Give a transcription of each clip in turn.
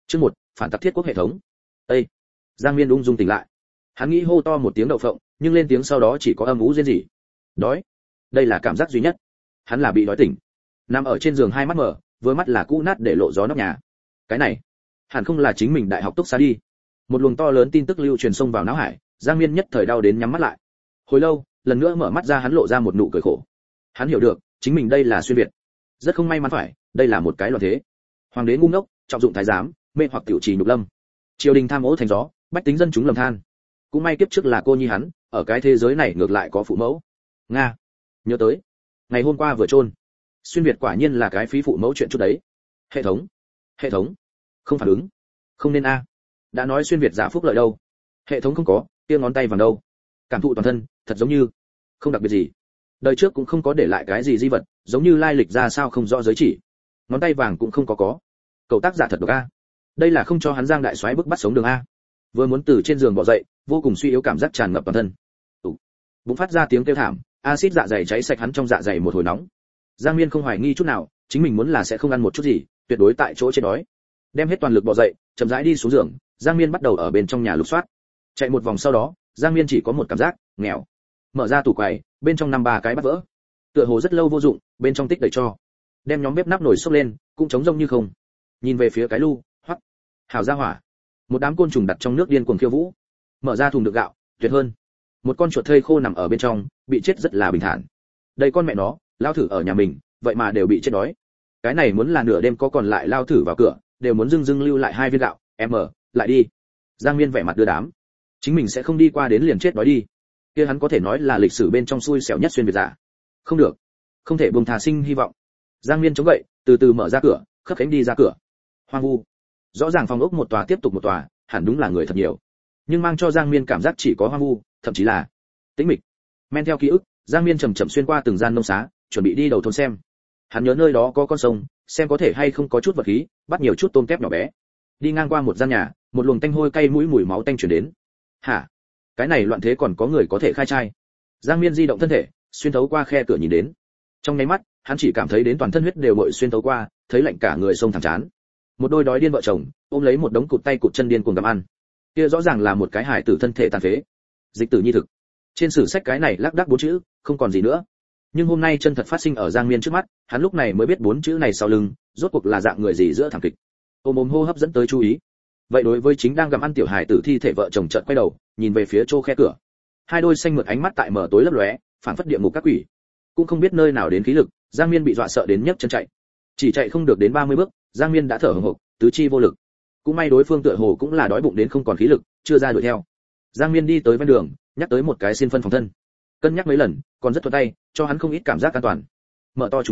Chương 1, phản tắc thiết quốc hệ thống. Ê! Giang Miên ung dung tỉnh lại. Hắn nghĩ hô to một tiếng đậu phộng, nhưng lên tiếng sau đó chỉ có âm ú rên rỉ. Đói. Đây là cảm giác duy nhất. Hắn là bị đói tỉnh. Nằm ở trên giường hai mắt mở, vừa mắt là cũ nát để lộ gió nóc nhà. Cái này, hẳn không là chính mình đại học túc xá đi. Một luồng to lớn tin tức lưu truyền xông vào não hải, Giang Miên nhất thời đau đến nhắm mắt lại. Hồi lâu, lần nữa mở mắt ra hắn lộ ra một nụ cười khổ. Hắn hiểu được, chính mình đây là xuyên việt. Rất không may mắn phải, đây là một cái loạn thế. Hoàng đế ngu ngốc, trọng dụng thái giám, mê hoặc tiểu trì nhục lâm. Triều đình tham ô thành gió, bách tính dân chúng lầm than. Cũng may kiếp trước là cô nhi hắn, ở cái thế giới này ngược lại có phụ mẫu. Nga. Nhớ tới, ngày hôm qua vừa chôn. Xuyên việt quả nhiên là cái phí phụ mẫu chuyện chút đấy. Hệ thống, không phản ứng. Không nên a. Đã nói xuyên việt giả phúc lợi đâu. Hệ thống không có, kia ngón tay vàng đâu. Cảm thụ toàn thân, thật giống như không đặc biệt gì. Đời trước cũng không có để lại cái gì di vật, giống như lai lịch ra sao không rõ giới chỉ. Ngón tay vàng cũng không có. Cậu tác giả thật độc a. Đây là không cho hắn Giang đại soái bức bắt sống đường a. Vừa muốn từ trên giường bò dậy, vô cùng suy yếu cảm giác tràn ngập toàn thân. Bụng phát ra tiếng kêu thảm, axit dạ dày cháy sạch hắn trong dạ dày một hồi nóng. Giang Miên không hoài nghi chút nào, chính mình muốn là sẽ không ăn một chút gì, tuyệt đối tại chỗ chết đói. Đem hết toàn lực bò dậy, chậm rãi đi xuống giường, Giang Miên bắt đầu ở bên trong nhà lục soát. Chạy một vòng sau đó, Giang Miên chỉ có một cảm giác, nghèo. Mở ra tủ quầy, bên trong 5-3 cái bát vỡ. Tựa hồ rất lâu vô dụng, bên trong tích đầy tro. Đem nhóm bếp nắp nồi xốc lên, cũng trống rỗng như không. Nhìn về phía cái lu, hoắc, hào ra hỏa. Một đám côn trùng đặt trong nước điên cuồng khiêu vũ. Mở ra thùng đựng gạo, tuyệt hơn. Một con chuột thây khô nằm ở bên trong, bị chết rất là bình thản. Đây con mẹ nó, lao thử ở nhà mình, vậy mà đều bị chết đói. Cái này muốn là nửa đêm có còn lại lao thử vào cửa, đều muốn dưng lưu lại 2 viên gạo, em ở, lại đi. Giang Miên vẻ mặt đưa đám. Chính mình sẽ không đi qua đến liền chết đói đi. Kia hắn có thể nói là lịch sử bên trong xui xẻo nhất xuyên việt giả. Không được, không thể buông thà sinh hy vọng. Giang Miên chống gậy, từ từ mở ra cửa, khấp cánh đi ra cửa. Hoang vu. Rõ ràng phòng ốc một tòa tiếp tục một tòa, hẳn đúng là người thật nhiều. Nhưng mang cho Giang Miên cảm giác chỉ có hoang vu, thậm chí là tĩnh mịch. Men theo ký ức, Giang Miên chậm chậm xuyên qua từng gian nông xá, chuẩn bị đi đầu thôn xem. Hắn nhớ nơi đó có con sông, xem có thể hay không có chút vật khí, bắt nhiều chút tôm tép nhỏ bé. Đi ngang qua một gian nhà, một luồng tanh hôi cay mũi mùi máu tanh truyền đến. Hả? Cái này loạn thế còn có người có thể khai trai? Giang Miên di động thân thể, xuyên thấu qua khe cửa nhìn đến. Trong nháy mắt, hắn chỉ cảm thấy đến toàn thân huyết đều bội xuyên thấu qua, thấy lạnh cả người xông thẳng chán. Một đôi đói điên vợ chồng, ôm lấy một đống cụt tay cụt chân điên cuồng gặm ăn. Kia rõ ràng là một cái hài tử thân thể tàn phế. Dịch tử nhi thực. Trên sử sách cái này lác đác 4 chữ, không còn gì nữa. Nhưng hôm nay chân thật phát sinh ở Giang Miên trước mắt, hắn lúc này mới biết 4 chữ này sau lưng, rốt cuộc là dạng người gì giữa thảm kịch. Ôm hô hấp dẫn tới chú ý. Vậy đối với chính đang gặm ăn tiểu hài tử thi thể vợ chồng chợt quay đầu, nhìn về phía chỗ khe cửa. Hai đôi xanh mượt ánh mắt tại mở tối lấp lóe, phản phất địa ngục các quỷ. Cũng không biết nơi nào đến khí lực, Giang Miên bị dọa sợ đến nhấc chân chạy. Chỉ chạy không được đến 30 bước, Giang Miên đã thở hổn hộc, tứ chi vô lực. Cũng may đối phương tựa hồ cũng là đói bụng đến không còn khí lực, chưa ra đuổi theo. Giang Miên đi tới ven đường, nhắc tới một cái xiên phân phòng thân. Cân nhắc mấy lần, còn rất thuận tay, cho hắn không ít cảm giác an toàn. Mở to trùng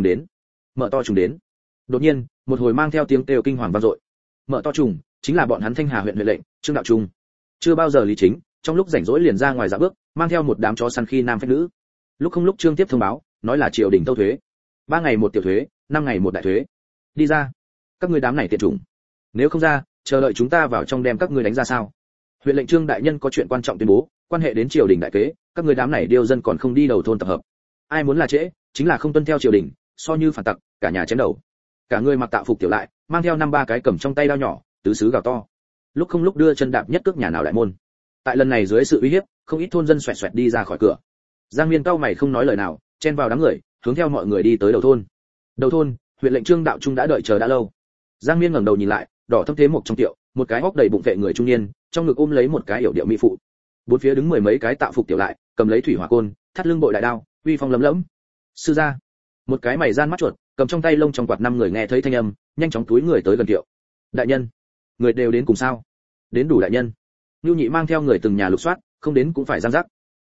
đến. Đột nhiên, một hồi mang theo tiếng kêu kinh hoàng vang dội. Mở to trùng, chính là bọn hắn Thanh Hà huyện huyện lệnh, Trương Đạo Trung. Chưa bao giờ lý chính, trong lúc rảnh rỗi liền ra ngoài dạo bước, mang theo một đám chó săn khi nam phách nữ. Lúc không lúc Trương tiếp thông báo, nói là triều đình tâu thuế. 3 ngày một tiểu thuế, 5 ngày một đại thuế. Đi ra, các ngươi đám này tiện chủng. Nếu không ra, chờ đợi chúng ta vào trong đem các ngươi đánh ra sao? Huyện lệnh Trương đại nhân có chuyện quan trọng tuyên bố, quan hệ đến triều đình đại kế, các ngươi đám này điêu dân còn không đi đầu thôn tập hợp. Ai muốn là trễ, chính là không tuân theo triều đình, so như phản tặc, cả nhà chém đầu. Cả người mặc tạo phục tiểu lại, mang theo 5-3 cái cầm trong tay dao nhỏ, tứ xứ gào to. Lúc không lúc đưa chân đạp nhất cước nhà nào đại môn. Tại lần này dưới sự uy hiếp, không ít thôn dân xoẹt xoẹt đi ra khỏi cửa. Giang Miên cau mày không nói lời nào, chen vào đám người, hướng theo mọi người đi tới đầu thôn. Đầu thôn, huyện lệnh Trương Đạo Trung đã đợi chờ đã lâu. Giang Miên ngẩng đầu nhìn lại, đỏ thâm thế một trong tiệu, một cái hốc đầy bụng vệ người trung niên, trong ngực ôm lấy một cái yểu điệu mỹ phụ. Bốn phía đứng 10 mấy cái tạo phục tiểu lại, cầm lấy thủy hỏa côn, thắt lưng bội đại đao, uy phong lấm lẫm. Sư gia, một cái mày gian mắt chuột, cầm trong tay lông trong quạt 5 người nghe thấy thanh âm, nhanh chóng túi người tới gần tiệu. Đại nhân, người đều đến cùng sao? Đến đủ đại nhân. Nưu Nhị mang theo người từng nhà lục soát, không đến cũng phải giang giác.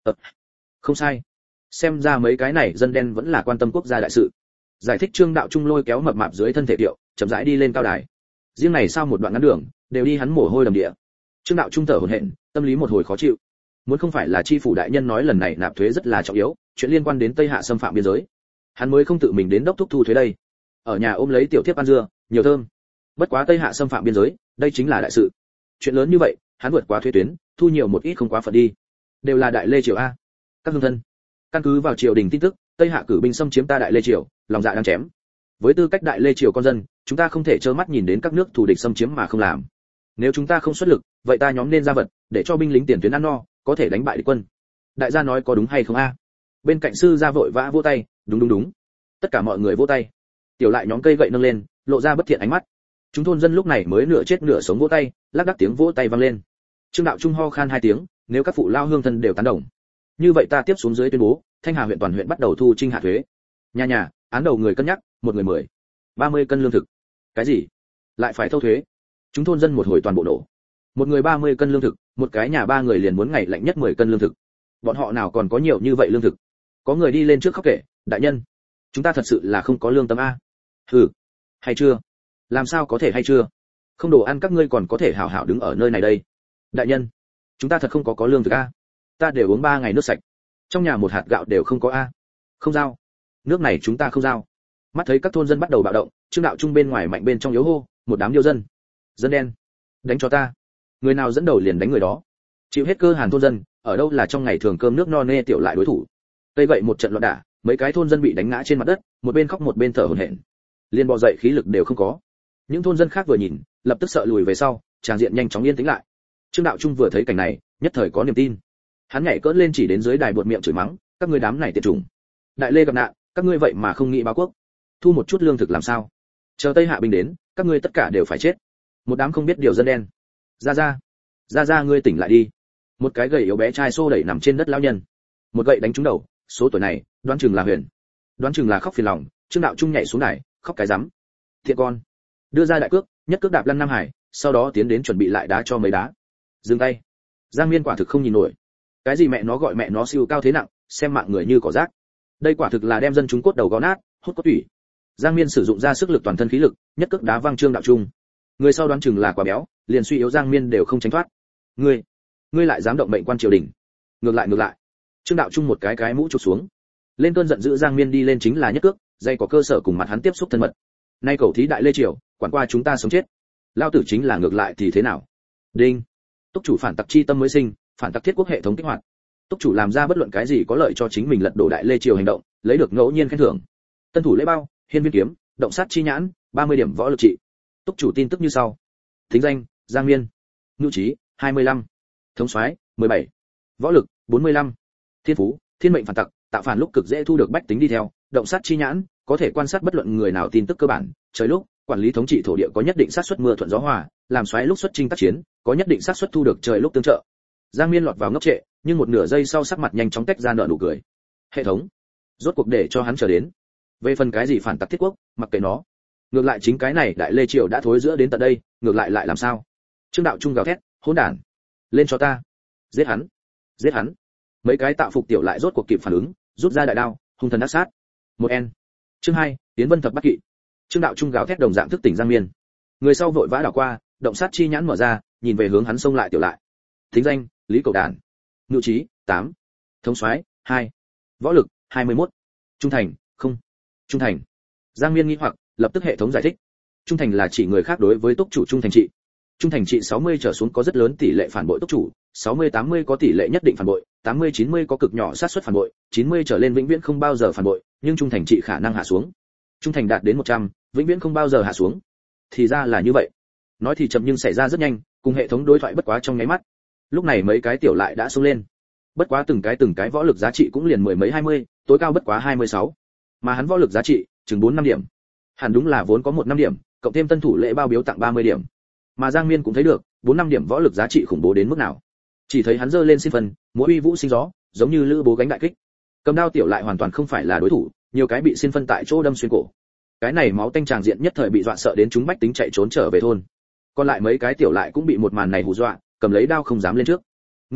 Không sai. Xem ra mấy cái này dân đen vẫn là quan tâm quốc gia đại sự. Giải thích Trương Đạo Trung lôi kéo mập mạp dưới thân thể tiệu, chậm rãi đi lên cao đài. Riêng này sao một đoạn ngắn đường, đều đi hắn mồ hôi đầm địa. Trương Đạo Trung thở hổn hển, tâm lý một hồi khó chịu. Muốn không phải là chi phủ đại nhân nói lần này nạp thuế rất là trọng yếu, chuyện liên quan đến Tây Hạ xâm phạm biên giới, hắn mới không tự mình đến đốc thúc thu thuế đây. Ở nhà ôm lấy tiểu thiếp ăn dưa, nhiều thơm. Bất quá Tây Hạ xâm phạm biên giới, đây chính là đại sự. Chuyện lớn như vậy, hắn vượt qua thuế tuyến, thu nhiều một ít không quá phận đi. Đều là Đại Lê triều a. Các hương thân, căn cứ vào triều đình tin tức, Tây Hạ cử binh xâm chiếm ta Đại Lê triều, lòng dạ đang chém. Với tư cách Đại Lê triều con dân, chúng ta không thể trơ mắt nhìn đến các nước thù địch xâm chiếm mà không làm. Nếu chúng ta không xuất lực, vậy ta nhóm nên ra vật, để cho binh lính tiền tuyến ăn no, có thể đánh bại địch quân. Đại gia nói có đúng hay không a? Bên cạnh sư gia vội vã vỗ tay, đúng đúng đúng. Tất cả mọi người vỗ tay. Tiểu lại nhóm cây gậy nâng lên, lộ ra bất thiện ánh mắt. Chúng thôn dân lúc này mới nửa chết nửa sống vỗ tay, lác đác tiếng vỗ tay vang lên. Trương Đạo Trung ho khan 2 tiếng, nếu các phụ lao hương thân đều tán đồng, như vậy ta tiếp xuống dưới tuyên bố, Thanh Hà huyện toàn huyện bắt đầu thu trinh hạ thuế. Nhà án đầu người cân nhắc, một người 30 cân lương thực. Cái gì? Lại phải thâu thuế? Chúng thôn dân một hồi toàn bộ nổ. Một người 30 cân lương thực, một cái nhà 3 người liền muốn ngày lạnh nhất 10 cân lương thực. Bọn họ nào còn có nhiều như vậy lương thực? Có người đi lên trước khóc kể, đại nhân, chúng ta thật sự là không có lương tâm a. Hừ, hay chưa? Làm sao có thể hay chưa? Không đồ ăn các ngươi còn có thể hảo hảo đứng ở nơi này đây. Đại nhân, chúng ta thật không có lương thực a. Ta đều uống 3 ngày nước sạch. Trong nhà một hạt gạo đều không có a. Không giao. Nước này chúng ta không giao. Mắt thấy các thôn dân bắt đầu bạo động, Trương Đạo Trung bên ngoài mạnh bên trong yếu hô, một đám điêu dân. Dân đen, đánh cho ta. Người nào dẫn đầu liền đánh người đó. Chịu hết cơ hàn thôn dân, ở đâu là trong ngày thường cơm nước no nê tiểu lại đối thủ. Cây vậy một trận loạn đả, mấy cái thôn dân bị đánh ngã trên mặt đất, một bên khóc một bên thở hổn hển. Liên bò dậy khí lực đều không có. Những thôn dân khác vừa nhìn, lập tức sợ lùi về sau, tràng diện nhanh chóng yên tĩnh lại. Trương Đạo Trung vừa thấy cảnh này, nhất thời có niềm tin. Hắn nhảy cỡn lên chỉ đến dưới đài buột miệng chửi mắng, các ngươi đám này tiệt chủng. Đại Lê gặp nạn, các ngươi vậy mà không nghĩ báo quốc. Thu một chút lương thực làm sao? Chờ Tây Hạ binh đến, các ngươi tất cả đều phải chết. Một đám không biết điều dân đen. Ra ngươi tỉnh lại đi. Một cái gầy yếu bé trai xô đẩy nằm trên đất lão nhân. Một gậy đánh trúng đầu, số tuổi này, đoán chừng là Huyền. Đoán chừng là khóc phiền lòng, Trương Đạo Trung nhảy xuống đài, khóc cái rắm. Thiện con. Đưa ra đại cước, nhất cước đạp lăn Nam Hải, sau đó tiến đến chuẩn bị lại đá cho mấy đá. Dừng tay. Giang Miên quả thực không nhìn nổi. Cái gì mẹ nó gọi mẹ nó siêu cao thế nặng, xem mạng người như cỏ rác. Đây quả thực là đem dân chúng cốt đầu gõ nát, hút cốt tủy. Giang Miên sử dụng ra sức lực toàn thân khí lực, nhất cước đá văng Trương Đạo Trung. Người sau đoán chừng là quả béo, liền suy yếu Giang Miên đều không tránh thoát. Ngươi lại dám động mệnh quan triều đình? Ngược lại. Trương Đạo Trung một cái mũ chụp xuống. Lên cơn giận dữ Giang Miên đi lên chính là nhất cước, dây có cơ sở cùng mặt hắn tiếp xúc thân mật. Nay cầu thí đại Lê triều, quản qua chúng ta sống chết. Lao tử chính là ngược lại thì thế nào? Đinh. Túc chủ phản tặc chi tâm mới sinh, phản tặc thiết quốc hệ thống kích hoạt. Túc chủ làm ra bất luận cái gì có lợi cho chính mình lật đổ đại Lê triều hành động, lấy được ngẫu nhiên khen thưởng. Tân thủ lễ bao, hiên viên kiếm, động sát chi nhãn, 30 điểm võ lực trị. Túc chủ tin tức như sau. Thính danh: Giang Miên. Nhu trí: 25. Thống soái: 17. Võ lực: 45. Thiên phú: thiên mệnh phản tặc, tạo phản lúc cực dễ thu được bách tính đi theo, động sát chi nhãn, có thể quan sát bất luận người nào tin tức cơ bản, trời lúc, quản lý thống trị thổ địa có nhất định xác suất mưa thuận gió hòa, làm soái lúc xuất chinh tác chiến, có nhất định xác suất thu được trời lúc tương trợ. Giang Miên lọt vào ngốc trệ, nhưng một nửa giây sau sắc mặt nhanh chóng tách ra nở nụ cười. Hệ thống, rốt cuộc để cho hắn chờ đến. Về phần cái gì phản tặc thiết quốc, mặc kệ nó. Ngược lại chính cái này đại Lê triều đã thối giữa đến tận đây, ngược lại làm sao? Trương Đạo Trung gào thét, hỗn đản, lên cho ta, giết hắn. Mấy cái tạo phục tiểu lại rốt cuộc kịp phản ứng, rút ra đại đao, hung thần ác sát. Một N. Chương 2, Tiến Vân thập bắt kỵ. Trương Đạo Trung gào thét đồng dạng thức tỉnh Giang Miên. Người sau vội vã đảo qua, động sát chi nhãn mở ra, nhìn về hướng hắn xông lại tiểu lại. Thính danh: Lý Cầu Đản. Ngự trí: 8. Thống soái: 2. Võ lực: 21. Trung thành: không. Trung thành. Giang Miên nghi hoặc, lập tức hệ thống giải thích. Trung thành là chỉ người khác đối với túc chủ trung thành trị. Trung thành trị 60 trở xuống có rất lớn tỷ lệ phản bội túc chủ, 60-80 có tỷ lệ nhất định phản bội, 80-90 có cực nhỏ xác suất phản bội, 90 trở lên vĩnh viễn không bao giờ phản bội, nhưng trung thành trị khả năng hạ xuống. Trung thành đạt đến 100, vĩnh viễn không bao giờ hạ xuống. Thì ra là như vậy. Nói thì chậm nhưng xảy ra rất nhanh, cùng hệ thống đối thoại bất quá trong nháy mắt. Lúc này mấy cái tiểu lại đã xông lên. Bất quá từng cái võ lực giá trị cũng liền mười mấy 20, tối cao bất quá 26. Mà hắn võ lực giá trị chừng 4-5 điểm. Hẳn đúng là vốn có 1-5 điểm, cộng thêm tân thủ lễ bao biếu tặng 30 điểm. Mà Giang Miên cũng thấy được, 4-5 điểm võ lực giá trị khủng bố đến mức nào. Chỉ thấy hắn giơ lên xin phần, múa uy vũ sinh gió, giống như lữ bố gánh đại kích. Cầm đao tiểu lại hoàn toàn không phải là đối thủ, nhiều cái bị xin phân tại chỗ đâm xuyên cổ. Cái này máu tanh tràng diện nhất thời bị dọa sợ đến chúng bách tính chạy trốn trở về thôn. Còn lại mấy cái tiểu lại cũng bị một màn này hù dọa, cầm lấy đao không dám lên trước.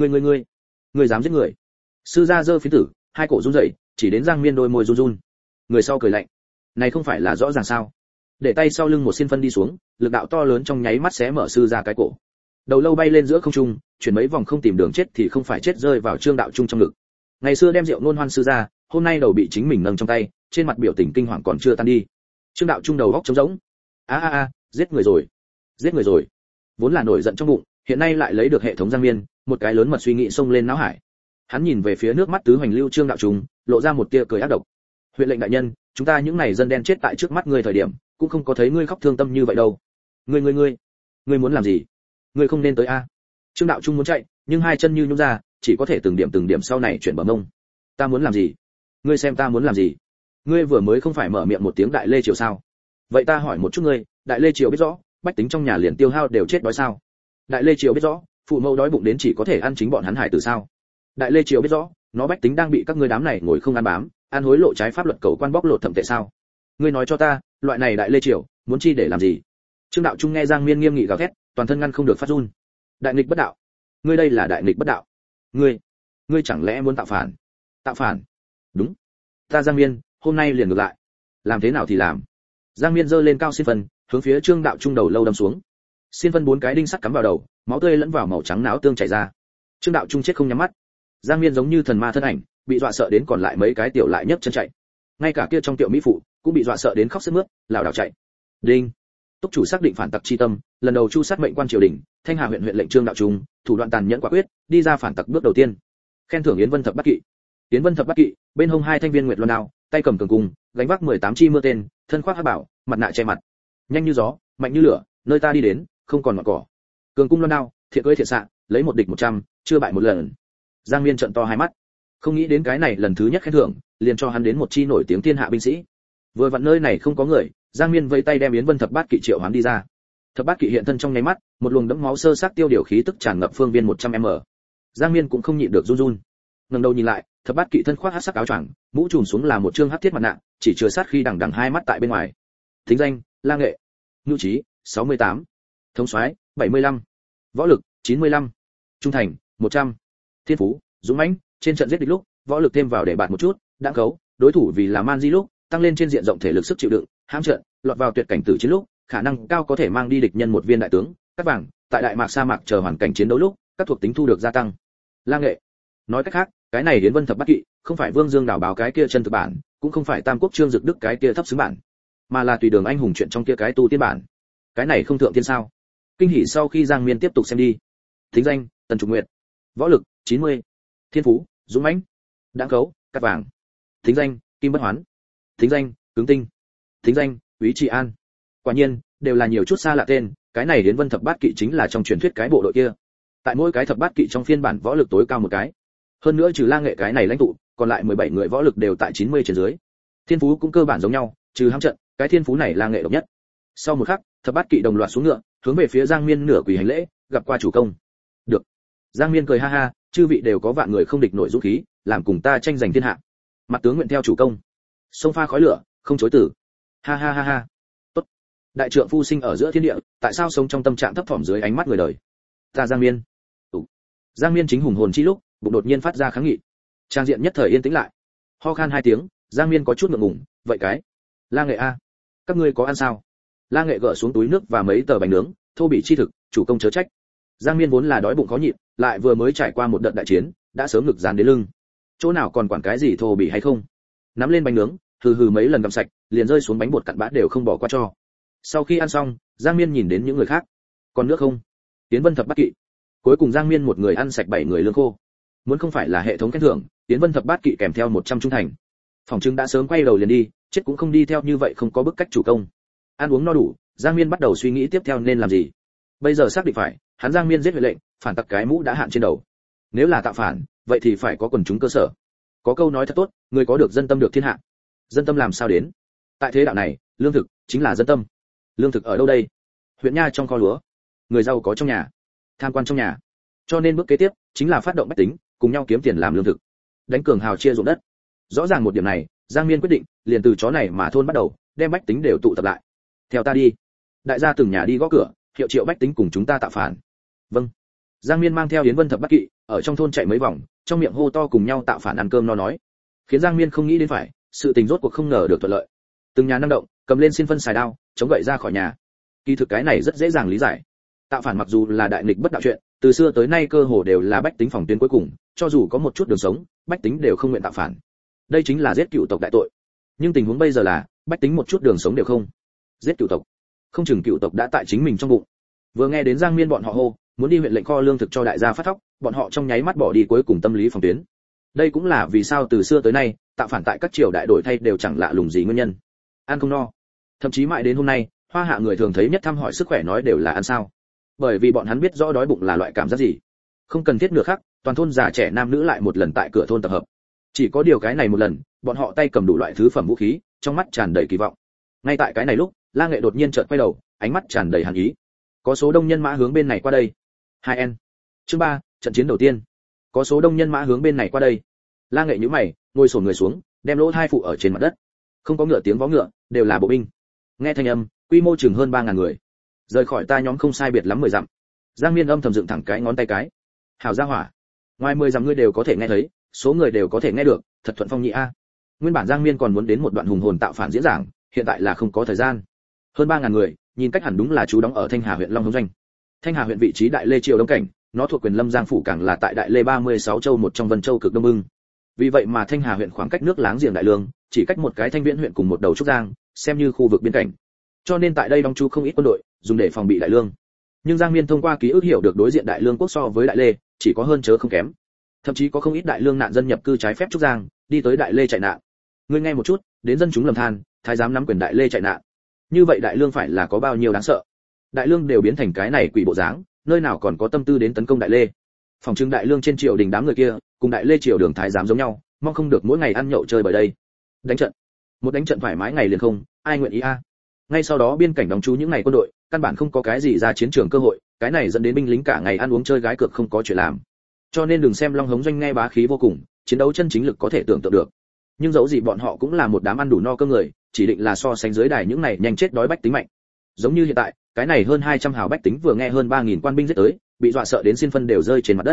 Ngươi dám giết người? Sư gia giơ phiến tử, hai cổ run rẩy, chỉ đến Giang Miên đôi môi run run. Người sau cười lạnh. Này không phải là rõ ràng sao? Để tay sau lưng một xin phân đi xuống, lực đạo to lớn trong nháy mắt xé mở sư gia cái cổ. Đầu lâu bay lên giữa không trung, chuyển mấy vòng không tìm đường chết thì không phải chết rơi vào Trương Đạo Trung trong ngực. Ngày xưa đem rượu nôn hoan sư gia, hôm nay đầu bị chính mình nâng trong tay, trên mặt biểu tình kinh hoàng còn chưa tan đi. Trương Đạo Trung đầu góc trống rỗng. Giết người rồi. Vốn là nổi giận trong bụng, hiện nay lại lấy được hệ thống Giang Miên, một cái lớn mật suy nghĩ xông lên não hải. Hắn nhìn về phía nước mắt tứ hoành lưu Trương Đạo Trung, lộ ra một tia cười ác độc. Huyện lệnh đại nhân, chúng ta những này dân đen chết tại trước mắt ngươi thời điểm, cũng không có thấy ngươi khóc thương tâm như vậy đâu. Ngươi muốn làm gì? ngươi không nên tới a. Trương Đạo Trung muốn chạy, nhưng hai chân như nhũn ra, chỉ có thể từng điểm sau này chuyển bờ mông. Ta muốn làm gì? Ngươi xem ta muốn làm gì? Ngươi vừa mới không phải mở miệng một tiếng Đại Lê Triều sao? Vậy ta hỏi một chút ngươi, Đại Lê Triều biết rõ, bách tính trong nhà liền tiêu hao đều chết đói sao? Đại Lê Triều biết rõ, phụ mẫu đói bụng đến chỉ có thể ăn chính bọn hắn hải tử sao? Đại Lê Triều biết rõ, nó bách tính đang bị các ngươi đám này ngồi không ăn bám, ăn hối lộ trái pháp luật cầu quan bóc lột thẩm tệ sao? Ngươi nói cho ta, loại này Đại Lê Triều muốn chi để làm gì? Trương Đạo Trung nghe Giang Miên nghiêm nghị gào thét, toàn thân ngăn không được phát run. Đại nghịch bất đạo, ngươi đây là đại nghịch bất đạo. Ngươi chẳng lẽ muốn tạo phản? Tạo phản? Đúng. Ta Giang Miên, hôm nay liền ngược lại. Làm thế nào thì làm. Giang Miên giơ lên cao xiên phân, hướng phía Trương Đạo Trung đầu lâu đâm xuống. Xiên phân 4 cái đinh sắt cắm vào đầu, máu tươi lẫn vào màu trắng náo tương chảy ra. Trương Đạo Trung chết không nhắm mắt. Giang Miên giống như thần ma thân ảnh, bị dọa sợ đến còn lại mấy cái tiểu lại nhấc chân chạy. Ngay cả kia trong tiểu mỹ phụ cũng bị dọa sợ đến khóc sướt mướt, lảo đảo chạy. Đinh. Túc chủ xác định phản tặc chi tâm, lần đầu chu sát mệnh quan triều đình, Thanh Hà huyện huyện lệnh Trương Đạo Trung, thủ đoạn tàn nhẫn quả quyết, đi ra phản tặc bước đầu tiên. Khen thưởng Yến Vân Thập Bát Kỵ. Yến Vân Thập Bát Kỵ, bên hông 2 thanh viên nguyệt luân đao, tay cầm cường cung, gánh vác 18 chi mưa tên, thân khoác hắc bảo, mặt nạ che mặt. Nhanh như gió, mạnh như lửa, nơi ta đi đến, không còn ngọn cỏ. Cường cung luân đao, thiện cưỡi thiện xạ, lấy một địch 100, chưa bại một lần. Giang Miên trợn to hai mắt. Không nghĩ đến cái này lần thứ nhất khen thưởng, liền cho hắn đến một chi nổi tiếng thiên hạ binh sĩ. Vừa vặn nơi này không có người, Giang Miên vẫy tay đem Yến Vân Thập Bát Kỵ triệu hoán đi ra. Thập Bát Kỵ hiện thân trong nháy mắt, một luồng đẫm máu sơ xác tiêu điều khí tức tràn ngập phương viên 100m. Giang Miên cũng không nhịn được run run. Ngẩng đầu nhìn lại, Thập Bát Kỵ thân khoác hắc sắc áo choàng, mũ trùm xuống là một trương hắc thiết mặt nạ, chỉ chứa sát khi đằng đằng hai mắt tại bên ngoài. Thính danh: La Nghệ. Nhu trí: 68. Thống soái: 75. Võ lực: 95. Trung thành: 100. Thiên phú: dũng mãnh, trên trận giết địch lúc, võ lực thêm vào để bạt một chút, đãng cấu, đối thủ vì là man di lúc, tăng lên trên diện rộng thể lực sức chịu đựng, hãm trận, lọt vào tuyệt cảnh tử chiến lúc, khả năng cao có thể mang đi địch nhân một viên đại tướng, cắt vàng, tại đại mạc sa mạc chờ hoàn cảnh chiến đấu lúc, các thuộc tính thu được gia tăng. La Nghệ. Nói cách khác, cái này Yến Vân Thập Bát Kỵ, không phải Vương Dương đảo báo cái kia chân thực bản, cũng không phải Tam Quốc Trương Dực Đức cái kia thấp xứng bản, mà là tùy đường anh hùng chuyện trong kia cái tu tiên bản. Cái này không thượng tiên sao? Kinh hỉ sau khi Giang Miên tiếp tục xem đi. Thính danh: Tần Trục Nguyệt. Võ lực: 90. Thiên phú: dũng mãnh. Đãng cấu: cắt vàng. Thính danh: Kim Bất Hoán. Thính danh: Cứng Tinh. Thính danh: Úy Trị An. Quả nhiên, đều là nhiều chút xa lạ tên, cái này Yến Vân Thập Bát Kỵ chính là trong truyền thuyết cái bộ đội kia. Tại mỗi cái Thập Bát Kỵ trong phiên bản võ lực tối cao một cái. Hơn nữa trừ La Nghệ cái này lãnh tụ, còn lại 17 người võ lực đều tại 90 trên dưới. Thiên phú cũng cơ bản giống nhau, trừ hãm trận, cái thiên phú này La Nghệ độc nhất. Sau một khắc, Thập Bát Kỵ đồng loạt xuống ngựa, hướng về phía Giang Miên nửa quỳ hành lễ, gặp qua chủ công. Được. Giang Miên cười ha ha, chư vị đều có vạn người không địch nổi dũng khí, làm cùng ta tranh giành thiên hạ. Mặt tướng nguyện theo chủ công. Sông pha khói lửa, không chối từ. Ha ha ha ha. Tốt. Đại trượng phu sinh ở giữa thiên địa, tại sao sống trong tâm trạng thấp thỏm dưới ánh mắt người đời? Ta Giang Miên. Giang Miên chính hùng hồn chi lúc, bụng đột nhiên phát ra kháng nghị. Trang diện nhất thời yên tĩnh lại. Ho khan 2 tiếng, Giang Miên có chút ngượng ngùng, vậy cái, La Nghệ a, các ngươi có ăn sao? La Nghệ gỡ xuống túi nước và mấy tờ bánh nướng, thô bị chi thực, chủ công chớ trách. Giang Miên vốn là đói bụng khó nhịn, lại vừa mới trải qua một đợt đại chiến, đã sớm ngực dán đến lưng. Chỗ nào còn quản cái gì thô bị hay không? Nắm lên bánh nướng, hừ hừ mấy lần gặm sạch, liền rơi xuống bánh bột cặn bã đều không bỏ qua cho. Sau khi ăn xong, Giang Miên nhìn đến những người khác. Còn nước không? Yến Vân Thập Bát Kỵ. Cuối cùng Giang Miên một người ăn sạch 7 người lương khô. Muốn không phải là hệ thống khen thưởng, Yến Vân Thập Bát Kỵ kèm theo 100 trung thành. Phòng trưng đã sớm quay đầu liền đi, chết cũng không đi theo như vậy không có bức cách chủ công. Ăn uống no đủ, Giang Miên bắt đầu suy nghĩ tiếp theo nên làm gì. Bây giờ xác định phải, hắn Giang Miên giết huệ lệnh, phản tặc cái mũ đã hạn trên đầu. Nếu là tạo phản, vậy thì phải có quần chúng cơ sở. Có câu nói thật tốt, người có được dân tâm được thiên hạ. Dân tâm làm sao đến? Tại thế đạo này, lương thực chính là dân tâm. Lương thực ở đâu đây? Huyện nha trong kho lúa, người giàu có trong nhà, tham quan trong nhà. Cho nên bước kế tiếp chính là phát động bách tính, cùng nhau kiếm tiền làm lương thực, đánh cường hào chia ruộng đất. Rõ ràng một điểm này, Giang Miên quyết định, liền từ chó này mà thôn bắt đầu, đem bách tính đều tụ tập lại. Theo ta đi. Đại gia từng nhà đi gõ cửa, hiệu triệu bách tính cùng chúng ta tạo phản. Vâng. Giang Miên mang theo Yến Vân Thập Bát Kỵ, ở trong thôn chạy mấy vòng, trong miệng hô to cùng nhau tạo phản ăn cơm no nói. Khiến Giang Miên không nghĩ đến phải, sự tình rốt cuộc không ngờ được thuận lợi. Từng nhà năng động, cầm lên xin phân xài đao, chống gậy ra khỏi nhà. Kỳ thực cái này rất dễ dàng lý giải. Tạo phản mặc dù là đại nghịch bất đạo chuyện, từ xưa tới nay cơ hồ đều là bách tính phòng tuyến cuối cùng, cho dù có một chút đường sống, bách tính đều không nguyện tạo phản. Đây chính là giết cựu tộc đại tội. Nhưng tình huống bây giờ là, bách tính một chút đường sống đều không. Giết cựu tộc. Không chừng cựu tộc đã tại chính mình trong bụng. Vừa nghe đến Giang Miên bọn họ hô, muốn đi huyện lệnh kho lương thực cho đại gia phát thóc, bọn họ trong nháy mắt bỏ đi cuối cùng tâm lý phòng tuyến. Đây cũng là vì sao từ xưa tới nay, tạo phản tại các triều đại đổi thay đều chẳng lạ lùng gì nguyên nhân. Ăn không no. Thậm chí mãi đến hôm nay, Hoa Hạ người thường thấy nhất thăm hỏi sức khỏe nói đều là ăn sao. bởi vì bọn hắn biết rõ đói bụng là loại cảm giác gì. Không cần thiết nửa khắc, toàn thôn già trẻ nam nữ lại một lần tại cửa thôn tập hợp. Chỉ có điều cái này một lần, bọn họ tay cầm đủ loại thứ phẩm vũ khí, trong mắt tràn đầy kỳ vọng. Ngay tại cái này lúc, La Nghệ đột nhiên chợt quay đầu, ánh mắt tràn đầy hàn ý. Có số đông nhân mã hướng bên này qua đây. 2N. Chương 3, trận chiến đầu tiên. Có số đông nhân mã hướng bên này qua đây. La Nghệ nhíu mày, ngồi xổm người xuống, đem lỗ hai phụ ở trên mặt đất. Không có ngựa tiếng vó ngựa, đều là bộ binh. Nghe thanh âm, quy mô chừng hơn 3000 người. Rời khỏi ta nhóm không sai biệt lắm 10 dặm. Giang Miên âm thầm dựng thẳng cái ngón tay cái. Hảo gia hỏa. Ngoài 10 dặm ngươi đều có thể nghe thấy, số người đều có thể nghe được, thật thuận phong nhị a. Nguyên bản Giang Miên còn muốn đến một đoạn hùng hồn tạo phản diễn giảng, hiện tại là không có thời gian. Hơn 3000 người, nhìn cách hẳn đúng là chú đóng ở Thanh Hà huyện Long Hống doanh. Thanh Hà huyện vị trí Đại Lê triều đông cảnh, nó thuộc quyền Lâm Giang phủ càng là tại Đại Lê 36 châu một trong Vân Châu cực đông ưng. Vì vậy mà Thanh Hà huyện khoảng cách nước láng giềng Đại Lương, chỉ cách một cái Thanh Viễn huyện cùng một đầu trúc giang, xem như khu vực biên cảnh. Cho nên tại đây đóng trú không ít quân đội, dùng để phòng bị Đại Lương. Nhưng Giang Miên thông qua ký ức hiểu được đối diện Đại Lương quốc so với Đại Lê, chỉ có hơn chớ không kém. Thậm chí có không ít Đại Lương nạn dân nhập cư trái phép trúc giang, đi tới Đại Lê chạy nạn. Ngươi nghe một chút, đến dân chúng lầm than, thái giám nắm quyền Đại Lê chạy nạn. Như vậy Đại Lương phải là có bao nhiêu đáng sợ? Đại Lương đều biến thành cái này quỷ bộ dáng, nơi nào còn có tâm tư đến tấn công Đại Lê? Phòng trưng Đại Lương trên triều đình đám người kia, cùng Đại Lê triều đường thái giám giống nhau, mong không được mỗi ngày ăn nhậu chơi bởi đây. Đánh trận, một đánh trận thoải mái ngày liền không, ai nguyện ý a? Ngay sau đó biên cảnh đóng trú những ngày quân đội, căn bản không có cái gì ra chiến trường cơ hội, cái này dẫn đến binh lính cả ngày ăn uống chơi gái cược không có chuyện làm. Cho nên đừng xem Long Hống doanh nghe bá khí vô cùng, chiến đấu chân chính lực có thể tưởng tượng được. Nhưng dẫu gì bọn họ cũng là một đám ăn đủ no cơm người, chỉ định là so sánh dưới đài những này nhanh chết đói bách tính mạnh. Giống như hiện tại, cái này hơn 200 hào bách tính vừa nghe hơn 3000 quan binh giết tới, bị dọa sợ đến xin phân đều rơi trên mặt đất.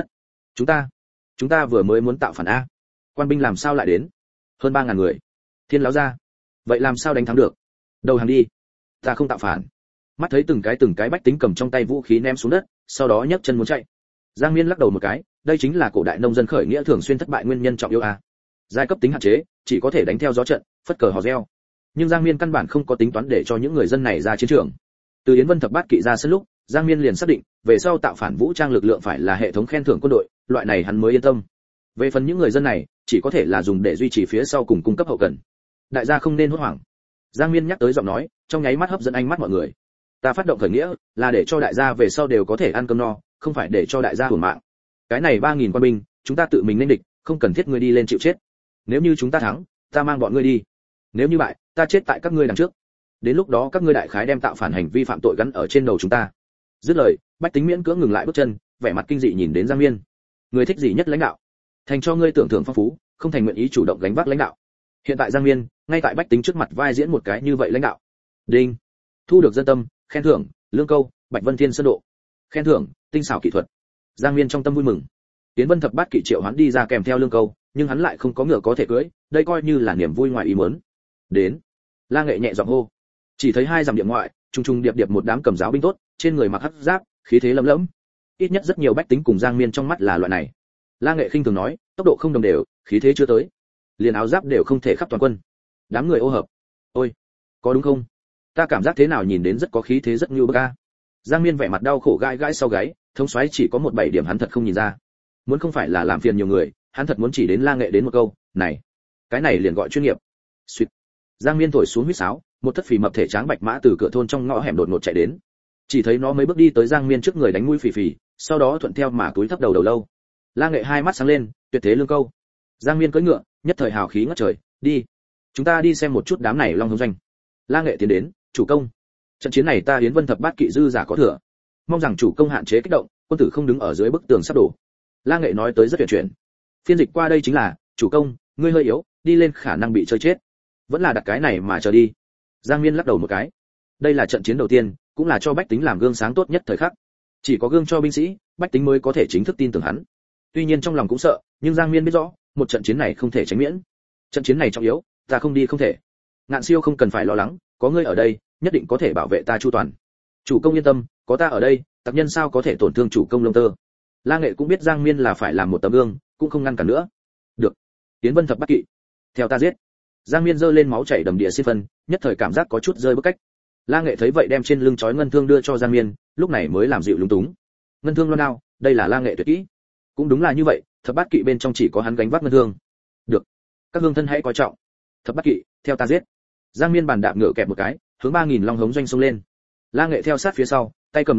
Chúng ta vừa mới muốn tạo phản a. Quan binh làm sao lại đến? Hơn 3000 người. Thiên lão gia. Vậy làm sao đánh thắng được? Đầu hàng đi. Ta không tạo phản. Mắt thấy từng cái bách tính cầm trong tay vũ khí ném xuống đất, sau đó nhấc chân muốn chạy. Giang Miên lắc đầu một cái, đây chính là cổ đại nông dân khởi nghĩa thường xuyên thất bại nguyên nhân trọng yếu a. Giai cấp tính hạn chế, chỉ có thể đánh theo gió trận, phất cờ hò reo. Nhưng Giang Miên căn bản không có tính toán để cho những người dân này ra chiến trường. Từ Yến Vân thập bát kỵ ra sân lúc, Giang Miên liền xác định, về sau tạo phản vũ trang lực lượng phải là hệ thống khen thưởng quân đội, loại này hắn mới yên tâm. Về phần những người dân này, chỉ có thể là dùng để duy trì phía sau cùng cung cấp hậu cần. Đại gia không nên hốt hoảng. Giang Miên nhắc tới giọng nói, trong nháy mắt hấp dẫn ánh mắt mọi người. Ta phát động khởi nghĩa, là để cho đại gia về sau đều có thể ăn cơm no, không phải để cho đại gia hưởng mạng. Cái này 3000 quân binh, chúng ta tự mình nên địch, không cần thiết ngươi đi lên chịu chết. Nếu như chúng ta thắng, ta mang bọn ngươi đi. Nếu như bại, ta chết tại các ngươi đằng trước. Đến lúc đó các ngươi đại khái đem tạo phản hành vi phạm tội gắn ở trên đầu chúng ta. Dứt lời, bách tính miễn cưỡng ngừng lại bước chân, vẻ mặt kinh dị nhìn đến Giang Miên. Người thích gì nhất lãnh đạo? Thành cho ngươi tưởng thưởng phong phú, không thành nguyện ý chủ động gánh vác lãnh đạo. Hiện tại Giang Miên, ngay tại bách tính trước mặt vai diễn một cái như vậy lãnh đạo. Đinh. Thu được dân tâm, khen thưởng, lương câu, Bạch Vân Thiên sơn độ. Khen thưởng, tinh xảo kỹ thuật. Giang Miên trong tâm vui mừng. Tiến Vân thập bát kỵ triệu hắn đi ra kèm theo lương câu, nhưng hắn lại không có ngựa có thể cưỡi, đây coi như là niềm vui ngoài ý muốn. Đến. La Nghệ nhẹ giọng hô. Chỉ thấy hai dặm địa ngoại, trung trung điệp điệp một đám cầm giáo binh tốt, trên người mặc hắc giáp, khí thế lẫm lẫm. Ít nhất rất nhiều bách tính cùng Giang Miên trong mắt là loại này. La Nghệ khinh thường nói, tốc độ không đồng đều, khí thế chưa tới, liền áo giáp đều không thể khắp toàn quân. Đám người ô hợp. Ôi, có đúng không? Ta cảm giác thế nào nhìn đến rất có khí thế rất như bức a. Giang Miên vẻ mặt đau khổ gãi gãi sau gáy, thống soái chỉ có một 7 điểm hắn thật không nhìn ra. Muốn không phải là làm phiền nhiều người, hắn thật muốn chỉ đến La Nghệ đến một câu, này, cái này liền gọi chuyên nghiệp. Xuyệt. Giang Miên thổi xuống huýt sáo, một thất phì mập thể tráng bạch mã từ cửa thôn trong ngõ hẻm đột ngột chạy đến. Chỉ thấy nó mấy bước đi tới Giang Miên trước người đánh mũi phì phì, sau đó thuận theo mà túi thấp đầu đầu lâu. La Nghệ hai mắt sáng lên, tuyệt thế lương câu. Giang Miên cưỡi ngựa, nhất thời hào khí ngất trời, đi, chúng ta đi xem một chút đám này Long Hống doanh. La Nghệ tiến đến, chủ công, trận chiến này ta Yến Vân thập bát kỵ dư giả có thừa, mong rằng chủ công hạn chế kích động, quân tử không đứng ở dưới bức tường sắp đổ. La Nghệ nói tới rất tuyệt chuyển. Phiên dịch qua đây chính là, chủ công, ngươi hơi yếu, đi lên khả năng bị chơi chết. Vẫn là đặt cái này mà chờ đi. Giang Miên lắc đầu một cái. Đây là trận chiến đầu tiên, cũng là cho bách tính làm gương sáng tốt nhất thời khắc. Chỉ có gương cho binh sĩ, bách tính mới có thể chính thức tin tưởng hắn. Tuy nhiên trong lòng cũng sợ, nhưng Giang Miên biết rõ, một trận chiến này không thể tránh miễn. Trận chiến này trọng yếu, ta không đi không thể. Ngạn Siêu không cần phải lo lắng, có ngươi ở đây, nhất định có thể bảo vệ ta chu toàn. Chủ công yên tâm, có ta ở đây, tặc nhân sao có thể tổn thương chủ công lông tơ. La Nghệ cũng biết Giang Miên là phải làm một tấm gương, cũng không ngăn cản nữa. Được. Tiến Vân thập bát kỵ, theo ta giết. Giang Miên giơ lên máu chảy đầm địa xin phân, nhất thời cảm giác có chút rơi bước cách. La Nghệ thấy vậy đem trên lưng trói ngân thương đưa cho Giang Miên, lúc này mới làm dịu lúng túng. Ngân thương loan đao, đây là La Nghệ tuyệt kỹ. Cũng đúng là như vậy, thập bát kỵ bên trong chỉ có hắn gánh vác ngân thương. Được. Các hương thân hãy coi trọng. Thập bát kỵ, theo ta giết. Giang Miên bàn đạp ngựa kẹp một cái, hướng 3000 Long Hống doanh xông lên. La Nghệ theo sát phía sau, tay cầm loan đao,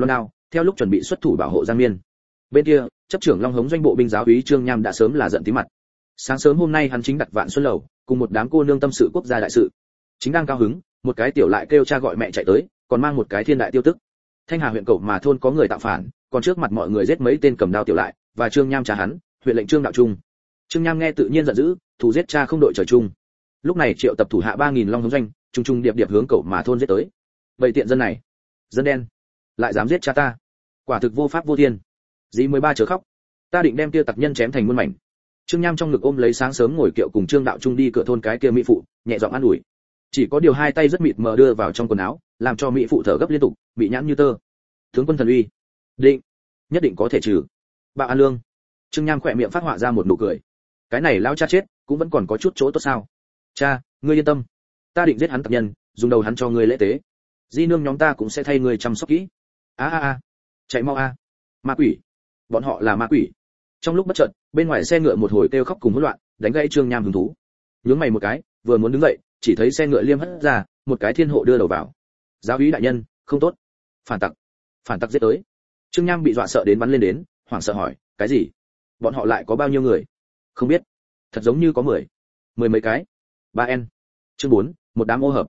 theo lúc chuẩn bị xuất thủ bảo hộ Giang Miên. Bên kia, chấp trưởng Long Hống doanh bộ binh giáo úy Trương Nham đã sớm là giận tí mặt. Sáng sớm hôm nay hắn chính đặt Vạn Xuân lầu, cùng một đám cô nương tâm sự quốc gia đại sự. Chính đang cao hứng, một cái tiểu lại kêu cha gọi mẹ chạy tới, còn mang một cái thiên đại tiêu tức. Thanh Hà huyện Cẩu Mà thôn có người tạo phản, còn trước mặt mọi người giết mấy tên cầm đao tiểu lại, và Trương Nham trả hắn, huyện lệnh Trương đạo trung. Trương Nham nghe tự nhiên giận dữ, thù giết cha không đội trời chung. Lúc này triệu tập thủ hạ 3000 Long Hống doanh, trung trung điệp điệp hướng Cẩu Mà thôn giết tới. Vậy tiện dân này, dân đen, lại dám giết cha ta, quả thực vô pháp vô thiên. Dĩ 13 chớ khóc, ta định đem kia tặc nhân chém thành muôn mảnh. Trương Nham trong ngực ôm lấy sáng sớm ngồi kiệu cùng Trương đạo trung đi cửa thôn cái kia mỹ phụ, nhẹ giọng an ủi. Chỉ có điều hai tay rất mịt mờ đưa vào trong quần áo, làm cho mỹ phụ thở gấp liên tục, bị nhãn như tơ. Tướng quân thần uy, định, nhất định có thể trừ. Bạo An Lương. Trương Nham khỏe miệng phát họa ra một nụ cười. Cái này lão cha chết, cũng vẫn còn có chút chỗ tốt sao? Cha, ngươi yên tâm, ta định giết hắn tặc nhân, dùng đầu hắn cho ngươi lễ tế. Di nương nhóm ta cũng sẽ thay ngươi chăm sóc kỹ. Chạy mau a. Ma quỷ, bọn họ là ma quỷ. Trong lúc bất chợt, bên ngoài xe ngựa một hồi kêu khóc cùng hỗn loạn, đánh gãy Trương Nham hứng thú. Nhướng mày một cái, vừa muốn đứng dậy, chỉ thấy xe ngựa liêm hất ra, một cái thiên hộ đưa đầu vào. Giáo úy đại nhân, không tốt, phản tặc giết tới. Trương Nham bị dọa sợ đến bắn lên đến, hoảng sợ hỏi, cái gì? Bọn họ lại có bao nhiêu người? Không biết, thật giống như có mười mấy cái. 3N. Chương 4, một đám ô hợp.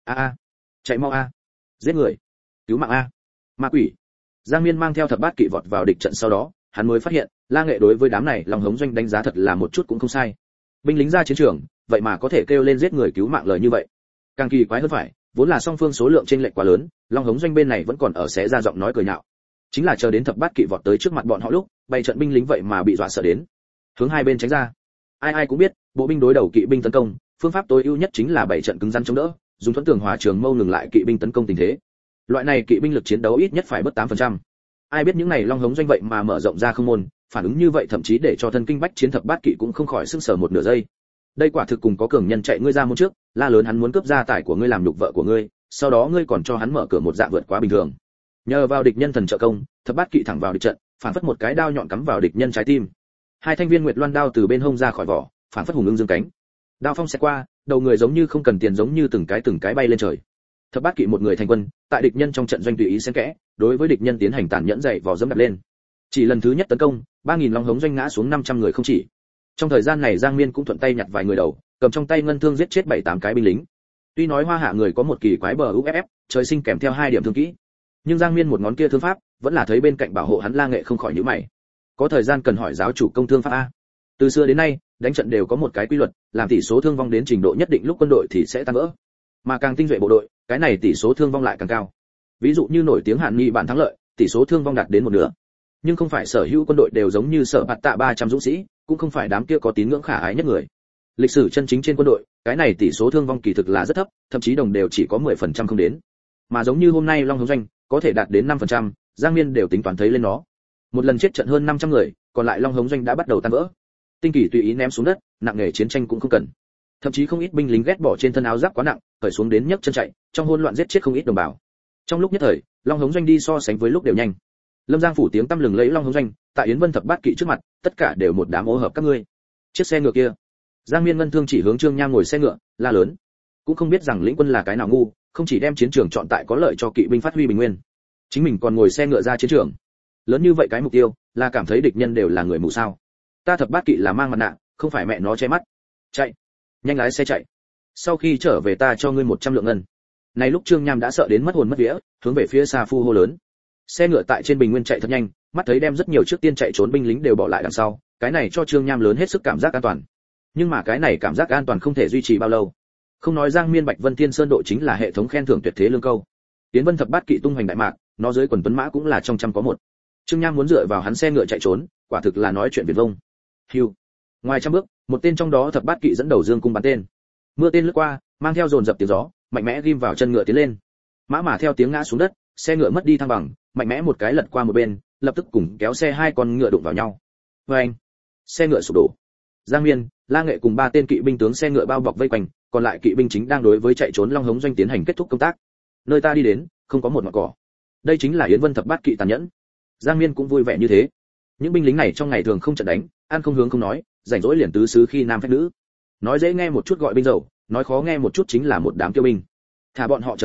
Chạy mau a. Giết người, cứu mạng a. Ma quỷ. Giang Miên mang theo thập bát kỵ vọt vào địch trận, sau đó hắn mới phát hiện La Nghệ đối với đám này Long Hống doanh đánh giá thật là một chút cũng không sai. Binh lính ra chiến trường, vậy mà có thể kêu lên giết người cứu mạng lời như vậy. Càng kỳ quái hơn phải, vốn là song phương số lượng chênh lệch quá lớn, Long Hống doanh bên này vẫn còn ở xé ra giọng nói cười nhạo. Chính là chờ đến thập bát kỵ vọt tới trước mặt bọn họ lúc, bày trận binh lính vậy mà bị dọa sợ đến, hướng hai bên tránh ra. Ai cũng biết, bộ binh đối đầu kỵ binh tấn công, phương pháp tối ưu nhất chính là bày trận cứng rắn chống đỡ, dùng thuẫn tường hòa trường mâu ngừng lại kỵ binh tấn công tình thế. Loại này kỵ binh lực chiến đấu ít nhất phải bớt 8%. Ai biết những này Long Hống doanh vậy mà mở rộng ra không môn, phản ứng như vậy thậm chí để cho thân kinh bách chiến thập bát kỵ cũng không khỏi sững sờ một nửa giây. Đây quả thực cùng có cường nhân chạy ngươi ra môn trước, la lớn hắn muốn cướp gia tài của ngươi làm nhục vợ của ngươi, sau đó ngươi còn cho hắn mở cửa một dạ vượt quá bình thường. Nhờ vào địch nhân thần trợ công, thập bát kỵ thẳng vào địch trận, phản phất một cái đao nhọn cắm vào địch nhân trái tim. Hai thanh viên nguyệt loan đao từ bên hông ra khỏi vỏ, phản phất hùng ưng dương cánh. Đao phong xẹt qua, đầu người giống như không cần tiền giống như từng cái bay lên trời. Thập bát kỵ một người thành quân, tại địch nhân trong trận doanh tùy ý xen kẽ, đối với địch nhân tiến hành tàn nhẫn dày vò dẫm đạp lên. Chỉ lần thứ nhất tấn công, 3000 Long Hống doanh ngã xuống 500 người không chỉ. Trong thời gian này Giang Miên cũng thuận tay nhặt vài người đầu, cầm trong tay ngân thương giết chết 7-8 cái binh lính. Tuy nói Hoa Hạ người có một kỳ quái bờ UFF, trời sinh kèm theo 2 điểm thương kỹ, nhưng Giang Miên một ngón kia thương pháp, vẫn là thấy bên cạnh bảo hộ hắn La Nghệ không khỏi nhíu mày. Có thời gian cần hỏi giáo chủ công thương pháp a. Từ xưa đến nay, đánh trận đều có một cái quy luật, làm tỷ số thương vong đến trình độ nhất định lúc quân đội thì sẽ tan vỡ. Mà càng tinh duệ bộ đội, cái này tỷ số thương vong lại càng cao. Ví dụ như nổi tiếng Hàn Nghị bản thắng lợi, tỷ số thương vong đạt đến 1/2. Nhưng không phải sở hữu quân đội đều giống như Sở Bạt Tạ 300 dũng sĩ, cũng không phải đám kia có tín ngưỡng khả ái nhất người. Lịch sử chân chính trên quân đội, cái này tỷ số thương vong kỳ thực là rất thấp, thậm chí đồng đều chỉ có 10% không đến. Mà giống như hôm nay Long Hống doanh, có thể đạt đến 5%, Giang Miên đều tính toán thấy lên nó. Một lần chết trận hơn 500 người, còn lại Long Hống doanh đã bắt đầu tan vỡ. Tinh kỳ tùy ý ném xuống đất, nặng nghề chiến tranh cũng không cần. Thậm chí không ít binh lính ghét bỏ trên thân áo giáp quá nặng, cởi xuống đến nhấc chân chạy, trong hỗn loạn giết chết không ít đồng bào. Trong lúc nhất thời, Long Hống doanh đi so sánh với lúc đều nhanh. Lâm Giang phủ tiếng tăm lừng lẫy Long Hống doanh, tại Yến Vân thập bát kỵ trước mặt, tất cả đều một đám ô hợp các ngươi. Chiếc xe ngựa kia, Giang Miên ngân thương chỉ hướng Trương Nham ngồi xe ngựa, la lớn. Cũng không biết rằng lĩnh quân là cái nào ngu, không chỉ đem chiến trường chọn tại có lợi cho kỵ binh phát huy bình nguyên, chính mình còn ngồi xe ngựa ra chiến trường. Lớn như vậy cái mục tiêu, là cảm thấy địch nhân đều là người mù sao? Ta thập bát kỵ là mang mặt nạ, không phải mẹ nó che mắt. Chạy, nhanh lái xe chạy. Sau khi trở về ta cho ngươi 100 lượng ngân. Này lúc Trương Nham đã sợ đến mất hồn mất vía, hướng về phía xa phu hô lớn. Xe ngựa tại trên bình nguyên chạy thật nhanh, mắt thấy đem rất nhiều trước tiên chạy trốn binh lính đều bỏ lại đằng sau, cái này cho Trương Nham lớn hết sức cảm giác an toàn. Nhưng mà cái này cảm giác an toàn không thể duy trì bao lâu. Không nói Giang Miên Bạch Vân Thiên Sơn độ chính là hệ thống khen thưởng tuyệt thế lương câu. Tiến Vân thập bát kỵ tung hoành đại mạc, nó dưới quần tuấn mã cũng là trong trăm có một. Trương Nham muốn dựa vào hắn xe ngựa chạy trốn, quả thực là nói chuyện viển vông. Hưu. Ngoài trăm bước, một tên trong đó thập bát kỵ dẫn đầu dương cung bắn tên. Mưa tên lướt qua, mang theo dồn dập tiếng gió, mạnh mẽ ghim vào chân ngựa tiến lên. Mã mà theo tiếng ngã xuống đất, xe ngựa mất đi thăng bằng, mạnh mẽ một cái lật qua một bên, lập tức cùng kéo xe hai con ngựa đụng vào nhau. Oeng! Xe ngựa sụp đổ. Giang Miên, La Nghệ cùng 3 tên kỵ binh tướng xe ngựa bao bọc vây quanh, còn lại kỵ binh chính đang đối với chạy trốn Long Hống doanh tiến hành kết thúc công tác. Nơi ta đi đến, không có một mảng cỏ. Đây chính là Yến Vân thập bát kỵ tàn nhẫn. Giang Miên cũng vui vẻ như thế. Những binh lính này trong ngày thường không trận đánh, ăn không hướng không nói, rảnh rỗi liền tứ xứ khi nam phách nữ. Nói dễ nghe một chút gọi binh dầu, nói khó nghe một chút chính là một đám kiêu binh. Thả bọn họ trở về,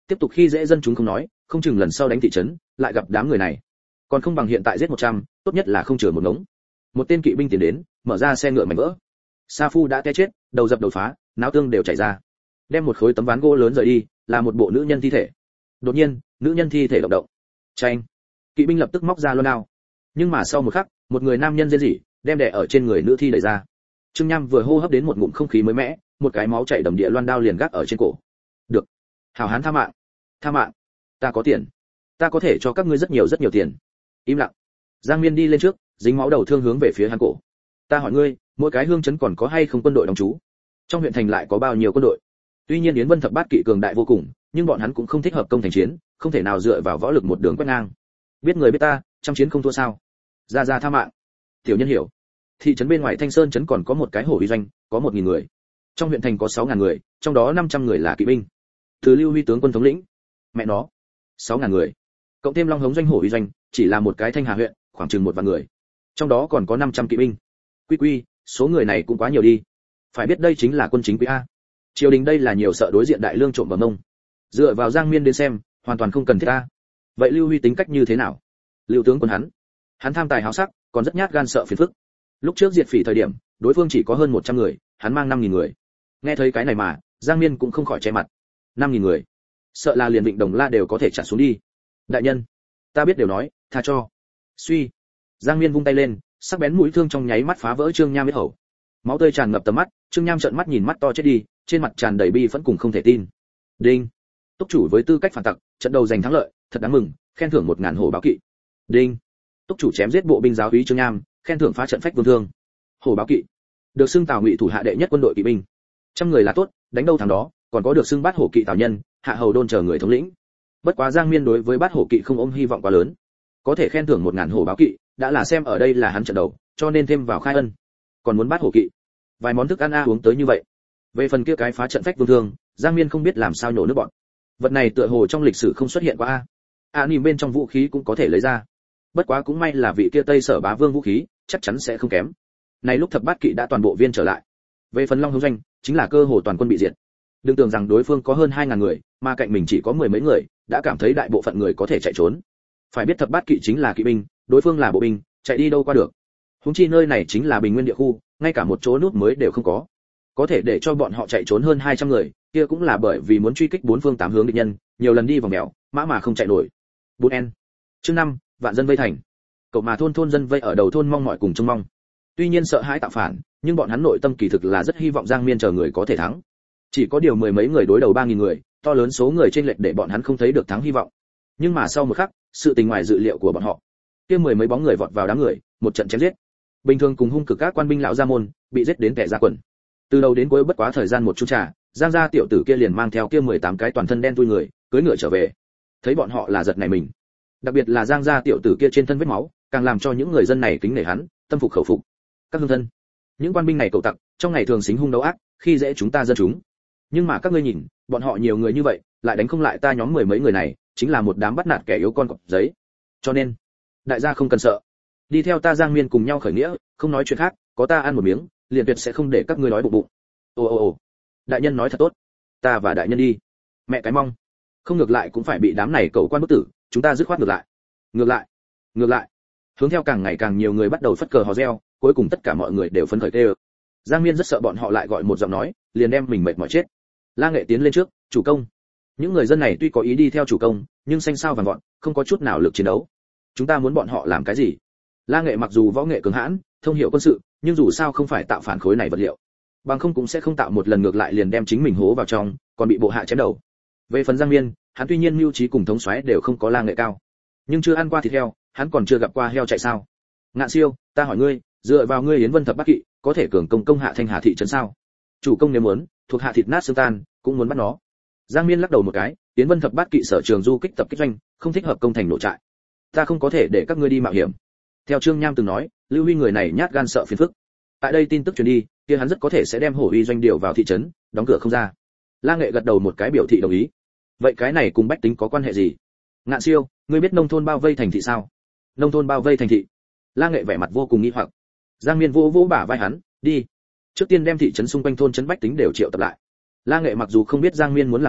tiếp tục khi dễ dân chúng không nói, không chừng lần sau đánh thị trấn lại gặp đám người này, còn không bằng hiện tại giết 100, tốt nhất là không chừa một ngống. Một tên kỵ binh tiến đến, mở ra xe ngựa mảnh vỡ. Sa Phu đã té chết, đầu dập đầu phá, não tương đều chảy ra. Đem một khối tấm ván gỗ lớn rời đi, là một bộ nữ nhân thi thể. Đột nhiên, nữ nhân thi thể động động. Chanh. Kỵ binh lập tức móc ra loan đao. Nhưng mà sau một khắc, một người nam nhân rên rỉ, đem đè ở trên người nữ thi đẩy ra. Trương Nham vừa hô hấp đến một ngụm không khí mới mẻ, một cái máu chảy đầm địa loan đao liền gác ở trên cổ. Được, hảo hán tha mạng, tha mạng, ta có tiền, ta có thể cho các ngươi rất nhiều tiền. Im lặng. Giang Miên đi lên trước, dính máu đầu thương hướng về phía hắn cổ. Ta hỏi ngươi, mỗi cái hương trấn còn có hay không quân đội đóng trú? Trong huyện thành lại có bao nhiêu quân đội? Tuy nhiên Yến Vân Thập Bát Kỵ cường đại vô cùng, nhưng bọn hắn cũng không thích hợp công thành chiến, không thể nào dựa vào võ lực một đường quét ngang. Biết người biết ta, trăm chiến không thua sao? Ra tha mạng. Tiểu nhân hiểu. Thị trấn bên ngoài Thanh Sơn trấn còn có một cái hổ uy doanh, có 1000 người. Trong huyện thành có 6000 người, trong đó 500 người là kỵ binh. Từ Lưu Huy tướng quân thống lĩnh. Mẹ nó, 6000 người. Cộng thêm Long Hống doanh hổ uy doanh, chỉ là một cái Thanh Hà huyện, khoảng chừng 1 vạn người. Trong đó còn có 500 kỵ binh. Quy, số người này cũng quá nhiều đi. Phải biết đây chính là quân chính quy a. Triều đình đây là nhiều sợ đối diện đại lương trộm vào mông. Dựa vào Giang Miên đến xem, hoàn toàn không cần thiết a. Vậy Lưu Huy tính cách như thế nào? Lưu tướng quân hắn tham tài háo sắc, còn rất nhát gan sợ phiền phức. Lúc trước diệt phỉ thời điểm, đối phương chỉ có hơn 100 người, hắn mang 5000 người. Nghe thấy cái này mà, Giang Miên cũng không khỏi che mặt. 5000 người, sợ là liền Vịnh Đồng La đều có thể trả xuống đi. Đại nhân, ta biết đều nói, tha cho. Suy. Giang Miên vung tay lên, sắc bén mũi thương trong nháy mắt phá vỡ Trương Nham huyết hầu. Máu tươi tràn ngập tầm mắt, Trương Nham trợn mắt nhìn mắt to chết đi, trên mặt tràn đầy bi phẫn cùng không thể tin. Đinh. Túc chủ với tư cách phản tặc, trận đầu giành thắng lợi, thật đáng mừng, khen thưởng 1000 hổ báo kỵ. Đinh. Túc chủ chém giết bộ binh giáo úy Trương Nham, khen thưởng phá trận phách vương thương. Hổ báo kỵ. Được xưng Tào Ngụy thủ hạ đệ nhất quân đội kỵ binh. 100 người là tốt, đánh đâu thắng đó, còn có được xưng Bát Hổ kỵ Tào nhân, hạ hầu đôn chờ người thống lĩnh. Bất quá Giang Miên đối với Bát Hổ kỵ không ôm hy vọng quá lớn. Có thể khen thưởng 1000 hổ báo kỵ, đã là xem ở đây là hắn trận đầu, cho nên thêm vào khai ân. Còn muốn Bát Hổ kỵ, vài món thức ăn uống tới như vậy. Về phần kia cái phá trận phách vương thương, Giang Miên không biết làm sao nhổ nước bọn. Vật này tựa hồ trong lịch sử không xuất hiện qua a. Nìm bên trong vũ khí cũng có thể lấy ra. Bất quá cũng may là vị kia Tây Sở Bá Vương vũ khí, chắc chắn sẽ không kém. Này lúc Thập Bát Kỵ đã toàn bộ viên trở lại. Về phần Long Hống doanh, chính là cơ hồ toàn quân bị diệt. Đừng tưởng rằng đối phương có hơn 2000 người, mà cạnh mình chỉ có 10 mấy người, đã cảm thấy đại bộ phận người có thể chạy trốn. Phải biết Thập Bát Kỵ chính là kỵ binh, đối phương là bộ binh, chạy đi đâu qua được. Huống chi nơi này chính là bình nguyên địa khu, ngay cả một chỗ nút mới đều không có. Có thể để cho bọn họ chạy trốn hơn 200 người, kia cũng là bởi vì muốn truy kích bốn phương tám hướng địch nhân, nhiều lần đi vòng mèo, mã mà không chạy nổi. 4N. Chương 5, vạn dân vây thành. Cậu mà thôn dân vây ở đầu thôn mong mỏi cùng trông mong. Tuy nhiên sợ hãi tạo phản, nhưng bọn hắn nội tâm kỳ thực là rất hy vọng Giang Miên chờ người có thể thắng. Chỉ có điều 10 mấy người đối đầu 3000 người, to lớn số người trên lệch để bọn hắn không thấy được thắng hy vọng. Nhưng mà sau một khắc, sự tình ngoài dự liệu của bọn họ. Kia 10 mấy bóng người vọt vào đám người, một trận chém giết. Bình thường cùng hung cực các quan binh lão gia môn, bị giết đến kẻ ra quần. Từ đầu đến cuối bất quá thời gian một chút trà, Giang gia tiểu tử kia liền mang theo kia 18 cái toàn thân đen thui người, cưỡi ngựa trở về. Thấy bọn họ là giật nảy mình. Đặc biệt là Giang gia tiểu tử kia trên thân vết máu, càng làm cho những người dân này kính nể hắn, tâm phục khẩu phục. Các hương thân, những quan binh này cầu tặc, trong ngày thường xính hung đấu ác, khi dễ chúng ta dân chúng. Nhưng mà các ngươi nhìn, bọn họ nhiều người như vậy, lại đánh không lại ta nhóm 10 mấy người này, chính là một đám bắt nạt kẻ yếu con cọp giấy. Cho nên, đại gia không cần sợ, đi theo ta Giang Miên cùng nhau khởi nghĩa, không nói chuyện khác, có ta ăn một miếng, liền tuyệt sẽ không để các ngươi nói bụng bụng. Ồ, đại nhân nói thật tốt, ta và đại nhân đi. Mẹ cái mong, không ngược lại cũng phải bị đám này cầu quan bức tử, chúng ta dứt khoát ngược lại. Hướng theo càng ngày càng nhiều người bắt đầu phất cờ hò reo, cuối cùng tất cả mọi người đều phấn khởi tê ơ. Giang Miên rất sợ bọn họ lại gọi một giọng nói, liền đem mình mệt mỏi chết. La Nghệ tiến lên trước, chủ công. Những người dân này tuy có ý đi theo chủ công, nhưng xanh sao vàng vọt, không có chút nào lực chiến đấu. Chúng ta muốn bọn họ làm cái gì? La Nghệ mặc dù võ nghệ cường hãn, thông hiểu quân sự, nhưng dù sao không phải tạo phản khối này vật liệu. Bằng không cũng sẽ không tạo một lần ngược lại liền đem chính mình hố vào trong, còn bị bộ hạ chém đầu. Về phần Giang Miên, hắn tuy nhiên mưu trí cùng thống soái đều không có La Nghệ cao, nhưng chưa ăn qua thịt heo, hắn còn chưa gặp qua heo chạy sao? Ngạn Siêu, ta hỏi ngươi, dựa vào ngươi Yến Vân Thập Bát Kỵ, có thể cường công hạ Thanh Hà thị trấn sao? Chủ công nếu muốn, thuộc hạ thịt nát xương tan, cũng muốn bắt nó. Giang Miên lắc đầu một cái, Yến Vân Thập Bát Kỵ sở trường du kích tập kích doanh, không thích hợp công thành nổ trại. Ta không có thể để các ngươi đi mạo hiểm. Theo Trương Nham từng nói, Lưu Huy người này nhát gan sợ phiền phức. Tại đây tin tức truyền đi, kia hắn rất có thể sẽ đem Hổ Uy doanh điều vào thị trấn, đóng cửa không ra. La Nghệ gật đầu một cái biểu thị đồng ý. Vậy cái này cùng bách tính có quan hệ gì? Ngạn Siêu, ngươi biết nông thôn bao vây thành thị sao? Nông thôn bao vây thành thị? La Nghệ vẻ mặt vô cùng nghi hoặc. Giang Miên vỗ bả vai hắn, đi. Trước tiên đem thị trấn xung quanh thôn trấn bách tính đều triệu tập lại. La Nghệ mặc dù không biết Giang Miên muốn làm gì,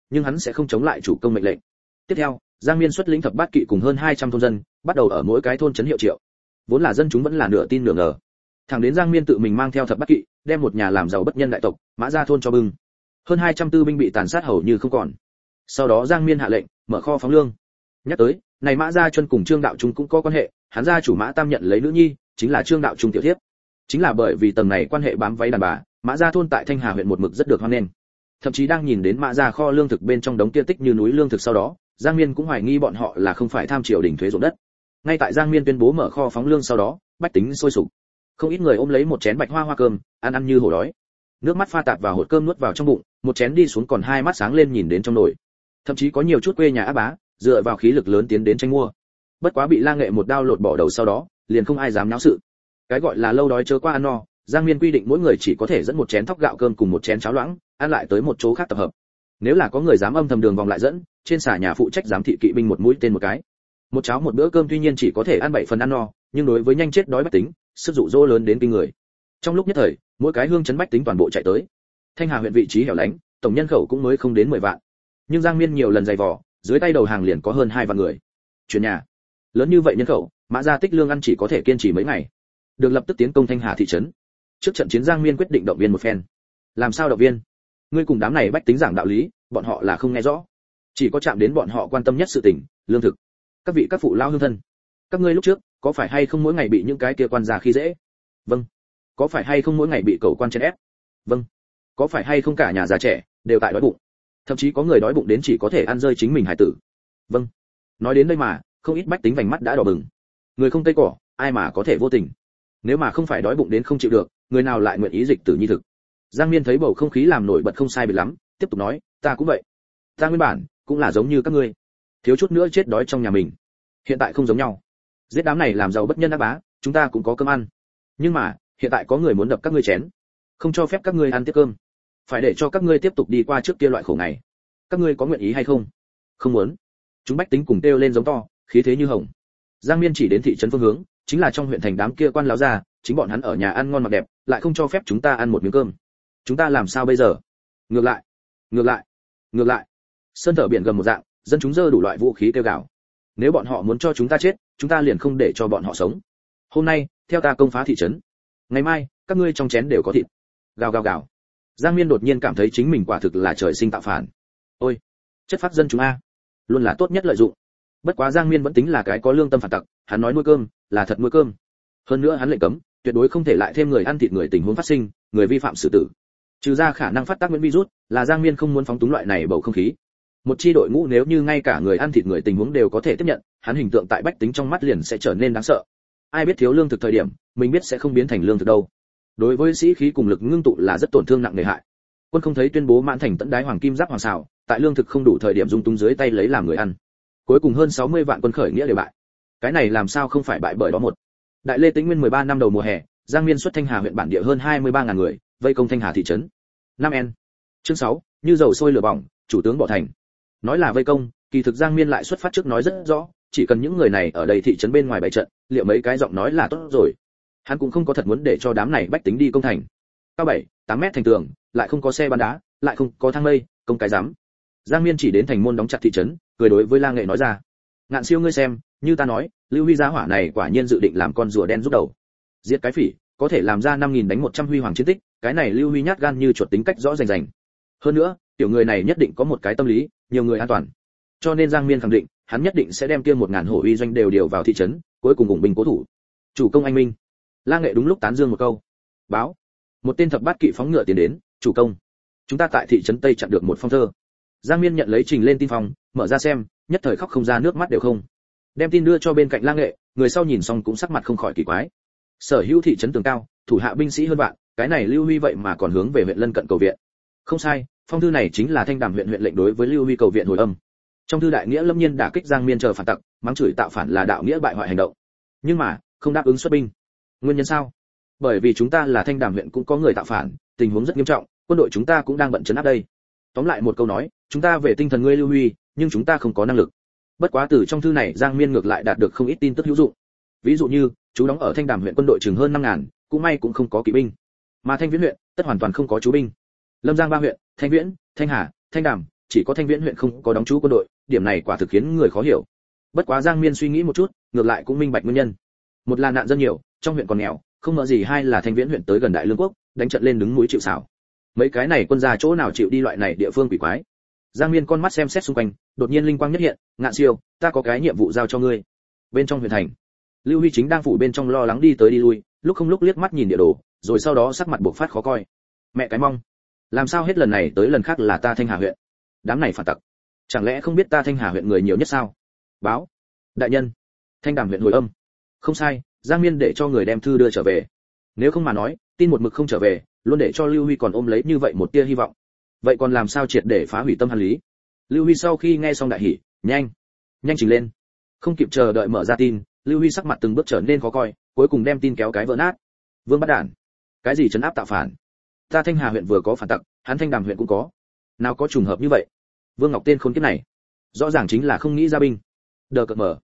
nhưng hắn sẽ không chống lại chủ công mệnh lệnh. Tiếp theo, Giang Miên xuất lĩnh thập bát kỵ cùng hơn 200 thôn dân, bắt đầu ở mỗi cái thôn trấn hiệu triệu. Vốn là dân chúng vẫn là nửa tin nửa ngờ. Thẳng đến Giang Miên tự mình mang theo thập bát kỵ, đem một nhà làm giàu bất nhân đại tộc, Mã Gia thôn cho bưng. Hơn 200 tư binh bị tàn sát hầu như không còn. Sau đó Giang Miên hạ lệnh, mở kho phóng lương. Nhắc tới, này Mã Gia Chuân cùng Trương Đạo Trung cũng có quan hệ, hắn gia chủ Mã Tam nhận lấy nữ nhi, chính là Trương Đạo Trung tiểu thiếp. Chính là bởi vì tầng này quan hệ bám váy đàn bà, Mã Gia thôn tại Thanh Hà huyện một mực rất được hoan nghênh. Thậm chí đang nhìn đến Mã Gia kho lương thực bên trong đống kia tích như núi lương thực sau đó, Giang Miên cũng hoài nghi bọn họ là không phải tham triều đình thuế ruộng đất. Ngay tại Giang Miên tuyên bố mở kho phóng lương sau đó, bách tính sôi sục. Không ít người ôm lấy một chén bạch hoa hoa cơm, ăn như hổ đói. Nước mắt pha tạp vào hột cơm nuốt vào trong bụng, một chén đi xuống còn hai mắt sáng lên nhìn đến trong nồi. Thậm chí có nhiều chút quê nhà á bá, dựa vào khí lực lớn tiến đến tranh mua. Bất quá bị La Nghệ một đao lột bỏ đầu sau đó, liền không ai dám náo sự. Cái gọi là lâu đói chớ qua ăn no, Giang Miên quy định mỗi người chỉ có thể dẫn một chén thóc gạo cơm cùng một chén cháo loãng, ăn lại tới một chỗ khác tập hợp. Nếu là có người dám âm thầm đường vòng lại dẫn, trên xà nhà phụ trách giám thị kỵ binh một mũi tên một cái. Một cháo một bữa cơm tuy nhiên chỉ có thể ăn 7 phần ăn no, nhưng đối với nhanh chết đói bách tính, sức dụ dỗ lớn đến kinh người. Trong lúc nhất thời, mỗi cái hương trấn bách tính toàn bộ chạy tới. Thanh Hà huyện vị trí hẻo lánh, tổng nhân khẩu cũng mới không đến 10 vạn. Nhưng Giang Miên nhiều lần dày vò, dưới tay đầu hàng liền có hơn 2 vạn người. Chuyển nhà, lớn như vậy nhân khẩu, Mã Gia tích lương ăn chỉ có thể kiên trì mấy ngày. Được lập tức tiến công Thanh Hà thị trấn. Trước trận chiến Giang Miên quyết định động viên một phen. Làm sao động viên? Ngươi cùng đám này bách tính giảng đạo lý, bọn họ là không nghe rõ. Chỉ có chạm đến bọn họ quan tâm nhất sự tình, lương thực. Các vị các phụ lao hương thân, các ngươi lúc trước có phải hay không mỗi ngày bị những cái kia quan gia khi dễ? Vâng. Có phải hay không mỗi ngày bị cầu quan chèn ép? Vâng. Có phải hay không cả nhà già trẻ đều tại đói bụng? Thậm chí có người đói bụng đến chỉ có thể ăn rơi chính mình hải tử. Vâng. Nói đến đây mà, không ít bách tính vành mắt đã đỏ bừng. Người không tây cỏ, ai mà có thể vô tình? Nếu mà không phải đói bụng đến không chịu được, người nào lại nguyện ý dịch tử nhi thực? Giang Miên thấy bầu không khí làm nổi bật không sai biệt lắm, tiếp tục nói, ta cũng vậy. Ta nguyên bản cũng là giống như các ngươi, thiếu chút nữa chết đói trong nhà mình. Hiện tại không giống nhau. Giết đám này làm giàu bất nhân ác bá, chúng ta cũng có cơm ăn. Nhưng mà, hiện tại có người muốn đập các ngươi chén, không cho phép các ngươi ăn tiếp cơm, phải để cho các ngươi tiếp tục đi qua trước kia loại khổ này. Các ngươi có nguyện ý hay không? Không muốn. Chúng bách tính cùng kêu lên giống to, khí thế như hồng. Giang Miên chỉ đến thị trấn phương hướng, chính là trong huyện thành đám kia quan lão gia, chính bọn hắn ở nhà ăn ngon mặc đẹp, lại không cho phép chúng ta ăn một miếng cơm. Chúng ta làm sao bây giờ? Ngược lại, ngược lại, ngược lại. Sơn thở biển gầm một dạng, dân chúng giơ đủ loại vũ khí kêu gào. Nếu bọn họ muốn cho chúng ta chết, chúng ta liền không để cho bọn họ sống. Hôm nay, theo ta công phá thị trấn. Ngày mai, các ngươi trong chén đều có thịt. Gào gào gào. Giang Miên đột nhiên cảm thấy chính mình quả thực là trời sinh tạo phản. Ôi, chất phác dân chúng a, luôn là tốt nhất lợi dụng. Bất quá Giang Miên vẫn tính là cái có lương tâm phản tặc, hắn nói nuôi cơm, là thật nuôi cơm. Hơn nữa hắn lệnh cấm, tuyệt đối không thể lại thêm người ăn thịt người tình huống phát sinh, người vi phạm xử tử. Trừ ra khả năng phát tác miễn virus, là Giang Miên không muốn phóng túng loại này bầu không khí. Một chi đội ngũ nếu như ngay cả người ăn thịt người tình huống đều có thể tiếp nhận, hắn hình tượng tại bách tính trong mắt liền sẽ trở nên đáng sợ. Ai biết thiếu lương thực thời điểm, mình biết sẽ không biến thành lương thực đâu. Đối với sĩ khí cùng lực ngưng tụ là rất tổn thương nặng nề hại. Quân không thấy tuyên bố mãn thành tận đái hoàng kim giáp hoàng xào, tại lương thực không đủ thời điểm dung tung dưới tay lấy làm người ăn. Cuối cùng hơn 60 vạn quân khởi nghĩa đều bại. Cái này làm sao không phải bại bởi đó một. Đại Lê Tĩnh Nguyên 13 năm đầu mùa hè, Giang Miên xuất Thanh Hà huyện bản địa hơn 23.000 người, vây công Thanh Hà thị trấn. 5N. Chương 6, như dầu sôi lửa bỏng, chủ tướng bỏ thành. Nói là vây công, kỳ thực Giang Miên lại xuất phát trước nói rất rõ, chỉ cần những người này ở đây thị trấn bên ngoài bày trận, liệu mấy cái giọng nói là tốt rồi. Hắn cũng không có thật muốn để cho đám này bách tính đi công thành. Cao 7, 8 mét thành tường, lại không có xe bắn đá, lại không có thang mây, công cái dám. Giang Miên chỉ đến thành môn đóng chặt thị trấn, cười đối với La Nghệ nói ra: "Ngạn siêu ngươi xem, như ta nói, Lưu Huy giá hỏa này quả nhiên dự định làm con rùa đen rút đầu. Giết cái phỉ, có thể làm ra 5000 đánh 100 huy hoàng chiến tích, cái này Lưu Huy nhát gan như chuột tính cách rõ rành rành. Hơn nữa, tiểu người này nhất định có một cái tâm lý, nhiều người an toàn. Cho nên Giang Miên khẳng định, hắn nhất định sẽ đem kia 1000 hổ uy doanh đều điều vào thị trấn, cuối cùng ủng binh cố thủ. Chủ công anh minh." La Nghệ đúng lúc tán dương một câu. "Báo." Một tên thập bát kỵ phóng ngựa tiến đến, "Chủ công, chúng ta tại thị trấn Tây chặn được một phong thơ." Giang Miên nhận lấy trình lên tin phòng, mở ra xem, nhất thời khóc không ra nước mắt đều không. Đem tin đưa cho bên cạnh La Nghệ, người sau nhìn xong cũng sắc mặt không khỏi kỳ quái. Sở hữu thị trấn tường cao, thủ hạ binh sĩ hơn vạn, cái này Lưu Huy vậy mà còn hướng về huyện lân cận cầu viện. Không sai, phong thư này chính là Thanh Đàm huyện huyện lệnh đối với Lưu Huy cầu viện hồi âm. Trong thư đại nghĩa lâm nhiên đả kích Giang Miên chờ phản tặc, mắng chửi tạo phản là đạo nghĩa bại hoại hành động. Nhưng mà, không đáp ứng xuất binh. Nguyên nhân sao? Bởi vì chúng ta là Thanh Đàm huyện cũng có người tạo phản, tình huống rất nghiêm trọng, quân đội chúng ta cũng đang bận trấn áp đây. Tóm lại một câu nói, chúng ta về tinh thần ngươi Lưu Huy, nhưng chúng ta không có năng lực. Bất quá từ trong thư này Giang Miên ngược lại đạt được không ít tin tức hữu dụng. Ví dụ như, chú đóng ở Thanh Đàm huyện quân đội chừng hơn 5000, cũng may cũng không có kỵ binh. Mà Thanh Viễn huyện, tất hoàn toàn không có chú binh. Lâm Giang ba huyện, Thanh Viễn, Thanh Hà, Thanh Đàm, chỉ có Thanh Viễn huyện không có đóng trú quân đội, điểm này quả thực khiến người khó hiểu. Bất quá Giang Miên suy nghĩ một chút, ngược lại cũng minh bạch nguyên nhân. Một là nạn dân nhiều, trong huyện còn nghèo, không ngờ gì, hai là Thanh Viễn huyện tới gần Đại Lương quốc, đánh trận lên đứng núi chịu sào. Mấy cái này quân gia chỗ nào chịu đi loại này địa phương quỷ quái. Giang Miên con mắt xem xét xung quanh, đột nhiên linh quang nhất hiện, Ngạn Siêu, ta có cái nhiệm vụ giao cho ngươi. Bên trong huyện thành, Lưu Huy chính đang phủ bên trong lo lắng đi tới đi lui, lúc không lúc liếc mắt nhìn địa đồ, rồi sau đó sắc mặt bộc phát khó coi. Mẹ cái mong, làm sao hết lần này tới lần khác là ta Thanh Hà huyện? Đám này phản tặc, chẳng lẽ không biết ta Thanh Hà huyện người nhiều nhất sao? Báo, đại nhân. Thanh Đàm huyện hồi âm. Không sai, Giang Miên để cho người đem thư đưa trở về. Nếu không mà nói, tin một mực không trở về, luôn để cho Lưu Huy còn ôm lấy như vậy một tia hy vọng. Vậy còn làm sao triệt để phá hủy tâm hắn lý? Lưu Huy sau khi nghe xong đại hỉ, nhanh chỉnh lên. Không kịp chờ đợi mở ra tin, Lưu Huy sắc mặt từng bước trở nên khó coi, cuối cùng đem tin kéo cái vỡ nát. Vương bắt đản, cái gì trấn áp tạo phản? Ta Thanh Hà huyện vừa có phản tặc, hắn Thanh Đàm huyện cũng có. Nào có trùng hợp như vậy? Vương Ngọc tên khốn kiếp này, rõ ràng chính là không nghĩ ra binh. Đờ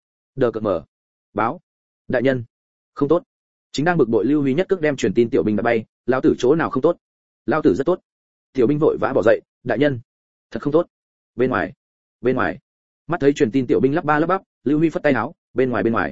cợt mở. Báo, đại nhân. Không tốt. Chính đang bực bội Lưu Huy nhất cước đem truyền tin tiểu binh đã bay, lão tử chỗ nào không tốt? Lão tử rất tốt. Tiểu binh vội vã bỏ dậy, đại nhân, thật không tốt. Bên ngoài. Mắt thấy truyền tin tiểu binh lắp ba lắp bắp, Lưu Huy phất tay áo, bên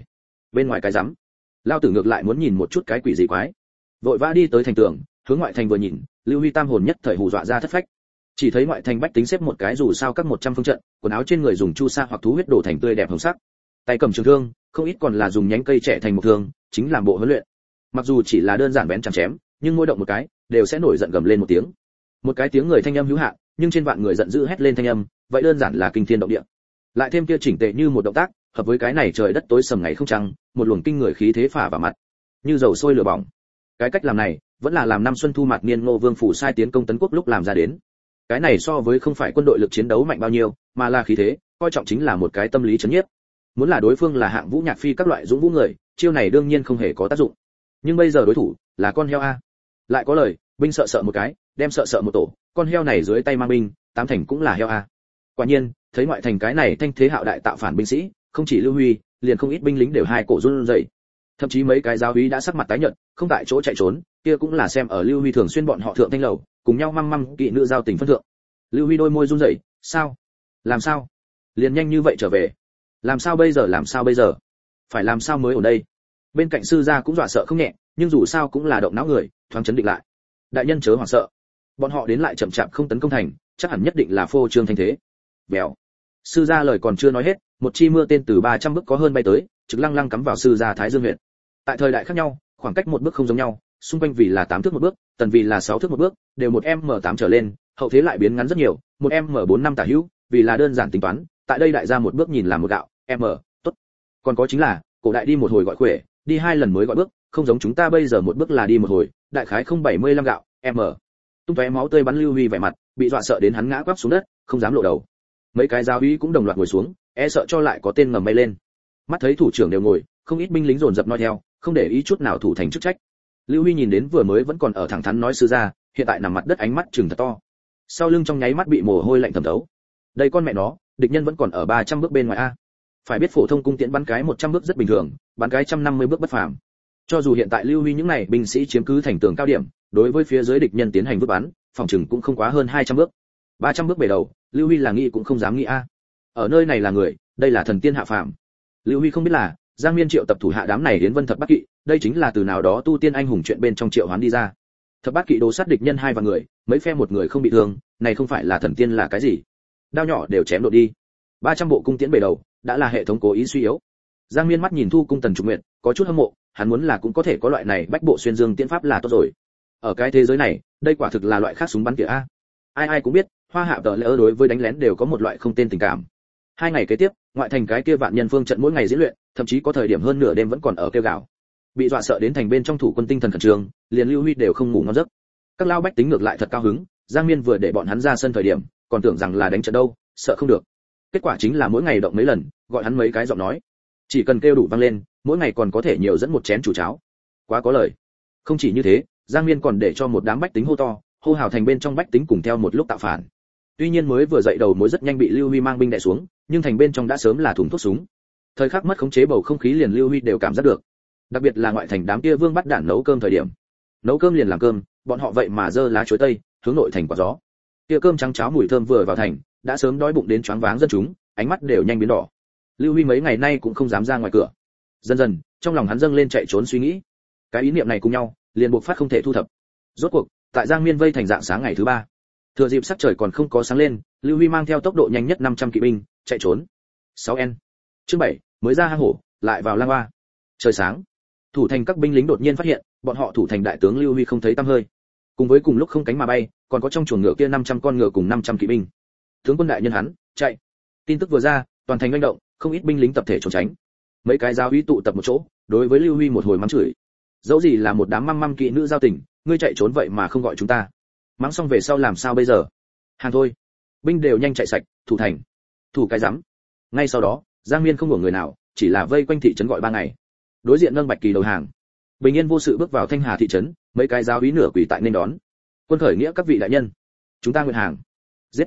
ngoài cái rắm. Lão tử ngược lại muốn nhìn một chút cái quỷ gì quái. Vội vã đi tới thành tường, hướng ngoại thành vừa nhìn, Lưu Huy tam hồn nhất thời hù dọa ra thất phách. Chỉ thấy ngoại thành bách tính xếp một cái dù sao các 100 phương trận, quần áo trên người dùng chu sa hoặc thú huyết đổ thành tươi đẹp hồng sắc. Tay cầm trường thương, không ít còn là dùng nhánh cây trẻ thành một thương, chính làm bộ huấn luyện. Mặc dù chỉ là đơn giản bén chẳng chém, nhưng mỗi động một cái, đều sẽ nổi giận gầm lên một tiếng. Một cái tiếng người thanh âm hữu hạn, nhưng trên vạn người giận dữ hét lên thanh âm, vậy đơn giản là kinh thiên động địa. Lại thêm kia chỉnh tề như một động tác, hợp với cái này trời đất tối sầm ngày không trăng, một luồng kinh người khí thế phả vào mặt, như dầu sôi lửa bỏng. Cái cách làm này, vẫn là làm năm xuân thu mạt niên Ngô Vương phủ sai tiến công tấn quốc lúc làm ra đến. Cái này so với không phải quân đội lực chiến đấu mạnh bao nhiêu, mà là khí thế, coi trọng chính là một cái tâm lý chấn nhiếp. Muốn là đối phương là hạng vũ nhạc phi các loại dũng vũ người, chiêu này đương nhiên không hề có tác dụng. Nhưng bây giờ đối thủ là con heo a. Lại có lời, binh sợ một cái, đem sợ một tổ, con heo này dưới tay mang binh, tám thành cũng là heo a. Quả nhiên, thấy ngoại thành cái này thanh thế hạo đại tạo phản binh sĩ, không chỉ Lưu Huy, liền không ít binh lính đều hai cổ run rẩy. Thậm chí mấy cái giáo úy đã sắc mặt tái nhợt, không tại chỗ chạy trốn, kia cũng là xem ở Lưu Huy thường xuyên bọn họ thượng thanh lầu, cùng nhau măm kỵ nữ giao tình phân thượng. Lưu Huy đôi môi run rẩy, sao? Làm sao? Liền nhanh như vậy trở về? Làm sao bây giờ? Phải làm sao mới ở đây? Bên cạnh sư gia cũng dọa sợ không nhẹ, nhưng dù sao cũng là động não người, thoáng chấn định lại. Đại nhân chớ hoảng sợ, bọn họ đến lại chậm chạp không tấn công thành, chắc hẳn nhất định là phô trương thanh thế. Bèo. Sư gia lời còn chưa nói hết, một chi mưa tên từ 300 bước có hơn bay tới, trực lăng lăng cắm vào sư gia Thái Dương huyện. Tại thời đại khác nhau, khoảng cách một bước không giống nhau, xung quanh vì là 8 thước một bước, tần vì là 6 thước một bước, đều một m8 trở lên, hậu thế lại biến ngắn rất nhiều, một m4-5 tả hữu, vì là đơn giản tính toán, tại đây đại gia một bước nhìn là một gạo, tốt. Còn có chính là, cổ đại đi một hồi gọi quể, đi 2 lần mới gọi bước, không giống chúng ta bây giờ một bước là đi một hồi, đại khái không 75 gạo, Tung tóe máu tươi bắn Lưu Huy vẻ mặt, bị dọa sợ đến hắn ngã quắp xuống đất, không dám lộ đầu. Mấy cái giáo úy cũng đồng loạt ngồi xuống, e sợ cho lại có tên ngầm bay lên. Mắt thấy thủ trưởng đều ngồi, không ít binh lính dồn dập nói theo, không để ý chút nào thủ thành chức trách. Lưu Huy nhìn đến vừa mới vẫn còn ở thẳng thắn nói sư gia, hiện tại nằm mặt đất ánh mắt trừng thật to. Sau lưng trong nháy mắt bị mồ hôi lạnh thấm thấu. Đây con mẹ nó, địch nhân vẫn còn ở 300 bước bên ngoài a. Phải biết phổ thông cung tiễn bắn cái 100 bước rất bình thường, bắn cái 150 bước bất phàm. Cho dù hiện tại Lưu Huy những này binh sĩ chiếm cứ thành tường cao điểm, đối với phía dưới địch nhân tiến hành vứt bắn, phòng trừng cũng không quá hơn 200 bước. 300 bước bể đầu, Lưu Huy là nghĩ cũng không dám nghĩ a. Ở nơi này là người, đây là thần tiên hạ phàm. Lưu Huy không biết là, Giang Miên triệu tập thủ hạ đám này đến Vân Thập Bát Kỵ, đây chính là từ nào đó tu tiên anh hùng chuyện bên trong triệu hoán đi ra. Thập Bát Kỵ đồ sát địch nhân 2 vạn người, mấy phe một người không bị thương, này không phải là thần tiên là cái gì? Đao nhỏ đều chém đột đi. 300 bộ cung tiễn bể đầu, đã là hệ thống cố ý suy yếu. Giang Miên mắt nhìn Thu cung Tần Trục Nguyệt, có chút hâm mộ, hắn muốn là cũng có thể có loại này bách bộ xuyên dương tiễn pháp là tốt rồi. Ở cái thế giới này, đây quả thực là loại khác súng bắn tỉa a. Ai cũng biết, Hoa Hạ tờ lỡ đối với đánh lén đều có một loại không tên tình cảm. 2 ngày kế tiếp, ngoại thành cái kia vạn nhân phương trận mỗi ngày diễn luyện, thậm chí có thời điểm hơn nửa đêm vẫn còn ở kêu gào. Bị dọa sợ đến thành bên trong thủ quân tinh thần khẩn trương, liền Lưu Huy đều không ngủ ngon giấc. Các lao bách tính ngược lại thật cao hứng, Giang Miên vừa để bọn hắn ra sân thời điểm, còn tưởng rằng là đánh trận đâu, sợ không được. Kết quả chính là mỗi ngày động mấy lần, gọi hắn mấy cái giọng nói. Chỉ cần kêu đủ vang lên, mỗi ngày còn có thể nhiều dẫn một chén chủ cháo. Quá có lời. Không chỉ như thế, Giang Miên còn để cho một đám bách tính hô to, hô hào thành bên trong bách tính cùng theo một lúc tạo phản. Tuy nhiên mới vừa dậy đầu mối rất nhanh bị Lưu Huy mang binh đè xuống, nhưng thành bên trong đã sớm là thùng thuốc súng. Thời khắc mất khống chế bầu không khí liền Lưu Huy đều cảm giác được. Đặc biệt là ngoại thành đám kia vương bắt đản nấu cơm thời điểm. Nấu cơm liền làm cơm, bọn họ vậy mà dơ lá chuối tây, hướng nội thành quả gió. Kia cơm trắng cháo mùi thơm vừa vào thành, đã sớm đói bụng đến choáng váng dân chúng, ánh mắt đều nhanh biến đỏ. Lưu Huy mấy ngày nay cũng không dám ra ngoài cửa. Dần dần, trong lòng hắn dâng lên chạy trốn suy nghĩ. Cái ý niệm này cùng nhau, liền buộc phát không thể thu thập. Rốt cuộc, tại Giang Miên vây thành dạng sáng ngày thứ 3. Thừa dịp sắc trời còn không có sáng lên, Lưu Huy mang theo tốc độ nhanh nhất 500 kỵ binh, chạy trốn. 6N. Chương 7, mới ra hang hổ, lại vào lang hoa. Trời sáng, thủ thành các binh lính đột nhiên phát hiện, bọn họ thủ thành đại tướng Lưu Huy không thấy tăm hơi. Cùng với cùng lúc không cánh mà bay, còn có trong chuồng ngựa kia 500 con ngựa cùng 500 kỵ binh. Tướng quân đại nhân hắn, chạy. Tin tức vừa ra, toàn thành manh động, không ít binh lính tập thể trốn tránh. Mấy cái giáo úy tụ tập một chỗ, đối với Lưu Huy một hồi mắng chửi. Dẫu gì là một đám măm kỵ nữ giao tình, ngươi chạy trốn vậy mà không gọi chúng ta. Mắng xong về sau làm sao bây giờ? Hàng thôi. Binh đều nhanh chạy sạch, thủ thành. Thủ cái rắm. Ngay sau đó, Giang Miên không ngủ người nào, chỉ là vây quanh thị trấn gọi 3 ngày. Đối diện nâng Bạch Kỳ đầu hàng. Bình yên vô sự bước vào Thanh Hà thị trấn, mấy cái giáo úy nửa quỳ tại nên đón. Quân khởi nghĩa các vị đại nhân, chúng ta nguyện hàng. Giết.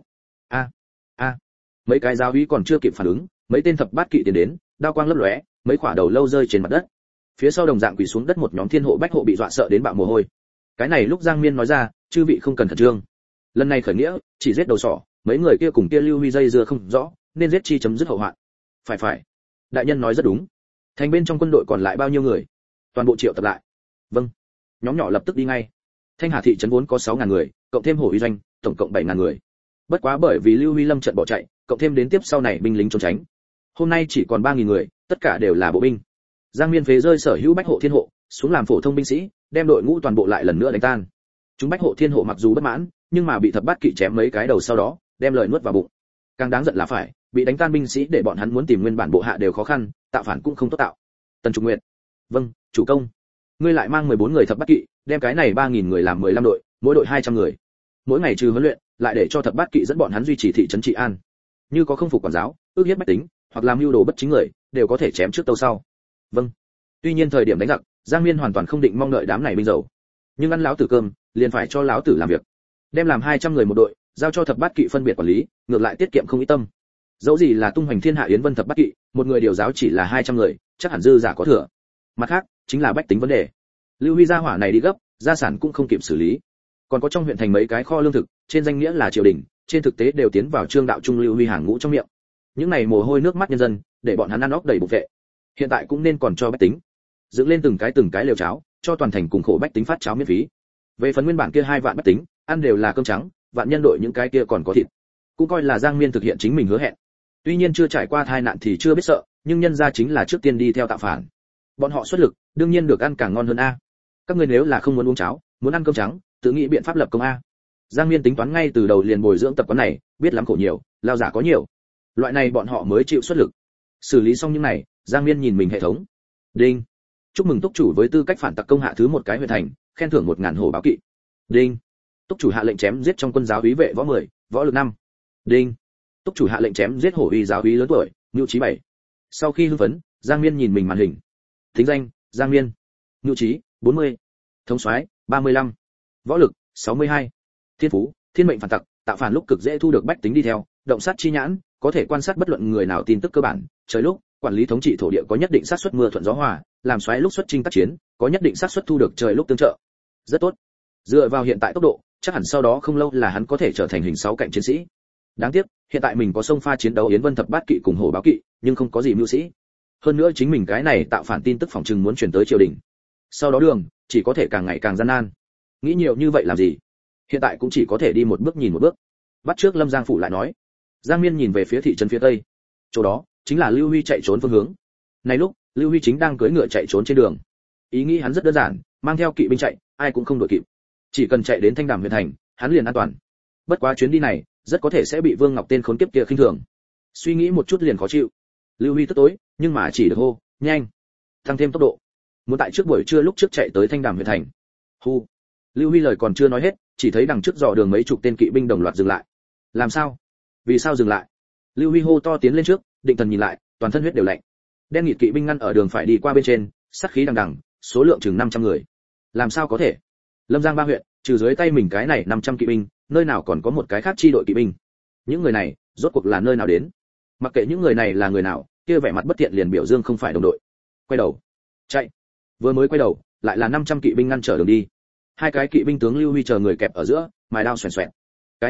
A. Mấy cái giáo úy còn chưa kịp phản ứng, mấy tên thập bát kỵ tiến đến, đao quang lấp lóe, mấy quả đầu lâu rơi trên mặt đất. Phía sau đồng dạng quỳ xuống đất một nhóm thiên hộ bách hộ bị dọa sợ đến bạo mồ hôi. Cái này lúc Giang Miên nói ra, chư vị không cần khẩn trương. Lần này khởi nghĩa, chỉ giết đầu sỏ, mấy người kia cùng kia Lưu Huy dây dưa không rõ, nên giết chi chấm dứt hậu hoạn. Phải. Đại nhân nói rất đúng. Thành bên trong quân đội còn lại bao nhiêu người? Toàn bộ triệu tập lại. Vâng. Nhóm nhỏ lập tức đi ngay. Thanh Hà thị trấn vốn có 6.000 người, cộng thêm Hổ Uy doanh, tổng cộng 7.000 người. Bất quá bởi vì Lưu Huy lâm trận bỏ chạy, cộng thêm đến tiếp sau này binh lính trốn tránh. Hôm nay chỉ còn 3.000 người, tất cả đều là bộ binh. Giang Miên phế rơi sở hữu bách hộ thiên hộ, xuống làm phổ thông binh sĩ, đem đội ngũ toàn bộ lại lần nữa đánh tan. Chúng bách hộ thiên hộ mặc dù bất mãn, nhưng mà bị thập bát kỵ chém mấy cái đầu sau đó, đem lời nuốt vào bụng. Càng đáng giận là phải, bị đánh tan binh sĩ để bọn hắn muốn tìm nguyên bản bộ hạ đều khó khăn, tạo phản cũng không tốt tạo. Tần Trục Nguyệt. Vâng, chủ công. Ngươi lại mang 14 người thập bát kỵ, đem cái này 3.000 người làm 15 đội, mỗi đội 200 người. Mỗi ngày trừ huấn luyện, lại để cho thập bát kỵ dẫn bọn hắn duy trì thị trấn trị an. Như có không phục quản giáo, ước hiếp bách tính, hoặc làm mưu đồ bất chính người, đều có thể chém trước tâu sau. Vâng. Tuy nhiên thời điểm đánh giặc, Giang Miên hoàn toàn không định mong đợi đám này binh dầu, nhưng ăn lão tử cơm, liền phải cho lão tử làm việc. Đem làm 200 người một đội, giao cho thập bát kỵ phân biệt quản lý, ngược lại tiết kiệm không ít tâm. Dẫu gì là tung hoành thiên hạ yến vân thập bát kỵ, một người điều giáo chỉ là 200 người, chắc hẳn dư giả có thừa. Mặt khác, chính là bách tính vấn đề. Lưu Huy gia hỏa này đi gấp, gia sản cũng không kịp xử lý. Còn có trong huyện thành mấy cái kho lương thực, trên danh nghĩa là triều đình, trên thực tế đều tiến vào trương đạo trung Lưu Huy hàng ngũ trong miệng. Những này mồ hôi nước mắt nhân dân, để bọn hắn ăn óc đầy bụng vệ. Hiện tại cũng nên còn cho bách tính. Dựng lên từng cái lều cháo, cho toàn thành cùng khổ bách tính phát cháo miễn phí. Về phần nguyên bản kia 2 vạn bách tính, ăn đều là cơm trắng, vạn nhân đội những cái kia còn có thịt. Cũng coi là Giang Miên thực hiện chính mình hứa hẹn. Tuy nhiên chưa trải qua tai nạn thì chưa biết sợ, nhưng nhân gia chính là trước tiên đi theo tạo phản. Bọn họ xuất lực, đương nhiên được ăn càng ngon hơn a. Các ngươi nếu là không muốn uống cháo, muốn ăn cơm trắng, tự nghĩ biện pháp lập công a. Giang Miên tính toán ngay từ đầu liền bồi dưỡng tập quán này, biết lắm khổ nhiều, lao giả có nhiều. Loại này bọn họ mới chịu xuất lực. Xử lý xong những này, Giang Miên nhìn mình hệ thống. Đinh. Chúc mừng túc chủ với tư cách phản tặc công hạ thứ một cái huyện thành, khen thưởng 1000 hổ báo kỵ. Đinh. Túc chủ hạ lệnh chém giết trong quân giáo úy vệ võ 10, võ lực 5. Đinh. Túc chủ hạ lệnh chém giết hổ uy giáo úy lớn tuổi, nhu trí 7. Sau khi hưng phấn, Giang Miên nhìn mình màn hình. Thính danh: Giang Miên. Nhu trí: 40. Thống soái: 35. Võ lực: 62. Thiên phú: thiên mệnh phản tặc, tạo phản lúc cực dễ thu được bách tính đi theo, động sát chi nhãn, có thể quan sát bất luận người nào tin tức cơ bản, trời lúc quản lý thống trị thổ địa có nhất định xác suất mưa thuận gió hòa, làm soái lúc xuất chinh tác chiến, có nhất định xác suất thu được trời lúc tương trợ. Rất tốt. Dựa vào hiện tại tốc độ, chắc hẳn sau đó không lâu là hắn có thể trở thành hình 6 cạnh chiến sĩ. Đáng tiếc, hiện tại mình có sông pha chiến đấu yến vân thập bát kỵ cùng hổ báo kỵ, nhưng không có gì mưu sĩ. Hơn nữa chính mình cái này tạo phản tin tức phòng trừng muốn truyền tới triều đình. Sau đó đường, chỉ có thể càng ngày càng gian nan. Nghĩ nhiều như vậy làm gì? Hiện tại cũng chỉ có thể đi một bước nhìn một bước. Bắt trước Lâm Giang phủ lại nói. Giang Miên nhìn về phía thị trấn phía tây. Chỗ đó chính là Lưu Huy chạy trốn phương hướng. Này lúc, Lưu Huy chính đang cưỡi ngựa chạy trốn trên đường. Ý nghĩ hắn rất đơn giản, mang theo kỵ binh chạy, ai cũng không đuổi kịp. Chỉ cần chạy đến Thanh Đàm huyện thành, hắn liền an toàn. Bất quá chuyến đi này, rất có thể sẽ bị Vương Ngọc tên khốn kiếp kia khinh thường. Suy nghĩ một chút liền khó chịu. Lưu Huy tức tối, nhưng mà chỉ được hô, nhanh, tăng thêm tốc độ. Muốn tại trước buổi trưa lúc trước chạy tới Thanh Đàm huyện thành. Hu. Lưu Huy lời còn chưa nói hết, chỉ thấy đằng trước dò đường mấy chục tên kỵ binh đồng loạt dừng lại. Làm sao? Vì sao dừng lại? Lưu Huy hô to tiến lên trước, định thần nhìn lại, toàn thân huyết đều lạnh. Đen nghịt kỵ binh ngăn ở đường phải đi qua bên trên, sát khí đằng đằng, số lượng chừng 500 người. Làm sao có thể? Lâm Giang 3 huyện, trừ dưới tay mình cái này 500 kỵ binh, nơi nào còn có một cái khác chi đội kỵ binh? Những người này, rốt cuộc là nơi nào đến? Mặc kệ những người này là người nào, kia vẻ mặt bất thiện liền biểu dương không phải đồng đội. Quay đầu, chạy. Vừa mới quay đầu, lại là 500 kỵ binh ngăn trở đường đi. Hai cái kỵ binh tướng Lưu Huy chờ người kẹp ở giữa, mài đao xoèn xoẹt. Cái này lúc,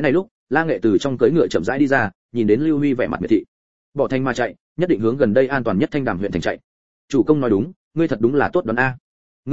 La Nghệ từ trong cưỡi ngựa chậm rãi đi ra, nhìn đến Lưu Huy vẻ mặt miệt thị. Bỏ thành mà chạy, nhất định hướng gần đây an toàn nhất Thanh Đàm huyện thành chạy. Chủ công nói đúng, ngươi thật đúng là tốt đoán a.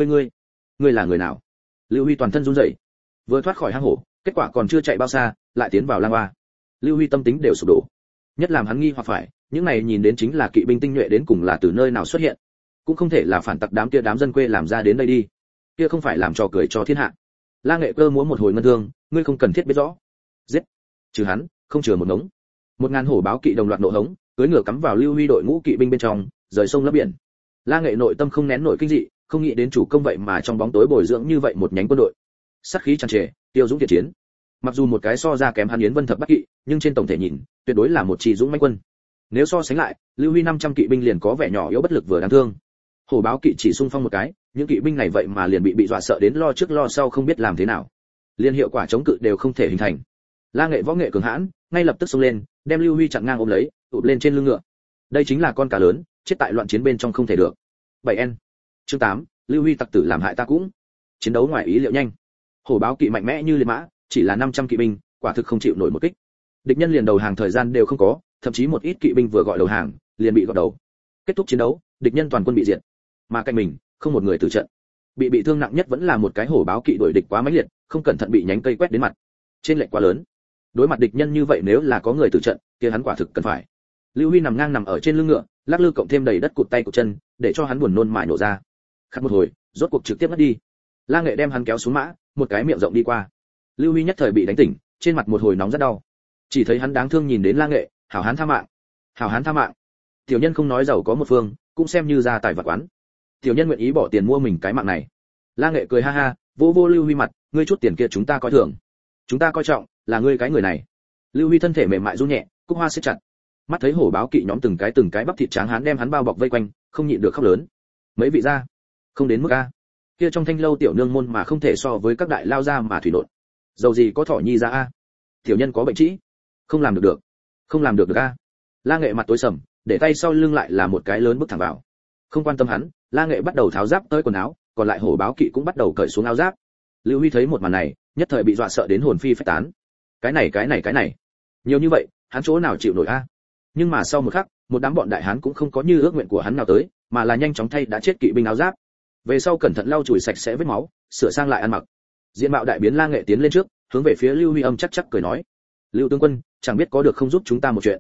Ngươi là người nào? Lưu Huy toàn thân run rẩy, vừa thoát khỏi hang hổ, kết quả còn chưa chạy bao xa, lại tiến vào lang hoa. Lưu Huy tâm tính đều sụp đổ. Nhất làm hắn nghi hoặc phải, những này nhìn đến chính là kỵ binh tinh nhuệ đến cùng là từ nơi nào xuất hiện? Cũng không thể là phản tặc đám kia đám dân quê làm ra đến đây đi. Kia không phải làm trò cười cho thiên hạ. La Nghệ cơ múa một hồi ngân thương, ngươi không cần thiết biết rõ. Giết, trừ hắn, không chừa một ngống. 1000 hổ báo kỵ đồng loạt nộ hống, cưỡi ngựa cắm vào Lưu Huy đội ngũ kỵ binh bên trong, rời sông lấp biển. La Nghệ nội tâm không nén nổi kinh dị, không nghĩ đến chủ công vậy mà trong bóng tối bồi dưỡng như vậy một nhánh quân đội. Sát khí tràn trề, tiêu dũng thiện chiến. Mặc dù một cái so ra kém hắn Yến Vân Thập Bát kỵ, nhưng trên tổng thể nhìn, tuyệt đối là một chi dũng mãnh quân. Nếu so sánh lại, Lưu Huy 500 kỵ binh liền có vẻ nhỏ yếu bất lực vừa đáng thương. Hổ báo kỵ chỉ xung phong một cái, những kỵ binh này vậy mà liền bị dọa sợ đến lo trước lo sau không biết làm thế nào. Liên hiệu quả chống cự đều không thể hình thành. La Nghệ võ nghệ cường hãn, ngay lập tức xông lên, đem Lưu Huy chặn ngang ôm lấy, tụt lên trên lưng ngựa. Đây chính là con cá lớn, chết tại loạn chiến bên trong không thể được. 7N. Chương 8, Lưu Huy tặc tử làm hại ta cũng. Chiến đấu ngoài ý liệu nhanh. Hổ báo kỵ mạnh mẽ như liệt mã, chỉ là 500 kỵ binh, quả thực không chịu nổi một kích. Địch nhân liền đầu hàng thời gian đều không có, thậm chí một ít kỵ binh vừa gọi đầu hàng, liền bị gọt đầu. Kết thúc chiến đấu, địch nhân toàn quân bị diệt. Mà cạnh mình, không một người tử trận. Bị thương nặng nhất vẫn là một cái hổ báo kỵ đuổi địch quá mãnh liệt, không cẩn thận bị nhánh cây quét đến mặt. Trên lệch quá lớn. Đối mặt địch nhân như vậy nếu là có người tử trận, kia hắn quả thực cần phải. Lưu Huy nằm ở trên lưng ngựa, lắc lư cộng thêm đầy đất cụt tay cụt chân, để cho hắn buồn nôn mải nổ ra. Khát một hồi, rốt cuộc trực tiếp ngất đi. La Nghệ đem hắn kéo xuống mã, một cái miệng rộng đi qua. Lưu Huy nhất thời bị đánh tỉnh, trên mặt một hồi nóng rất đau. Chỉ thấy hắn đáng thương nhìn đến La Nghệ, hảo hán tha mạng, hảo hán tha mạng. Tiểu nhân không nói giàu có một phương, cũng xem như gia tài vật quán. Tiểu nhân nguyện ý bỏ tiền mua mình cái mạng này. La Nghệ cười ha ha, vô Lưu Huy mặt, ngươi chút tiền kia chúng ta coi thường, chúng ta coi trọng là ngươi cái người này. Lưu Huy thân thể mềm mại run nhẹ, cúc hoa siết chặt. Mắt thấy hổ báo kỵ nhóm từng cái bắp thịt tráng hán đem hắn bao bọc vây quanh, không nhịn được khóc lớn. Mấy vị gia, không đến mức a. Kia trong thanh lâu tiểu nương môn mà không thể so với các đại lao gia mà thủy nộn. Dầu gì có thỏ nhi ra a. Tiểu nhân có bệnh trĩ, không làm được, không làm được a. La Nghệ mặt tối sầm, để tay sau lưng lại là một cái lớn bước thẳng vào. Không quan tâm hắn, La Nghệ bắt đầu tháo giáp tới quần áo, còn lại hổ báo kỵ cũng bắt đầu cởi xuống áo giáp. Lưu Huy thấy một màn này, nhất thời bị dọa sợ đến hồn phi phách tán. Cái này, nhiều như vậy, hắn chỗ nào chịu nổi a? Nhưng mà sau một khắc, một đám bọn đại hán cũng không có như ước nguyện của hắn nào tới, mà là nhanh chóng thay đã chết kỵ binh áo giáp. Về sau cẩn thận lau chùi sạch sẽ vết máu, sửa sang lại ăn mặc. Diện mạo đại biến La Nghệ tiến lên trước, hướng về phía Lưu Huy âm chắc cười nói: "Lưu tướng quân, chẳng biết có được không giúp chúng ta một chuyện?"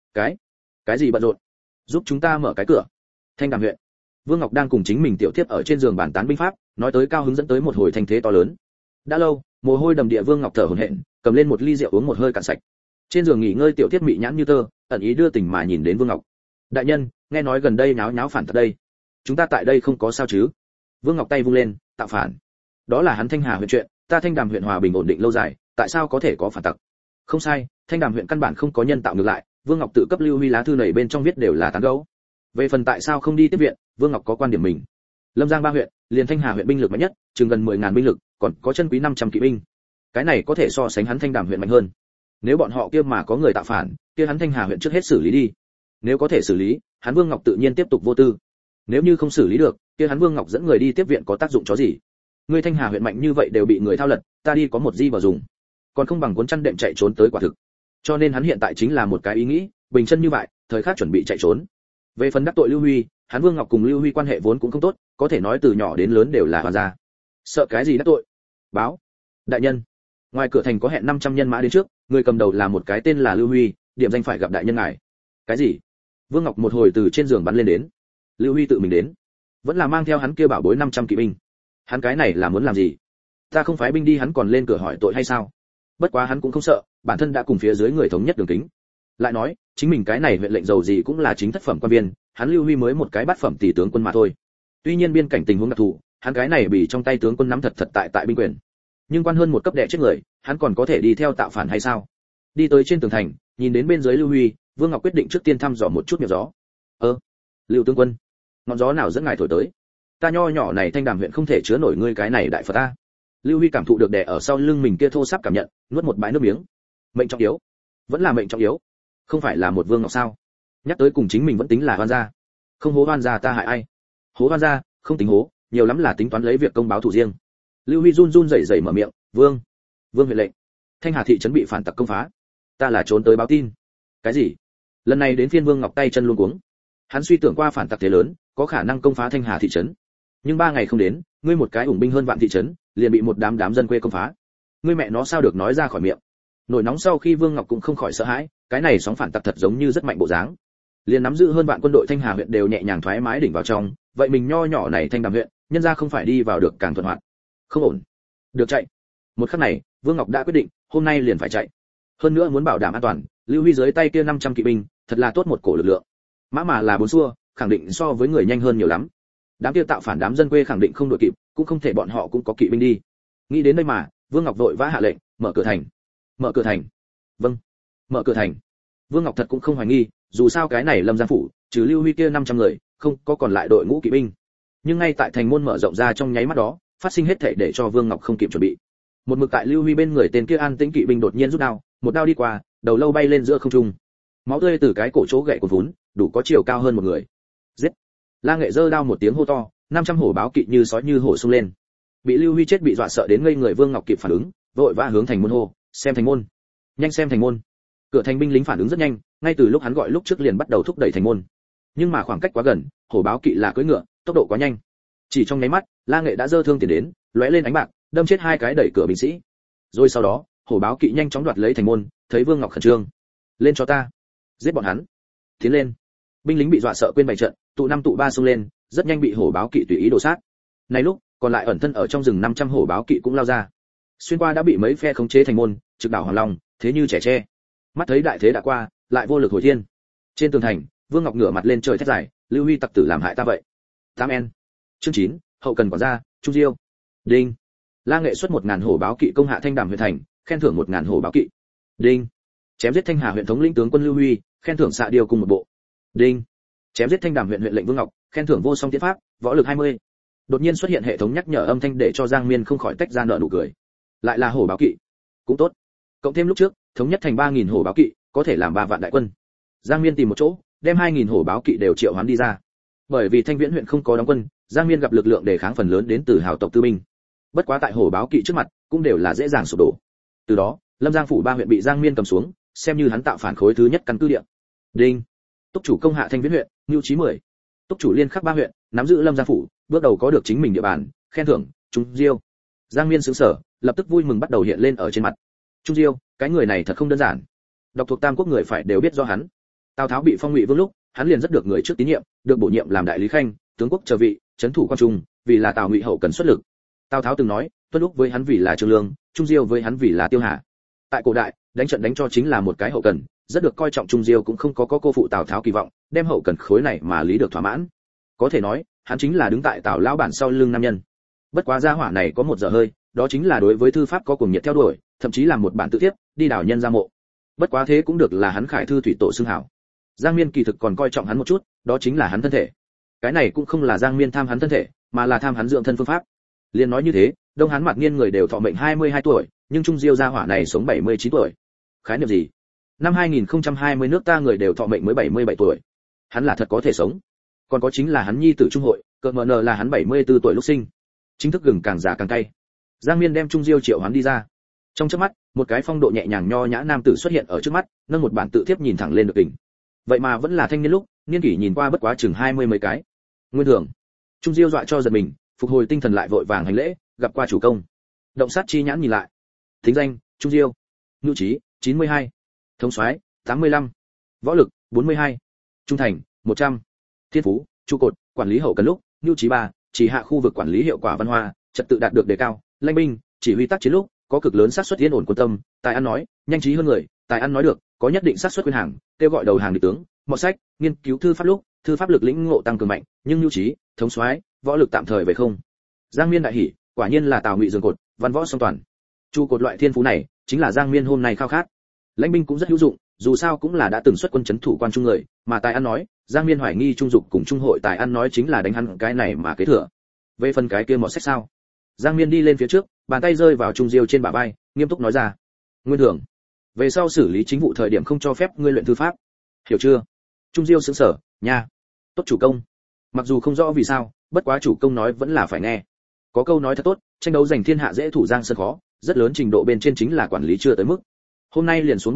Cái gì bận rộn? Giúp chúng ta mở cái cửa. Thanh Đàm huyện. Vương Ngọc đang cùng chính mình tiểu thiếp ở trên giường bàn tán binh pháp, nói tới cao hứng dẫn tới một hồi thanh thế to lớn. Đã lâu, mồ hôi đầm địa Vương Ngọc thở hổn hển, cầm lên một ly rượu uống một hơi cạn sạch. Trên giường nghỉ ngơi tiểu thiếp mị nhãn như tơ, ẩn ý đưa tình mà nhìn đến Vương Ngọc. "Đại nhân, nghe nói gần đây nháo phản thật đây. Chúng ta tại đây không có sao chứ?" Vương Ngọc tay vung lên, "Tạo phản? Đó là hắn Thanh Hà huyện chuyện, ta Thanh Đàm huyện hòa bình ổn định lâu dài, tại sao có thể có phản tặc?" "Không sai, Thanh Đàm huyện căn bản không có nhân tạo ngược lại." Vương Ngọc tự cấp Lưu Huy lá thư này bên trong viết đều là tán gẫu. Về phần tại sao không đi tiếp viện, Vương Ngọc có quan điểm mình. Lâm Giang 3 huyện, liền Thanh Hà huyện binh lực mạnh nhất, chừng gần 10.000 binh lực, còn có chân quý 500 kỵ binh. Cái này có thể so sánh hắn Thanh Đàm huyện mạnh hơn. Nếu bọn họ kia mà có người tạo phản, kia hắn Thanh Hà huyện trước hết xử lý đi. Nếu có thể xử lý, hắn Vương Ngọc tự nhiên tiếp tục vô tư. Nếu như không xử lý được, kia hắn Vương Ngọc dẫn người đi tiếp viện có tác dụng chó gì? Ngươi Thanh Hà huyện mạnh như vậy đều bị người thao lật, ta đi có một di vào dùng, còn không bằng cuốn chăn đệm chạy trốn tới quả thực. Cho nên hắn hiện tại chính là một cái ý nghĩ, bình chân như vậy, thời khắc chuẩn bị chạy trốn. Về phần đắc tội Lưu Huy, hắn Vương Ngọc cùng Lưu Huy quan hệ vốn cũng không tốt, có thể nói từ nhỏ đến lớn đều là hoàn gia. Sợ cái gì đắc tội? Báo. Đại nhân. Ngoài cửa thành có hẹn 500 nhân mã đến trước, người cầm đầu là một cái tên là Lưu Huy, điểm danh phải gặp đại nhân ngài. Cái gì? Vương Ngọc một hồi từ trên giường bắn lên đến. Lưu Huy tự mình đến, vẫn là mang theo hắn kia bảo bối 500 kỵ binh. Hắn cái này là muốn làm gì? Ta không phái binh đi hắn còn lên cửa hỏi tội hay sao? Bất quá hắn cũng không sợ, bản thân đã cùng phía dưới người thống nhất đường kính. Lại nói, chính mình cái này huyện lệnh giàu gì cũng là chính thất phẩm quan viên, hắn Lưu Huy mới một cái bát phẩm tỷ tướng quân mà thôi. Tuy nhiên biên cảnh tình huống đặc thù, hắn cái này bị trong tay tướng quân nắm thật tại binh quyền. Nhưng quan hơn một cấp đệ chết người, hắn còn có thể đi theo tạo phản hay sao? Đi tới trên tường thành, nhìn đến bên dưới Lưu Huy, Vương Ngọc quyết định trước tiên thăm dò một chút miệng gió. Lưu tướng quân, ngọn gió nào dẫn ngài thổi tới? Ta nho nhỏ này Thanh Đàm huyện không thể chứa nổi ngươi cái này đại Phật ta. Lưu Huy cảm thụ được đè ở sau lưng mình kia thô sáp cảm nhận, nuốt một bãi nước miếng. Mệnh trọng yếu, vẫn là mệnh trọng yếu. Không phải là một Vương Ngọc sao? Nhắc tới cùng chính mình vẫn tính là hoan gia. Không hố hoan gia ta hại ai? Hố hoan gia, không tính hố, nhiều lắm là tính toán lấy việc công báo thù riêng. Lưu Huy run rẩy mở miệng, "Vương huyện lệnh, Thanh Hà thị trấn bị phản tặc công phá, Ta là trốn tới báo tin. Cái gì? Lần này đến phiên Vương Ngọc tay chân luống cuống. Hắn suy tưởng qua phản tặc thế lớn, có khả năng công phá Thanh Hà thị trấn. Nhưng 3 ngày không đến, ngươi một cái ủng binh hơn vạn thị trấn, liền bị một đám dân quê công phá. Ngươi mẹ nó sao được nói ra khỏi miệng? Nổi nóng sau khi Vương Ngọc cũng không khỏi sợ hãi, cái này sóng phản tặc thật giống như rất mạnh bộ dáng. Liền nắm giữ hơn vạn quân đội Thanh Hà huyện đều nhẹ nhàng thoải mái đỉnh vào trong, vậy mình nho nhỏ này Thanh Đàm huyện, nhân ra không phải đi vào được càng thuận hoạt. Không ổn. Được chạy. Một khắc này, Vương Ngọc đã quyết định, hôm nay liền phải chạy. Hơn nữa muốn bảo đảm an toàn, Lưu Huy dưới tay kia 500 kỵ binh, thật là tốt một cổ lực lượng. Mã mà là 4 xua, khẳng định so với người nhanh hơn nhiều lắm. Đám kia tạo phản đám dân quê khẳng định không đội kịp, cũng không thể bọn họ cũng có kỵ binh đi. Nghĩ đến đây mà, Vương Ngọc vội vã hạ lệnh, mở cửa thành. Mở cửa thành. Vâng. Mở cửa thành. Vương Ngọc thật cũng không hoài nghi, dù sao cái này Lâm Giang phủ, trừ Lưu Huy kia 500 người, không có còn lại đội ngũ kỵ binh. Nhưng ngay tại thành môn mở rộng ra trong nháy mắt đó, phát sinh hết thảy để cho Vương Ngọc không kịp chuẩn bị. Một mực tại Lưu Huy bên người tên kia an tĩnh kỵ binh đột nhiên rút đao, một đao đi qua, đầu lâu bay lên giữa không trung. Máu tươi từ cái cổ chỗ gãy của vốn, đủ có chiều cao hơn một người. Giết! La Nghệ giơ đao một tiếng hô to, 500 hổ báo kỵ như sói như hổ xông lên. Bị Lưu Huy chết bị dọa sợ đến ngây người Vương Ngọc kịp phản ứng, vội vã hướng thành môn hô, xem thành môn. Nhanh xem thành môn. Cửa thành binh lính phản ứng rất nhanh, ngay từ lúc hắn gọi lúc trước liền bắt đầu thúc đẩy thành môn. Nhưng mà khoảng cách quá gần, hổ báo kỵ là cưỡi ngựa, tốc độ quá nhanh. Chỉ trong nháy mắt, La Nghệ đã giơ thương tiền đến, lóe lên ánh bạc, đâm chết 2 cái đẩy cửa binh sĩ. Rồi sau đó, hổ báo kỵ nhanh chóng đoạt lấy thành môn, thấy Vương Ngọc khẩn trương. Lên cho ta, giết bọn hắn. Tiến lên. Binh lính bị dọa sợ quên bày trận, tụ 5 tụ 3 xông lên, rất nhanh bị hổ báo kỵ tùy ý đổ sát. Này lúc, còn lại ẩn thân ở trong rừng 500 hổ báo kỵ cũng lao ra. Xuyên qua đã bị mấy phe khống chế thành môn, trực đảo Hoàng Long, thế như trẻ tre. Mắt thấy đại thế đã qua, lại vô lực hồi thiên. Trên tường thành, Vương Ngọc ngửa mặt lên trời thét dài, Lưu Huy tặc tử làm hại ta vậy. 8N. Chương 9, hậu cần quản gia, Trung Diêu. Đinh. La Nghệ xuất 1000 hổ báo kỵ công hạ Thanh Đàm huyện thành, khen thưởng 1000 hổ báo kỵ. Đinh. Chém giết Thanh Hà huyện thống lĩnh tướng quân Lưu Huy, khen thưởng xạ điều cùng một bộ. Đinh. Chém giết Thanh Đàm huyện huyện lệnh Vương Ngọc, khen thưởng vô song tiến pháp, võ lực 20. Đột nhiên xuất hiện hệ thống nhắc nhở âm thanh để cho Giang Miên không khỏi tách ra nở nụ cười. Lại là hổ báo kỵ, cũng tốt. Cộng thêm lúc trước, thống nhất thành 3000 hổ báo kỵ, có thể làm 3 vạn đại quân. Giang Miên tìm một chỗ, đem 2000 hổ báo kỵ đều triệu hoán đi ra. Bởi vì Thanh Viễn huyện không có đóng quân, Giang Miên gặp lực lượng đề kháng phần lớn đến từ hào tộc tư binh. Bất quá tại hổ báo kỵ trước mặt, cũng đều là dễ dàng sụp đổ. Từ đó, Lâm Giang phủ 3 huyện bị Giang Miên cầm xuống, xem như hắn tạo phản khối thứ nhất căn cứ địa. Đinh. Túc chủ công hạ Thanh Viễn huyện, Nưu Chí 10. Túc chủ liên khắc 3 huyện, nắm giữ Lâm Giang phủ, bước đầu có được chính mình địa bàn, khen thưởng, Trung Diêu. Giang Miên sững sờ, lập tức vui mừng bắt đầu hiện lên ở trên mặt. Trung Diêu, cái người này thật không đơn giản. Đọc thuộc Tam Quốc người phải đều biết do hắn. Tào Tháo bị phong Ngụy Vương lúc, hắn liền rất được người trước tín nhiệm, được bổ nhiệm làm đại lý khanh, tướng quốc chờ vị, trấn thủ quan trung, vì là Tào Ngụy hậu cần xuất lực. Tào Tháo từng nói, Tuân Lúc với hắn vì là Trương Lương, Trung Diêu với hắn vì là Tiêu Hà. Tại cổ đại, đánh trận đánh cho chính là một cái hậu cần, rất được coi trọng. Trung Diêu cũng không có cô phụ Tào Tháo kỳ vọng, đem hậu cần khối này mà lý được thỏa mãn. Có thể nói, hắn chính là đứng tại Tào lão bản sau lưng nam nhân. Bất quá gia hỏa này có một dở hơi, đó chính là đối với thư pháp có cuồng nhiệt theo đuổi, thậm chí làm một bản tự thiếp, đi đảo nhân gia mộ. Bất quá thế cũng được là hắn khải thư thủy tổ xưng hảo. Giang Miên kỳ thực còn coi trọng hắn một chút, đó chính là hắn thân thể. Cái này cũng không là Giang Miên tham hắn thân thể, mà là tham hắn dưỡng thân phương pháp. Liên nói như thế, Đông Hán Mạc Niên người đều thọ mệnh 22 tuổi, nhưng Trung Diêu gia hỏa này sống 79 tuổi. Khái niệm gì? Năm 2020 nước ta người đều thọ mệnh mới 77 tuổi. Hắn là thật có thể sống. Còn có chính là hắn nhi tử Trung Hội, cỡ mở nờ là hắn 74 tuổi lúc sinh. Chính thức gừng càng già càng cay. Giang Miên đem Trung Diêu triệu hắn đi ra. Trong chớp mắt, một cái phong độ nhẹ nhàng nho nhã nam tử xuất hiện ở trước mắt, nâng một bản tự thiếp nhìn thẳng lên được đỉnh. Vậy mà vẫn là thanh niên lúc, niên kỷ nhìn qua bất quá chừng 20 mấy cái. Nguyên thường. Trung Diêu dọa cho giật mình, phục hồi tinh thần lại vội vàng hành lễ, gặp qua chủ công. Động sát chi nhãn nhìn lại. Thính danh, Trung Diêu. Nhu trí, 92. Thống soái, 85. Võ lực, 42. Trung thành, 100. Thiên phú, trụ cột, quản lý hậu cần lúc, Nhu trí 3, chỉ hạ khu vực quản lý hiệu quả văn hóa, trật tự đạt được đề cao, lãnh binh, chỉ huy tác chiến lúc, có cực lớn xác suất yên ổn quân tâm, tài ăn nói, nhanh trí hơn người, tài ăn nói được, có nhất định xác suất quyền hàng, kêu gọi đầu hàng địch tướng, mọt sách, nghiên cứu thư pháp lúc, thư pháp lực lĩnh ngộ tăng cường mạnh, nhưng Nhu trí, thống soái, võ lực tạm thời về không. Giang Miên đại hỉ, quả nhiên là Tào Ngụy giường cột, văn võ song toàn. Trụ cột loại thiên phú này, chính là Giang Miên hôm nay khao khát. Lãnh binh cũng rất hữu dụng, dù sao cũng là đã từng xuất quân trấn thủ quan trung người, mà tài ăn nói, Giang Miên hoài nghi Trung Dục cùng Trung Hội tài ăn nói chính là đánh hắn cái này mà kế thừa. Về phần cái kia mọt sách sao? Giang Miên đi lên phía trước, bàn tay rơi vào Trung Diêu trên bả vai, nghiêm túc nói ra: "Nguyên thường, về sau xử lý chính vụ thời điểm không cho phép ngươi luyện thư pháp, hiểu chưa?" Trung Diêu sững sờ, "Nha, tốt chủ công." Mặc dù không rõ vì sao, bất quá chủ công nói vẫn là phải nghe. Có câu nói thật tốt, tranh đấu giành thiên hạ dễ thủ giang sơn khó, rất lớn trình độ bên trên chính là quản lý chưa tới mức. Hôm nay liền xuống Ba Thành,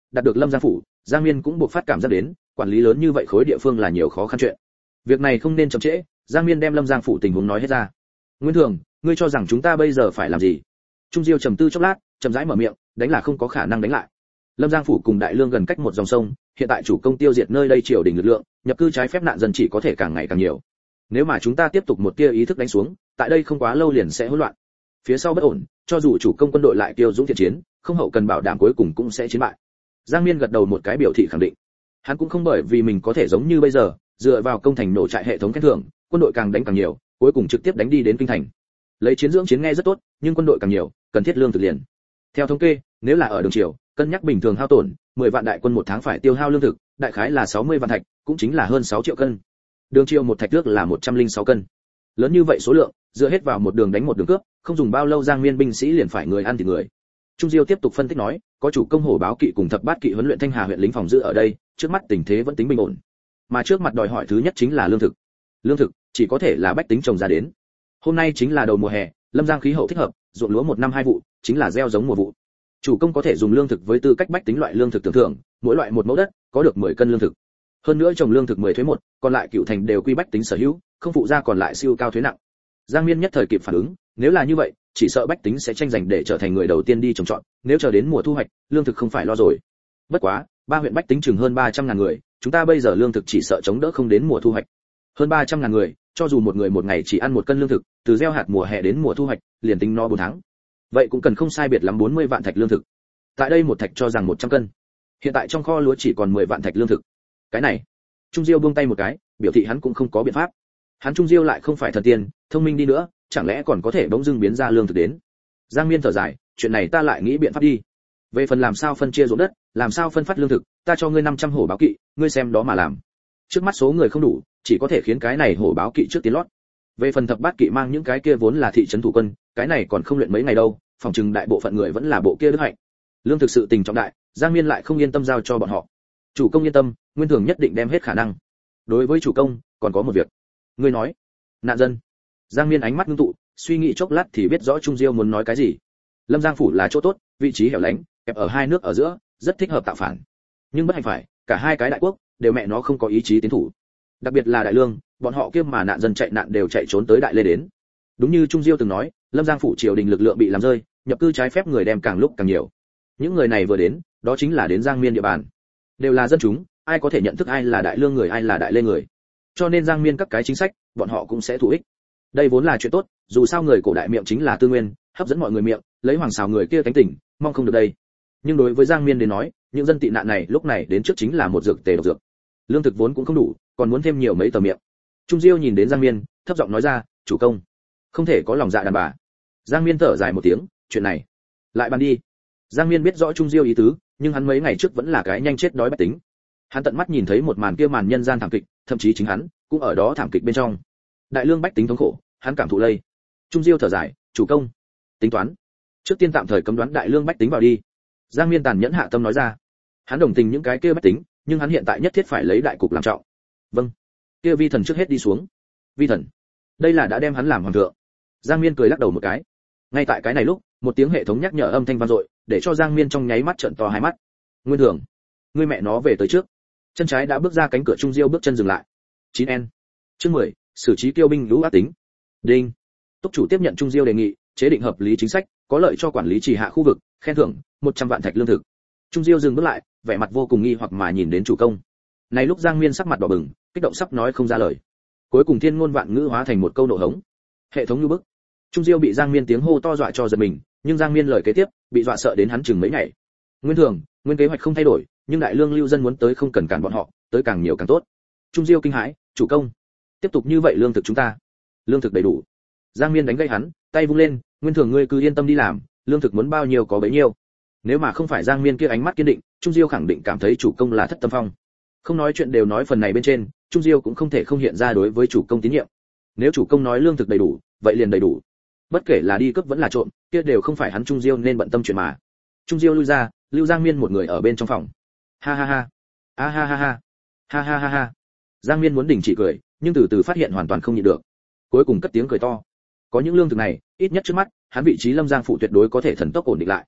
đạt được Lâm Giang phủ, Giang Miên cũng buộc phát cảm giác đến, quản lý lớn như vậy khối địa phương là nhiều khó khăn chuyện. Việc này không nên chậm trễ, Giang Miên đem Lâm Giang phủ tình huống nói hết ra. Nguyên Thường, ngươi cho rằng chúng ta bây giờ phải làm gì? Trung Diêu trầm tư chốc lát, chậm rãi mở miệng, đánh là không có khả năng đánh lại. Lâm Giang phủ cùng Đại Lương gần cách một dòng sông, hiện tại chủ công tiêu diệt nơi đây triều đình lực lượng, nhập cư trái phép nạn dân chỉ có thể càng ngày càng nhiều. Nếu mà chúng ta tiếp tục một tia ý thức đánh xuống, tại đây không quá lâu liền sẽ hỗn loạn. Phía sau bất ổn, cho dù chủ công quân đội lại tiêu dũng thiện chiến, không hậu cần bảo đảm cuối cùng cũng sẽ chiến bại. Giang Miên gật đầu một cái biểu thị khẳng định. Hắn cũng không bởi vì mình có thể giống như bây giờ, dựa vào công thành nổ trại hệ thống khen thưởng, quân đội càng đánh càng nhiều, cuối cùng trực tiếp đánh đi đến kinh thành. Lấy chiến dưỡng chiến nghe rất tốt, nhưng quân đội càng nhiều, cần thiết lương thực liền. Theo thống kê, nếu là ở đường triều, cân nhắc bình thường hao tổn, 10 vạn đại quân một tháng phải tiêu hao lương thực, đại khái là 60 vạn thạch, cũng chính là hơn 6 triệu cân. Đường triều một thạch nước là 106 cân. Lớn như vậy số lượng, dựa hết vào một đường đánh một đường cướp, không dùng bao lâu Giang Miên binh sĩ liền phải người ăn thịt người. Trung Diêu tiếp tục phân tích nói, có chủ công hổ báo kỵ cùng thập bát kỵ huấn luyện Thanh Hà huyện lính phòng giữ ở đây, trước mắt tình thế vẫn tính bình ổn. Mà trước mặt đòi hỏi thứ nhất chính là lương thực. Lương thực chỉ có thể là bách tính trồng ra đến. Hôm nay chính là đầu mùa hè, Lâm Giang khí hậu thích hợp, ruộng lúa một năm hai vụ, chính là gieo giống mùa vụ. Chủ công có thể dùng lương thực với tư cách bách tính loại lương thực tưởng thưởng, mỗi loại một mẫu đất, có được 10 cân lương thực. Hơn nữa trồng lương thực 10 thuế 1, còn lại cựu thành đều quy bách tính sở hữu, không phụ ra còn lại siêu cao thuế nặng. Giang Miên nhất thời kịp phản ứng, nếu là như vậy, chỉ sợ bách tính sẽ tranh giành để trở thành người đầu tiên đi trồng trọt, nếu chờ đến mùa thu hoạch, lương thực không phải lo rồi. Bất quá, ba huyện bách tính chừng hơn 300.000 người, chúng ta bây giờ lương thực chỉ sợ chống đỡ không đến mùa thu hoạch. Hơn 300.000 người, cho dù một người một ngày chỉ ăn 1 cân lương thực, từ gieo hạt mùa hè đến mùa thu hoạch, liền tính no 4 tháng. Vậy cũng cần không sai biệt lắm 40 vạn thạch lương thực. Tại đây một thạch cho rằng 100 cân. Hiện tại trong kho lúa chỉ còn 10 vạn thạch lương thực. Cái này, Trung Diêu buông tay một cái, biểu thị hắn cũng không có biện pháp. Hắn Trung Diêu lại không phải thần tiên, thông minh đi nữa, chẳng lẽ còn có thể bỗng dưng biến ra lương thực đến. Giang Miên thở dài, chuyện này ta lại nghĩ biện pháp đi. Về phần làm sao phân chia ruộng đất, làm sao phân phát lương thực, ta cho ngươi 500 hổ báo kỵ, ngươi xem đó mà làm. Trước mắt số người không đủ, chỉ có thể khiến cái này hổ báo kỵ trước tiến lót. Về phần thập bát kỵ mang những cái kia vốn là thị trấn thủ quân, cái này còn không luyện mấy ngày đâu, phòng trừng đại bộ phận người vẫn là bộ kia đức hạnh. Lương thực sự tình trọng đại, Giang Miên lại không yên tâm giao cho bọn họ. Chủ công yên tâm, Nguyên Thường nhất định đem hết khả năng. Đối với chủ công, còn có một việc. Ngươi nói, nạn dân. Giang Miên ánh mắt ngưng tụ, suy nghĩ chốc lát thì biết rõ Trung Diêu muốn nói cái gì. Lâm Giang phủ là chỗ tốt, vị trí hẻo lánh, kẹp ở hai nước ở giữa, rất thích hợp tạo phản. Nhưng bất hạnh phải, cả hai cái đại quốc đều mẹ nó không có ý chí tiến thủ. Đặc biệt là Đại Lương, bọn họ kia mà nạn dân chạy nạn đều chạy trốn tới Đại Lê đến. Đúng như Trung Diêu từng nói, Lâm Giang phủ triều đình lực lượng bị làm rơi, nhập cư trái phép người đem càng lúc càng nhiều. Những người này vừa đến, đó chính là đến Giang Miên địa bàn. Đều là dân chúng, ai có thể nhận thức ai là Đại Lương người ai là Đại Lê người. Cho nên Giang Miên các cái chính sách, bọn họ cũng sẽ thụ ích. Đây vốn là chuyện tốt, dù sao người cổ đại miệng chính là tư nguyên, hấp dẫn mọi người miệng, lấy hoàng xào người kia cánh tỉnh, mong không được đây. Nhưng đối với Giang Miên đến nói, những dân tị nạn này lúc này đến trước chính là một dược tề độc dược. Lương thực vốn cũng không đủ, còn muốn thêm nhiều mấy tờ miệng. Trung Diêu nhìn đến Giang Miên, thấp giọng nói ra, chủ công, không thể có lòng dạ đàn bà. Giang Miên thở dài một tiếng, chuyện này lại bàn đi. Giang Miên biết rõ Trung Diêu ý tứ, nhưng hắn mấy ngày trước vẫn là cái nhanh chết đói bách tính. Hắn tận mắt nhìn thấy một màn kia màn nhân gian thảm kịch, thậm chí chính hắn cũng ở đó thảm kịch bên trong. Đại Lương bách tính thống khổ, hắn cảm thụ lây. Trung Diêu thở dài, chủ công, tính toán, trước tiên tạm thời cấm đoán Đại Lương bách tính vào đi. Giang Miên tàn nhẫn hạ tâm nói ra. Hắn đồng tình những cái kia bách tính, nhưng hắn hiện tại nhất thiết phải lấy đại cục làm trọng. Vâng. Kia vi thần trước hết đi xuống. Vi thần, đây là đã đem hắn làm hoàng thượng. Giang Miên cười lắc đầu một cái. Ngay tại cái này lúc, một tiếng hệ thống nhắc nhở âm thanh vang dội, để cho Giang Miên trong nháy mắt trợn to hai mắt. Nguyên Thường, ngươi mẹ nó về tới trước. Chân trái đã bước ra cánh cửa, Trung Diêu bước chân dừng lại. 9N. Chương 10, xử trí kiêu binh lũ ác tính. Đinh. Túc chủ tiếp nhận Trung Diêu đề nghị, chế định hợp lý chính sách, có lợi cho quản lý trì hạ khu vực, khen thưởng 100 vạn thạch lương thực. Trung Diêu dừng bước lại, vẻ mặt vô cùng nghi hoặc mà nhìn đến chủ công. Này lúc Giang Miên sắc mặt đỏ bừng, kích động sắp nói không ra lời. Cuối cùng thiên ngôn vạn ngữ hóa thành một câu nộ hống. Hệ thống như bức. Trung Diêu bị Giang Miên tiếng hô to dọa cho giật mình, nhưng Giang Miên lời kế tiếp, bị dọa sợ đến hắn chừng mấy ngày. Nguyên Thường, nguyên kế hoạch không thay đổi, nhưng Đại Lương lưu dân muốn tới không cần cản bọn họ, tới càng nhiều càng tốt. Trung Diêu kinh hãi, chủ công, tiếp tục như vậy lương thực chúng ta, lương thực đầy đủ. Giang Miên đánh gãy hắn, tay vung lên, Nguyên Thường ngươi cứ yên tâm đi làm, lương thực muốn bao nhiêu có bấy nhiêu. Nếu mà không phải Giang Miên kia ánh mắt kiên định, Trung Diêu khẳng định cảm thấy chủ công là thất tâm phong. Không nói chuyện đều nói phần này bên trên, Trung Diêu cũng không thể không hiện ra đối với chủ công tín nhiệm. Nếu chủ công nói lương thực đầy đủ, vậy liền đầy đủ. Bất kể là đi cướp vẫn là trộm, kia đều không phải hắn Trung Diêu nên bận tâm chuyện mà. Trung Diêu lui ra, lưu Giang Miên một người ở bên trong phòng. Ha ha ha, ha ha ha ha, ha ha ha ha. Giang Miên muốn đình chỉ cười, nhưng từ từ phát hiện hoàn toàn không nhịn được. Cuối cùng cất tiếng cười to. Có những lương thực này, ít nhất trước mắt, hắn vị trí Lâm Giang phủ tuyệt đối có thể thần tốc ổn định lại.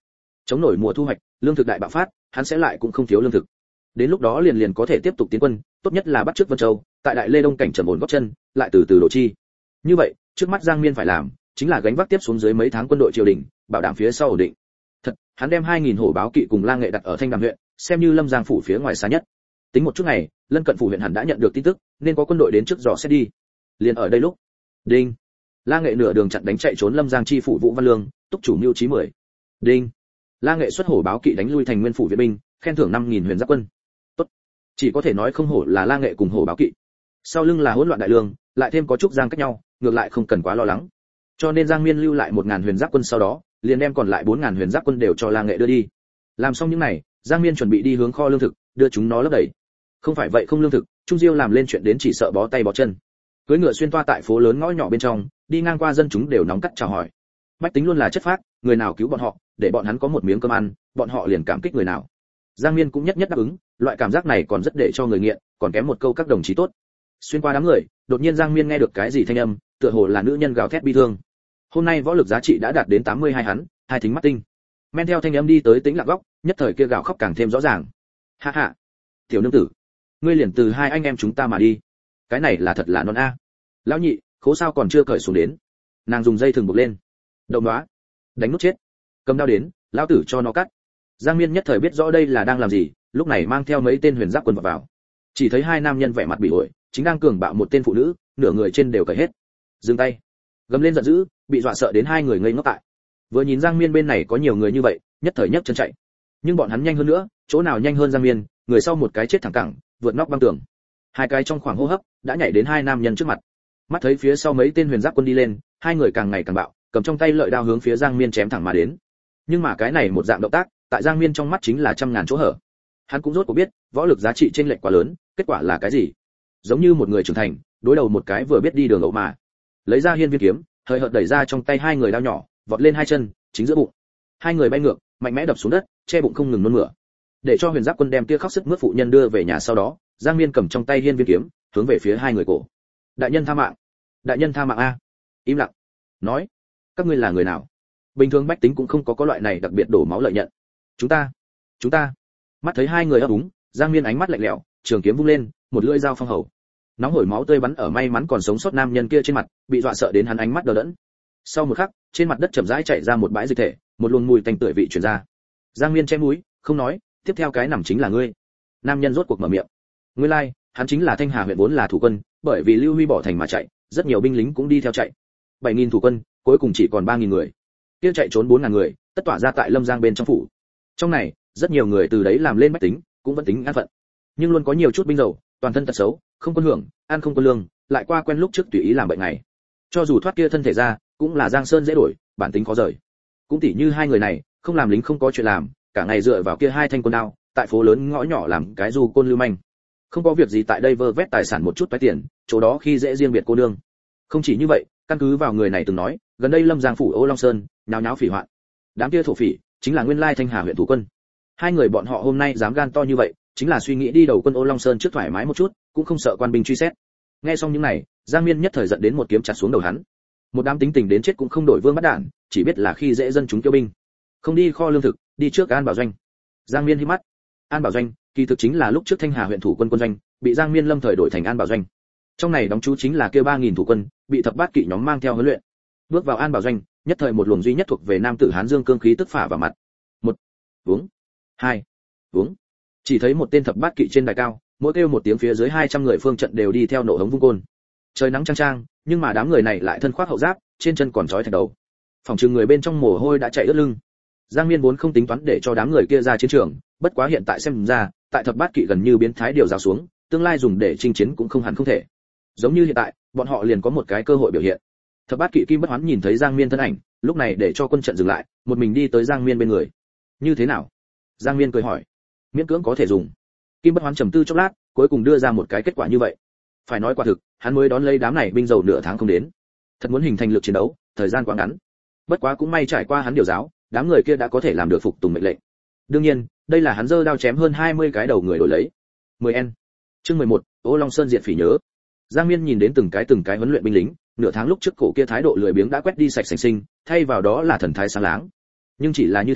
chống nổi mùa thu hoạch, lương thực đại bạo phát, hắn sẽ lại cũng không thiếu lương thực. Đến lúc đó liền có thể tiếp tục tiến quân, tốt nhất là bắt trước Vân Châu, tại Đại Lê Đông cảnh trầm ổn gót chân, lại từ từ đổ chi. Như vậy, trước mắt Giang Miên phải làm, chính là gánh vác tiếp xuống dưới mấy tháng quân đội triều đình, bảo đảm phía sau ổn định. Thật, hắn đem 2000 hổ báo kỵ cùng lang nghệ đặt ở Thanh Đàm huyện, xem như Lâm Giang phủ phía ngoài xa nhất. Tính một chút ngày, lân cận phủ huyện hẳn đã nhận được tin tức, nên có quân đội đến trước dò xét đi. Liền ở đây lúc, đinh, lang nghệ nửa đường chặn đánh chạy trốn Lâm Giang chi phủ Vũ Văn Lương, túc chủ mưu chí 10. Đinh, lang nghệ xuất hổ báo kỵ đánh lui thành nguyên phủ viện binh, khen thưởng 5000 huyền giáp quân. Tốt, chỉ có thể nói không hổ là lang nghệ cùng hổ báo kỵ. Sau lưng là hỗn loạn đại lương, lại thêm có chút giang cách nhau, ngược lại không cần quá lo lắng. Cho nên Giang Miên lưu lại 1000 huyền giáp quân, sau đó liền đem còn lại 4000 huyền giáp quân đều cho lang nghệ đưa đi. Làm xong những này, Giang Miên chuẩn bị đi hướng kho lương thực, đưa chúng nó lấp đầy. Không phải vậy không lương thực, Trung Diêu làm lên chuyện đến chỉ sợ bó tay bó chân. Cưỡi ngựa xuyên toa tại phố lớn ngõ nhỏ bên trong, đi ngang qua dân chúng đều nóng cắt chào hỏi. Bách tính luôn là chất phác, người nào cứu bọn họ, để bọn hắn có một miếng cơm ăn, bọn họ liền cảm kích người nào. Giang Miên cũng nhất nhất đáp ứng, loại cảm giác này còn rất để cho người nghiện, còn kém một câu các đồng chí tốt. Xuyên qua đám người, đột nhiên Giang Miên nghe được cái gì thanh âm, tựa hồ là nữ nhân gào thét bi thương. Hôm nay võ lực giá trị đã đạt đến 82 hắn, hai thính mắt tinh. Men theo thanh âm đi tới Tĩnh Lạc góc, nhất thời kia gào khóc càng thêm rõ ràng. Ha ha, tiểu nương tử, ngươi liền từ hai anh em chúng ta mà đi. Cái này là thật là non a. Lão nhị, khố sao còn chưa cởi xuống đến. Nàng dùng dây thừng buộc lên. Động đóa, đánh nút chết. Cầm dao đến, lão tử cho nó cắt. Giang Miên nhất thời biết rõ đây là đang làm gì, lúc này mang theo mấy tên huyền giáp quân vào. Chỉ thấy hai nam nhân vẻ mặt bị ổi, chính đang cường bạo một tên phụ nữ, nửa người trên đều cởi hết. Dừng tay. Gầm lên giận dữ, bị dọa sợ đến hai người ngây ngốc tại. Vừa nhìn Giang Miên bên này có nhiều người như vậy, nhất thời nhấc chân chạy. Nhưng bọn hắn nhanh hơn nữa, chỗ nào nhanh hơn Giang Miên, người sau một cái chết thẳng cẳng, vượt nóc băng tường. Hai cái trong khoảng hô hấp, đã nhảy đến hai nam nhân trước mặt. Mắt thấy phía sau mấy tên huyền giáp quân đi lên, hai người càng ngày càng bạo, cầm trong tay lợi đao hướng phía Giang Miên chém thẳng mà đến. Nhưng mà cái này một dạng động tác, tại Giang Miên trong mắt chính là trăm ngàn chỗ hở. Hắn cũng rốt cuộc biết, võ lực giá trị trên lệch quá lớn, kết quả là cái gì? Giống như một người trưởng thành, đối đầu một cái vừa biết đi đường ẩu mà. Lấy ra hiên viên kiếm, hơi hợt đẩy ra trong tay hai người đao nhỏ, vọt lên hai chân, chính giữa bụng. Hai người bay ngược, mạnh mẽ đập xuống đất, che bụng không ngừng nôn mửa. Để cho huyền giáp quân đem tia khóc sức mướt phụ nhân đưa về nhà sau đó, Giang Miên cầm trong tay hiên viên kiếm, hướng về phía hai người cổ. Đại nhân tha mạng, đại nhân tha mạng a. Im lặng. Nói, các ngươi là người nào? Bình thường bách tính cũng không có loại này đặc biệt đổ máu lợi nhận. Chúng ta. Mắt thấy hai người ấp úng, Giang Miên ánh mắt lạnh lẽo, trường kiếm vung lên, một lưỡi dao phong hầu. Nóng hổi máu tươi bắn ở may mắn còn sống sót nam nhân kia trên mặt, bị dọa sợ đến hắn ánh mắt đờ đẫn. Sau một khắc, trên mặt đất chậm rãi chảy ra một bãi dịch thể, một luồng mùi tanh tưởi vị truyền ra. Giang Miên che mũi, không nói, tiếp theo cái nằm chính là ngươi. Nam nhân rốt cuộc mở miệng. Nguyên lai, hắn chính là Thanh Hà huyện vốn là thủ quân, bởi vì Lưu Huy bỏ thành mà chạy, rất nhiều binh lính cũng đi theo chạy. 7000 thủ quân, cuối cùng chỉ còn 3000 người. Kia chạy trốn 4000 người, tất tỏa ra tại Lâm Giang bên trong phủ. Trong này, rất nhiều người từ đấy làm lên bách tính, cũng vẫn tính an phận. Nhưng luôn có nhiều chút binh dầu, toàn thân tật xấu, không quân hưởng, ăn không quân lương, lại qua quen lúc trước tùy ý làm bệnh này. Cho dù thoát kia thân thể ra, cũng là giang sơn dễ đổi, bản tính khó rời. Cũng tỉ như hai người này, không làm lính không có chuyện làm, cả ngày dựa vào kia hai thanh quân đao, tại phố lớn ngõ nhỏ làm cái du côn lưu manh. Không có việc gì tại đây vơ vét tài sản một chút toái tiền, chỗ đó khi dễ riêng biệt cô nương. Không chỉ như vậy, căn cứ vào người này từng nói, gần đây Lâm Giang phủ Ô Long Sơn, nháo nháo phỉ hoạn. Đám kia thổ phỉ, chính là nguyên lai Thanh Hà huyện thủ quân. Hai người bọn họ hôm nay dám gan to như vậy, chính là suy nghĩ đi đầu quân Ô Long Sơn trước thoải mái một chút, cũng không sợ quan binh truy xét. Nghe xong những này, Giang Miên nhất thời giận đến một kiếm chặt xuống đầu hắn. Một đám tính tình đến chết cũng không đổi vương bắt đạn, chỉ biết là khi dễ dân chúng kiêu binh. Không đi kho lương thực, đi trước An Bảo doanh. Giang Miên hí mắt. An Bảo doanh, kỳ thực chính là lúc trước Thanh Hà huyện thủ quân quân doanh, bị Giang Miên lâm thời đổi thành An Bảo doanh. Trong này đóng trú chính là kia 3000 thủ quân, bị thập bát kỵ nhóm mang theo huấn luyện. Bước vào An Bảo doanh, nhất thời một luồng duy nhất thuộc về nam tử Hán Dương cương khí tức phả vào mặt. Một, uống. Hai, uống. Chỉ thấy một tên thập bát kỵ trên đài cao, mỗi kêu một tiếng phía dưới 200 người phương trận đều đi theo nổ hống vung côn. Trời nắng chang chang, nhưng mà đám người này lại thân khoác hậu giáp, trên chân còn trói thạch đầu. Phòng trừng người bên trong mồ hôi đã chảy ướt lưng. Giang Miên vốn không tính toán để cho đám người kia ra chiến trường, bất quá hiện tại xem ra, tại thập bát kỵ gần như biến thái điều giáo xuống, tương lai dùng để chinh chiến cũng không hẳn không thể. Giống như hiện tại, bọn họ liền có một cái cơ hội biểu hiện. Thập bát kỵ Kim Bất Hoán nhìn thấy Giang Miên thân ảnh, lúc này để cho quân trận dừng lại, một mình đi tới Giang Miên bên người. Như thế nào? Giang Miên cười hỏi. Miễn cưỡng có thể dùng. Kim Bất Hoán trầm tư chốc lát, cuối cùng đưa ra một cái kết quả như vậy. Phải nói quả thực, hắn mới đón lấy đám này binh dầu nửa tháng không đến. Thật muốn hình thành lực chiến đấu, thời gian quá ngắn. Bất quá cũng may trải qua hắn điều giáo, đám người kia đã có thể làm được phục tùng mệnh lệnh. Đương nhiên, đây là hắn giơ đao chém hơn 20 cái đầu người đổi lấy. 10N. Chương 11, Ô Long Sơn diệt phỉ nhớ. Giang Miên nhìn đến từng cái huấn luyện binh lính, nửa tháng lúc trước cổ kia thái độ lười biếng đã quét đi sạch sành sinh, thay vào đó là thần thái sáng láng. Nhưng chỉ là như thế,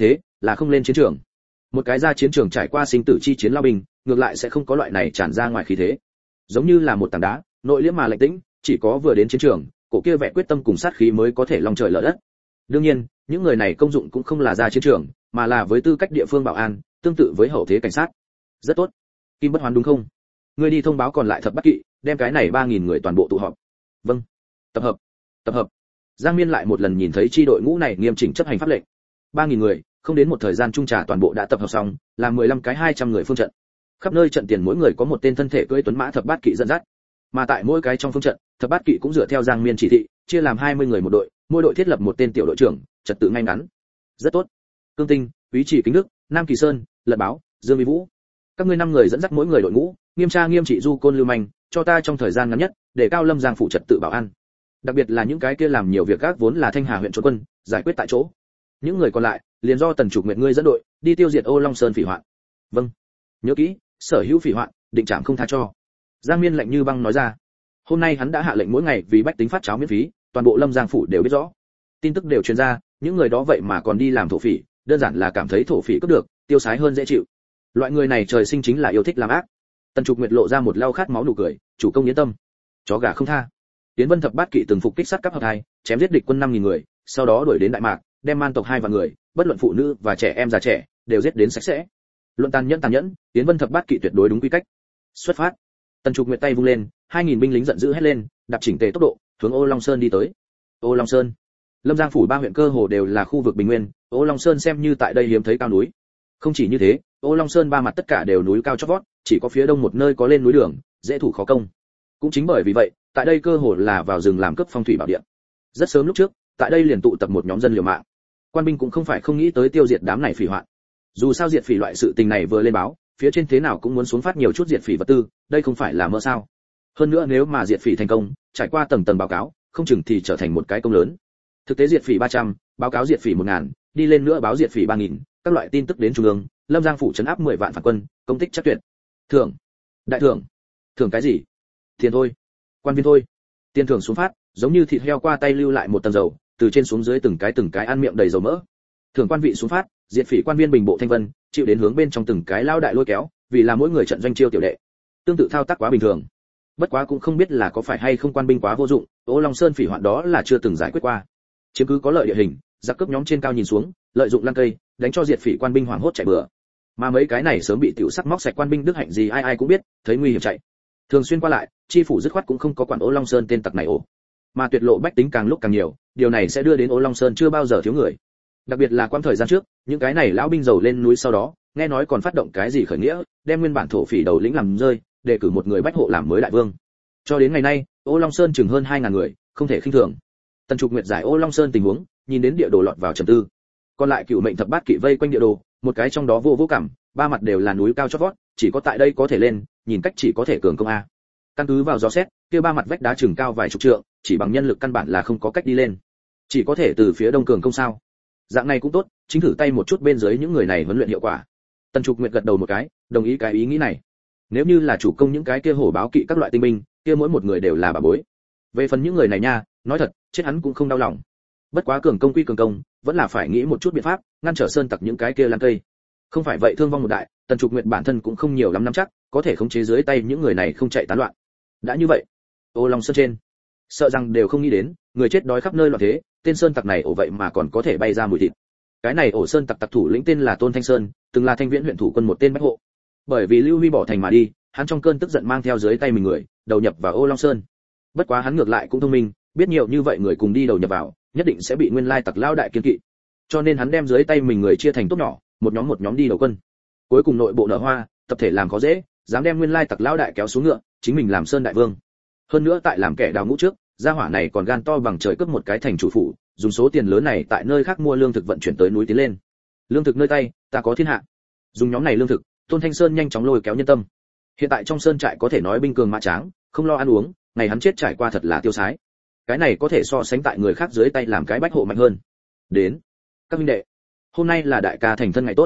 là không lên chiến trường. Một cái ra chiến trường trải qua sinh tử chi chiến lao binh, ngược lại sẽ không có loại này tràn ra ngoài khí thế. Giống như là một tảng đá, nội liễm mà lạnh tĩnh, chỉ có vừa đến chiến trường, cổ kia vẻ quyết tâm cùng sát khí mới có thể long trời lở đất. Đương nhiên, những người này công dụng cũng không là ra chiến trường, mà là với tư cách địa phương bảo an, tương tự với hậu thế cảnh sát. Rất tốt. Kim Bất Hoán đúng không? Ngươi đi thông báo còn lại thập bát kỵ, đem cái này 3000 người toàn bộ tụ họp. Vâng. Tập hợp. Tập hợp. Giang Miên lại một lần nhìn thấy chi đội ngũ này nghiêm chỉnh chấp hành pháp lệnh. 3000 người, không đến một thời gian trung trà toàn bộ đã tập hợp xong, là 15 cái 200 người phương trận. Khắp nơi trận tiền mỗi người có một tên thân thể cưỡi tuấn mã thập bát kỵ dẫn dắt. Mà tại mỗi cái trong phương trận, thập bát kỵ cũng dựa theo Giang Miên chỉ thị, chia làm 20 người một đội, mỗi đội thiết lập một tên tiểu đội trưởng, trật tự ngay ngắn. Rất tốt. Cương Tinh, Úy Chỉ Kính Đức, Nam Kỳ Sơn, Lật Báo, Dương Vi Vũ. Các ngươi 5 người dẫn dắt mỗi người đội ngũ, nghiêm tra nghiêm trị du côn lưu manh, cho ta trong thời gian ngắn nhất, để cao Lâm Giang phủ trật tự bảo an. Đặc biệt là những cái kia làm nhiều việc gác vốn là Thanh Hà huyện trốn quân, giải quyết tại chỗ. Những người còn lại, liền do Tần Trục Nguyệt ngươi dẫn đội, đi tiêu diệt Ô Long Sơn phỉ hoạn. Vâng. Nhớ kỹ, sở hữu phỉ hoạn, định trảm không tha cho. Giang Miên lạnh như băng nói ra. Hôm nay hắn đã hạ lệnh mỗi ngày vì bách tính phát cháo miễn phí, toàn bộ Lâm Giang phủ đều biết rõ. Tin tức đều truyền ra, những người đó vậy mà còn đi làm thổ phỉ, đơn giản là cảm thấy thổ phỉ cướp được, tiêu sái hơn dễ chịu. Loại người này trời sinh chính là yêu thích làm ác. Tần Trục Nguyệt lộ ra một lau khát máu nụ cười, chủ công yên tâm, chó gà không tha. Tiến Vân thập bát kỵ từng phục kích sát cấp hợp hai, chém giết địch quân 5000 người, sau đó đuổi đến Đại Mạc, đem man tộc 2 vạn người, bất luận phụ nữ và trẻ em già trẻ, đều giết đến sạch sẽ. Luận tàn nhẫn, Tiến Vân thập bát kỵ tuyệt đối đúng quy cách. Xuất phát. Tần Trục Nguyệt tay vung lên, 2000 binh lính giận dữ hét lên, đạp chỉnh tề tốc độ, hướng Ô Long Sơn đi tới. Ô Long Sơn, Lâm Giang phủ 3 huyện cơ hồ đều là khu vực bình nguyên, Ô Long Sơn xem như tại đây hiếm thấy cao núi. Không chỉ như thế, Ô Long Sơn 3 mặt tất cả đều núi cao chót vót, chỉ có phía đông một nơi có lên núi đường, dễ thủ khó công. Cũng chính bởi vì vậy, tại đây cơ hồ là vào rừng làm cướp phong thủy bảo địa. Rất sớm lúc trước, tại đây liền tụ tập một nhóm dân liều mạng. Quan binh cũng không phải không nghĩ tới tiêu diệt đám này phỉ hoạn. Dù sao diệt phỉ loại sự tình này vừa lên báo, phía trên thế nào cũng muốn xuống phát nhiều chút diệt phỉ vật tư, đây không phải là mơ sao? Hơn nữa nếu mà diệt phỉ thành công, trải qua tầng tầng báo cáo, không chừng thì trở thành một cái công lớn. Thực tế diệt phỉ 300, báo cáo diệt phỉ 1000, đi lên nữa báo diệt phỉ 3000, các loại tin tức đến trung ương, Lâm Giang phủ trấn áp 10 vạn phản quân, công tích chắc tuyệt. Thưởng, đại thưởng. Thưởng cái gì? Tiền thôi, quan viên thôi. Tiền thưởng xuống phát, giống như thịt heo qua tay lưu lại một tầng dầu, từ trên xuống dưới từng cái ăn miệng đầy dầu mỡ. Thưởng quan vị xuống phát, diệt phỉ quan viên bình bộ thanh vân, chịu đến hướng bên trong từng cái lao đại lôi kéo, vì là mỗi người trận doanh chiêu tiểu đệ. Tương tự thao tác quá bình thường. Bất quá cũng không biết là có phải hay không quan binh quá vô dụng, Ô Long Sơn phỉ hoạn đó là chưa từng giải quyết qua. Chiếm cứ có lợi địa hình, giặc cướp nhóm trên cao nhìn xuống, lợi dụng lan cây, đánh cho diệt phỉ quan binh hoảng hốt chạy bừa. Mà mấy cái này sớm bị tiểu sắc móc sạch quan binh đức hạnh gì ai ai cũng biết, thấy nguy hiểm chạy. Thường xuyên qua lại, chi phủ dứt khoát cũng không có quản Ô Long Sơn tên tặc này ổ. Mà tuyệt lộ bách tính càng lúc càng nhiều, điều này sẽ đưa đến Ô Long Sơn chưa bao giờ thiếu người. Đặc biệt là quãng thời gian trước, những cái này lão binh giàu lên núi sau đó, nghe nói còn phát động cái gì khởi nghĩa, đem nguyên bản thổ phỉ đầu lĩnh làm rơi, để cử một người bách hộ làm mới đại vương. Cho đến ngày nay, Ô Long Sơn chừng hơn 2000 người, không thể khinh thường. Tần Trục Nguyệt giải Ô Long Sơn tình huống, nhìn đến địa đồ lọt vào trầm tư. Còn lại cựu mệnh thập bát kỵ vây quanh địa đồ, một cái trong đó vô cảm, 3 mặt đều là núi cao chót vót, chỉ có tại đây có thể lên, nhìn cách chỉ có thể cường công a. Căn cứ vào dò xét, kia 3 mặt vách đá chừng cao vài chục trượng, chỉ bằng nhân lực căn bản là không có cách đi lên. Chỉ có thể từ phía đông cường công sao? Dạng này cũng tốt, chính thử tay một chút bên dưới những người này huấn luyện hiệu quả. Tần Trục Nguyệt gật đầu một cái, đồng ý cái ý nghĩ này. Nếu như là chủ công những cái kia hổ báo kỵ các loại tinh binh, kia mỗi một người đều là bà bối. Về phần những người này nha, nói thật, chết hắn cũng không đau lòng. Bất quá cường công quy cường công, vẫn là phải nghĩ một chút biện pháp, ngăn trở sơn tặc những cái kia lan cây. Không phải vậy thương vong một đại, Tần Trục Nguyệt bản thân cũng không nhiều lắm nắm chắc, có thể khống chế dưới tay những người này không chạy tán loạn. Đã như vậy, Ô Long Sơn trên, sợ rằng đều không nghĩ đến, người chết đói khắp nơi loạn thế, tên sơn tặc này ổ vậy mà còn có thể bay ra mùi thịt. Cái này ổ sơn tặc tặc thủ lĩnh tên là Tôn Thanh Sơn, từng là Thanh Viễn huyện thủ quân một tên bách hộ. Bởi vì Lưu Huy bỏ thành mà đi, hắn trong cơn tức giận mang theo dưới tay mình người, đầu nhập vào Ô Long Sơn. Bất quá hắn ngược lại cũng thông minh, biết nhiều như vậy người cùng đi đầu nhập vào, nhất định sẽ bị nguyên lai tặc lao đại kiên kỵ. Cho nên hắn đem dưới tay mình người chia thành tốt nhỏ, một nhóm đi đầu quân. Cuối cùng nội bộ nở hoa, tập thể làm khó dễ, dám đem nguyên lai tặc lao đại kéo xuống ngựa, chính mình làm sơn đại vương. Hơn nữa tại làm kẻ đào ngũ trước, gia hỏa này còn gan to bằng trời cướp một cái thành chủ phủ, dùng số tiền lớn này tại nơi khác mua lương thực vận chuyển tới núi tiến lên. Lương thực nơi tay, ta có thiên hạ. Dùng nhóm này lương thực, Tôn Thanh Sơn nhanh chóng lôi kéo nhân tâm. Hiện tại trong sơn trại có thể nói binh cường mã tráng, không lo ăn uống, ngày hắn chết trải qua thật là tiêu sái. Cái này có thể so sánh tại người khác dưới tay làm cái bách hộ mạnh hơn. Đến, các huynh đệ, hôm nay là đại ca thành thân ngày tốt.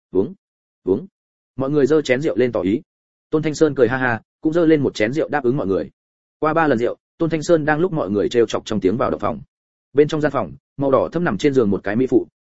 Uống. Mọi người giơ chén rượu lên tỏ ý. Tôn Thanh Sơn cười ha ha, cũng giơ lên một chén rượu đáp ứng mọi người. Qua 3 lần rượu, Tôn Thanh Sơn đang lúc mọi người trêu chọc trong tiếng vào động phòng. Bên trong gian phòng, màu đỏ thẫm nằm trên giường một cái mỹ phụ,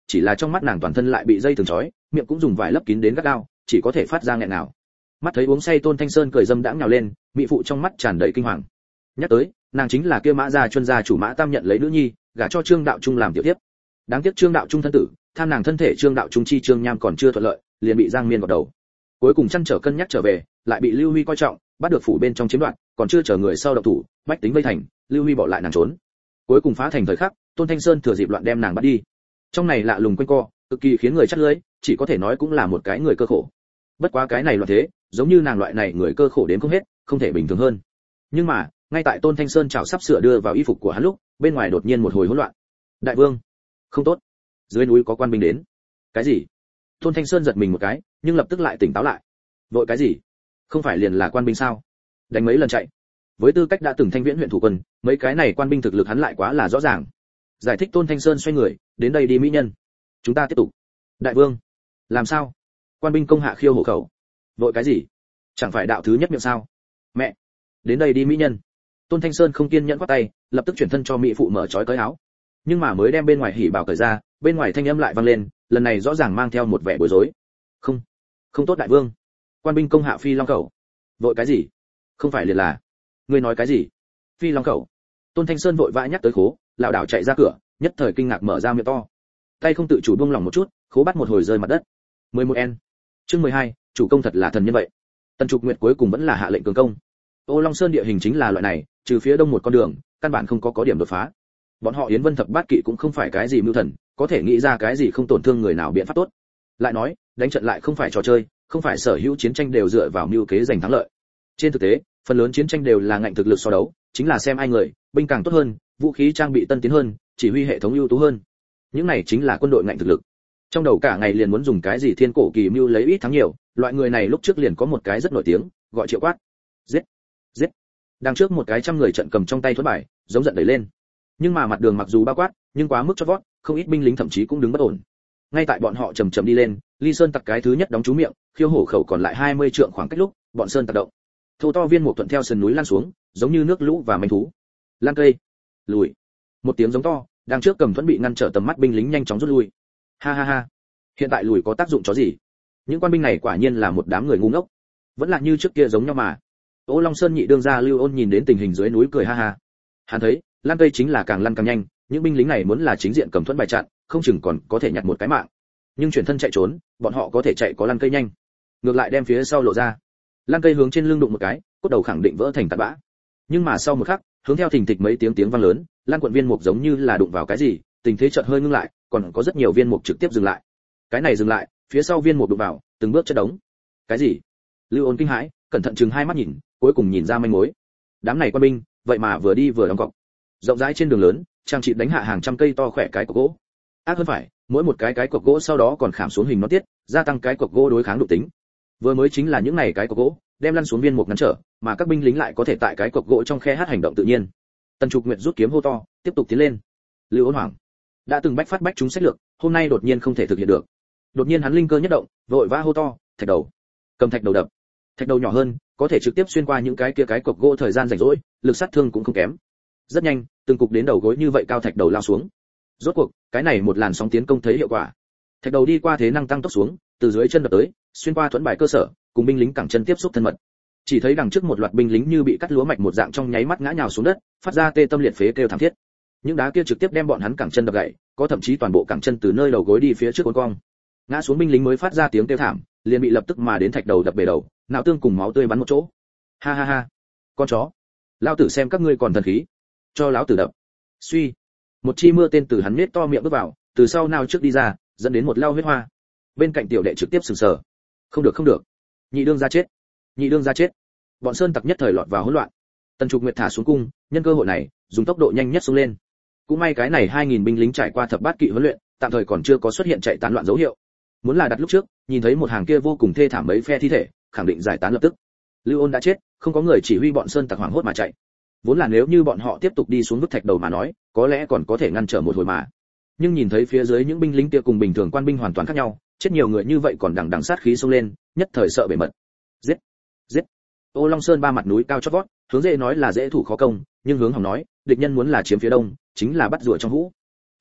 chỉ là trong mắt nàng toàn thân lại bị dây thừng trói, miệng cũng dùng vải lấp kín đến gắt gao, chỉ có thể phát ra nghẹn nào. Mắt thấy uống say Tôn Thanh Sơn cười dâm đãng nhào lên, mỹ phụ trong mắt tràn đầy kinh hoàng. Nhắc tới, nàng chính là kia Mã gia chuyên gia chủ Mã Tam nhận lấy nữ nhi, gả cho Trương Đạo Trung làm tiểu tiếp. Đáng tiếc Trương Đạo Trung thân tử, tham nàng thân thể Trương Đạo Trung chi Trương Nham còn chưa thuận lợi, liền bị Giang Miên gọt đầu. Cuối cùng chăn trở cân nhắc trở về, lại bị Lưu Huy coi trọng, bắt được phủ bên trong chiếm đoạt, còn chưa chờ người sau động thủ, bách tính vây thành, Lưu Huy bỏ lại nàng trốn. Cuối cùng phá thành thời khắc, Tôn Thanh Sơn thừa dịp loạn đem nàng bắt đi. Trong này lạ lùng quanh co, cực kỳ khiến người chắt lưỡi, chỉ có thể nói cũng là một cái người cơ khổ. Bất quá cái này loạn thế, giống như nàng loại này người cơ khổ đến không hết, không thể bình thường hơn. Nhưng mà, ngay tại Tôn Thanh Sơn chảo sắp sửa đưa vào y phục của hắn lúc, bên ngoài đột nhiên một hồi hỗn loạn. Đại vương, không tốt, dưới núi có quan binh đến. Cái gì? Tôn Thanh Sơn giật mình một cái, nhưng lập tức lại tỉnh táo lại. Vội cái gì? Không phải liền là quan binh sao? Đánh mấy lần chạy. Với tư cách đã từng Thanh Viễn huyện thủ quân, mấy cái này quan binh thực lực hắn lại quá là rõ ràng. Giải thích Tôn Thanh Sơn xoay người, đến đây đi mỹ nhân. Chúng ta tiếp tục. Đại vương, làm sao? Quan binh công hạ khiêu hộ khẩu. Vội cái gì? Chẳng phải đạo thứ nhất miệng sao? Mẹ, đến đây đi mỹ nhân. Tôn Thanh Sơn không kiên nhẫn quát tay, lập tức chuyển thân cho mỹ phụ mở trói cởi áo. Nhưng mà mới đem bên ngoài hỉ bảo cởi ra, bên ngoài thanh âm lại vang lên, lần này rõ ràng mang theo một vẻ bối rối. Không, không tốt đại vương. Quan binh công hạ phi long khẩu. Vội cái gì? Không phải liền là. Ngươi nói cái gì? Phi long khẩu. Tôn Thanh Sơn vội vã nhắc tới khố, lão đảo chạy ra cửa, nhất thời kinh ngạc mở ra miệng to. Tay không tự chủ buông lỏng một chút, khố bắt một hồi rơi mặt đất. 11N. Chương 12, chủ công thật là thần nhân vậy. Tần Trục Nguyệt cuối cùng vẫn là hạ lệnh cường công. Ô Long Sơn địa hình chính là loại này, trừ phía đông một con đường, căn bản không có điểm đột phá. Bọn họ Yến Vân Thập Bát Kỵ cũng không phải cái gì mưu thần, có thể nghĩ ra cái gì không tổn thương người nào biện pháp tốt. Lại nói, đánh trận lại không phải trò chơi, không phải sở hữu chiến tranh đều dựa vào mưu kế giành thắng lợi. Trên thực tế, phần lớn chiến tranh đều là ngạnh thực lực so đấu, chính là xem ai người, binh càng tốt hơn, vũ khí trang bị tân tiến hơn, chỉ huy hệ thống ưu tú hơn. Những này chính là quân đội ngạnh thực lực. Trong đầu cả ngày liền muốn dùng cái gì thiên cổ kỳ mưu lấy ít thắng nhiều, loại người này lúc trước liền có một cái rất nổi tiếng, gọi Triệu Quát. Giết, giết. Đằng trước một cái trăm người trận cầm trong tay thuẫn bài, giống giận đẩy lên. Nhưng mà mặt đường mặc dù bao quát, nhưng quá mức cho vót, không ít binh lính thậm chí cũng đứng bất ổn. Ngay tại bọn họ chậm chậm đi lên, Ly Sơn tặc cái thứ nhất đóng trú miệng, khiêu hổ khẩu còn lại 20 trượng khoảng cách lúc, bọn sơn tặc động. Thô to viên mục thuận theo sườn núi lan xuống, giống như nước lũ và manh thú. Lan cây, lùi. Một tiếng giống to, đang trước cầm thuẫn bị ngăn trở tầm mắt binh lính nhanh chóng rút lui. Ha ha ha. Hiện tại lùi có tác dụng chó gì? Những quan binh này quả nhiên là một đám người ngu ngốc. Vẫn là như trước kia giống nhau mà. Ô Long Sơn nhị đương gia Lưu Ôn nhìn đến tình hình dưới núi cười ha ha. Hắn thấy, lan cây chính là càng lăn càng nhanh, những binh lính này muốn là chính diện cầm thuẫn bài chặn, không chừng còn có thể nhặt một cái mạng. Nhưng chuyển thân chạy trốn, bọn họ có thể chạy có lăn cây nhanh. Ngược lại đem phía sau lộ ra. Lan cây hướng trên lưng đụng một cái, cốt đầu khẳng định vỡ thành tạt bã. Nhưng mà sau một khắc, hướng theo thình thịch mấy tiếng vang lớn, Lan quận viên mục giống như là đụng vào cái gì, tình thế chợt hơi ngưng lại, còn có rất nhiều viên mục trực tiếp dừng lại. Cái này dừng lại, phía sau viên mục đụng vào, từng bước chất đống. Cái gì? Lưu Ôn kinh hãi, cẩn thận chừng hai mắt nhìn, cuối cùng nhìn ra manh mối. Đám này quân binh, vậy mà vừa đi vừa đóng cọc. Rộng rãi trên đường lớn, trang trị đánh hạ hàng trăm cây to khỏe cái cọc gỗ. Ác hơn phải, mỗi một cái cọc gỗ sau đó còn khảm xuống hình nó tiết, gia tăng cái cọc gỗ đối kháng độ tính. Vừa mới chính là những này cái cọc gỗ, đem lăn xuống viên mục ngăn trở, mà các binh lính lại có thể tại cái cọc gỗ trong khe hát hành động tự nhiên. Tần Trục Nguyệt rút kiếm hô to, tiếp tục tiến lên. Lưu Ôn hoảng, đã từng bách phát bách chúng sách lược, hôm nay đột nhiên không thể thực hiện được. Đột nhiên hắn linh cơ nhất động, vội vã hô to, thạch đầu. Cầm thạch đầu đập. Thạch đầu nhỏ hơn, có thể trực tiếp xuyên qua những cái cọc gỗ thời gian rảnh rỗi, lực sát thương cũng không kém. Rất nhanh, từng cục đến đầu gối như vậy cao thạch đầu lao xuống. Rốt cuộc, cái này một làn sóng tiến công thấy hiệu quả. Thạch đầu đi qua thế năng tăng tốc xuống, từ dưới chân đập tới, xuyên qua thuẫn bài cơ sở, cùng binh lính cẳng chân tiếp xúc thân mật. Chỉ thấy đằng trước một loạt binh lính như bị cắt lúa mạch một dạng trong nháy mắt ngã nhào xuống đất, phát ra tê tâm liệt phế kêu thảm thiết. Những đá kia trực tiếp đem bọn hắn cẳng chân đập gãy, có thậm chí toàn bộ cẳng chân từ nơi đầu gối đi phía trước uốn cong. Ngã xuống binh lính mới phát ra tiếng kêu thảm, liền bị lập tức mà đến thạch đầu đập bể đầu, não tương cùng máu tươi bắn một chỗ. Ha ha ha, con chó, lão tử xem các ngươi còn thần khí, cho lão tử đập. Suy, một chi mưa tên từ hắn nết to miệng bước vào, từ sau nào trước đi ra, dẫn đến một lao huyết hoa. Bên cạnh tiểu đệ trực tiếp sừng sờ. Không được không được, nhị đương ra chết, nhị đương ra chết. Bọn sơn tặc nhất thời lọt vào hỗn loạn. Tần Trục Nguyệt thả xuống cung, nhân cơ hội này, dùng tốc độ nhanh nhất xông lên. Cũng may cái này 2000 binh lính trải qua thập bát kỵ huấn luyện, tạm thời còn chưa có xuất hiện chạy tán loạn dấu hiệu. Muốn là đặt lúc trước, nhìn thấy một hàng kia vô cùng thê thảm mấy phe thi thể, khẳng định giải tán lập tức. Lưu Ôn đã chết, không có người chỉ huy bọn sơn tặc hoảng hốt mà chạy. Vốn là nếu như bọn họ tiếp tục đi xuống vứt thạch đầu mà nói, có lẽ còn có thể ngăn trở một hồi mà. Nhưng nhìn thấy phía dưới những binh lính kia cùng bình thường quan binh hoàn toàn khác nhau, chết nhiều người như vậy còn đằng sát khí xông lên, nhất thời sợ bể mật. Giết, giết. Ô Long Sơn ba mặt núi cao chót vót, hướng dễ nói là dễ thủ khó công, nhưng hướng hỏng nói, địch nhân muốn là chiếm phía đông, chính là bắt rùa trong hũ.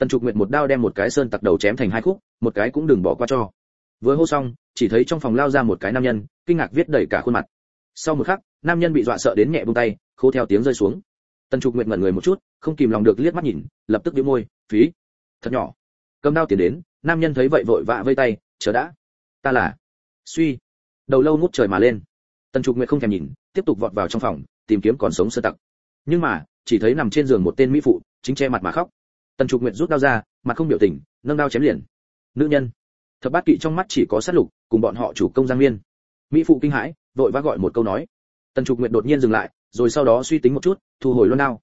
Tần Trục Nguyệt một đao đem một cái sơn tặc đầu chém thành hai khúc, một cái cũng đừng bỏ qua cho. Vừa hô xong, chỉ thấy trong phòng lao ra một cái nam nhân, kinh ngạc viết đầy cả khuôn mặt. Sau một khắc, nam nhân bị dọa sợ đến nhẹ buông tay, khô theo tiếng rơi xuống. Tần Trục Nguyệt ngẩn người một chút, không kìm lòng được liếc mắt nhìn, lập tức bĩu môi, phí, thật nhỏ. Cầm đao tiến đến, nam nhân thấy vậy vội vã vây tay, chờ đã, ta là. Suy, đầu lâu ngút trời mà lên. Tần Trục Nguyệt không thèm nhìn, tiếp tục vọt vào trong phòng, tìm kiếm còn sống sơn tặc. Nhưng mà, chỉ thấy nằm trên giường một tên mỹ phụ, chính che mặt mà khóc. Tần Trục Nguyệt rút đao ra, mặt không biểu tình, nâng đao chém liền. Nữ nhân. Thập Bát Kỵ trong mắt chỉ có sát lục, cùng bọn họ chủ công Giang Miên. Mỹ phụ kinh hãi, vội vã gọi một câu nói. Tần Trục Nguyệt đột nhiên dừng lại, rồi sau đó suy tính một chút, thu hồi loan đao.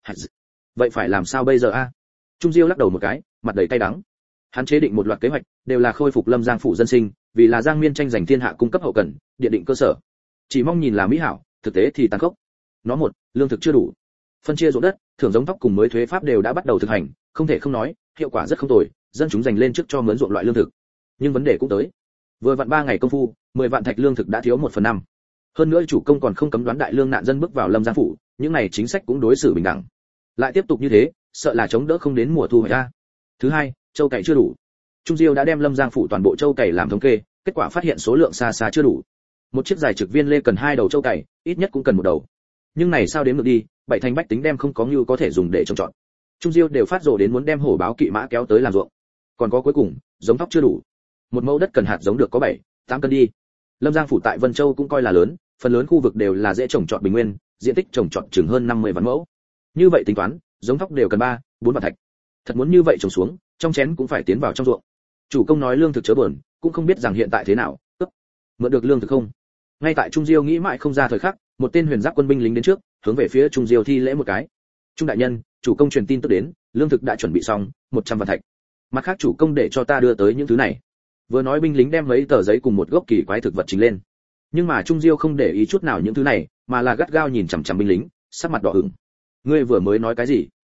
Vậy phải làm sao bây giờ a? Trung Diêu lắc đầu một cái, mặt đầy cay đắng. Hắn chế định một loạt kế hoạch, đều là khôi phục Lâm Giang phủ dân sinh, vì là Giang Miên tranh giành thiên hạ cung cấp hậu cần, địa định cơ sở. Chỉ mong nhìn là mỹ hảo, thực tế thì tàn khốc. Nó một, lương thực chưa đủ. Phân chia ruộng đất, thưởng giống thóc cùng mới thuế pháp đều đã bắt đầu thực hành, không thể không nói, hiệu quả rất không tồi, dân chúng giành lên trước cho mướn ruộng loại lương thực. Nhưng vấn đề cũng tới. Vừa vặn 3 ngày công phu, 10 vạn thạch lương thực đã thiếu 1/5. Hơn nữa chủ công còn không cấm đoán đại lương nạn dân bước vào Lâm Giang phủ, những này chính sách cũng đối xử bình đẳng. Lại tiếp tục như thế, sợ là chống đỡ không đến mùa thu hoạch ra. Thứ hai, châu cày chưa đủ. Trung Diêu đã đem Lâm Giang phủ toàn bộ châu cày làm thống kê, kết quả phát hiện số lượng xa xa chưa đủ. Một chiếc dài trực viên lê cần 2 đầu châu cày, ít nhất cũng cần 1 đầu. Nhưng này sao đến được đi, bảy thành bách tính đem không có như có thể dùng để trồng trọt. Trung Diêu đều phát rồ đến muốn đem hổ báo kỵ mã kéo tới làm ruộng. Còn có cuối cùng, giống thóc chưa đủ. Một mẫu đất cần hạt giống được có 7-8 cân đi. Lâm Giang phủ tại Vân Châu cũng coi là lớn, phần lớn khu vực đều là dễ trồng trọt bình nguyên, diện tích trồng trọt chừng hơn 50 vạn mẫu. Như vậy tính toán, giống thóc đều cần 3-4 vạn thạch. Thật muốn như vậy trồng xuống, trong chén cũng phải tiến vào trong ruộng. Chủ công nói lương thực chớ buồn, cũng không biết rằng hiện tại thế nào, cướp mượn được lương thực không? Ngay tại Trung Diêu nghĩ mãi không ra thời khắc, một tên huyền giáp quân binh lính đến trước, hướng về phía Trung Diêu thi lễ một cái. Trung đại nhân, chủ công truyền tin tức đến, lương thực đã chuẩn bị xong, 100 vạn thạch. Mặt khác chủ công để cho ta đưa tới những thứ này. Vừa nói binh lính đem mấy tờ giấy cùng một gốc kỳ quái thực vật trình lên. Nhưng mà Trung Diêu không để ý chút nào những thứ này, mà là gắt gao nhìn chằm chằm binh lính, sắc mặt đỏ ửng. Ngươi vừa mới nói cái gì?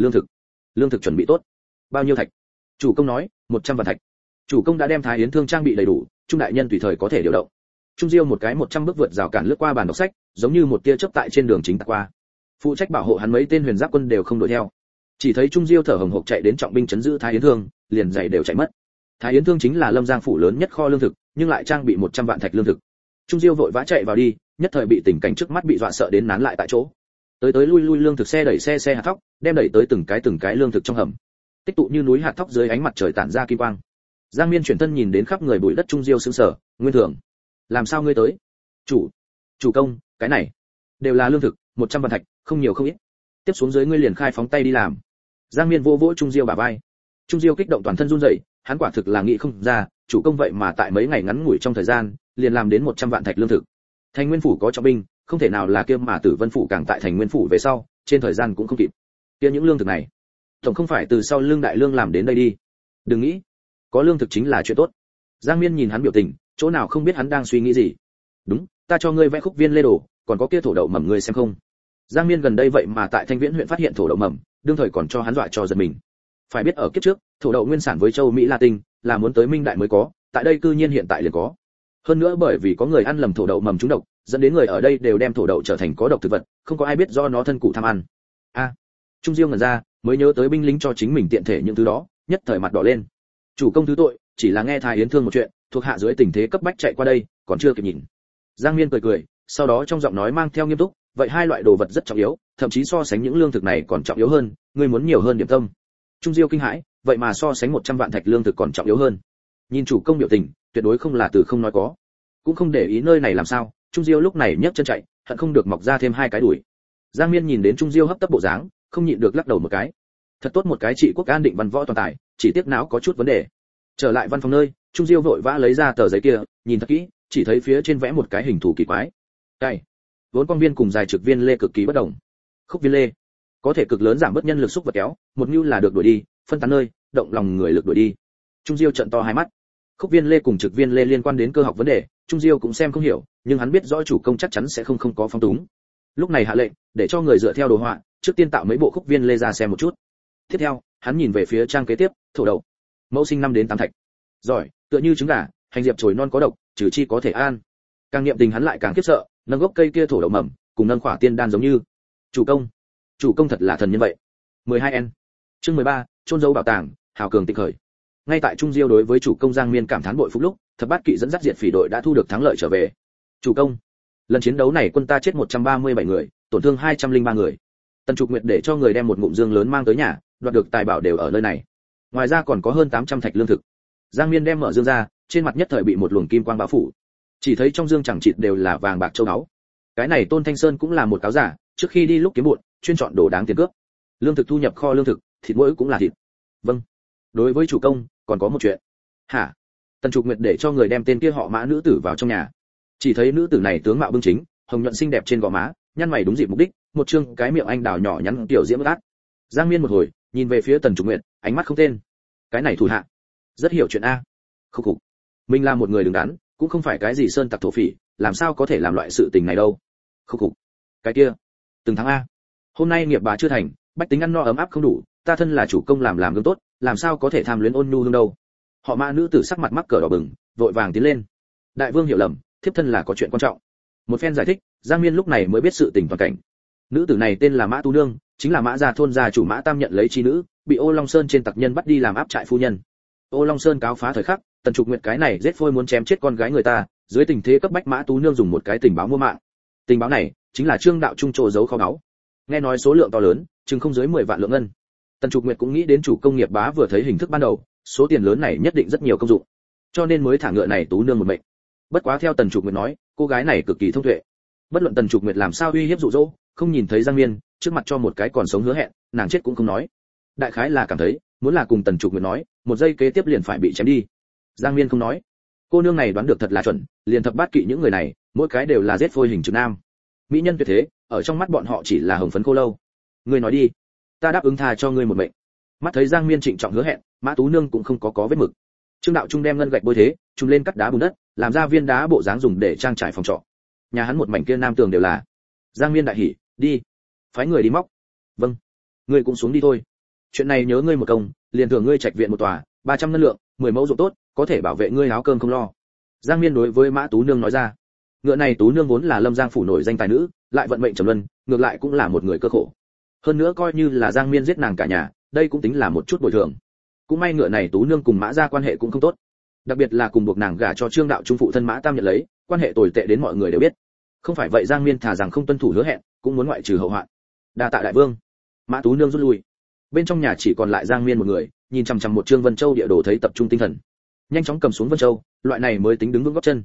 Lương thực chuẩn bị tốt. Bao nhiêu thạch? Chủ công nói, 100 vạn thạch. Chủ công đã đem Thái Yến thương trang bị đầy đủ, Trung đại nhân tùy thời có thể điều động. Trung Diêu một cái 100 bước vượt rào cản lướt qua bàn đọc sách, giống như một tia chớp tại trên đường chính tạt qua. Phụ trách bảo hộ hắn mấy tên huyền giáp quân đều không đuổi theo. Chỉ thấy Trung Diêu thở hổn hộc chạy đến trọng binh trấn giữ Thái Yến thương, liền giày đều chạy mất. Thái Yến thương chính là Lâm Giang phủ lớn nhất kho lương thực, nhưng lại trang bị 100 vạn thạch lương thực. Trung Diêu vội vã chạy vào đi, nhất thời bị tình cảnh trước mắt bị dọa sợ đến nán lại tại chỗ. Tới lui lương thực xe đẩy xe hạt thóc, đem đẩy tới từng cái lương thực trong hầm. Tích tụ như núi hạt thóc dưới ánh mặt trời tản ra kim quang. Giang Miên chuyển thân nhìn đến khắp người bụi đất Trung Diêu sững sờ, Nguyên Thường, làm sao ngươi tới? Chủ công, cái này đều là lương thực, 100 vạn thạch, không nhiều không ít. Tiếp xuống dưới ngươi liền khai phóng tay đi làm. Giang Miên vô vỗ Trung Diêu bả vai. Trung Diêu kích động toàn thân run rẩy, hắn quả thực là nghĩ không ra, chủ công vậy mà tại mấy ngày ngắn ngủi trong thời gian, liền làm đến 100 vạn thạch lương thực. Thành Nguyên phủ có trọng binh, không thể nào là kia mà Tử Vân phủ càng tại Thành Nguyên phủ về sau, trên thời gian cũng không kịp. Kia những lương thực này, tổng không phải từ sau lương đại lương làm đến đây đi. Đừng nghĩ, có lương thực chính là chuyện tốt. Giang Miên nhìn hắn biểu tình, chỗ nào không biết hắn đang suy nghĩ gì. Đúng, ta cho ngươi vẽ khúc viên lê đồ, còn có kia thổ đậu mầm ngươi xem không? Giang Miên gần đây vậy mà tại Thanh Viễn huyện phát hiện thổ đậu mầm, đương thời còn cho hắn dọa cho giật mình. Phải biết ở kiếp trước, thổ đậu nguyên sản với châu Mỹ Latin, là muốn tới Minh Đại mới có, tại đây cư nhiên hiện tại liền có. Hơn nữa bởi vì có người ăn lầm thổ đậu mầm trúng độc, dẫn đến người ở đây đều đem thổ đậu trở thành có độc thực vật, không có ai biết do nó thân cụ tham ăn. Trung Diêu ngẩn ra, mới nhớ tới binh lính cho chính mình tiện thể những thứ đó, nhất thời mặt đỏ lên. Chủ công thứ tội, chỉ là nghe Thái Yến thương một chuyện, thuộc hạ dưới tình thế cấp bách chạy qua đây, còn chưa kịp nhìn. Giang Miên cười, sau đó trong giọng nói mang theo nghiêm túc, vậy hai loại đồ vật rất trọng yếu, thậm chí so sánh những lương thực này còn trọng yếu hơn, ngươi muốn nhiều hơn điểm tâm. Trung Diêu kinh hãi, vậy mà so sánh 100 vạn thạch lương thực còn trọng yếu hơn. Nhìn chủ công biểu tình, tuyệt đối không là từ không nói có. Cũng không để ý nơi này làm sao, Trung Diêu lúc này nhấc chân chạy, hận không được mọc ra thêm 2 cái đùi. Giang Miên nhìn đến Trung Diêu hấp tấp bộ dáng, không nhịn được lắc đầu một cái. Thật tốt một cái trị quốc an định văn võ toàn tài, chỉ tiếc não có chút vấn đề. Trở lại văn phòng nơi, Trung Diêu vội vã lấy ra tờ giấy kia, nhìn thật kỹ, chỉ thấy phía trên vẽ một cái hình thù kỳ quái. Cái vốn quang viên cùng dài trực viên lê cực kỳ bất đồng. Khúc viên lê có thể cực lớn giảm bớt nhân lực xúc vật kéo, một như là được đuổi đi, phân tán nơi, động lòng người lực đuổi đi. Trung Diêu trợn to hai mắt. Khúc viên lê cùng trực viên lê liên quan đến cơ học vấn đề, Trung Diêu cũng xem không hiểu, nhưng hắn biết rõ chủ công chắc chắn sẽ không có phong túng. Lúc này hạ lệnh, để cho người dựa theo đồ họa, trước tiên tạo mấy bộ khúc viên lê ra xem một chút. Tiếp theo, hắn nhìn về phía trang kế tiếp, thổ đậu. Mẫu sinh 5 đến 8 thạch. Giỏi, tựa như trứng gà, hành diệp chồi non có độc, trừ chi có thể an. Càng niệm tình hắn lại càng khiếp sợ, nâng gốc cây kia thổ đậu mầm, cùng nâng khỏa tiên đan giống như. Chủ công thật là thần nhân vậy. 12N. Chương 13, trôn giấu bảo tàng, hào cường tịch khởi. Ngay tại Trung Diêu đối với chủ công Giang Miên cảm thán bội phục lúc, Thập Bát Kỵ dẫn dắt diệt phỉ đội đã thu được thắng lợi trở về. Chủ công, lần chiến đấu này quân ta chết 137 người, tổn thương 203 người. Tần Trục Nguyệt để cho người đem một ngụm dương lớn mang tới nhà, đoạt được tài bảo đều ở nơi này. Ngoài ra còn có hơn 800 thạch lương thực. Giang Miên đem mở dương ra, trên mặt nhất thời bị một luồng kim quang bao phủ. Chỉ thấy trong dương chẳng chịt đều là vàng bạc châu báu. Cái này Tôn Thanh Sơn cũng là một cáo giả, trước khi đi lúc kiếm bộn, chuyên chọn đồ đáng tiền cướp. Lương thực thu nhập kho lương thực, thịt mỗi cũng là thịt. Vâng. Đối với chủ công, còn có một chuyện. Hả? Tần Trục Nguyệt để cho người đem tên kia họ Mã nữ tử vào trong nhà. Chỉ thấy nữ tử này tướng mạo bưng chính, hồng nhuận xinh đẹp trên gò má, nhăn mày đúng dịp mục đích, một trương cái miệng anh đào nhỏ nhắn tiểu diễm át. Giang Miên một hồi, nhìn về phía Tần Trục Nguyệt, ánh mắt không tên. Cái này thủ hạ, rất hiểu chuyện a. Khục khục. Mình là một người đứng đắn, cũng không phải cái gì sơn tặc thổ phỉ, làm sao có thể làm loại sự tình này đâu. Khục khục. Cái kia, từng tháng a. Hôm nay nghiệp bà chưa thành, bách tính ăn no ấm áp không đủ, ta thân là chủ công làm gương tốt, làm sao có thể tham luyến ôn nhu hương đâu. Họ Mã nữ tử sắc mặt mắc cỡ đỏ bừng, vội vàng tiến lên. Đại vương hiểu lầm, thiếp thân là có chuyện quan trọng. Một phen giải thích, Giang Miên lúc này mới biết sự tình toàn cảnh. Nữ tử này tên là Mã Tú Nương, chính là Mã gia thôn gia chủ Mã Tam nhận lấy chi nữ, bị Ô Long Sơn trên tặc nhân bắt đi làm áp trại phu nhân. Ô Long Sơn cáo phá thời khắc, Tần Trục Nguyệt cái này giết phôi muốn chém chết con gái người ta, dưới tình thế cấp bách Mã Tú Nương dùng một cái tình báo mua mạng. Tình báo này chính là Trương đạo trung trổ giấu kho báu. Nghe nói số lượng to lớn, chừng không dưới 10 vạn lượng ngân. Tần Trục Nguyệt cũng nghĩ đến chủ công nghiệp bá vừa thấy hình thức ban đầu, số tiền lớn này nhất định rất nhiều công dụng, cho nên mới thả ngựa này Tú Nương một mệnh. Bất quá theo Tần Trục Nguyệt nói, cô gái này cực kỳ thông tuệ. Bất luận Tần Trục Nguyệt làm sao uy hiếp dụ dỗ, không nhìn thấy Giang Miên, trước mặt cho một cái còn sống hứa hẹn, nàng chết cũng không nói. Đại khái là cảm thấy, muốn là cùng Tần Trục Nguyệt nói, một giây kế tiếp liền phải bị chém đi. Giang Miên không nói. Cô nương này đoán được thật là chuẩn, liền Thập Bát Kỵ những người này, mỗi cái đều là giết phôi hình trực nam. Mỹ nhân tuyệt thế, ở trong mắt bọn họ chỉ là hồng phấn cô lâu. Ngươi nói đi, ta đáp ứng tha cho ngươi một mệnh. Mắt thấy Giang Miên trịnh trọng hứa hẹn, Mã Tú Nương cũng không có vết mực. Trương đạo trung đem ngân gạch bôi thế, trùng lên cắt đá bùn đất, làm ra viên đá bộ dáng dùng để trang trải phòng trọ. Nhà hắn một mảnh kia nam tường đều là. Giang Miên đại hỉ, đi, phái người đi móc. Vâng, ngươi cũng xuống đi thôi. Chuyện này nhớ ngươi một công, liền thưởng ngươi trạch viện một tòa, 300 ngân lượng, 10 mẫu ruộng tốt, có thể bảo vệ ngươi áo cơm không lo. Giang Miên đối với Mã Tú Nương nói ra. Ngựa này Tú Nương vốn là Lâm Giang phủ nổi danh tài nữ, lại vận mệnh trầm luân, ngược lại cũng là một người cơ khổ. Hơn nữa coi như là Giang Miên giết nàng cả nhà, đây cũng tính là một chút bồi thường. Cũng may ngựa này Tú Nương cùng Mã gia quan hệ cũng không tốt, đặc biệt là cùng buộc nàng gả cho Trương đạo trung phụ thân Mã Tam nhận lấy, quan hệ tồi tệ đến mọi người đều biết. Không phải vậy Giang Miên thà rằng không tuân thủ hứa hẹn, cũng muốn ngoại trừ hậu hoạn. Đa tạ đại vương. Mã Tú Nương rút lui. Bên trong nhà chỉ còn lại Giang Miên một người, nhìn chằm chằm một Trương Vân Châu địa đồ thấy tập trung tinh thần, nhanh chóng cầm xuống Vân Châu, loại này mới tính đứng vững gót chân.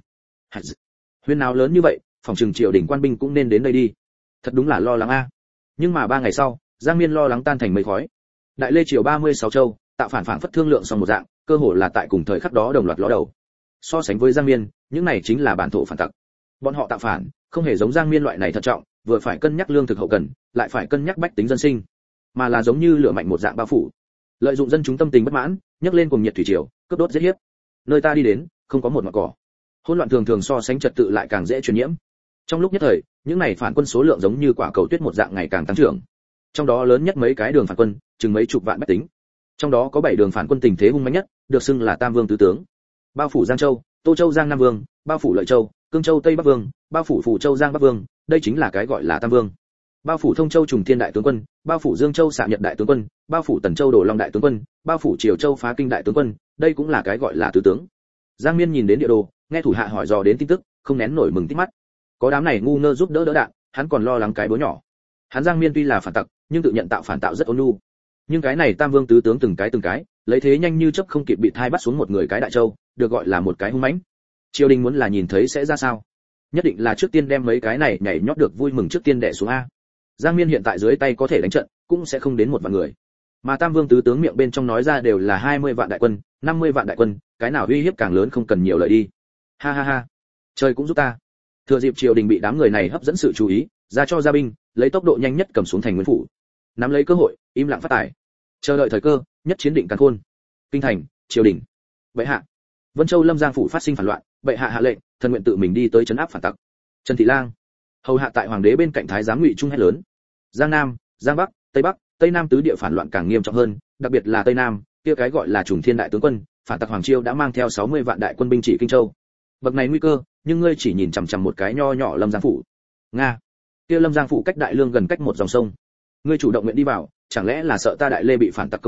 Huyên nào lớn như vậy, phòng trừng triều đình quan binh cũng nên đến đây đi. Thật đúng là lo lắng a. Nhưng mà 3 ngày sau, Giang Miên lo lắng tan thành mây khói. Đại Lê triều 36 châu, tạo phản phản phất thương lượng xong một dạng, cơ hội là tại cùng thời khắc đó đồng loạt ló đầu. So sánh với Giang Miên, những này chính là bản thổ phản tặc. Bọn họ tạo phản, không hề giống Giang Miên loại này thận trọng, vừa phải cân nhắc lương thực hậu cần, lại phải cân nhắc bách tính dân sinh, mà là giống như lửa mạnh một dạng bao phủ. Lợi dụng dân chúng tâm tình bất mãn, nhấc lên cuồng nhiệt thủy triều, cướp đốt giết hiếp. Nơi ta đi đến, không có một mảng cỏ. Hỗn loạn thường thường so sánh trật tự lại càng dễ truyền nhiễm. Trong lúc nhất thời, những này phản quân số lượng giống như quả cầu tuyết một dạng ngày càng tăng trưởng. Trong đó lớn nhất mấy cái đường phản quân, chừng mấy chục vạn bách tính. Trong đó có 7 đường phản quân tình thế hung mãnh nhất, được xưng là Tam Vương tứ tướng. Bao phủ Giang Châu, Tô Châu Giang Nam Vương, bao phủ Lợi Châu, Cương Châu Tây Bắc Vương, bao phủ Phủ Châu Giang Bắc Vương, đây chính là cái gọi là Tam Vương. Bao phủ Thông Châu Trùng Thiên đại tướng quân, bao phủ Dương Châu Xạ Nhật đại tướng quân, bao phủ Tần Châu Đồ Long đại tướng quân, bao phủ Triều Châu Phá Kinh đại tướng quân, đây cũng là cái gọi là tứ tướng. Giang Miên nhìn đến địa đồ, nghe thủ hạ hỏi dò đến tin tức, không nén nổi mừng tít mắt. Có đám này ngu ngơ giúp đỡ đạn, hắn còn lo lắng cái bố nhỏ. Hắn Giang Miên tuy là phản tặc, nhưng tự nhận tạo phản tạo rất ôn nhu. Nhưng cái này Tam Vương tứ tướng từng cái, lấy thế nhanh như chớp không kịp bị thai bắt xuống một người cái Đại Châu, được gọi là một cái hung mãnh. Triều đình muốn là nhìn thấy sẽ ra sao? Nhất định là trước tiên đem mấy cái này nhảy nhót được vui mừng trước tiên đè xuống a. Giang Miên hiện tại dưới tay có thể đánh trận, cũng sẽ không đến 1 vạn người. Mà Tam Vương tứ tướng miệng bên trong nói ra đều là 20 vạn đại quân, 50 vạn đại quân, cái nào uy hiếp càng lớn không cần nhiều lời đi. Ha ha ha. Trời cũng giúp ta. Thừa dịp triều đình bị đám người này hấp dẫn sự chú ý, ra cho gia binh, lấy tốc độ nhanh nhất cầm xuống thành Nguyên phủ. Nắm lấy cơ hội, im lặng phát tài. Chờ đợi thời cơ, nhất chiến định càn khôn. Kinh thành, triều đình. Bệ hạ. Vân Châu Lâm Giang phủ phát sinh phản loạn, bệ hạ hạ lệnh, thần nguyện tự mình đi tới trấn áp phản tặc. Trần Thị Lang, hầu hạ tại hoàng đế bên cạnh thái giám Ngụy Trung hét lớn. Giang Nam, Giang Bắc, Tây Nam tứ địa phản loạn càng nghiêm trọng hơn, đặc biệt là Tây Nam, kia cái gọi là Trùng Thiên đại tướng quân, phản tặc Hoàng Chiêu đã mang theo 60 vạn đại quân binh chỉ Kinh Châu. Bậc này nguy cơ, nhưng ngươi chỉ nhìn chằm chằm một cái nho nhỏ Lâm Giang phủ. Nga, kia Lâm Giang phủ cách Đại Lương gần cách một dòng sông. Ngươi chủ động nguyện đi vào, chẳng lẽ là sợ ta Đại Lê bị phản tặc công phá,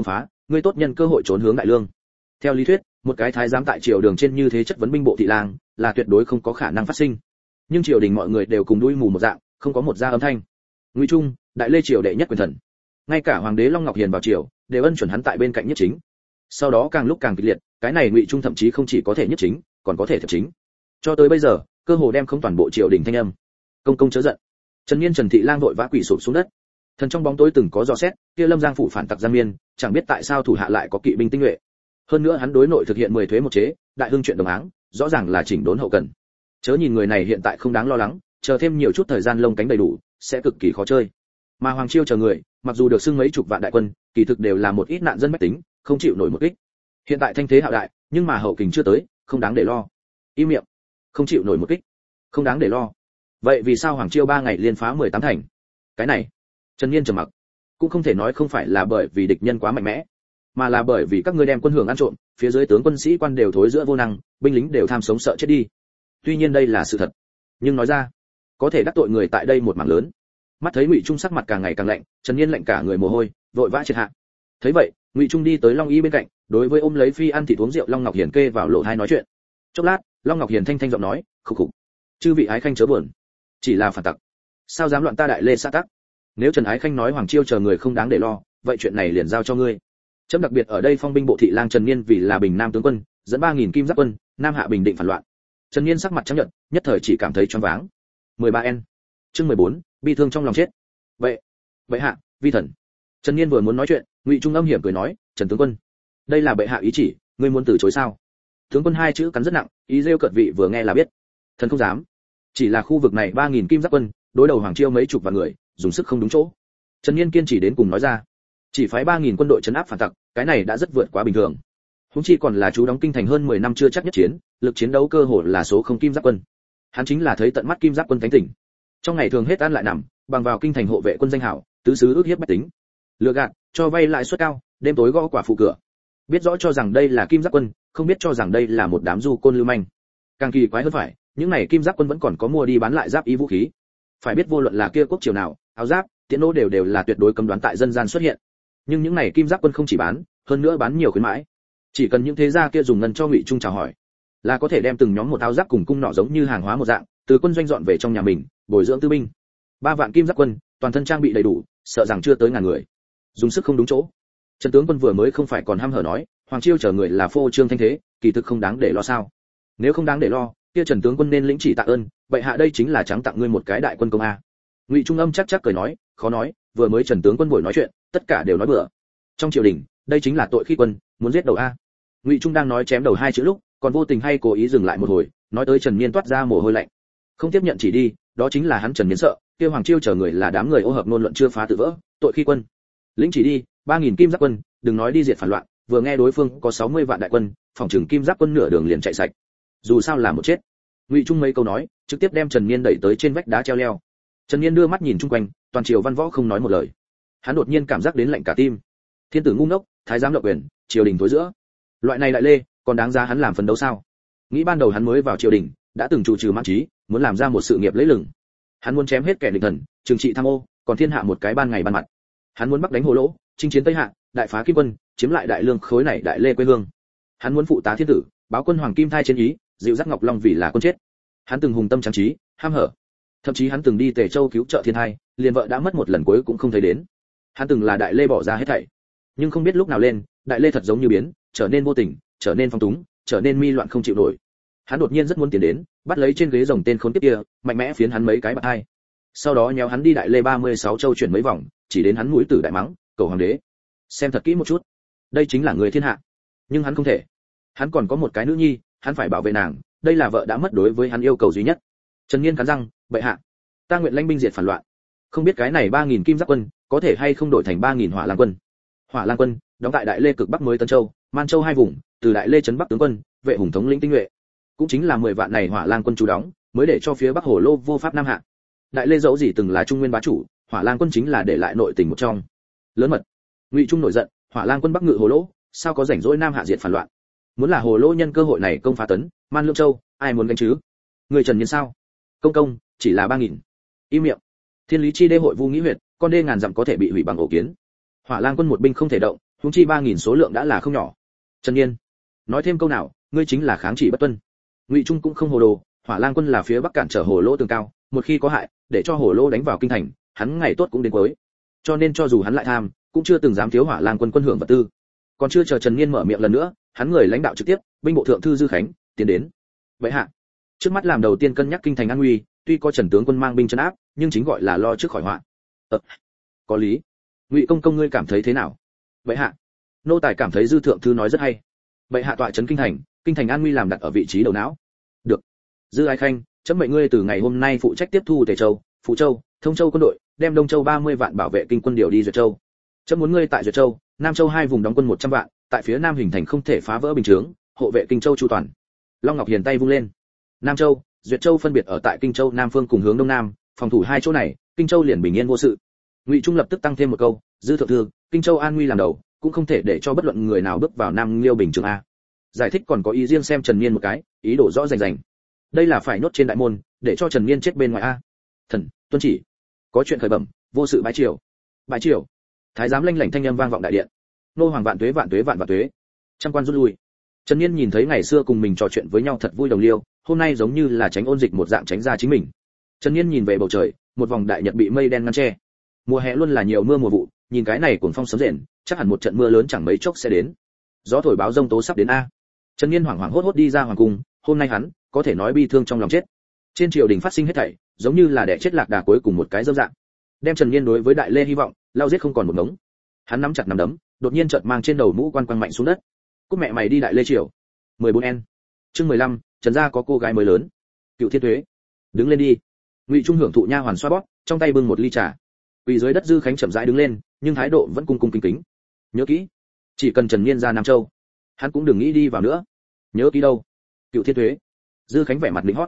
ngươi tốt nhân cơ hội trốn hướng đại lương. Theo lý thuyết, một cái thái giám tại triều đường trên như thế chất vấn binh bộ thị lang là tuyệt đối không có khả năng phát sinh. Nhưng triều đình mọi người đều cùng đuôi mù một dạng, không có một gia âm thanh. Ngụy Trung, đại lê triều đệ nhất quyền thần, ngay cả hoàng đế Long Ngọc Hiền vào triều đều ân chuẩn hắn tại bên cạnh nhất chính. Sau đó càng lúc càng kịch liệt, cái này Ngụy Trung thậm chí không chỉ có thể nhất chính, còn có thể thiệp chính. Cho tới bây giờ, cơ hồ đem không toàn bộ triều đình thanh âm. Công công chớ giận. Trần Nhiên Trần Thị Lang vội vã quỳ sụp xuống đất. Thần trong bóng tối từng có dò xét, kia Lâm Giang phủ phản tặc Giang Miên, chẳng biết tại sao thủ hạ lại có kỵ binh tinh nhuệ. Hơn nữa hắn đối nội thực hiện 10 thuế một chế, đại hưng chuyện đồng áng, rõ ràng là chỉnh đốn hậu cần. Chớ nhìn người này hiện tại không đáng lo lắng, chờ thêm nhiều chút thời gian lông cánh đầy đủ, sẽ cực kỳ khó chơi. Mà Hoàng Chiêu chờ người, mặc dù được xưng mấy chục vạn đại quân, kỳ thực đều là một ít nạn dân bách tính, không chịu nổi một kích. Hiện tại thanh thế hạo đại, nhưng mà hậu kình chưa tới, không đáng để lo. Im miệng. Không chịu nổi một kích, không đáng để lo. Vậy vì sao Hoàng Chiêu 3 ngày liên phá 18 thành? Cái này, Trần Nhiên trầm mặc. Cũng không thể nói không phải là bởi vì địch nhân quá mạnh mẽ, mà là bởi vì các ngươi đem quân hưởng ăn trộm, phía dưới tướng quân sĩ quan đều thối giữa vô năng, binh lính đều tham sống sợ chết đi. Tuy nhiên đây là sự thật, nhưng nói ra, có thể đắc tội người tại đây một mảng lớn. Mắt thấy Ngụy Trung sắc mặt càng ngày càng lạnh, Trần Nhiên lạnh cả người mồ hôi, vội vã triệt hạ. Thấy vậy, Ngụy Trung đi tới Long Y bên cạnh, đối với ôm lấy phi ăn thịt uống rượu Long Ngọc Hiền kê vào lỗ tai nói chuyện. Chốc lát, Long Ngọc Hiền thanh thanh giọng nói, khục khục, chư vị ái khanh chớ buồn, chỉ là phản tặc, sao dám loạn ta đại lê xã tắc. Nếu Trần Ái Khanh nói Hoàng Chiêu chờ người không đáng để lo, vậy chuyện này liền giao cho ngươi. Chấm đặc biệt ở đây phong binh bộ thị lang Trần Niên vì là Bình Nam tướng quân, dẫn 3000 kim giáp quân, Nam hạ Bình Định phản loạn. Trần Niên sắc mặt trắng nhợt, nhất thời chỉ cảm thấy choáng váng. 13N. Chương 14, bi thương trong lòng chết. Vậy hạ, vi thần. Trần Niên vừa muốn nói chuyện, Ngụy Trung âm hiểm cười nói, Trần tướng quân, đây là bệ hạ ý chỉ, ngươi muốn từ chối sao? Tướng quân hai chữ cắn rất nặng, ý rêu cợt vị vừa nghe là biết. Thần không dám. Chỉ là khu vực này 3000 kim giáp quân, đối đầu Hoàng Chiêu mấy chục vạn người, dùng sức không đúng chỗ. Trần Nhiên kiên trì đến cùng nói ra, chỉ phái 3000 quân đội trấn áp phản tặc, cái này đã rất vượt quá bình thường. Huống chi còn là chú đóng kinh thành hơn 10 năm chưa chắc nhất chiến, lực chiến đấu cơ hồ là số không kim giáp quân. Hắn chính là thấy tận mắt kim giáp quân thánh tỉnh. Trong ngày thường hết ăn lại nằm, bằng vào kinh thành hộ vệ quân danh hảo, tứ xứ ước hiếp bách tính. Lừa gạt, cho vay lãi suất cao, đêm tối gõ quả phụ cửa. Biết rõ cho rằng đây là kim giáp quân, không biết cho rằng đây là một đám du côn lưu manh. Càng kỳ quái hơn phải, những này kim giáp quân vẫn còn có mua đi bán lại giáp y vũ khí. Phải biết vô luận là kia quốc triều nào, áo giáp, tiễn nỗ đều là tuyệt đối cấm đoán tại dân gian xuất hiện. Nhưng những này kim giáp quân không chỉ bán, hơn nữa bán nhiều khuyến mãi. Chỉ cần những thế gia kia dùng ngân cho Ngụy Trung chào hỏi, là có thể đem từng nhóm một áo giáp cùng cung nỏ giống như hàng hóa một dạng, từ quân doanh dọn về trong nhà mình, bồi dưỡng tư binh. 3 vạn kim giáp quân, toàn thân trang bị đầy đủ, sợ rằng chưa tới ngàn người. Dùng sức không đúng chỗ. Trần tướng quân vừa mới không phải còn hăm hở nói, Hoàng Chiêu chờ người là phô trương thanh thế, kỳ thực không đáng để lo sao? Nếu không đáng để lo, kia Trần tướng quân nên lĩnh chỉ tạ ơn, vậy hạ đây chính là trắng tặng ngươi một cái đại quân công a. Ngụy Trung âm chắc cười nói, khó nói, vừa mới Trần tướng quân buổi nói chuyện, tất cả đều nói bừa. Trong triều đình, đây chính là tội khi quân, muốn giết đầu a. Ngụy Trung đang nói chém đầu hai chữ lúc, còn vô tình hay cố ý dừng lại một hồi, nói tới Trần Niên toát ra mồ hôi lạnh. Không tiếp nhận chỉ đi, đó chính là hắn Trần Niên sợ, kia Hoàng Chiêu chờ người là đám người ô hợp ngôn luận chưa phá tự vỡ, tội khi quân. Lĩnh chỉ đi, 3000 kim giáp quân, đừng nói đi diệt phản loạn, vừa nghe đối phương có 60 vạn đại quân, phòng trừng kim giáp quân nửa đường liền chạy sạch. Dù sao là một chết. Ngụy Trung mấy câu nói, trực tiếp đem Trần Niên đẩy tới trên vách đá treo leo. Trần Niên đưa mắt nhìn chung quanh, toàn triều văn võ không nói một lời. Hắn đột nhiên cảm giác đến lạnh cả tim. Thiên tử ngu ngốc, thái giám độc quyền, triều đình tối giữa. Loại này đại lê, còn đáng giá hắn làm phấn đấu sao? Nghĩ ban đầu hắn mới vào triều đình, đã từng chủ trừ mãn trí, muốn làm ra một sự nghiệp lấy lừng. Hắn muốn chém hết kẻ địch thần, trừng trị tham ô, còn thiên hạ một cái ban ngày ban mặt. Hắn muốn bắc đánh hồ lỗ, chinh chiến tây hạ, đại phá kim quân, chiếm lại đại lương khối này đại lê quê hương. Hắn muốn phụ tá thiên tử, báo quân hoàng kim thai trên ý, dịu dắt ngọc long vì là quân chết. Hắn từng hùng tâm tráng trí, ham hở. Thậm chí hắn từng đi Tề Châu cứu trợ thiên hai, liền vợ đã mất một lần cuối cũng không thấy đến. Hắn từng là đại lê bỏ ra hết thảy, nhưng không biết lúc nào lên, đại lê thật giống như biến, trở nên vô tình, trở nên phong túng, trở nên mi loạn không chịu nổi. Hắn đột nhiên rất muốn tiến đến, bắt lấy trên ghế rồng tên khốn kiếp kia, mạnh mẽ phiến hắn mấy cái bạt hai. Sau đó nhéo hắn đi đại lê 36 châu chuyển mấy vòng, chỉ đến hắn mũi tử đại mắng, cầu hoàng đế, xem thật kỹ một chút, đây chính là người thiên hạ. Nhưng hắn không thể, hắn còn có một cái nữ nhi, hắn phải bảo vệ nàng, đây là vợ đã mất đối với hắn yêu cầu duy nhất. Trần Nghiên cắn răng, bệ hạ, ta nguyện lãnh binh diệt phản loạn, không biết cái này 3000 kim giáp quân có thể hay không đổi thành 3000 hỏa lang quân. Hỏa lang quân đóng tại đại lê cực bắc mới Tân Châu, Man Châu hai vùng, từ đại lê trấn bắc tướng quân, vệ hùng thống lĩnh tinh nhuệ, cũng chính là 10 vạn này hỏa lang quân chú đóng, mới để cho phía bắc hồ lô vô pháp nam hạ. Đại lê dẫu gì từng là trung nguyên bá chủ, hỏa lang quân chính là để lại nội tình một trong. Lớn mật. Ngụy Trung nổi giận, hỏa lang quân bắc ngự hồ lỗ, sao có rảnh rỗi nam hạ diệt phản loạn? Muốn là hồ lỗ nhân cơ hội này công phá Tấn, Man Lương Châu, ai muốn đánh chứ? Người Trần Nhiên sao? Công công, chỉ là 3000. Im miệng. Thiên lý chi đê hội vu nghĩ huyệt, con đê ngàn dặm có thể bị hủy bằng ổ kiến. Hỏa lang quân một binh không thể động, Huống chi 3000 số lượng đã là không nhỏ. Trần Nhiên nói thêm câu nào, ngươi chính là kháng chỉ bất tuân. Ngụy Trung cũng không hồ đồ, Hỏa Lang quân là phía bắc cản trở Hồ Lô tường cao, một khi có hại, để cho Hồ Lô đánh vào kinh thành, hắn ngày tốt cũng đến cuối. Cho nên cho dù hắn lại tham, cũng chưa từng dám thiếu Hỏa Lang quân quân hưởng vật tư. Còn chưa chờ Trần Nhiên mở miệng lần nữa, hắn người lãnh đạo trực tiếp, binh bộ thượng thư Dư Khánh tiến đến. Vậy hạ, trước mắt làm đầu tiên cân nhắc kinh thành an nguy, tuy có Trần tướng quân mang binh trấn áp, nhưng chính gọi là lo trước khỏi họa. Có lý. Ngụy công công ngươi cảm thấy thế nào? Vậy hạ, nô tài cảm thấy Dư thượng thư nói rất hay. Vậy hạ tọa trấn kinh thành an nguy làm đặt ở vị trí đầu não. Được. Dư Ái Khanh, chấm mệnh ngươi từ ngày hôm nay phụ trách tiếp thu Tề Châu, Phú Châu, Thông Châu quân đội, đem Đông Châu 30 vạn bảo vệ kinh quân điều đi Duyệt Châu. Chấm muốn ngươi tại Duyệt Châu, Nam Châu hai vùng đóng quân 100 vạn, tại phía Nam hình thành không thể phá vỡ bình chướng, hộ vệ Kinh Châu chu toàn. Long Ngọc Hiền tay vung lên. Nam Châu, Duyệt Châu phân biệt ở tại Kinh Châu Nam phương cùng hướng Đông Nam, phòng thủ hai chỗ này, Kinh Châu liền bình yên vô sự. Ngụy Trung lập tức tăng thêm một câu, Dư thượng thư, Kinh Châu an nguy làm đầu, cũng không thể để cho bất luận người nào bước vào Nam Liêu bình trường a. Giải thích còn có ý riêng xem Trần Niên một cái, ý đồ rõ rành rành. Đây là phải nhốt trên đại môn, để cho Trần Niên chết bên ngoài a. Thần, tuân chỉ. Có chuyện khởi bẩm, vô sự bái triều. Bái triều. Thái giám lanh lảnh thanh âm vang vọng đại điện. Nô hoàng vạn tuế vạn tuế vạn vạn tuế. Trăm quan rút lui. Trần Niên nhìn thấy ngày xưa cùng mình trò chuyện với nhau thật vui đồng liêu, hôm nay giống như là tránh ôn dịch một dạng tránh ra chính mình. Trần Niên nhìn về bầu trời, một vòng đại nhật bị mây đen ngăn che. Mùa hè luôn là nhiều mưa mùa vụ, nhìn cái này cuồng phong sấm rền, chắc hẳn một trận mưa lớn chẳng mấy chốc sẽ đến. Gió thổi báo rông tố sắp đến a. Trần Niên hoảng hoảng hốt hốt đi ra hoàng cung, hôm nay hắn có thể nói bi thương trong lòng chết. Trên triều đình phát sinh hết thảy, giống như là đẻ chết lạc đà cuối cùng một cái dâm dạng. Đem Trần Niên đối với Đại Lê hy vọng, lao giết không còn một ngống. Hắn nắm chặt nắm đấm, đột nhiên chợt mang trên đầu mũ quan quăng mạnh xuống đất. Cút mẹ mày đi Đại Lê triều. 14N. Chương 15, Trần gia có cô gái mới lớn. Cựu Thiên Tuế. Đứng lên đi. Ngụy Trung hưởng thụ nha hoàn xoa bóp, trong tay bưng một ly trà. Quỳ dưới đất Dư Khánh chậm rãi đứng lên, nhưng thái độ vẫn cung cung kính kính. Nhớ kỹ, chỉ cần Trần Niên ra Nam Châu, hắn cũng đừng nghĩ đi vào nữa. Nhớ kỹ đâu? Cựu Thiên Tuế. Dư Khánh vẻ mặt lĩnh hót.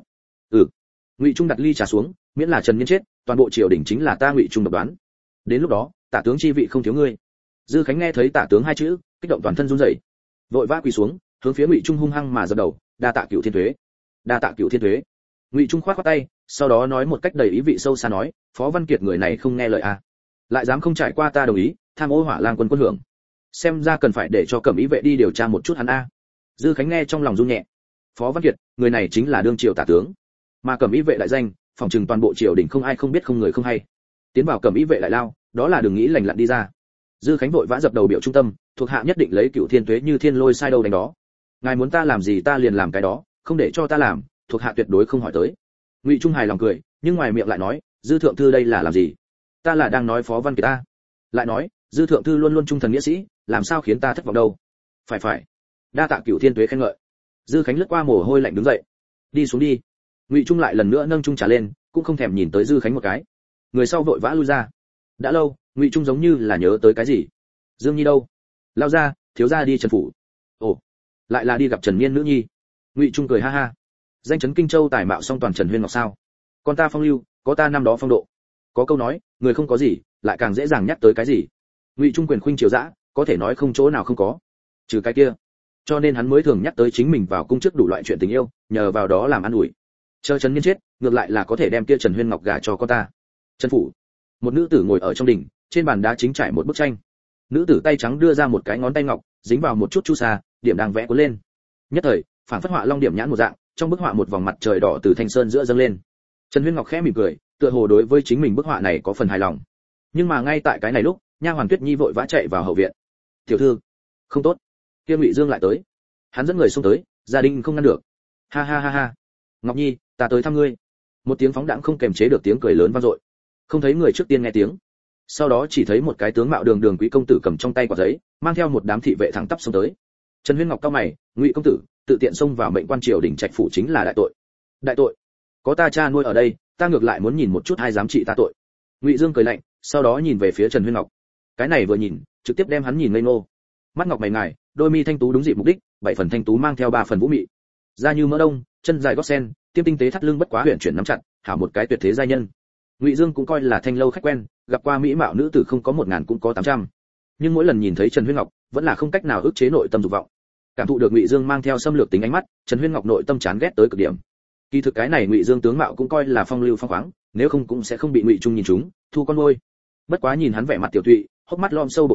Ngụy Trung đặt ly trà xuống, miễn là Trần Niên chết, toàn bộ triều đình chính là ta Ngụy Trung độc đoán. Đến lúc đó, tả tướng chi vị không thiếu ngươi. Dư Khánh nghe thấy tả tướng hai chữ, kích động toàn thân run rẩy, vội vã quỳ xuống, hướng phía Ngụy Trung hung hăng mà dập đầu, đa tạ Cựu Thiên Tuế. Đa tạ Cựu Thiên Tuế. Ngụy Trung khoát khoát tay, sau đó nói một cách đầy ý vị sâu xa nói, Phó Văn Kiệt người này không nghe lời a, lại dám không trải qua ta đồng ý, tham ô Hỏa Lang quân quân hưởng. Xem ra cần phải để cho Cẩm Ý vệ đi điều tra một chút hắn a. Dư Khánh nghe trong lòng run nhẹ. Phó Văn Kiệt, người này chính là đương triều tả tướng, mà Cẩm Ý vệ đại danh, phòng trừng toàn bộ triều đình không ai không biết không người không hay. Tiến vào Cẩm Ý vệ đại lao, đó là đừng nghĩ lành lặn đi ra. Dư Khánh vội vã dập đầu biểu trung tâm, thuộc hạ nhất định lấy Cựu Thiên Tuế như thiên lôi sai đâu đánh đó. Ngài muốn ta làm gì ta liền làm cái đó, không để cho ta làm, thuộc hạ tuyệt đối không hỏi tới. Ngụy Trung hài lòng cười, nhưng ngoài miệng lại nói, Dư thượng thư đây là làm gì? Ta là đang nói Phó Văn Kiệt ta. Lại nói, Dư thượng thư luôn luôn trung thần nghĩa sĩ, làm sao khiến ta thất vọng đâu? Phải, đa tạ Cựu Thiên Tuế khen ngợi. Dư Khánh lướt qua mồ hôi lạnh đứng dậy. Đi xuống đi. Ngụy Trung lại lần nữa nâng chung trà lên, cũng không thèm nhìn tới Dư Khánh một cái. Người sau vội vã lui ra. Đã lâu, Ngụy Trung giống như là nhớ tới cái gì. Dương Nhi đâu? Lao ra, thiếu gia đi Trần phủ. Ồ, lại là đi gặp Trần Niên nữ nhi. Ngụy Trung cười ha ha. Danh chấn Kinh Châu tài mạo song toàn Trần Huyên Ngọc sao? Con ta phong lưu, có ta năm đó phong độ. Có câu nói, người không có gì, lại càng dễ dàng nhắc tới cái gì. Ngụy Trung quyền khuynh triều dã, có thể nói không chỗ nào không có. Trừ cái kia, cho nên hắn mới thường nhắc tới chính mình vào cung trước đủ loại chuyện tình yêu, nhờ vào đó làm ăn ủi. Chờ Trần Niên chết, ngược lại là có thể đem kia Trần Huyên Ngọc gả cho con ta. Trần phủ, một nữ tử ngồi ở trong đình, trên bàn đá chính trải một bức tranh. Nữ tử tay trắng đưa ra một cái ngón tay ngọc, dính vào một chút chu sa, điểm đang vẽ cuốn lên. Nhất thời, phản phất họa long điểm nhãn một dạng, trong bức họa một vòng mặt trời đỏ từ thanh sơn giữa dâng lên. Trần Huyên Ngọc khẽ mỉm cười, tựa hồ đối với chính mình bức họa này có phần hài lòng. Nhưng mà ngay tại cái này lúc, nha hoàn Tuyết Nhi vội vã chạy vào hậu viện. "Tiểu thư, không tốt." Kia Ngụy Dương lại tới. Hắn dẫn người xông tới, gia đình không ngăn được. "Ha ha ha ha. Ngọc Nhi, ta tới thăm ngươi." Một tiếng phóng đãng không kềm chế được tiếng cười lớn vang dội. Không thấy người trước tiên nghe tiếng, sau đó chỉ thấy một cái tướng mạo đường đường quý công tử cầm trong tay quả giấy, mang theo một đám thị vệ thẳng tắp xông tới. Trần Huyên Ngọc cau mày, "Ngụy công tử, tự tiện xông vào mệnh quan triều đình trạch phủ chính là đại tội." "Đại tội? Có ta cha nuôi ở đây, ta ngược lại muốn nhìn một chút ai dám trị ta tội." Ngụy Dương cười lạnh, sau đó nhìn về phía Trần Huyên Ngọc. Cái này vừa nhìn, trực tiếp đem hắn nhìn ngây ngô. Mắt ngọc mày ngài, đôi mi thanh tú đúng dịp mục đích, 7 phần thanh tú mang theo 3 phần vũ mị. Da như mỡ đông, chân dài gót sen, tiêm tinh tế thắt lưng bất quá huyền chuyển nắm chặt, hảo một cái tuyệt thế giai nhân. Ngụy Dương cũng coi là thanh lâu khách quen, gặp qua mỹ mạo nữ tử không có 1000 cũng có 800. Nhưng mỗi lần nhìn thấy Trần Huyên Ngọc, vẫn là không cách nào ức chế nội tâm dục vọng. Cảm thụ được Ngụy Dương mang theo xâm lược tính ánh mắt, Trần Huyên Ngọc nội tâm chán ghét tới cực điểm. Kỳ thực cái này Ngụy Dương tướng mạo cũng coi là phong lưu phong khoáng, nếu không cũng sẽ không bị Ngụy Trung nhìn trúng, thu con nuôi. Bất quá nhìn hắn vẻ mặt tiểu tụy, hốc mắt lom sâu bộ dáng,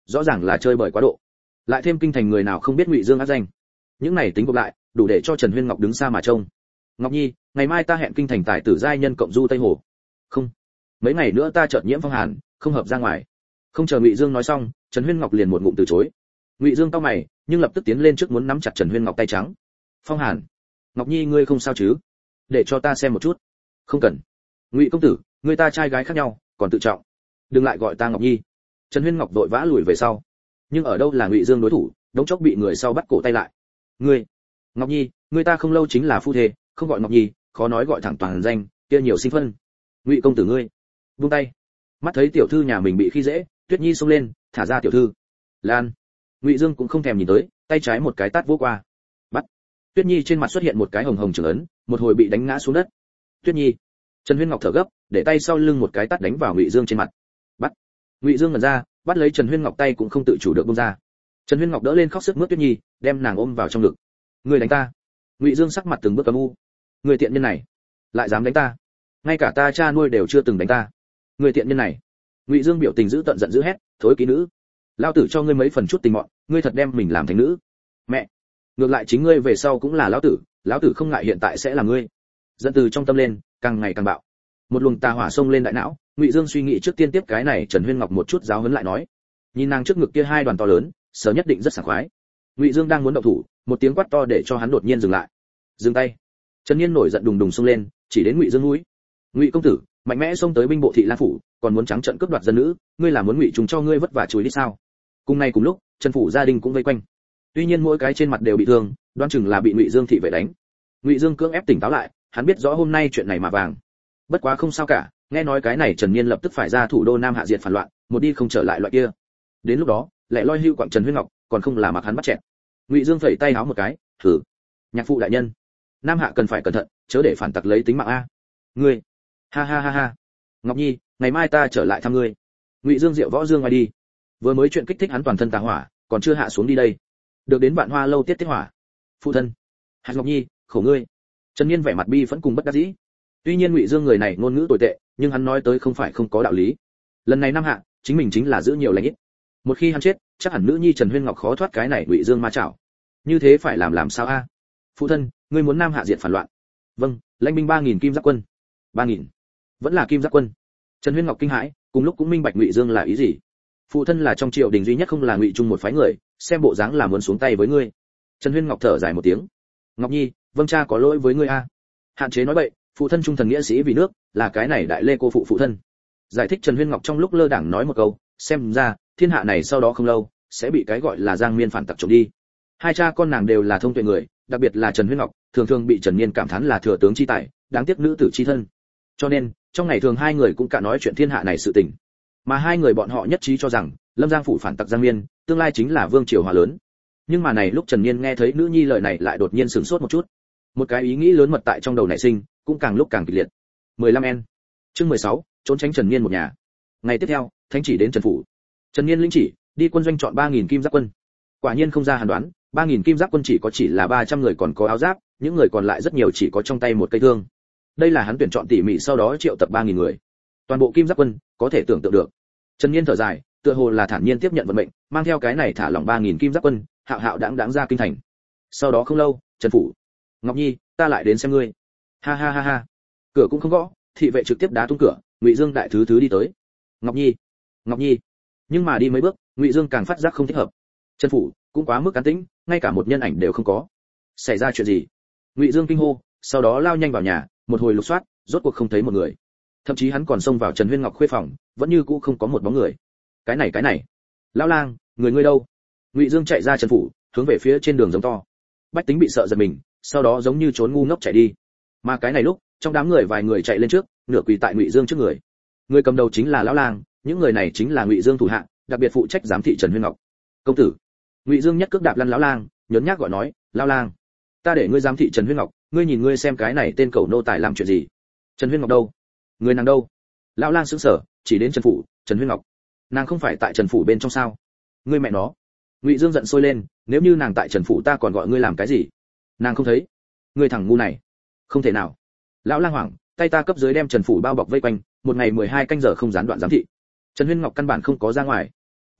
rõ ràng là chơi bời quá độ. Lại thêm kinh thành người nào không biết Ngụy Dương ác danh. Những này tính gộp lại, đủ để cho Trần Huyên Ngọc đứng xa mà trông. Ngọc Nhi, ngày mai ta hẹn kinh thành tài tử giai nhân cộng du Tây Hồ. Không, mấy ngày nữa ta chợt nhiễm phong hàn, không hợp ra ngoài. Không chờ Ngụy Dương nói xong, Trần Huyên Ngọc liền một ngụm từ chối. Ngụy Dương cau mày, nhưng lập tức tiến lên trước muốn nắm chặt Trần Huyên Ngọc tay trắng. Phong hàn, Ngọc Nhi ngươi không sao chứ? Để cho ta xem một chút. Không cần. Ngụy công tử, người ta trai gái khác nhau, còn tự trọng. Đừng lại gọi ta Ngọc Nhi. Trần Huyên Ngọc vội vã lùi về sau. Nhưng ở đâu là Ngụy Dương đối thủ, đống chốc bị người sau bắt cổ tay lại. Ngươi, Ngọc Nhi, người ta không lâu chính là phu thê, không gọi Ngọc Nhi, khó nói gọi thẳng toàn danh, kia nhiều sinh phân. Ngụy công tử ngươi, buông tay. Mắt thấy tiểu thư nhà mình bị khi dễ, Tuyết Nhi xông lên, thả ra tiểu thư. Lan. Ngụy Dương cũng không thèm nhìn tới, tay trái một cái tát vỗ qua. Bắt. Tuyết Nhi trên mặt xuất hiện một cái hồng hồng trường ấn, một hồi bị đánh ngã xuống đất. Tuyết Nhi. Trần Huyên Ngọc thở gấp, để tay sau lưng một cái tát đánh vào Ngụy Dương trên mặt. Bắt. Ngụy Dương ngẩn ra, bắt lấy Trần Huyên Ngọc tay cũng không tự chủ được buông ra. Trần Huyên Ngọc đỡ lên khóc sức mướt Tuyết Nhi, đem nàng ôm vào trong ngực. Ngươi đánh ta? Ngụy Dương sắc mặt từng bước âm u. Người tiện nhân này, lại dám đánh ta? Ngay cả ta cha nuôi đều chưa từng đánh ta. Người tiện nhân này. Ngụy Dương biểu tình dữ tợn giận dữ hét, thối ký nữ, lao tử cho ngươi mấy phần chút tình mọn, ngươi thật đem mình làm thành nữ. Mẹ, ngược lại chính ngươi về sau cũng là lão tử không ngại hiện tại sẽ là ngươi. Giận từ trong tâm lên, càng ngày càng bạo. Một luồng tà hỏa xông lên đại não, Ngụy Dương suy nghĩ trước tiên tiếp cái này Trần Huyên Ngọc một chút giáo huấn lại nói. Nhìn nàng trước ngực kia hai đoàn to lớn, sở nhất định rất sảng khoái. Ngụy Dương đang muốn động thủ, một tiếng quát to để cho hắn đột nhiên dừng lại. Dừng tay. Trần Nhiên nổi giận đùng đùng xông lên, chỉ đến Ngụy Dương núi. Ngụy công tử, mạnh mẽ xông tới binh bộ thị lang phủ, còn muốn trắng trợn cướp đoạt dân nữ, ngươi là muốn Ngụy chúng cho ngươi vất vả chùi đi sao? Cùng ngày cùng lúc, Trần phủ gia đình cũng vây quanh. Tuy nhiên mỗi cái trên mặt đều bị thương, đoán chừng là bị Ngụy Dương thị vệ đánh. Ngụy Dương cưỡng ép tỉnh táo lại, hắn biết rõ hôm nay chuyện này mà vàng. Bất quá không sao cả, nghe nói cái này Trần Nhiên lập tức phải ra thủ đô Nam Hạ diệt phản loạn, một đi không trở lại loại kia. Đến lúc đó, lại loi hưu quặng Trần Huyên Ngọc, còn không là mặc hắn bắt chẹt. Ngụy Dương phẩy tay háo một cái, thử. Nhạc phụ đại nhân, Nam Hạ cần phải cẩn thận, chớ để phản tặc lấy tính mạng a. Ngươi, ha ha ha ha. Ngọc Nhi, ngày mai ta trở lại thăm ngươi. Ngụy Dương diệu võ dương ngoài đi. Vừa mới chuyện kích thích hắn toàn thân tà hỏa, còn chưa hạ xuống đi đây. Được đến Vạn Hoa lâu tiết hỏa. Phụ thân, Hạt Ngọc Nhi, khổ ngươi. Trần Nhiên vẻ mặt bi vẫn cùng bất đắc dĩ. Tuy nhiên Ngụy Dương người này ngôn ngữ tồi tệ, nhưng hắn nói tới không phải không có đạo lý. Lần này Nam Hạ, chính mình chính là giữ nhiều lành ít. Một khi hắn chết, chắc hẳn nữ nhi Trần Huyên Ngọc khó thoát cái này Ngụy Dương ma chảo. Như thế phải làm sao a? Phụ thân, ngươi muốn Nam Hạ diệt phản loạn. Vâng, lãnh binh 3000 kim giáp quân. 3000? Vẫn là kim giáp quân. Trần Huyên Ngọc kinh hãi, cùng lúc cũng minh bạch Ngụy Dương là ý gì. Phụ thân là trong triều đình duy nhất không là Ngụy Trung một phái người, xem bộ dáng là muốn xuống tay với ngươi. Trần Huyên Ngọc thở dài một tiếng. Ngọc Nhi, vâng cha có lỗi với ngươi a. Hạn chế nói bậy, phụ thân trung thần nghĩa sĩ vì nước, là cái này đại lê cô phụ thân. Giải thích Trần Huyên Ngọc trong lúc lơ đãng nói một câu, xem ra thiên hạ này sau đó không lâu sẽ bị cái gọi là Giang Miên phản tặc trộm đi. Hai cha con nàng đều là thông tuệ người, đặc biệt là Trần Huyên Ngọc, thường thường bị Trần Niên cảm thán là thừa tướng chi tài, đáng tiếc nữ tử chi thân. Cho nên, trong ngày thường hai người cũng cả nói chuyện thiên hạ này sự tình. Mà hai người bọn họ nhất trí cho rằng, Lâm Giang phủ phản tặc Giang Miên, tương lai chính là vương triều hòa lớn. Nhưng mà này lúc Trần Niên nghe thấy nữ nhi lời này lại đột nhiên sửng sốt một chút. Một cái ý nghĩ lớn mật tại trong đầu nảy sinh, cũng càng lúc càng kịch liệt. 15N. Chương 16, trốn tránh Trần Niên một nhà. Ngày tiếp theo, thánh chỉ đến Trần phủ. Trần Niên lĩnh chỉ, đi quân doanh chọn 3000 kim giáp quân. Quả nhiên không ra hàn đoán, 3000 kim giáp quân chỉ là 300 người còn có áo giáp, những người còn lại rất nhiều chỉ có trong tay một cây thương. Đây là hắn tuyển chọn tỉ mỉ sau đó triệu tập 3000 người. Toàn bộ kim giáp quân, có thể tưởng tượng được. Trần Niên thở dài, tựa hồ là thản nhiên tiếp nhận vận mệnh, mang theo cái này thả lỏng 3000 kim giáp quân, hạo hạo đãng ra kinh thành. Sau đó không lâu, Trần phủ. Ngọc Nhi, ta lại đến xem ngươi. Ha ha ha ha. Cửa cũng không gõ, thị vệ trực tiếp đá tung cửa, Ngụy Dương đại thứ đi tới. Ngọc Nhi, Ngọc Nhi. Nhưng mà đi mấy bước, Ngụy Dương càng phát giác không thích hợp. Trần phủ cũng quá mức an tĩnh, ngay cả một nhân ảnh đều không có. Xảy ra chuyện gì? Ngụy Dương kinh hô, sau đó lao nhanh vào nhà, một hồi lục soát, rốt cuộc không thấy một người. Thậm chí hắn còn xông vào Trần Huyên Ngọc khuê phòng, vẫn như cũ không có một bóng người. Cái này, lão lang, ngươi đâu? Ngụy Dương chạy ra Trần phủ, hướng về phía trên đường giống to. Bách tính bị sợ giật mình, sau đó giống như trốn ngu ngốc chạy đi. Mà cái này lúc, trong đám người vài người chạy lên trước, nửa quỳ tại Ngụy Dương trước người. Người cầm đầu chính là lão lang, những người này chính là Ngụy Dương thủ hạ, đặc biệt phụ trách giám thị Trần Huyên Ngọc. Công tử. Ngụy Dương nhất cước đạp lăn lão lang, nhớn nhác gọi nói, lão lang, ta để ngươi giám thị Trần Huyên Ngọc, ngươi nhìn ngươi xem cái này tên cầu nô tài làm chuyện gì? Trần Huyên Ngọc đâu? Người nàng đâu? Lão lang sững sờ, chỉ đến Trần phủ, Trần Huyên Ngọc. Nàng không phải tại Trần phủ bên trong sao? Ngươi mẹ nó. Ngụy Dương giận sôi lên, nếu như nàng tại Trần phủ ta còn gọi ngươi làm cái gì? Nàng không thấy. Ngươi thằng ngu này. Không thể nào. Lão lang hoảng, tay ta cấp dưới đem Trần phủ bao bọc vây quanh, một ngày 12 canh giờ không gián đoạn giám thị. Trần Huyên Ngọc căn bản không có ra ngoài.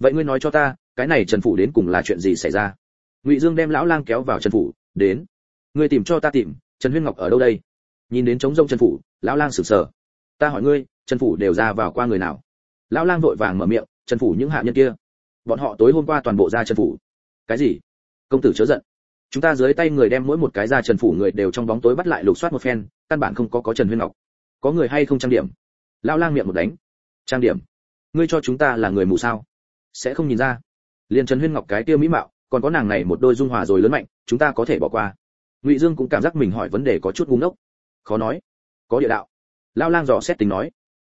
vậy ngươi nói cho ta, cái này Trần phủ đến cùng là chuyện gì xảy ra? Ngụy Dương đem lão lang kéo vào Trần phủ, đến, ngươi tìm cho ta tìm, Trần Huyên Ngọc ở đâu đây? Nhìn đến trống rông Trần phủ, lão lang sửng sờ. Ta hỏi ngươi, Trần phủ đều ra vào qua người nào? Lão lang vội vàng mở miệng, Trần phủ những hạ nhân kia, bọn họ tối hôm qua toàn bộ ra Trần phủ. Cái gì? Công tử chớ giận, chúng ta dưới tay người đem mỗi một cái ra Trần phủ người đều trong bóng tối bắt lại lục soát một phen, căn bản không có Trần Huyên Ngọc. Có người hay không trang điểm? Lão lang miệng một đánh. Trang điểm? Ngươi cho chúng ta là người mù sao? Sẽ không nhìn ra? Liên Trần Huyên Ngọc cái kia mỹ mạo, còn có nàng này một đôi dung hòa rồi lớn mạnh, chúng ta có thể bỏ qua. Ngụy Dương cũng cảm giác mình hỏi vấn đề có chút ngu ngốc. Khó nói, có địa đạo. Lão lang dò xét tính nói.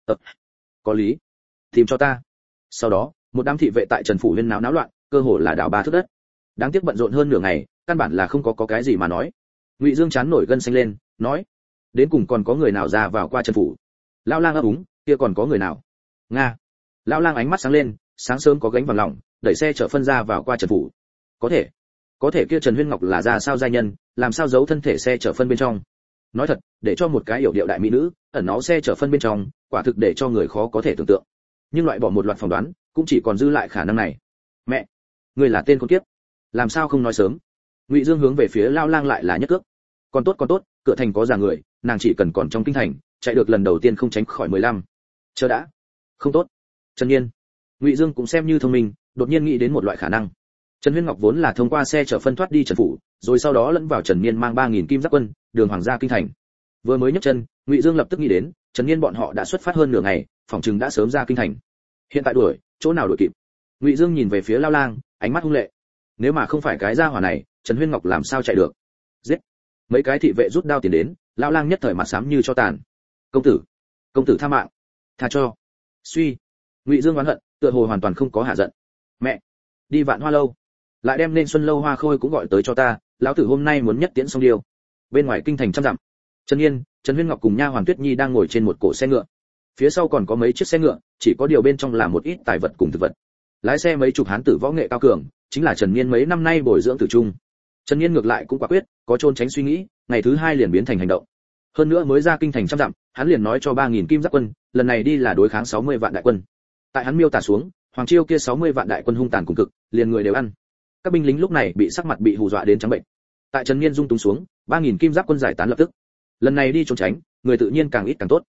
Có lý. Tìm cho ta. Sau đó, một đám thị vệ tại Trần phủ huyên náo náo loạn, cơ hồ là đảo ba thước đất. Đáng tiếc bận rộn hơn nửa ngày, căn bản là không có cái gì mà nói. Ngụy Dương chán nổi gân xanh lên, nói: đến cùng còn có người nào ra vào qua Trần phủ? Lão lang ấp úng, kia còn có người nào? Nga. Lão lang ánh mắt sáng lên, sáng sớm có gánh vàng lòng, đẩy xe chở phân ra vào qua Trần phủ. Có thể kia Trần Huyên Ngọc là ra sao giai nhân, làm sao giấu thân thể xe chở phân bên trong? Nói thật, để cho một cái yểu điệu đại mỹ nữ ẩn náu xe chở phân bên trong, quả thực để cho người khó có thể tưởng tượng. Nhưng loại bỏ một loạt phỏng đoán, cũng chỉ còn dư lại khả năng này. Mẹ, ngươi là tên con kiếp, làm sao không nói sớm? Ngụy Dương hướng về phía Lão lang lại là nhất cước. Còn tốt, cửa thành có già người, nàng chỉ cần còn trong kinh thành, chạy được lần đầu tiên không tránh khỏi 15. Chờ đã. Không tốt. Trần Nhiên. Ngụy Dương cũng xem như thông minh, đột nhiên nghĩ đến một loại khả năng. Trần Huyên Ngọc vốn là thông qua xe chở phân thoát đi Trần phủ, rồi sau đó lẫn vào Trần Niên mang 3000 kim giáp quân, đường hoàng gia kinh thành. Vừa mới nhấc chân, Ngụy Dương lập tức nghĩ đến, Trần Niên bọn họ đã xuất phát hơn nửa ngày, phòng chừng đã sớm ra kinh thành. Hiện tại đuổi, chỗ nào đuổi kịp? Ngụy Dương nhìn về phía Lão lang, ánh mắt hung lệ. Nếu mà không phải cái gia hỏa này, Trần Huyên Ngọc làm sao chạy được? Giết! Mấy cái thị vệ rút đao tiến đến, Lão lang nhất thời mặt xám như cho tàn. Công tử tha mạng, tha cho. Suy. Ngụy Dương oán hận, tựa hồ hoàn toàn không có hạ giận. Mẹ, đi Vạn Hoa lâu, lại đem nên Xuân lâu Hoa Khôi cũng gọi tới cho ta, lão tử hôm nay muốn nhất tiễn xong điều. Bên ngoài kinh thành trăm dặm, Trần Yên, Trần Huyên Ngọc cùng nha hoàn Tuyết Nhi đang ngồi trên một cỗ xe ngựa. Phía sau còn có mấy chiếc xe ngựa, chỉ có điều bên trong là một ít tài vật cùng thực vật. Lái xe mấy chục hán tử võ nghệ cao cường, chính là Trần Niên mấy năm nay bồi dưỡng tử trung. Trần Niên ngược lại cũng quả quyết, có trôn tránh suy nghĩ, ngày thứ hai liền biến thành hành động. Hơn nữa mới ra kinh thành trăm dặm, hắn liền nói cho 3000 kim giáp quân, lần này đi là đối kháng 60 vạn đại quân. Tại hắn miêu tả xuống, Hoàng Chiêu kia 60 vạn đại quân hung tàn cùng cực, liền người đều ăn. Các binh lính lúc này bị sắc mặt bị hù dọa đến trắng bệnh. Tại Trần Niên dung túng xuống, 3000 kim giáp quân giải tán lập tức. Lần này đi trốn tránh, người tự nhiên càng ít càng tốt.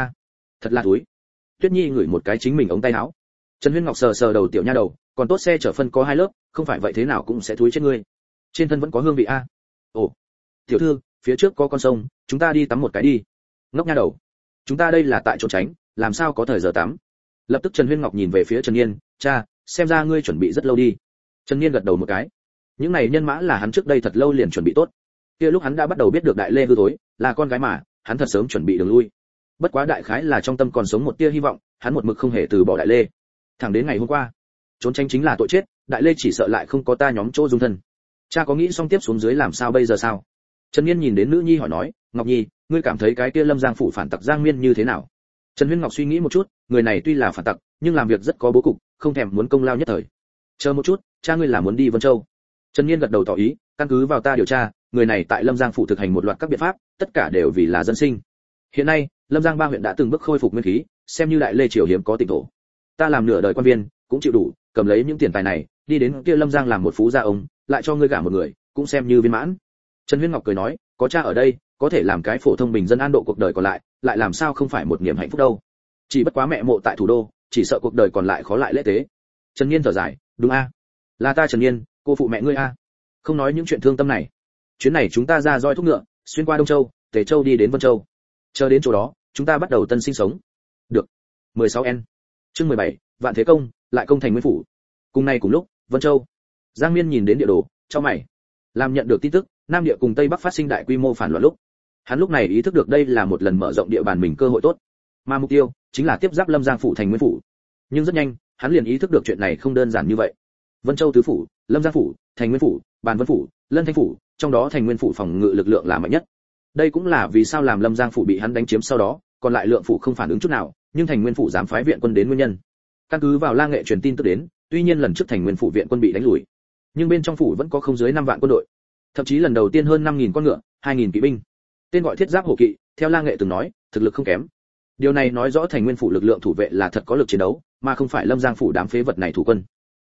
Thật là thúi. Tuyết Nhi ngửi một cái chính mình ống tay áo. Trần Huyên Ngọc sờ sờ đầu tiểu nha đầu, còn tốt xe chở phân có 2 lớp, không phải vậy thế nào cũng sẽ thúi chết ngươi. Trên thân vẫn có hương vị a. Ồ, tiểu thư, phía trước có con sông, chúng ta đi tắm một cái đi. Ngốc nha đầu, chúng ta đây là tại trốn tránh, làm sao có thời giờ tắm? Lập tức Trần Huyên Ngọc nhìn về phía Trần Niên, cha, xem ra ngươi chuẩn bị rất lâu đi. Trần Niên gật đầu một cái. Những này nhân mã là hắn trước đây thật lâu liền chuẩn bị tốt. Kia lúc hắn đã bắt đầu biết được Đại Lê hư thối, là con gái mà, hắn thật sớm chuẩn bị đường lui. Bất quá đại khái là trong tâm còn sống một tia hy vọng, hắn một mực không hề từ bỏ Đại Lê. Thẳng đến ngày hôm qua, trốn tránh chính là tội chết, Đại Lê chỉ sợ lại không có ta nhóm chỗ dung thân. Cha có nghĩ xong tiếp xuống dưới làm sao bây giờ sao? Trần Niên nhìn đến nữ nhi hỏi nói, Ngọc Nhi, ngươi cảm thấy cái kia Lâm Giang phủ phản tặc Giang Miên như thế nào? Trần Huyên Ngọc suy nghĩ một chút, người này tuy là phản tặc, nhưng làm việc rất có bố cục, không thèm muốn công lao nhất thời. Chờ một chút, cha ngươi là muốn đi Vân Châu? Trần Niên gật đầu tỏ ý, căn cứ vào ta điều tra, người này tại Lâm Giang phủ thực hành một loạt các biện pháp, tất cả đều vì là dân sinh. Hiện nay, Lâm Giang 3 huyện đã từng bước khôi phục nguyên khí, xem như Đại Lê triều hiếm có tịnh thổ. Ta làm nửa đời quan viên, cũng chịu đủ, cầm lấy những tiền tài này, đi đến kia Lâm Giang làm một phú gia ông, lại cho ngươi gả một người, cũng xem như viên mãn. Trần Huyên Ngọc cười nói, có cha ở đây, có thể làm cái phổ thông bình dân an độ cuộc đời còn lại, lại làm sao không phải một niềm hạnh phúc đâu. Chỉ bất quá mẹ mộ tại thủ đô, chỉ sợ cuộc đời còn lại khó lại lễ tế. Trần Niên thở dài, đúng a, là ta Trần Niên, cô phụ mẹ ngươi a. Không nói những chuyện thương tâm này. Chuyến này chúng ta ra roi thúc ngựa, xuyên qua Đông Châu, Tề Châu đi đến Vân Châu. Chờ đến chỗ đó, chúng ta bắt đầu tân sinh sống. Được. 16N. Chương 17, Vạn Thế Công, lại công thành Nguyên phủ. Cùng ngày cùng lúc, Vân Châu. Giang Miên nhìn đến địa đồ, chau mày. Làm nhận được tin tức, Nam địa cùng Tây Bắc phát sinh đại quy mô phản loạn lúc. Hắn lúc này ý thức được đây là một lần mở rộng địa bàn mình cơ hội tốt. Mà mục tiêu chính là tiếp giáp Lâm Giang phủ thành Nguyên phủ. Nhưng rất nhanh, hắn liền ý thức được chuyện này không đơn giản như vậy. Vân Châu tứ phủ, Lâm Giang phủ, thành Nguyên phủ, Bàn Vân phủ, Lân Thanh phủ, trong đó thành Nguyên phủ phòng ngự lực lượng là mạnh nhất. Đây cũng là vì sao làm Lâm Giang phủ bị hắn đánh chiếm sau đó, còn lại lượng phủ không phản ứng chút nào, nhưng thành Nguyên phủ dám phái viện quân đến nguyên nhân. Căn cứ vào La Nghệ truyền tin tức đến, tuy nhiên lần trước thành Nguyên phủ viện quân bị đánh lùi, nhưng bên trong phủ vẫn có không dưới 5 vạn quân đội, thậm chí lần đầu tiên hơn 5000 con ngựa, 2000 kỵ binh. Tên gọi Thiết Giáp Hổ kỵ, theo La Nghệ từng nói, thực lực không kém. Điều này nói rõ thành Nguyên phủ lực lượng thủ vệ là thật có lực chiến đấu, mà không phải Lâm Giang phủ đám phế vật này thủ quân.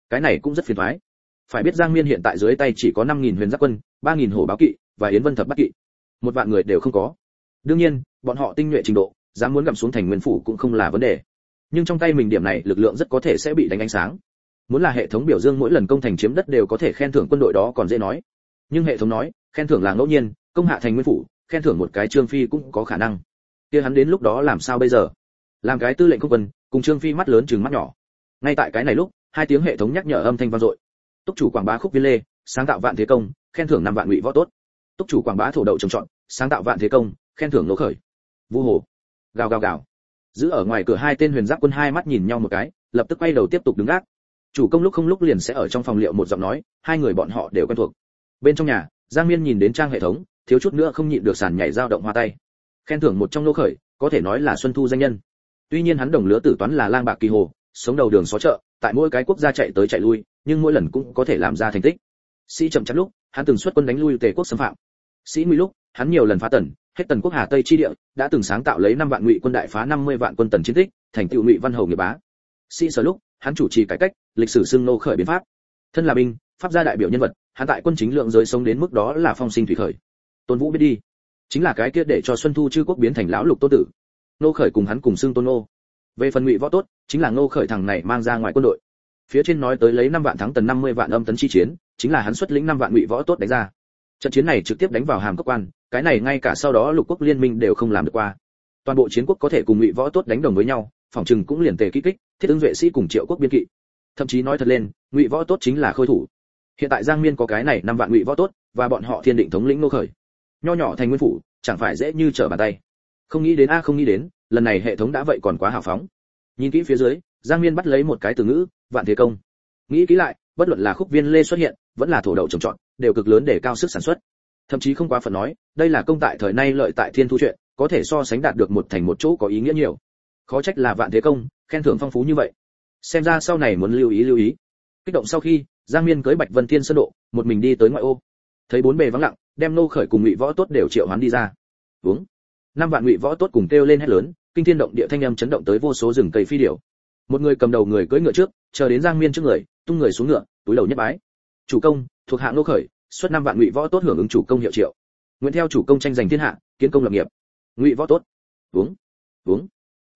cái này cũng rất phiền toái. Phải biết Giang Miên hiện tại dưới tay chỉ có 5000 huyền giáp quân, 3000 hổ báo kỵ và yến vân thập bát kỵ. 1 vạn người đều không có. Đương nhiên, bọn họ tinh nhuệ trình độ, dám muốn gặm xuống thành nguyên phủ cũng không là vấn đề. Nhưng trong tay mình điểm này lực lượng rất có thể sẽ bị đánh ánh sáng. Muốn là hệ thống biểu dương mỗi lần công thành chiếm đất đều có thể khen thưởng quân đội đó còn dễ nói. Nhưng hệ thống nói, khen thưởng là ngẫu nhiên, công hạ thành nguyên phủ, khen thưởng một cái Trương Phi cũng có khả năng. Kia hắn đến lúc đó làm sao bây giờ? Làm cái tư lệnh không quân, cùng Trương Phi mắt lớn trừng mắt nhỏ. Ngay tại cái này lúc, 2 tiếng hệ thống nhắc nhở âm thanh vang dội. Túc chủ quảng bá khúc viên lê, sáng tạo vạn thế công, khen thưởng 5 vạn ngụy võ tốt. Túc chủ quảng bá thổ đậu trồng trọt, sáng tạo vạn thế công, khen thưởng nỗ khởi. Vu hồ. Gào gào gào. Giữ ở ngoài cửa 2 tên huyền giáp quân hai mắt nhìn nhau một cái, lập tức quay đầu tiếp tục đứng gác. Chủ công lúc không lúc liền sẽ ở trong phòng liệu một giọng nói, 2 người bọn họ đều quen thuộc. Bên trong nhà, Giang Miên nhìn đến trang hệ thống, thiếu chút nữa không nhịn được sàn nhảy dao động hoa tay. Khen thưởng một trong nô khởi, có thể nói là xuân thu danh nhân. Tuy nhiên hắn đồng lứa tử toán là lang bạc kỳ hồ, sống đầu đường xó chợ, tại mỗi cái quốc gia chạy tới chạy lui, nhưng mỗi lần cũng có thể làm ra thành tích. Sĩ chậm chạp lúc, hắn từng xuất quân đánh lui Tề quốc xâm phạm. Sĩ Ngụy lúc, hắn nhiều lần phá Tần, hết Tần quốc Hà Tây chi địa, đã từng sáng tạo lấy 5 vạn Ngụy quân đại phá 50 vạn quân Tần chiến tích, thành tựu Ngụy văn hầu nghiệp bá. Sĩ Sở lúc, hắn chủ trì cải cách, lịch sử xưng nô khởi biến pháp. Thân là binh, pháp gia đại biểu nhân vật, hắn tại quân chính lượng giới sống đến mức đó là phong sinh thủy khởi. Tôn Vũ biết đi, chính là cái kia để cho Xuân Thu chư quốc biến thành lão lục Tô tử. Nô khởi cùng hắn cùng xưng Tôn Nô. Về phần Ngụy võ tốt, chính là Ngô khởi thằng này mang ra ngoài quân đội. Phía trên nói tới lấy 5 vạn thắng Tần 50 vạn âm tấn chi chiến, chính là hắn xuất lĩnh 5 vạn Ngụy võ tốt đánh ra. Trận chiến này trực tiếp đánh vào Hàm Cốc quan, cái này ngay cả sau đó lục quốc liên minh đều không làm được qua. Toàn bộ chiến quốc có thể cùng Ngụy võ tốt đánh đồng với nhau, phòng trừng cũng liền Tề kích kích, Thiết ứng Duệ sĩ cùng Triệu quốc biên kỵ. Thậm chí nói thật lên, Ngụy võ tốt chính là khôi thủ. Hiện tại Giang Miên có cái này 5 vạn Ngụy võ tốt, và bọn họ Thiên Định thống lĩnh Ngô khởi. Nho nhỏ thành nguyên phủ, chẳng phải dễ như trở bàn tay. Không nghĩ đến không nghĩ đến, lần này hệ thống đã vậy còn quá hào phóng. Nhìn kỹ phía dưới, Giang Miên bắt lấy một cái từ ngữ, vạn thế công. Nghĩ kỹ lại, bất luận là khúc viên lê xuất hiện, vẫn là thổ đậu trồng trọt, đều cực lớn để cao sức sản xuất. Thậm chí không quá phần nói, đây là công tại thời nay lợi tại thiên thu chuyện, có thể so sánh đạt được một thành một chỗ có ý nghĩa nhiều. Khó trách là vạn thế công, khen thưởng phong phú như vậy. Xem ra sau này muốn lưu ý. Kích động sau khi, Giang Miên cưới Bạch Vân Thiên sơn độ, một mình đi tới ngoại ô. Thấy bốn bề vắng lặng, đem nô khởi cùng Ngụy võ tốt đều triệu hoán đi ra. Uống. 5 vạn Ngụy võ tốt cùng kêu lên hét lớn, kinh thiên động địa thanh âm chấn động tới vô số rừng cây phi điểu. Một người cầm đầu người cưỡi ngựa trước, chờ đến Giang Miên trước người, tung người xuống ngựa, túi đầu nhất bái. Chủ công, thuộc hạ nô khởi, xuất 5 vạn Ngụy võ tốt hưởng ứng chủ công hiệu triệu. Nguyện theo chủ công tranh giành thiên hạ, kiến công lập nghiệp. Ngụy võ tốt. Uống.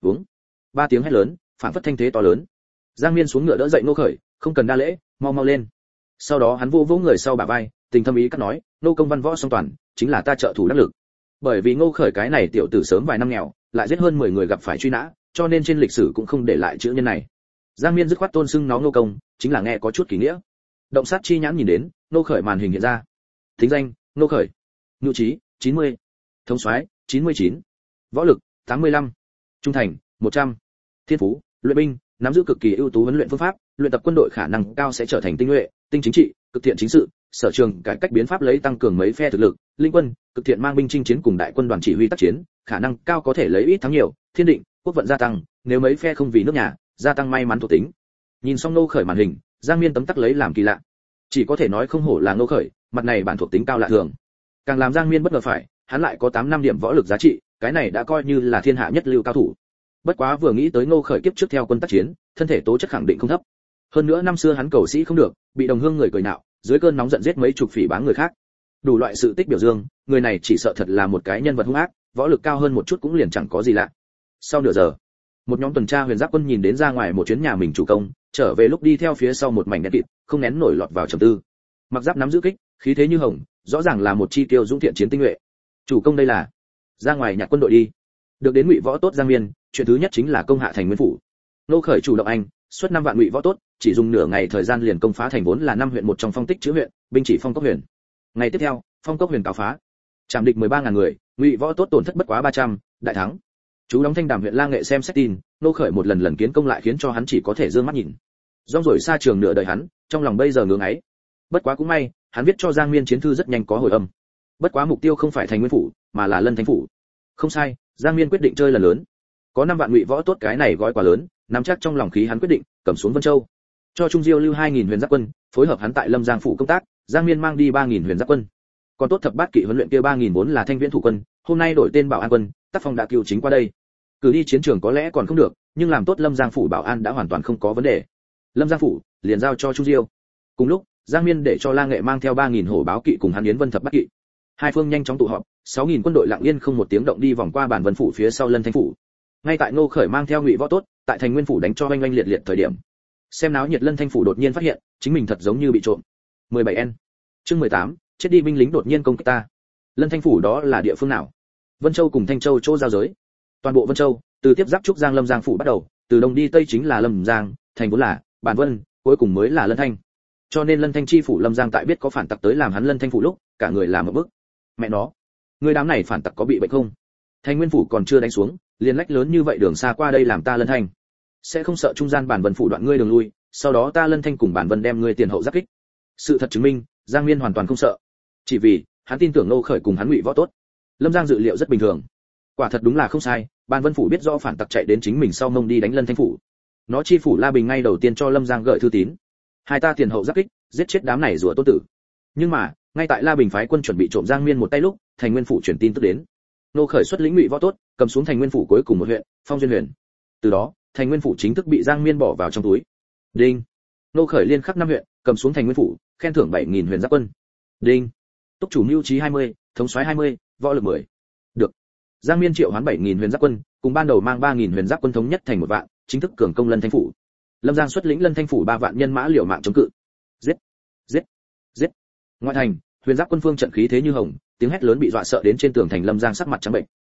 3 tiếng hét lớn, phản phất thanh thế to lớn. Giang Miên xuống ngựa đỡ dậy nô khởi, không cần đa lễ, mau lên. Sau đó hắn vỗ người sau bả vai, tình thâm ý cắt nói, nô công văn võ song toàn, chính là ta trợ thủ đắc lực. Bởi vì Ngô khởi cái này tiểu tử sớm vài năm nghèo, lại giết hơn 10 người gặp phải truy nã, cho nên trên lịch sử cũng không để lại chữ nhân này. Giang Miên dứt khoát tôn xưng nó Ngô công, chính là nghe có chút kỳ nghĩa. Động sát chi nhãn nhìn đến, Ngô khởi màn hình hiện ra. Thính danh, Ngô khởi. Nhu trí, 90. Thống soái, 99. Võ lực, 85. Trung thành, 100. Thiên phú, luyện binh, nắm giữ cực kỳ ưu tú huấn luyện phương pháp, luyện tập quân đội khả năng cao sẽ trở thành tinh nhuệ, tinh chính trị, cực thiện chính sự, sở trường cải cách biến pháp lấy tăng cường mấy phe thực lực, linh quân, cực thiện mang binh chinh chiến cùng đại quân đoàn chỉ huy tác chiến, khả năng cao có thể lấy ít thắng nhiều, thiên định, quốc vận gia tăng, nếu mấy phe không vì nước nhà, gia tăng may mắn thuộc tính. Nhìn xong Ngô khởi màn hình, Giang Miên tấm tắc lấy làm kỳ lạ. Chỉ có thể nói không hổ là Ngô khởi, mặt này bản thuộc tính cao lạ thường. Càng làm Giang Miên bất ngờ phải, hắn lại có 8 năm điểm võ lực giá trị, cái này đã coi như là thiên hạ nhất lưu cao thủ. Bất quá vừa nghĩ tới Ngô khởi kiếp trước theo quân tác chiến, thân thể tố chất khẳng định không thấp. Hơn nữa năm xưa hắn cầu sĩ không được, bị đồng hương người cười nhạo, dưới cơn nóng giận giết mấy chục phỉ báng người khác. Đủ loại sự tích biểu dương, người này chỉ sợ thật là một cái nhân vật hung ác, võ lực cao hơn một chút cũng liền chẳng có gì lạ. Sau nửa giờ, một nhóm tuần tra huyền giáp quân nhìn đến ra ngoài một chuyến nhà mình chủ công, trở về lúc đi theo phía sau một mảnh đen kịt, không nén nổi lọt vào trầm tư. Mặc giáp nắm giữ kích, khí thế như hồng, rõ ràng là một chi tiêu dũng thiện chiến tinh nhuệ. Chủ công đây là ra ngoài nhặt quân đội đi. Được đến Ngụy võ tốt Giang Miên, chuyện thứ nhất chính là công hạ thành nguyên phủ. Nô khởi chủ động anh, xuất 5 vạn Ngụy võ tốt, chỉ dùng nửa ngày thời gian liền công phá thành vốn là 5 huyện một trong phong tích chữ huyện, binh chỉ Phong Cốc huyện. Ngày tiếp theo, Phong Cốc huyện cáo phá. Trảm địch 13.000 người, Ngụy võ tốt tổn thất bất quá 300, đại thắng. Chú đóng Thanh Đàm huyện La Nghệ xem xét tin, nô khởi một lần kiến công lại khiến cho hắn chỉ có thể dương mắt nhìn. Rong rồi xa trường nửa đời hắn, trong lòng bây giờ ngưỡng ấy. Bất quá cũng may, hắn viết cho Giang Miên chiến thư rất nhanh có hồi âm. Bất quá mục tiêu không phải thành nguyên phủ, mà là Lân Thánh phủ. Không sai, Giang Miên quyết định chơi lần lớn. Có 5 vạn Ngụy võ tốt cái này gói quá lớn, nắm chắc trong lòng khí hắn quyết định, cầm xuống Vân Châu. Cho Trung Diêu lưu 2000 huyền giáp quân, phối hợp hắn tại Lâm Giang phủ công tác, Giang Miên mang đi 3000 huyền giáp quân. Còn tốt thập bát kỵ huấn luyện kia 3000 vốn là thanh viễn thủ quân, hôm nay đổi tên Bảo An quân, tác phong đã cứu chính qua đây. Cử đi chiến trường có lẽ còn không được, nhưng làm tốt Lâm Giang phủ bảo an đã hoàn toàn không có vấn đề. Lâm Giang phủ liền giao cho Chu Diêu. Cùng lúc, Giang Miên để cho La Nghệ mang theo 3000 hổ báo kỵ cùng hắn Yến Vân thập bát kỵ. Hai phương nhanh chóng tụ họp, 6000 quân đội lặng yên không một tiếng động đi vòng qua bản Vân phủ phía sau Lân Thanh phủ. Ngay tại Ngô Khởi mang theo Ngụy Võ Tốt, tại Thành Nguyên phủ đánh cho oanh oanh liệt liệt thời điểm. Xem náo nhiệt Lân Thanh phủ đột nhiên phát hiện, chính mình thật giống như bị trộm. 17N. Chương 18, chết đi binh lính đột nhiên công kích ta. Lân Thanh phủ đó là địa phương nào? Vân Châu cùng Thanh Châu chỗ giao giới. Toàn bộ Vân Châu, từ tiếp giáp trúc Giang Lâm Giang phủ bắt đầu, từ đông đi tây chính là Lâm Giang, thành vốn là Bản Vân, cuối cùng mới là Lân Thanh. Cho nên Lân Thanh chi phủ Lâm Giang tại biết có phản tặc tới làm hắn Lân Thanh phủ lúc, cả người làm một bước. Mẹ nó, người đám này phản tặc có bị bệnh không? Thành Nguyên phủ còn chưa đánh xuống, liền lách lớn như vậy đường xa qua đây làm ta Lân Thanh. Sẽ không sợ trung gian Bản Vân phủ đoạn ngươi đường lui, sau đó ta Lân Thanh cùng Bản Vân đem ngươi tiền hậu giáp kích. Sự thật chứng minh, Giang Miên hoàn toàn không sợ. Chỉ vì, hắn tin tưởng Ngô Khởi cùng hắn Ngụy Võ Tốt. Lâm Giang dự liệu rất bình thường. Quả thật đúng là không sai, Bản Vân phủ biết rõ phản tặc chạy đến chính mình sau mông đi đánh Lân Thanh phủ. Nó chi phủ La Bình ngay đầu tiên cho Lâm Giang gửi thư tín. Hai ta tiền hậu giáp kích, giết chết đám này rùa tốt tử. Nhưng mà, ngay tại La Bình phái quân chuẩn bị trộm Giang Miên một tay lúc, Thành Nguyên phủ truyền tin tức đến. Ngô Khởi xuất lĩnh Ngụy Võ Tốt, cầm xuống Thành Nguyên phủ cuối cùng một huyện, Phong Duyên huyện. Từ đó, Thành Nguyên phủ chính thức bị Giang Miên bỏ vào trong túi. Đinh. Ngô Khởi liên khắc 5 huyện, cầm xuống Thành Nguyên phủ, khen thưởng 7000 huyền giáp quân. Đinh. Túc chủ mưu trí 20, thống soái 20, võ lực 10. Được. Giang Miên triệu hoán 7000 huyền giáp quân, cùng ban đầu mang 3000 huyền giáp quân thống nhất thành một vạn, chính thức cường công Lân Thanh phủ. Lâm Giang xuất lĩnh Lân Thanh phủ 3 vạn nhân mã liều mạng chống cự. Giết, giết, giết. Ngoại thành, huyền giáp quân phương trận khí thế như hồng, tiếng hét lớn bị dọa sợ đến trên tường thành Lâm Giang sắc mặt trắng bệnh.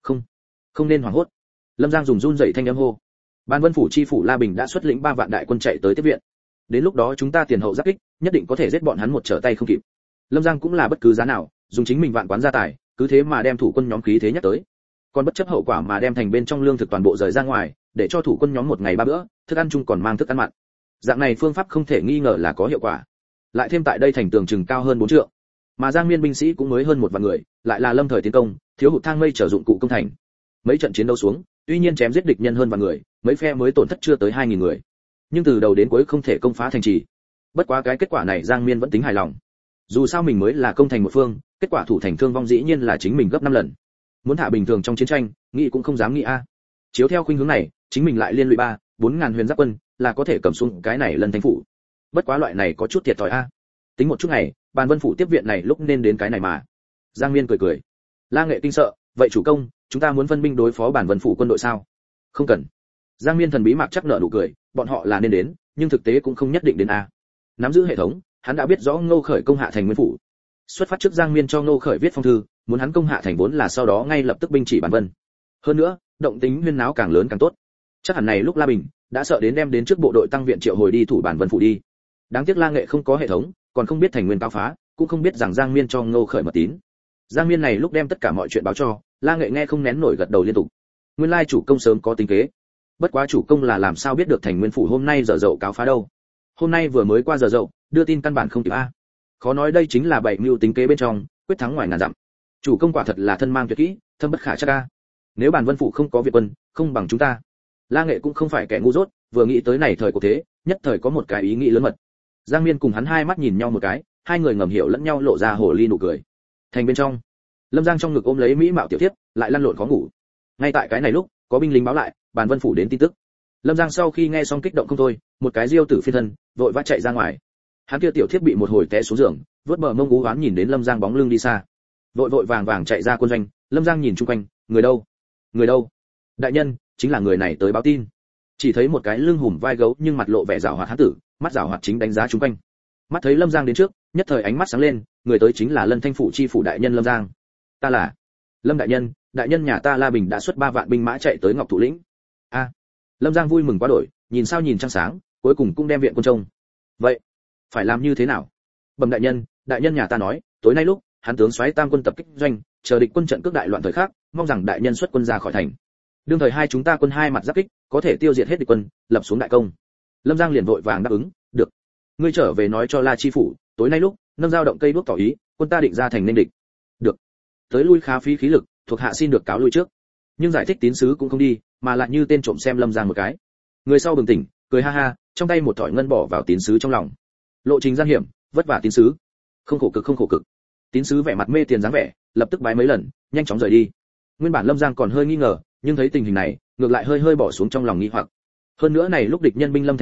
Không nên hoảng hốt. Lâm Giang dùng run rẩy thanh âm hô. Ban Vân phủ chi phủ La Bình đã xuất lĩnh 3 vạn đại quân chạy tới tiếp viện. Đến lúc đó chúng ta tiền hậu giáp kích, nhất định có thể giết bọn hắn một trở tay không kịp. Lâm Giang cũng là bất cứ giá nào, dùng chính mình vạn quán gia tài, cứ thế mà đem thủ quân nhóm khí thế nhắc tới. Còn bất chấp hậu quả mà đem thành bên trong lương thực toàn bộ rời ra ngoài, để cho thủ quân nhóm một ngày 3 bữa, thức ăn chung còn mang thức ăn mặn. Dạng này phương pháp không thể nghi ngờ là có hiệu quả. Lại thêm tại đây thành tường chừng cao hơn 4 trượng, mà Giang Miên binh sĩ cũng mới hơn 1 vạn người, lại là lâm thời tiến công, thiếu hụt thang mây trở dụng cụ công thành. Mấy trận chiến đấu xuống, tuy nhiên chém giết địch nhân hơn vạn người, mấy phe mới tổn thất chưa tới 2000 người. Nhưng từ đầu đến cuối không thể công phá thành trì. Bất quá cái kết quả này Giang Miên vẫn tính hài lòng. Dù sao mình mới là công thành một phương, kết quả thủ thành thương vong dĩ nhiên là chính mình gấp 5 lần. Muốn thả bình thường trong chiến tranh, nghĩ cũng không dám nghĩ a. Chiếu theo khuynh hướng này, chính mình lại liên lụy 4.000 huyền giáp quân, là có thể cầm xuống cái này Lân Thanh phủ. Bất quá loại này có chút thiệt thòi a. Tính một chút ngày, Ban Vân phủ tiếp viện này lúc nên đến cái này mà. Giang Miên cười cười. La Nghệ kinh sợ, vậy chủ công, chúng ta muốn phân binh đối phó Bản Vân phủ quân đội sao? Không cần. Giang Miên thần bí mạc chắc nở nụ cười, bọn họ là nên đến, nhưng thực tế cũng không nhất định đến a. Nắm giữ hệ thống, hắn đã biết rõ Ngô Khởi công hạ thành Nguyên phủ. Xuất phát trước Giang Miên cho Ngô Khởi viết phong thư, muốn hắn công hạ thành vốn là sau đó ngay lập tức binh chỉ Bản Vân. Hơn nữa, động tính huyên náo càng lớn càng tốt. Chắc hẳn này lúc La Bình đã sợ đến đem đến trước bộ đội tăng viện triệu hồi đi thủ Bản Vân phủ đi. Đáng tiếc La Nghệ không có hệ thống, còn không biết thành nguyên cao phá, cũng không biết rằng Giang Miên cho Ngô Khởi mật tín. Giang Miên này lúc đem tất cả mọi chuyện báo cho, La Nghệ nghe không nén nổi gật đầu liên tục. Nguyên lai chủ công sớm có tính kế. Bất quá chủ công là làm sao biết được thành nguyên phủ hôm nay giờ dậu cáo phá đâu? Hôm nay vừa mới qua giờ dậu, đưa tin căn bản không kịp a. Khó nói đây chính là bảy mưu tính kế bên trong, quyết thắng ngoài ngàn dặm. Chủ công quả thật là thân mang tuyệt kỹ, thâm bất khả trắc a. Nếu Bản Vân phủ không có Việt quân, không bằng chúng ta. La Nghệ cũng không phải kẻ ngu dốt, vừa nghĩ tới này thời cuộc thế, nhất thời có một cái ý nghĩ lớn mật. Giang Miên cùng hắn hai mắt nhìn nhau một cái, hai người ngầm hiểu lẫn nhau lộ ra hồ ly nụ cười. Thành bên trong, Lâm Giang trong ngực ôm lấy mỹ mạo tiểu thiếp, lại lăn lộn khó ngủ. Ngay tại cái này lúc, có binh lính báo lại, Bản Vân phủ đến tin tức. Lâm Giang sau khi nghe xong kích động không thôi, một cái diêu tử phi thân, vội vã chạy ra ngoài. Hắn kia tiểu thiếp bị một hồi té xuống giường, vớt bờ mông ú oán nhìn đến Lâm Giang bóng lưng đi xa. Vội vội vàng vàng chạy ra quân doanh, Lâm Giang nhìn chung quanh, người đâu? Người đâu? Đại nhân, chính là người này tới báo tin. Chỉ thấy một cái lưng hùm vai gấu nhưng mặt lộ vẻ giảo hoạt hán tử, mắt giảo hoạt chính đánh giá chung quanh. Mắt thấy Lâm Giang đến trước, nhất thời ánh mắt sáng lên, người tới chính là Lân Thanh phủ chi phủ đại nhân Lâm Giang. Ta là Lâm đại nhân nhà ta La Bình đã xuất 3 vạn binh mã chạy tới Ngọc Thủ lĩnh. A. Lâm Giang vui mừng quá đổi, nhìn sao nhìn trăng sáng, cuối cùng cũng đem viện quân trông. Vậy, phải làm như thế nào? Bẩm đại nhân nhà ta nói, tối nay lúc, hắn tướng soái tam quân tập kích doanh, chờ địch quân trận cước đại loạn thời khắc, mong rằng đại nhân xuất quân ra khỏi thành. Đương thời hai chúng ta quân hai mặt giáp kích, có thể tiêu diệt hết địch quân, lập xuống đại công. Lâm Giang liền vội vàng đáp ứng, được. Ngươi trở về nói cho La chi phủ, tối nay lúc, nâng dao động cây đuốc tỏ ý, quân ta định ra thành nên địch. Được. Tới lui khá phí khí lực, thuộc hạ xin được cáo lui trước. Nhưng giải thích tín sứ cũng không đi, mà lại như tên trộm xem Lâm Giang một cái. Người sau bừng tỉnh, cười ha ha, trong tay một thỏi ngân bỏ vào tín sứ trong lòng. Lộ trình gian hiểm, vất vả tín sứ. Không khổ cực. Tín sứ vẻ mặt mê tiền dáng vẻ, lập tức bái mấy lần, nhanh chóng rời đi. Nguyên bản Lâm Giang còn hơi nghi ngờ, nhưng thấy tình hình này, ngược lại hơi bỏ xuống trong lòng nghi hoặc. Hơn nữa này lúc địch nhân binh lâm thành hạ,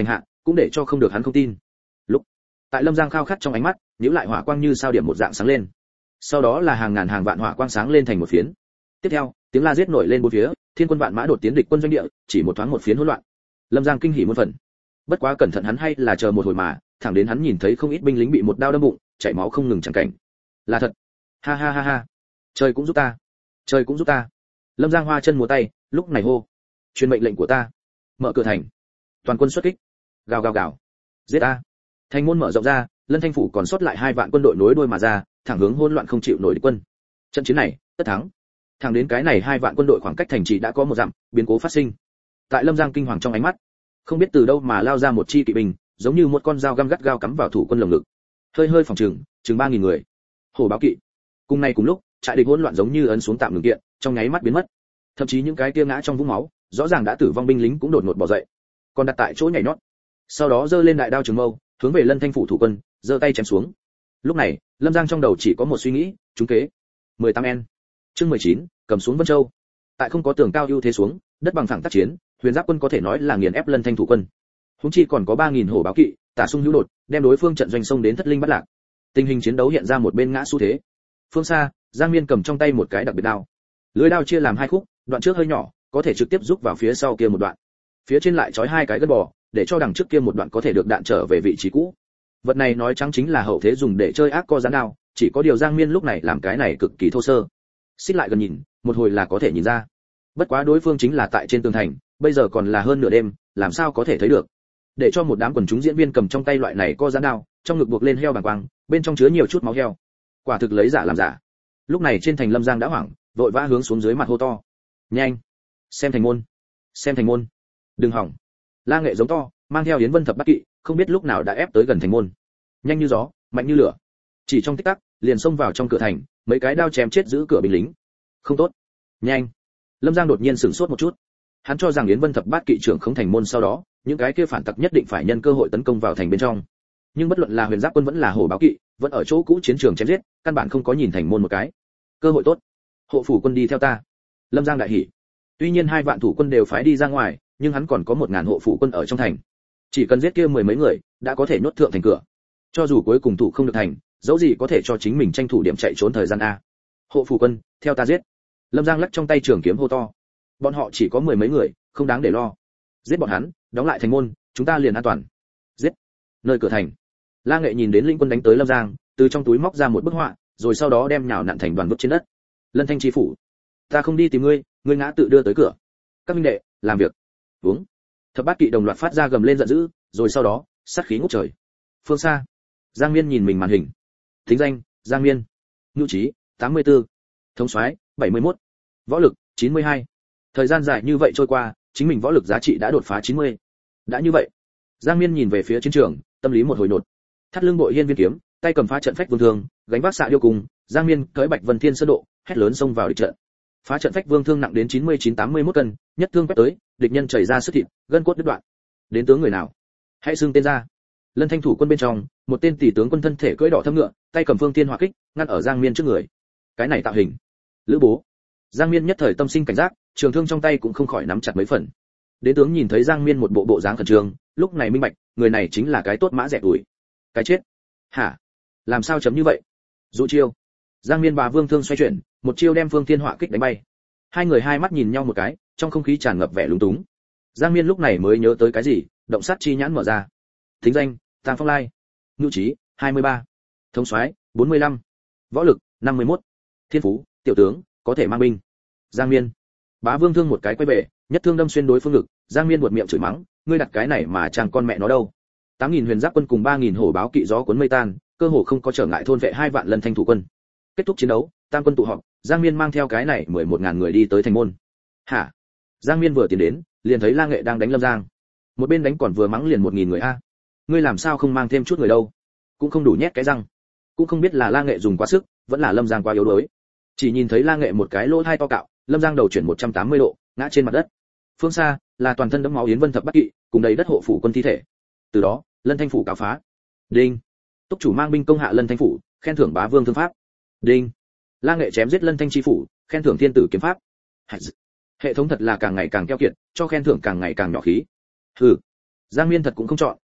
cũng để cho không được hắn không tin. Lúc tại Lâm Giang khao khát trong ánh mắt, nhíu lại hỏa quang như sao điểm một dạng sáng lên. Sau đó là hàng ngàn hàng vạn hỏa quang sáng lên thành một phiến. Tiếp theo, tiếng la giết nổi lên bốn phía, thiên quân vạn mã đột tiến địch quân doanh địa, chỉ một thoáng một phiến hỗn loạn. Lâm Giang kinh hỉ muôn phần. Bất quá cẩn thận hắn hay là chờ một hồi mà, thẳng đến hắn nhìn thấy không ít binh lính bị một đao đâm bụng, chảy máu không ngừng chẳng cảnh. Là thật. Ha ha ha ha. Trời cũng giúp ta. Trời cũng giúp ta. Lâm Giang hoa chân múa tay, lúc này hô: "Truyền mệnh lệnh của ta, mở cửa thành, toàn quân xuất kích." Gào gào gào. Giết ta. Thành môn mở rộng ra, Lân Thanh phủ còn sót lại 2 vạn quân đội nối đuôi mà ra, thẳng hướng hỗn loạn không chịu nổi địch quân. Trận chiến này, tất thắng. Thẳng đến cái này 2 vạn quân đội khoảng cách thành trì đã có một dặm, biến cố phát sinh. Tại Lâm Giang kinh hoàng trong ánh mắt, không biết từ đâu mà lao ra một chi kỵ binh, giống như một con dao găm gắt gao cắm vào thủ quân lồng ngực. Hơi hơi phòng chừng 3000 người. Hổ báo kỵ. Cùng này cùng lúc, trại địch hỗn loạn giống như ấn xuống tạm ngừng kiện, trong nháy mắt biến mất. Thậm chí những cái kia ngã trong vũng máu, rõ ràng đã tử vong binh lính cũng đột ngột bỏ dậy, còn đặt tại chỗ nhảy nhót. Sau đó giơ lên đại đao trường mâu, hướng về Lân Thanh phủ thủ quân, giơ tay chém xuống. Lúc này, Lâm Giang trong đầu chỉ có một suy nghĩ, trúng kế. 18N. Chương 19, cầm xuống Vân Châu. Tại không có tường cao ưu thế xuống, đất bằng phẳng tác chiến, Huyền Giáp quân có thể nói là nghiền ép Lân Thanh thủ quân. Huống chi còn có 3000 hổ báo kỵ, tả xung hữu đột, đem đối phương trận doanh sông đến thất linh bắt lạc. Tình hình chiến đấu hiện ra một bên ngã xu thế. Phương xa, Giang Miên cầm trong tay một cái đặc biệt đao. Lưỡi đao chia làm 2 khúc, đoạn trước hơi nhỏ, có thể trực tiếp rút vào phía sau kia một đoạn. Phía trên lại trói 2 cái gân bò, để cho đằng trước kia một đoạn có thể được đạn trở về vị trí cũ. Vật này nói trắng chính là hậu thế dùng để chơi ác co gián đao, chỉ có điều Giang Miên lúc này làm cái này cực kỳ thô sơ. Xích lại gần nhìn, một hồi là có thể nhìn ra. Bất quá đối phương chính là tại trên tường thành, bây giờ còn là hơn nửa đêm, làm sao có thể thấy được. Để cho một đám quần chúng diễn viên cầm trong tay loại này co gián đao, trong ngực buộc lên heo bàng quang, bên trong chứa nhiều chút máu heo. Quả thực lấy giả làm giả. Lúc này trên thành Lâm Giang đã hoảng, vội vã hướng xuống dưới mặt hô to: "Nhanh! Xem thành môn! Xem thành môn! Đừng hỏng!" La Nghệ giống to, mang theo Yến Vân Thập Bát Kỵ, không biết lúc nào đã ép tới gần thành môn. Nhanh như gió, mạnh như lửa. Chỉ trong tích tắc, liền xông vào trong cửa thành, mấy cái đao chém chết giữ cửa binh lính. Không tốt. Nhanh. Lâm Giang đột nhiên sửng sốt một chút. Hắn cho rằng Yến Vân Thập Bát Kỵ trưởng không thành môn sau đó, những cái kia phản tặc nhất định phải nhân cơ hội tấn công vào thành bên trong. Nhưng bất luận là Huyền Giáp quân vẫn là Hổ báo kỵ, vẫn ở chỗ cũ chiến trường chém giết, căn bản không có nhìn thành môn một cái. Cơ hội tốt. Hộ phủ quân đi theo ta. Lâm Giang đại hỉ. Tuy nhiên 2 vạn thủ quân đều phái đi ra ngoài, nhưng hắn còn có 1000 hộ phủ quân ở trong thành. Chỉ cần giết kia 10 mấy người, đã có thể nhốt thượng thành cửa. Cho dù cuối cùng thủ không được thành, dẫu gì có thể cho chính mình tranh thủ điểm chạy trốn thời gian a. Hộ phủ quân, theo ta giết. Lâm Giang lắc trong tay trường kiếm hô to. Bọn họ chỉ có 10 mấy người, không đáng để lo. Giết bọn hắn, đóng lại thành môn, chúng ta liền an toàn. Giết. Nơi cửa thành. La Nghệ nhìn đến linh quân đánh tới Lâm Giang, từ trong túi móc ra một bức họa, rồi sau đó đem nhào nặn thành đoàn vứt trên đất. Lân Thanh chi phủ, ta không đi tìm ngươi, ngươi ngã tự đưa tới cửa. Các minh đệ, làm việc. Uống. Thập Bát Kỵ đồng loạt phát ra gầm lên giận dữ, rồi sau đó, sát khí ngút trời. Phương xa, Giang Miên nhìn mình màn hình. Thính danh: Giang Miên. Nhu trí: 84. Thống soái: 71. Võ lực: 92. Thời gian dài như vậy trôi qua, chính mình võ lực giá trị đã đột phá 90. Đã như vậy, Giang Miên nhìn về phía chiến trường, tâm lý một hồi nột. Thắt lưng bội hiên viên kiếm, tay cầm phá trận phách vương thương, gánh vác xạ điêu cùng, Giang Miên cưỡi Bạch Vân Thiên sơn độ, hét lớn xông vào địch trận. Phá trận phách vương thương nặng đến 99-81 cân, nhất thương quét tới, địch nhân chảy ra sức thịt, gân cốt đứt đoạn. Đến tướng người nào? Hãy xưng tên ra. Lân Thanh thủ quân bên trong, một tên tỷ tướng quân thân thể cưỡi đỏ thâm ngựa, tay cầm phương thiên hỏa kích, ngăn ở Giang Miên trước người. Cái này tạo hình, Lữ Bố. Giang Miên nhất thời tâm sinh cảnh giác, trường thương trong tay cũng không khỏi nắm chặt mấy phần. Đến tướng nhìn thấy Giang Miên một bộ dáng khẩn trương, lúc này minh bạch, người này chính là cái tốt mã rẻ tuổi. Cái chết. Hả? Làm sao chấm như vậy? Dụ chiêu. Giang Miên bà vương thương xoay chuyển, một chiêu đem phương thiên hỏa kích đánh bay. Hai người hai mắt nhìn nhau một cái, trong không khí tràn ngập vẻ lúng túng. Giang Miên lúc này mới nhớ tới cái gì, động sát chi nhãn mở ra. Thính danh: Tàng Phong Lai. Nhu trí: 23. Thống soái: 45. Võ lực: 51. Thiên phú: tiểu tướng, có thể mang binh. Giang Miên. Bá vương thương một cái quay về, nhất thương đâm xuyên đối phương ngực. Giang Miên buột miệng chửi mắng: ngươi đặt cái này mà chẳng con mẹ nó đâu. 8000 huyền giáp quân cùng 3000 hổ báo kỵ gió cuốn mây tan, cơ hồ không có trở ngại thôn vệ 2 vạn Lân Thanh thủ quân. Kết thúc chiến đấu, tam quân tụ họp, Giang Miên mang theo cái này 11000 người đi tới thành môn. Hả? Giang Miên vừa tiến đến, liền thấy La Nghệ đang đánh Lâm Giang. Một bên đánh còn vừa mắng liền 1000 người a. Ngươi làm sao không mang thêm chút người đâu? Cũng không đủ nhét cái răng. Cũng không biết là La Nghệ dùng quá sức, vẫn là Lâm Giang quá yếu đuối. Chỉ nhìn thấy La Nghệ một cái lỗ hai to cạo, Lâm Giang đầu chuyển 180 độ, ngã trên mặt đất. Phương xa, là toàn thân đẫm máu Yến Vân Thập Bát Kỵ, cùng đầy đất hộ phủ quân thi thể. Từ đó, Lân Thanh phủ cáo phá. Đinh. Túc chủ mang binh công hạ Lân Thanh phủ, khen thưởng bá vương thương pháp. Đinh. La Nghệ chém giết Lân Thanh chi phủ, khen thưởng thiên tử kiếm pháp. Hệ thống thật là càng ngày càng keo kiệt, cho khen thưởng càng ngày càng nhỏ khí. Hừ. Giang Miên thật cũng không chọn,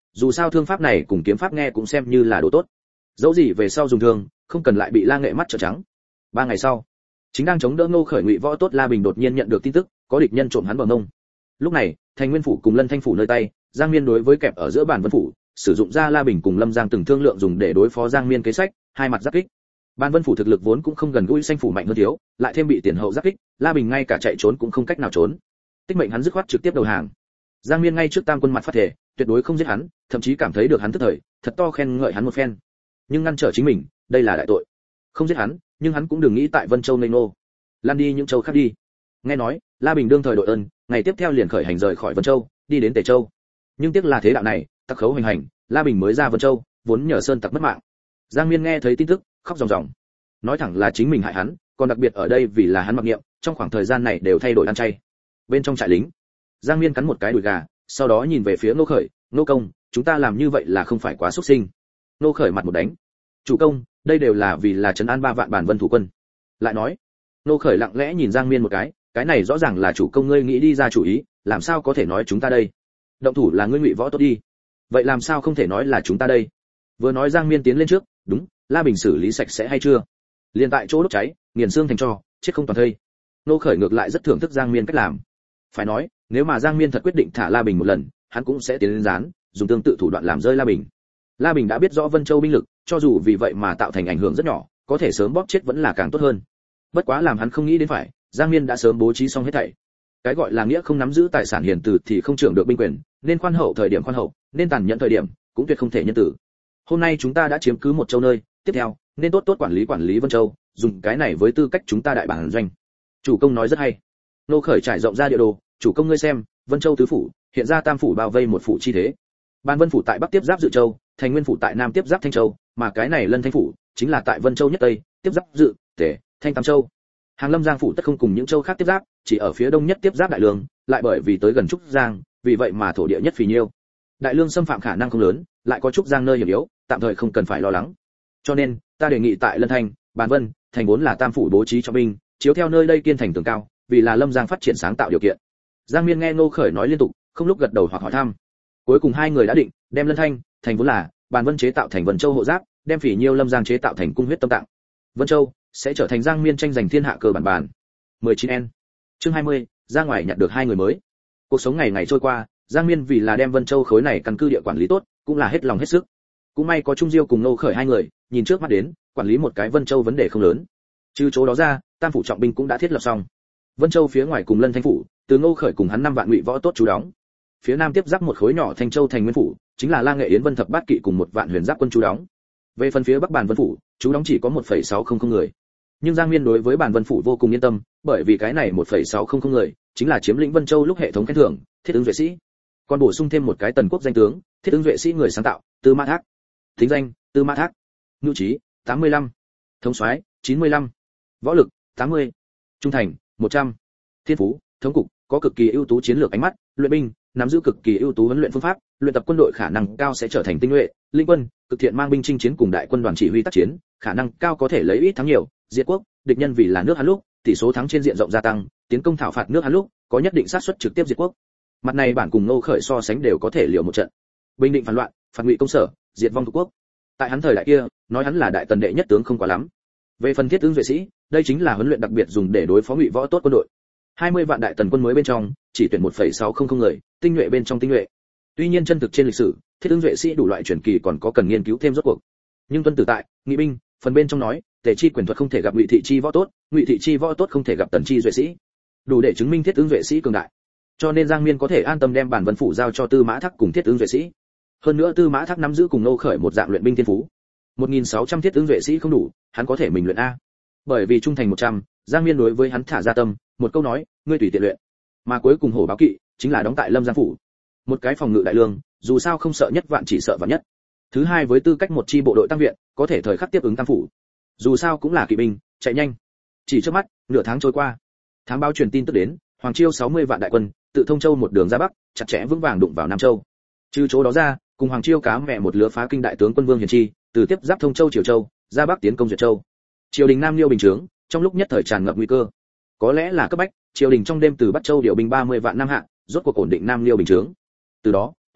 dù sao thương pháp này cùng kiếm pháp nghe cũng xem như là đồ tốt. Dẫu gì về sau dùng thương, không cần lại bị La Nghệ mắt trợn trắng. 3 ngày sau, chính đang chống đỡ Ngô Khởi ngụy võ tốt La Bình đột nhiên nhận được tin tức, có địch nhân trộm hắn bờ mông. Lúc này, Thành Nguyên phủ cùng Lân Thanh phủ nơi tay, Giang Miên đối với kẹp ở giữa bản Vân phủ, sử dụng ra La Bình cùng Lâm Giang từng thương lượng dùng để đối phó Giang Miên kế sách, hai mặt giáp kích. Ban Vân phủ thực lực vốn cũng không gần gũi Xanh phủ mạnh hơn thiếu, lại thêm bị tiền hậu giáp kích, La Bình ngay cả chạy trốn cũng không cách nào trốn. Tích mệnh hắn dứt khoát trực tiếp đầu hàng. Giang Miên ngay trước Tam Quân mặt phát thể, tuyệt đối không giết hắn, thậm chí cảm thấy được hắn tức thời, thật to khen ngợi hắn một phen. Nhưng ngăn trở chính mình, đây là đại tội. Không giết hắn, nhưng hắn cũng đừng nghĩ tại Vân Châu ngây ngô. Lan đi những châu khác đi. Nghe nói, La Bình đương thời đội ơn, ngày tiếp theo liền khởi hành rời khỏi Vân Châu, đi đến Tề Châu. Nhưng tiếc là thế đạo này, tặc khấu hành hành, La Bình mới ra Vân Châu, vốn nhờ sơn tặc mất mạng. Giang Miên nghe thấy tin tức, khóc ròng ròng. Nói thẳng là chính mình hại hắn, còn đặc biệt ở đây vì là hắn mặc niệm, trong khoảng thời gian này đều thay đổi ăn chay. Bên trong trại lính, Giang Miên cắn một cái đùi gà, sau đó nhìn về phía Ngô Khởi, "Ngô công, chúng ta làm như vậy là không phải quá xúc sinh?" Ngô Khởi mặt một đánh, "Chủ công, đây đều là vì là trấn an 3 vạn bản Vân thủ quân." Lại nói, Ngô Khởi lặng lẽ nhìn Giang Miên một cái này rõ ràng là chủ công ngươi nghĩ đi ra chủ ý, làm sao có thể nói chúng ta đây? Động thủ là ngươi ngụy võ tốt đi, vậy làm sao không thể nói là chúng ta đây? Vừa nói Giang Miên tiến lên trước, "Đúng, La Bình xử lý sạch sẽ hay chưa?" Liền tại chỗ đốt cháy, nghiền xương thành tro, chết không toàn thây. Ngô Khởi ngược lại rất thưởng thức Giang Miên cách làm. Phải nói, nếu mà Giang Miên thật quyết định thả La Bình một lần, hắn cũng sẽ tiến lên gián, dùng tương tự thủ đoạn làm rơi La Bình. La Bình đã biết rõ Vân Châu binh lực, cho dù vì vậy mà tạo thành ảnh hưởng rất nhỏ, có thể sớm bóp chết vẫn là càng tốt hơn. Bất quá làm hắn không nghĩ đến phải, Giang Miên đã sớm bố trí xong hết thảy. Cái gọi là nghĩa không nắm giữ tài sản hiền từ thì không trưởng được binh quyền, nên khoan hậu thời điểm khoan hậu, nên tàn nhẫn thời điểm, cũng tuyệt không thể nhân tử. Hôm nay chúng ta đã chiếm cứ một châu nơi, tiếp theo, nên tốt tốt quản lý Vân Châu, dùng cái này với tư cách chúng ta đại bản doanh. Chủ công nói rất hay. Nô Khởi trải rộng ra địa đồ, "Chủ công ngươi xem, Vân Châu tứ phủ, hiện ra tam phủ bao vây một phủ chi thế. Ban Vân phủ tại bắc tiếp giáp Dự Châu, Thành Nguyên phủ tại nam tiếp giáp Thanh Châu, mà cái này Lân Thanh phủ chính là tại Vân Châu nhất tây, tiếp giáp Dự, Tề, Thanh Tam Châu. Hàng Lâm Giang phủ tất không cùng những châu khác tiếp giáp, chỉ ở phía đông nhất tiếp giáp Đại Lương, lại bởi vì tới gần Trúc Giang, vì vậy mà thổ địa nhất phì nhiêu. Đại Lương xâm phạm khả năng không lớn, lại có Trúc Giang nơi hiểm yếu, tạm thời không cần phải lo lắng. Cho nên, ta đề nghị tại Lân Thanh, Bàn Vân, Thành vốn là tam phủ bố trí cho binh, chiếu theo nơi đây kiên thành tường cao, vì là Lâm Giang phát triển sáng tạo điều kiện." Giang Miên nghe Ngô Khởi nói liên tục, không lúc gật đầu hoặc hỏi thăm. Cuối cùng hai người đã định, đem Lân Thanh, Thành vốn là, Bàn Vân chế tạo thành Vân Châu hộ giáp, đem Phỉ Nhiêu Lâm Giang chế tạo thành cung huyết tâm tạng. Vân Châu sẽ trở thành Giang Miên tranh giành thiên hạ cơ bản bàn. 19N. Chương 20, ra ngoài nhặt được 2 người mới. Cuộc sống ngày ngày trôi qua, Giang Miên vì là đem Vân Châu khối này căn cứ địa quản lý tốt, cũng là hết lòng hết sức. Cũng may có Trung Diêu cùng Ngô Khởi 2 người, nhìn trước mắt đến, quản lý một cái Vân Châu vấn đề không lớn. Trừ chỗ đó ra, tam phủ trọng binh cũng đã thiết lập xong. Vân Châu phía ngoài cùng Lân Thanh phủ, từ Ngô Khởi cùng hắn 5 vạn ngụy võ tốt trú đóng. Phía nam tiếp giáp một khối nhỏ Thanh Châu Thành Nguyên phủ, chính là La Nghệ Yến Vân thập bát kỵ cùng 1 vạn huyền giáp quân trú đóng. Về phần phía bắc Bàn Vân phủ, trú đóng chỉ có 1,600 người. Nhưng Giang Miên đối với Bàn Vân phủ vô cùng yên tâm, bởi vì cái này 1,600 người, chính là chiếm lĩnh Vân Châu lúc hệ thống khen thưởng, thiết ứng duệ sĩ. Còn bổ sung thêm một cái tần quốc danh tướng, thiết ứng duệ sĩ người sáng tạo, Tư Mã Thác. Thính danh, Tư Mã Thác. Nhu trí, 85. Thống soái, 95. Võ lực, 80. Trung thành, 100. Thiên phú, thống cục, có cực kỳ ưu tú chiến lược ánh mắt, luyện binh, nắm giữ cực kỳ ưu tú huấn luyện phương pháp, luyện tập quân đội khả năng cao sẽ trở thành tinh nhuệ, linh quân, cực thiện mang binh chinh chiến cùng đại quân đoàn chỉ huy tác chiến, khả năng cao có thể lấy ít thắng nhiều, diệt quốc, địch nhân vì là nước Hán lúc, tỷ số thắng trên diện rộng gia tăng, tiến công thảo phạt nước Hán lúc, có nhất định xác suất trực tiếp diệt quốc. Mặt này bản cùng Ngô Khởi so sánh đều có thể liều một trận. Bình định phản loạn, phạt ngụy công sở, diệt vong thuộc quốc. Tại hắn thời đại kia, nói hắn là đại tần đệ nhất tướng không quá lắm. Về phần thiết tướng duệ sĩ, đây chính là huấn luyện đặc biệt dùng để đối phó ngụy võ tốt quân đội. 20 vạn đại tần quân mới bên trong, chỉ tuyển 1,600 người, tinh nhuệ bên trong tinh nhuệ. Tuy nhiên chân thực trên lịch sử, thiết tướng duệ sĩ đủ loại truyền kỳ còn có cần nghiên cứu thêm rốt cuộc. Nhưng tuân tử tại, nghị binh, phần bên trong nói, tề chi quyền thuật không thể gặp ngụy thị chi võ tốt, ngụy thị chi võ tốt không thể gặp tần chi duệ sĩ. Đủ để chứng minh thiết tướng duệ sĩ cường đại. Cho nên Giang Miên có thể an tâm đem Bản Vân phủ giao cho Tư Mã Thác cùng thiết tướng duệ sĩ. Hơn nữa Tư Mã Thác nắm giữ cùng Ngô Khởi một dạng luyện binh thiên phú. 1600 thiết tướng duệ sĩ không đủ, hắn có thể mình luyện a. Bởi vì trung thành 100, Giang Miên đối với hắn thả ra tâm, một câu nói, ngươi tùy tiện luyện. Mà cuối cùng hổ báo kỵ chính là đóng tại Lâm Giang phủ. Một cái phòng ngự đại lương, dù sao không sợ nhất vạn chỉ sợ vạn nhất. Thứ hai với tư cách một chi bộ đội tăng viện, có thể thời khắc tiếp ứng tam phủ. Dù sao cũng là kỵ binh, chạy nhanh. Chỉ trước mắt, nửa tháng trôi qua. Thám báo truyền tin tức đến, Hoàng Chiêu 60 vạn đại quân, tự Thông Châu một đường ra bắc, chặt chẽ vững vàng đụng vào Nam Châu. Trừ chỗ đó ra, cùng Hoàng Chiêu cá mẹ một lứa phá kinh đại tướng quân Vương Hiền Chi, từ tiếp giáp Thông Châu Triều Châu, ra bắc tiến công Duyệt Châu. Triều đình Nam Liêu bình trướng, trong lúc nhất thời tràn ngập nguy cơ. Có lẽ là cấp bách, triều đình trong đêm từ Bắc Châu điều binh 30 vạn Nam hạ, rốt cuộc ổn định Nam Liêu bình trướng. Từ đó,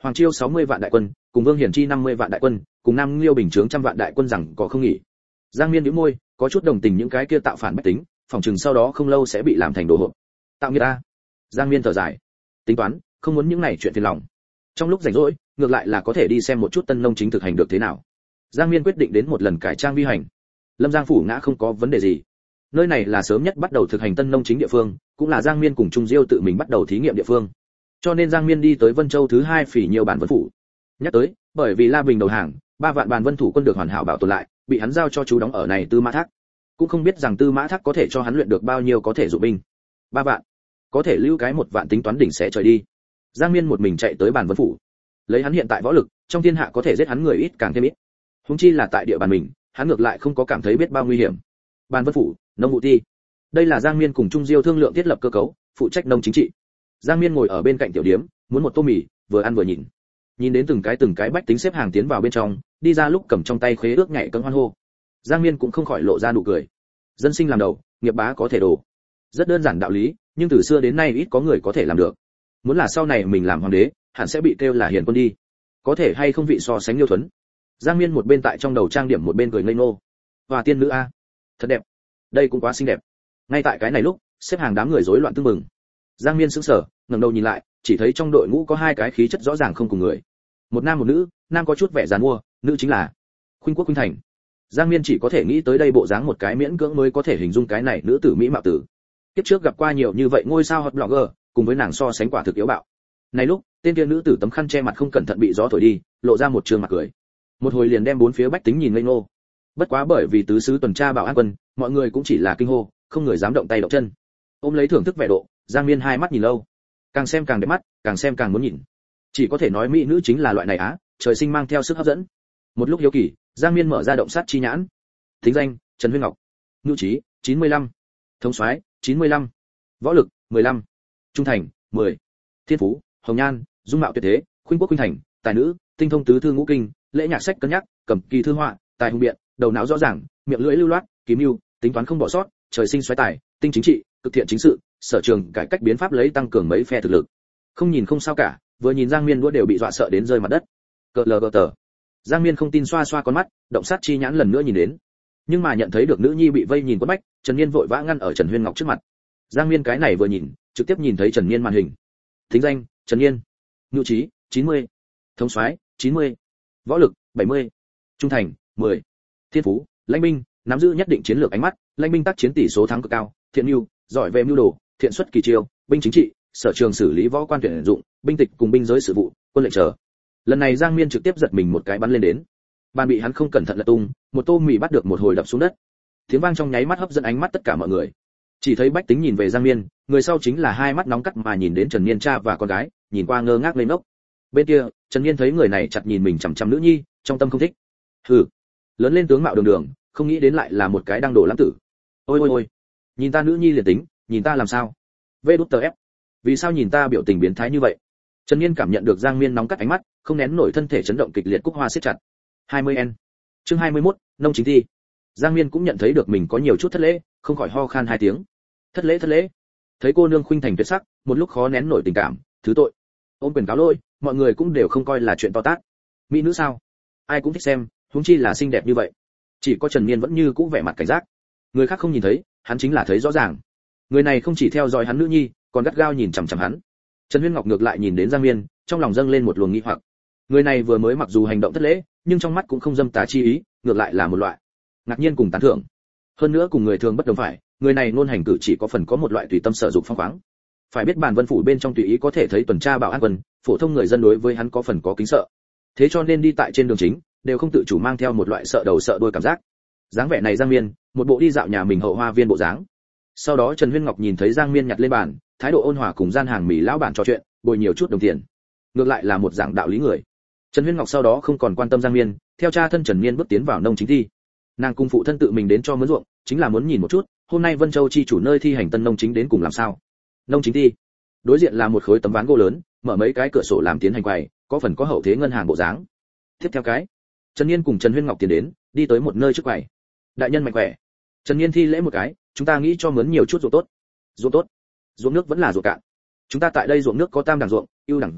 Hoàng Chiêu 60 vạn đại quân, cùng Vương Hiển Chi 50 vạn đại quân, cùng Nam Liêu Bình Trướng trăm vạn đại quân rằng có không nghỉ. Giang Miên nhíu môi, có chút đồng tình những cái kia tạo phản bách tính, phòng chừng sau đó không lâu sẽ bị làm thành đồ hộp. Tạo nghiệp a. Giang Miên thở dài, tính toán, không muốn những này chuyện phiền lòng. Trong lúc rảnh rỗi, ngược lại là có thể đi xem một chút Tân Nông chính thực hành được thế nào. Giang Miên quyết định đến một lần cải trang vi hành. Lâm Giang phủ ngã không có vấn đề gì. Nơi này là sớm nhất bắt đầu thực hành Tân Nông chính địa phương, cũng là Giang Miên cùng Trung Diêu tự mình bắt đầu thí nghiệm địa phương. Cho nên Giang Miên đi tới Vân Châu thứ 2 phỉ nhiều bản vân phủ. Nhắc tới, bởi vì La Bình đầu hàng, 3 vạn bản vân thủ quân được hoàn hảo bảo tồn lại, bị hắn giao cho chú đóng ở này Tư Mã Thác. Cũng không biết rằng Tư Mã Thác có thể cho hắn luyện được bao nhiêu có thể dụng binh. 3 vạn, có thể lưu cái 1 vạn tính toán đỉnh sẽ trời đi. Giang Miên một mình chạy tới bản vân phủ. Lấy hắn hiện tại võ lực, trong thiên hạ có thể giết hắn người ít càng thêm ít. Huống chi là tại địa bàn mình, hắn ngược lại không có cảm thấy biết bao nguy hiểm. Bản vân phủ, nông vụ ti. Đây là Giang Miên cùng Trung Diêu thương lượng thiết lập cơ cấu, phụ trách nông chính trị. Giang Miên ngồi ở bên cạnh tiểu điếm, muốn một tô mì, vừa ăn vừa nhìn. Nhìn đến từng cái bách tính xếp hàng tiến vào bên trong, đi ra lúc cầm trong tay khế ước nhảy cẫng hoan hô. Giang Miên cũng không khỏi lộ ra nụ cười. Dân sinh làm đầu, nghiệp bá có thể đổ. Rất đơn giản đạo lý, nhưng từ xưa đến nay ít có người có thể làm được. Muốn là sau này mình làm hoàng đế, hẳn sẽ bị kêu là hiền quân đi. Có thể hay không vị so sánh Liêu Thuấn. Giang Miên một bên tại trong đầu trang điểm một bên cười ngây ngô. Hoa tiên nữ a, thật đẹp. Đây cũng quá xinh đẹp. Ngay tại cái này lúc, xếp hàng đám người rối loạn tưng bừng. Giang Miên sững sờ, ngẩng đầu nhìn lại, chỉ thấy trong đội ngũ có 2 cái khí chất rõ ràng không cùng người. Một nam một nữ, nam có chút vẻ giàn mua, nữ chính là Khuynh Quốc Khuynh Thành. Giang Miên chỉ có thể nghĩ tới đây bộ dáng một cái miễn cưỡng mới có thể hình dung cái này nữ tử mỹ mạo tử. Kiếp trước gặp qua nhiều như vậy ngôi sao hot blogger, cùng với nàng so sánh quả thực yếu bạo. Này lúc, tên kia nữ tử tấm khăn che mặt không cẩn thận bị gió thổi đi, lộ ra một trường mặt cười. Một hồi liền đem bốn phía bách tính nhìn ngây ngô. Bất quá bởi vì tứ sứ tuần tra bảo an quân, mọi người cũng chỉ là kinh hô, không người dám động tay động chân. Ôm lấy thưởng thức vẻ độ, Giang Miên 2 mắt nhìn lâu. Càng xem càng đẹp mắt, càng xem càng muốn nhìn. Chỉ có thể nói mỹ nữ chính là loại này á, trời sinh mang theo sức hấp dẫn. Một lúc hiếu kỳ, Giang Miên mở ra động sát chi nhãn. Thính danh: Trần Huyên Ngọc. Nhu trí: 95. Thống soái: 95. Võ lực: 15. Trung thành: 10. Thiên phú: hồng nhan, dung mạo tuyệt thế, khuynh quốc khuynh thành, tài nữ, tinh thông tứ thư ngũ kinh, lễ nhạc sách cân nhắc, cầm kỳ thư họa, tài hùng biện, đầu não rõ ràng, miệng lưỡi lưu loát, kiếm mưu, tính toán không bỏ sót, trời sinh soái tài, tinh chính trị, cực thiện chính sự, sở trường cải cách biến pháp lấy tăng cường mấy phe thực lực. Không nhìn không sao cả, vừa nhìn Giang Miên đũa đều bị dọa sợ đến rơi mặt đất. Cờ lờ tờ. Giang Miên không tin xoa xoa con mắt, động sát chi nhãn lần nữa nhìn đến. Nhưng mà nhận thấy được nữ nhi bị vây nhìn quất bách, Trần Niên vội vã ngăn ở Trần Huyên Ngọc trước mặt. Giang Miên cái này vừa nhìn, trực tiếp nhìn thấy Trần Niên màn hình. Thính danh: Trần Niên. Nhu trí: 90. Thống soái: 90. Võ lực: 70. Trung thành: 10. Thiên phú: lãnh binh, nắm giữ nhất định chiến lược ánh mắt, lãnh binh tác chiến tỷ số thắng cực cao, thiện mưu, giỏi về mưu đồ, thiện xuất kỳ chiêu, binh chính trị, sở trường xử lý võ quan tuyển dụng, binh tịch cùng binh giới sự vụ, quân lệnh chờ. Lần này Giang Miên trực tiếp giật mình một cái bắn lên đến. Bàn bị hắn không cẩn thận lật tung, một tô mì bắt được một hồi đập xuống đất. Tiếng vang trong nháy mắt hấp dẫn ánh mắt tất cả mọi người. Chỉ thấy bách tính nhìn về Giang Miên, người sau chính là 2 mắt nóng cắt mà nhìn đến Trần Niên cha và con gái, nhìn qua ngơ ngác lên ngốc. Bên kia, Trần Niên thấy người này chặt nhìn mình chằm chằm nữ nhi, trong tâm không thích. Hừ, lớn lên tướng mạo đường đường, không nghĩ đến lại là một cái đang đổ lãng tử. Ôi ôi ôi, nhìn ta nữ nhi liền tính, nhìn ta làm sao? Vê đút tờ ép. Vì sao nhìn ta biểu tình biến thái như vậy? Trần Niên cảm nhận được Giang Miên nóng cắt ánh mắt, không nén nổi thân thể chấn động kịch liệt, cúc hoa siết chặt. 20N. Chương 21, nông chính thi. Giang Miên cũng nhận thấy được mình có nhiều chút thất lễ, không khỏi ho khan 2 tiếng. Thất lễ. Thấy cô nương khuynh thành tuyệt sắc, một lúc khó nén nổi tình cảm, thứ tội. Ôm quyền cáo lỗi, mọi người cũng đều không coi là chuyện to tát. Mỹ nữ sao? Ai cũng thích xem, huống chi là xinh đẹp như vậy. Chỉ có Trần Niên vẫn như cũ vẻ mặt cảnh giác. Người khác không nhìn thấy, hắn chính là thấy rõ ràng. Người này không chỉ theo dõi hắn nữ nhi, còn gắt gao nhìn chằm chằm hắn. Trần Huyên Ngọc ngược lại nhìn đến Giang Miên, trong lòng dâng lên một luồng nghi hoặc. Người này vừa mới mặc dù hành động thất lễ, nhưng trong mắt cũng không dâm tà chi ý, ngược lại là một loại ngạc nhiên cùng tán thưởng. Hơn nữa cùng người thường bất đồng phải, người này luôn hành cử chỉ có phần có một loại tùy tâm sở dụng phong khoáng. Phải biết bản vân phủ bên trong tùy ý có thể thấy tuần tra bảo an quân, phổ thông người dân đối với hắn có phần có kính sợ. Thế cho nên đi tại trên đường chính, đều không tự chủ mang theo một loại sợ đầu sợ đuôi cảm giác. Dáng vẻ này Giang Miên, một bộ đi dạo nhà mình hậu hoa viên bộ dáng. Sau đó Trần Huyên Ngọc nhìn thấy Giang Miên nhặt lên bàn, thái độ ôn hòa cùng gian hàng mì lão bản trò chuyện, bồi nhiều chút đồng tiền. Ngược lại là một dạng đạo lý người. Trần Huyên Ngọc sau đó không còn quan tâm Giang Miên, theo cha thân Trần Niên bước tiến vào nông chính thi. Nàng cung phụ thân tự mình đến cho mướn ruộng, chính là muốn nhìn một chút, hôm nay Vân Châu chi chủ nơi thi hành tân nông chính đến cùng làm sao. Nông chính thi. Đối diện là một khối tấm ván gỗ lớn, mở mấy cái cửa sổ làm tiến hành quầy, có phần có hậu thế ngân hàng bộ dáng. Tiếp theo cái, Trần Niên cùng Trần Huyên Ngọc tiến đến, đi tới một nơi trước quầy. Đại nhân mạnh khỏe. Trần Niên thi lễ một cái, chúng ta nghĩ cho mướn nhiều chút ruộng tốt. Ruộng tốt? Ruộng nước vẫn là ruộng cạn. Chúng ta tại đây ruộng nước có tam đẳng ruộng, ưu đẳng ruộng,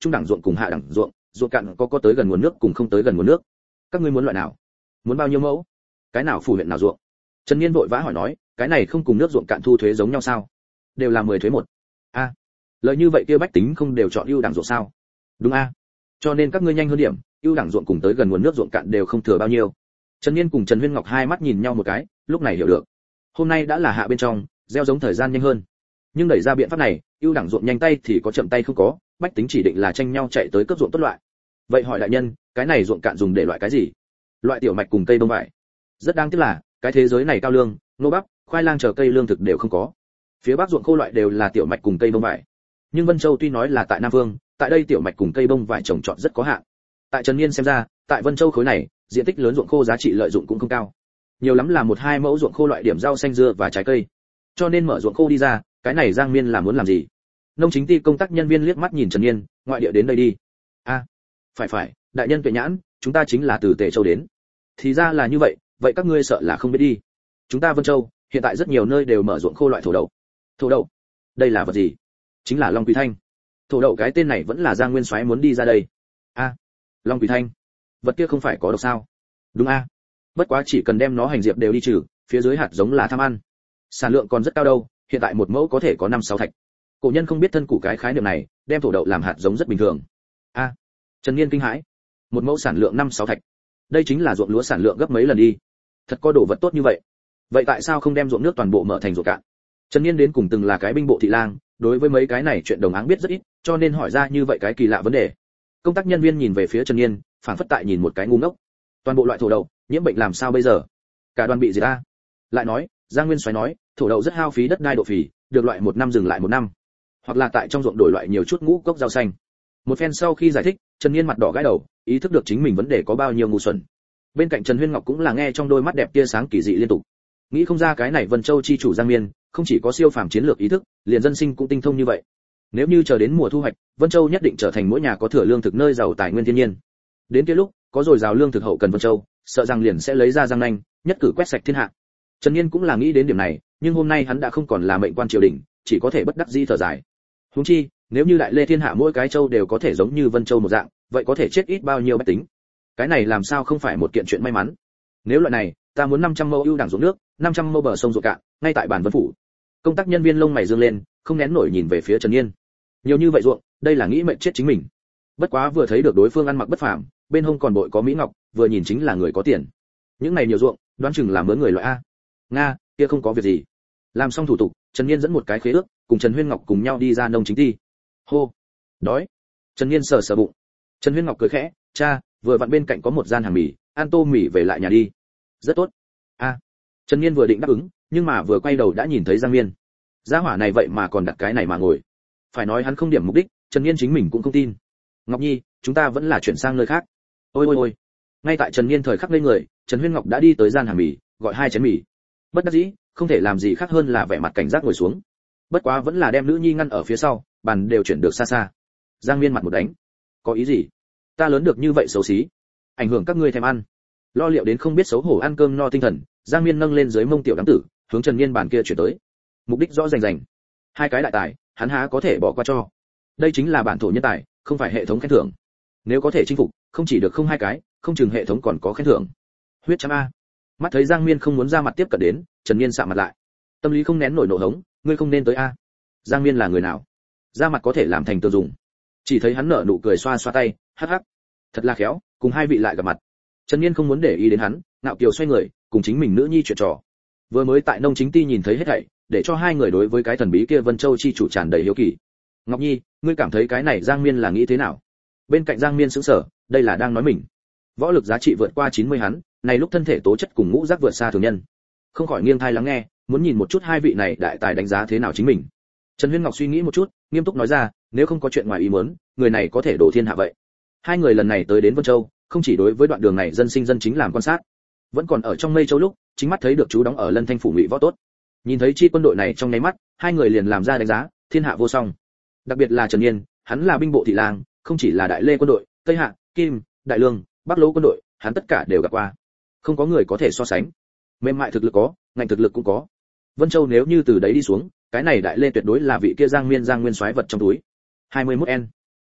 trung đẳng ruộng cùng hạ đẳng ruộng, ruộng cạn có tới gần nguồn nước cùng không tới gần nguồn nước. Các ngươi muốn loại nào? Muốn bao nhiêu mẫu? Cái nào phủ huyện nào ruộng? Trần Niên vội vã hỏi nói, cái này không cùng nước ruộng cạn thu thuế giống nhau sao? Đều là 10 thuế 1. A, lợi như vậy kia bách tính không đều chọn ưu đẳng ruộng sao? Đúng a. Cho nên các ngươi nhanh hơn điểm, ưu đẳng ruộng cùng tới gần nguồn nước ruộng cạn đều không thừa bao nhiêu. Trần Niên cùng Trần Huyên Ngọc hai mắt nhìn nhau một cái, lúc này hiểu được. Hôm nay đã là hạ bên trong, gieo giống thời gian nhanh hơn. Nhưng đẩy ra biện pháp này, ưu đẳng ruộng nhanh tay thì có chậm tay không có, bách tính chỉ định là tranh nhau chạy tới cấp ruộng tốt loại. Vậy hỏi đại nhân, cái này ruộng cạn dùng để loại cái gì? Loại tiểu mạch cùng cây bông vải. Rất đáng tiếc là, cái thế giới này cao lương, nô bắp, khoai lang chờ cây lương thực đều không có. Phía bắc ruộng khô loại đều là tiểu mạch cùng cây bông vải. Nhưng Vân Châu tuy nói là tại Nam Vương, tại đây tiểu mạch cùng cây bông vải trồng trọt rất có hạn. Tại Trần Niên xem ra, tại Vân Châu khối này, diện tích lớn ruộng khô giá trị lợi dụng cũng không cao. Nhiều lắm là 1-2 mẫu ruộng khô loại điểm rau xanh dưa và trái cây. Cho nên mở ruộng khô đi ra, cái này Giang Miên là muốn làm gì? Nông chính ty công tác nhân viên liếc mắt nhìn Trần Niên, ngoại địa đến đây đi. A, phải, đại nhân tuệ nhãn, chúng ta chính là từ Tề Châu đến. Thì ra là như vậy, vậy các ngươi sợ là không biết đi. Chúng ta Vân Châu, hiện tại rất nhiều nơi đều mở ruộng khô loại thổ đậu. Thổ đậu? Đây là vật gì? Chính là Long Quỳ Thanh. Thổ đậu cái tên này vẫn là Giang Nguyên Soái muốn đi ra đây. A, Long Quỳ Thanh. Vật kia không phải có độc sao? Đúng a. Bất quá chỉ cần đem nó hành diệp đều đi trừ, phía dưới hạt giống là tham ăn. Sản lượng còn rất cao đâu, hiện tại một mẫu có thể có 5-6 thạch. Cổ nhân không biết thân củ cái khái niệm này, đem thổ đậu làm hạt giống rất bình thường. A, Trần Niên kinh hãi. Một mẫu sản lượng 5-6 thạch. Đây chính là ruộng lúa sản lượng gấp mấy lần đi. Thật có đồ vật tốt như vậy. Vậy tại sao không đem ruộng nước toàn bộ mở thành ruộng cạn? Trần Niên đến cùng từng là cái binh bộ thị lang, đối với mấy cái này chuyện đồng áng biết rất ít, cho nên hỏi ra như vậy cái kỳ lạ vấn đề. Công tác nhân viên nhìn về phía Trần Niên, phảng phất tại nhìn một cái ngu ngốc. Toàn bộ loại thổ đậu, nhiễm bệnh làm sao bây giờ? Cả đoàn bị gì ta? Lại nói, Giang Nguyên Soái nói, thổ đậu rất hao phí đất đai độ phì, được loại 1 năm dừng lại 1 năm. Hoặc là tại trong ruộng đổi loại nhiều chút ngũ cốc rau xanh. Một phen sau khi giải thích, Trần Niên mặt đỏ gãi đầu, ý thức được chính mình vấn đề có bao nhiêu ngu xuẩn. Bên cạnh Trần Huyên Ngọc cũng là nghe trong đôi mắt đẹp tia sáng kỳ dị liên tục. Nghĩ không ra cái này Vân Châu chi chủ Giang Miên, không chỉ có siêu phàm chiến lược ý thức, liền dân sinh cũng tinh thông như vậy. Nếu như chờ đến mùa thu hoạch, Vân Châu nhất định trở thành mỗi nhà có thừa lương thực nơi giàu tài nguyên thiên nhiên. Đến kia lúc, có dồi dào lương thực hậu cần Vân Châu, sợ rằng liền sẽ lấy ra Giang Nanh, nhất cử quét sạch thiên hạ. Trần Niên cũng là nghĩ đến điểm này, nhưng hôm nay hắn đã không còn là mệnh quan triều đình, chỉ có thể bất đắc dĩ thở dài. Huống chi, nếu như đại lê thiên hạ mỗi cái châu đều có thể giống như Vân Châu một dạng, vậy có thể chết ít bao nhiêu bách tính. Cái này làm sao không phải một kiện chuyện may mắn. Nếu loại này, ta muốn 500 mẫu ưu đẳng ruộng nước, 500 mẫu bờ sông ruộng cạn, ngay tại bản Vân phủ. Công tác nhân viên lông mày dương lên, không nén nổi nhìn về phía Trần Niên. Nhiều như vậy ruộng, đây là nghĩ mệnh chết chính mình. Bất quá vừa thấy được đối phương ăn mặc bất phàm, bên hông còn bội có mỹ ngọc, vừa nhìn chính là người có tiền. Những này nhiều ruộng, đoán chừng là mướn người loại a. Nga, kia không có việc gì. Làm xong thủ tục, Trần Niên dẫn một cái khế ước, cùng Trần Huyên Ngọc cùng nhau đi ra nông chính ty. Hô, đói. Trần Niên sờ sờ bụng. Trần Huyên Ngọc cười khẽ, cha, vừa vặn bên cạnh có một gian hàng mì, ăn tô mì về lại nhà đi. Rất tốt. A. Trần Niên vừa định đáp ứng, nhưng mà vừa quay đầu đã nhìn thấy Giang Miên. Gia hỏa này vậy mà còn đặt cái này mà ngồi. Phải nói hắn không điểm mục đích, Trần Niên chính mình cũng không tin. Ngọc Nhi, chúng ta vẫn là chuyển sang nơi khác. Ôi. Ngay tại Trần Niên thời khắc lên người, Trần Huyên Ngọc đã đi tới gian hàng mì, gọi 2 chén mì. Bất đắc dĩ, không thể làm gì khác hơn là vẻ mặt cảnh giác ngồi xuống. Bất quá vẫn là đem nữ nhi ngăn ở phía sau, bàn đều chuyển được xa xa. Giang Miên mặt một đánh. Có ý gì? Ta lớn được như vậy xấu xí, ảnh hưởng các ngươi thèm ăn. Lo liệu đến không biết xấu hổ ăn cơm no tinh thần, Giang Miên nâng lên dưới mông tiểu đám tử, hướng Trần Niên bàn kia chuyển tới. Mục đích rõ rành rành. 2 cái đại tài, hắn há có thể bỏ qua cho. Đây chính là bản thổ nhân tài, không phải hệ thống khen thưởng. Nếu có thể chinh phục, không chỉ được không 2 cái, không chừng hệ thống còn có khen thưởng. Huyết chấm a. Mắt thấy Giang Miên không muốn ra mặt tiếp cận đến, Trần Niên sạm mặt lại. Tâm lý không nén nổi nộ hống, ngươi không nên tới a. Giang Miên là người nào? Ra mặt có thể làm thành tiêu dùng. Chỉ thấy hắn nở nụ cười xoa xoa tay, hắc hắc. Thật là khéo, cùng 2 vị lại gặp mặt. Trần Niên không muốn để ý đến hắn, ngạo kiều xoay người, cùng chính mình nữ nhi chuyện trò. Vừa mới tại nông chính ty nhìn thấy hết thảy, để cho 2 người đối với cái thần bí kia Vân Châu chi chủ tràn đầy hiếu kỳ. Ngọc Nhi, ngươi cảm thấy cái này Giang Miên là nghĩ thế nào? Bên cạnh Giang Miên sững sờ, đây là đang nói mình. Võ lực giá trị vượt qua 90 hắn, này lúc thân thể tố chất cùng ngũ giác vượt xa thường nhân. Không khỏi nghiêng tai lắng nghe, muốn nhìn một chút 2 vị này đại tài đánh giá thế nào chính mình. Trần Huyên Ngọc suy nghĩ một chút, nghiêm túc nói ra, nếu không có chuyện ngoài ý muốn, người này có thể đổ thiên hạ vậy. 2 người lần này tới đến Vân Châu, không chỉ đối với đoạn đường này dân sinh dân chính làm quan sát, vẫn còn ở trong Mây Châu lúc, chính mắt thấy được chú đóng ở Lân Thanh phủ Ngụy Võ Tốt. Nhìn thấy chi quân đội này trong nháy mắt, 2 người liền làm ra đánh giá, thiên hạ vô song. Đặc biệt là Trần Niên, hắn là binh bộ thị lang, không chỉ là đại lê quân đội, Tây Hạ, Kim, Đại Lương, Bắc Lỗ quân đội, hắn tất cả đều gặp qua. Không có người có thể so sánh. Mềm mại thực lực có, ngạnh thực lực cũng có. Vân Châu nếu như từ đấy đi xuống, cái này đại lê tuyệt đối là vị kia Giang Nguyên Soái vật trong túi. 21N.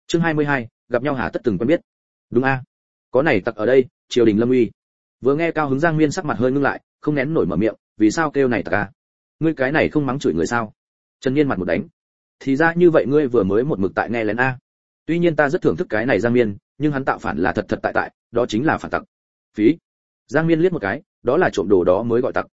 Chương 22, gặp nhau hà tất từng quen biết. Đúng a, có này tặc ở đây, triều đình lâm uy. Vừa nghe Cao Hứng Giang Miên sắc mặt hơi ngưng lại, không nén nổi mở miệng, vì sao kêu này tặc a? Ngươi cái này không mắng chửi người sao? Trần Niên mặt một đánh. Thì ra như vậy ngươi vừa mới một mực tại nghe lén a. Tuy nhiên ta rất thưởng thức cái này Giang Miên, nhưng hắn tạo phản là thật tại, đó chính là phản tặc. Phí. Giang Miên liếc một cái, đó là trộm đồ đó mới gọi tặc.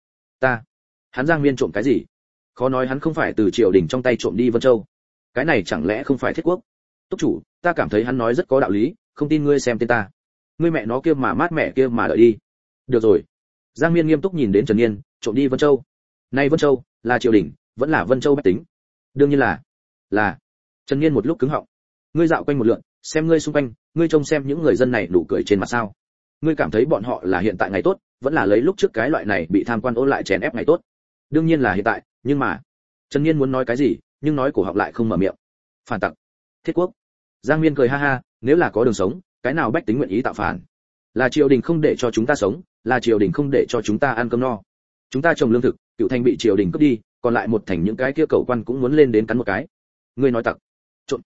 Hắn Giang Miên trộm cái gì? Khó nói hắn không phải từ triều đình trong tay trộm đi Vân Châu. Cái này chẳng lẽ không phải Thiết Quốc? Túc chủ, ta cảm thấy hắn nói rất có đạo lý, không tin ngươi xem tên ta. Ngươi mẹ nó kia mà mát mẹ kia mà đợi đi. Được rồi. Giang Miên nghiêm túc nhìn đến Trần Niên, trộm đi Vân Châu. Nay Vân Châu, là triều đình, vẫn là Vân Châu bách tính? Đương nhiên là. Trần Niên một lúc cứng họng. Ngươi dạo quanh một lượn, xem ngươi xung quanh, ngươi trông xem những người dân này nụ cười trên mặt sao? Ngươi cảm thấy bọn họ là hiện tại ngày tốt, vẫn là lấy lúc trước cái loại này bị tham quan ôn lại chèn ép ngày tốt? Đương nhiên là hiện tại, nhưng mà Trần Niên muốn nói cái gì, nhưng nói cổ họng lại không mở miệng. Phản tặc, Thiết Quốc. Giang Miên cười ha ha, nếu là có đường sống, cái nào bách tính nguyện ý tạo phản? Là triều đình không để cho chúng ta sống, là triều đình không để cho chúng ta ăn cơm no. Chúng ta trồng lương thực, Cựu Thành bị triều đình cướp đi, còn lại một thành những cái kia cẩu quan cũng muốn lên đến cắn một cái. Ngươi nói tặc? Trộn.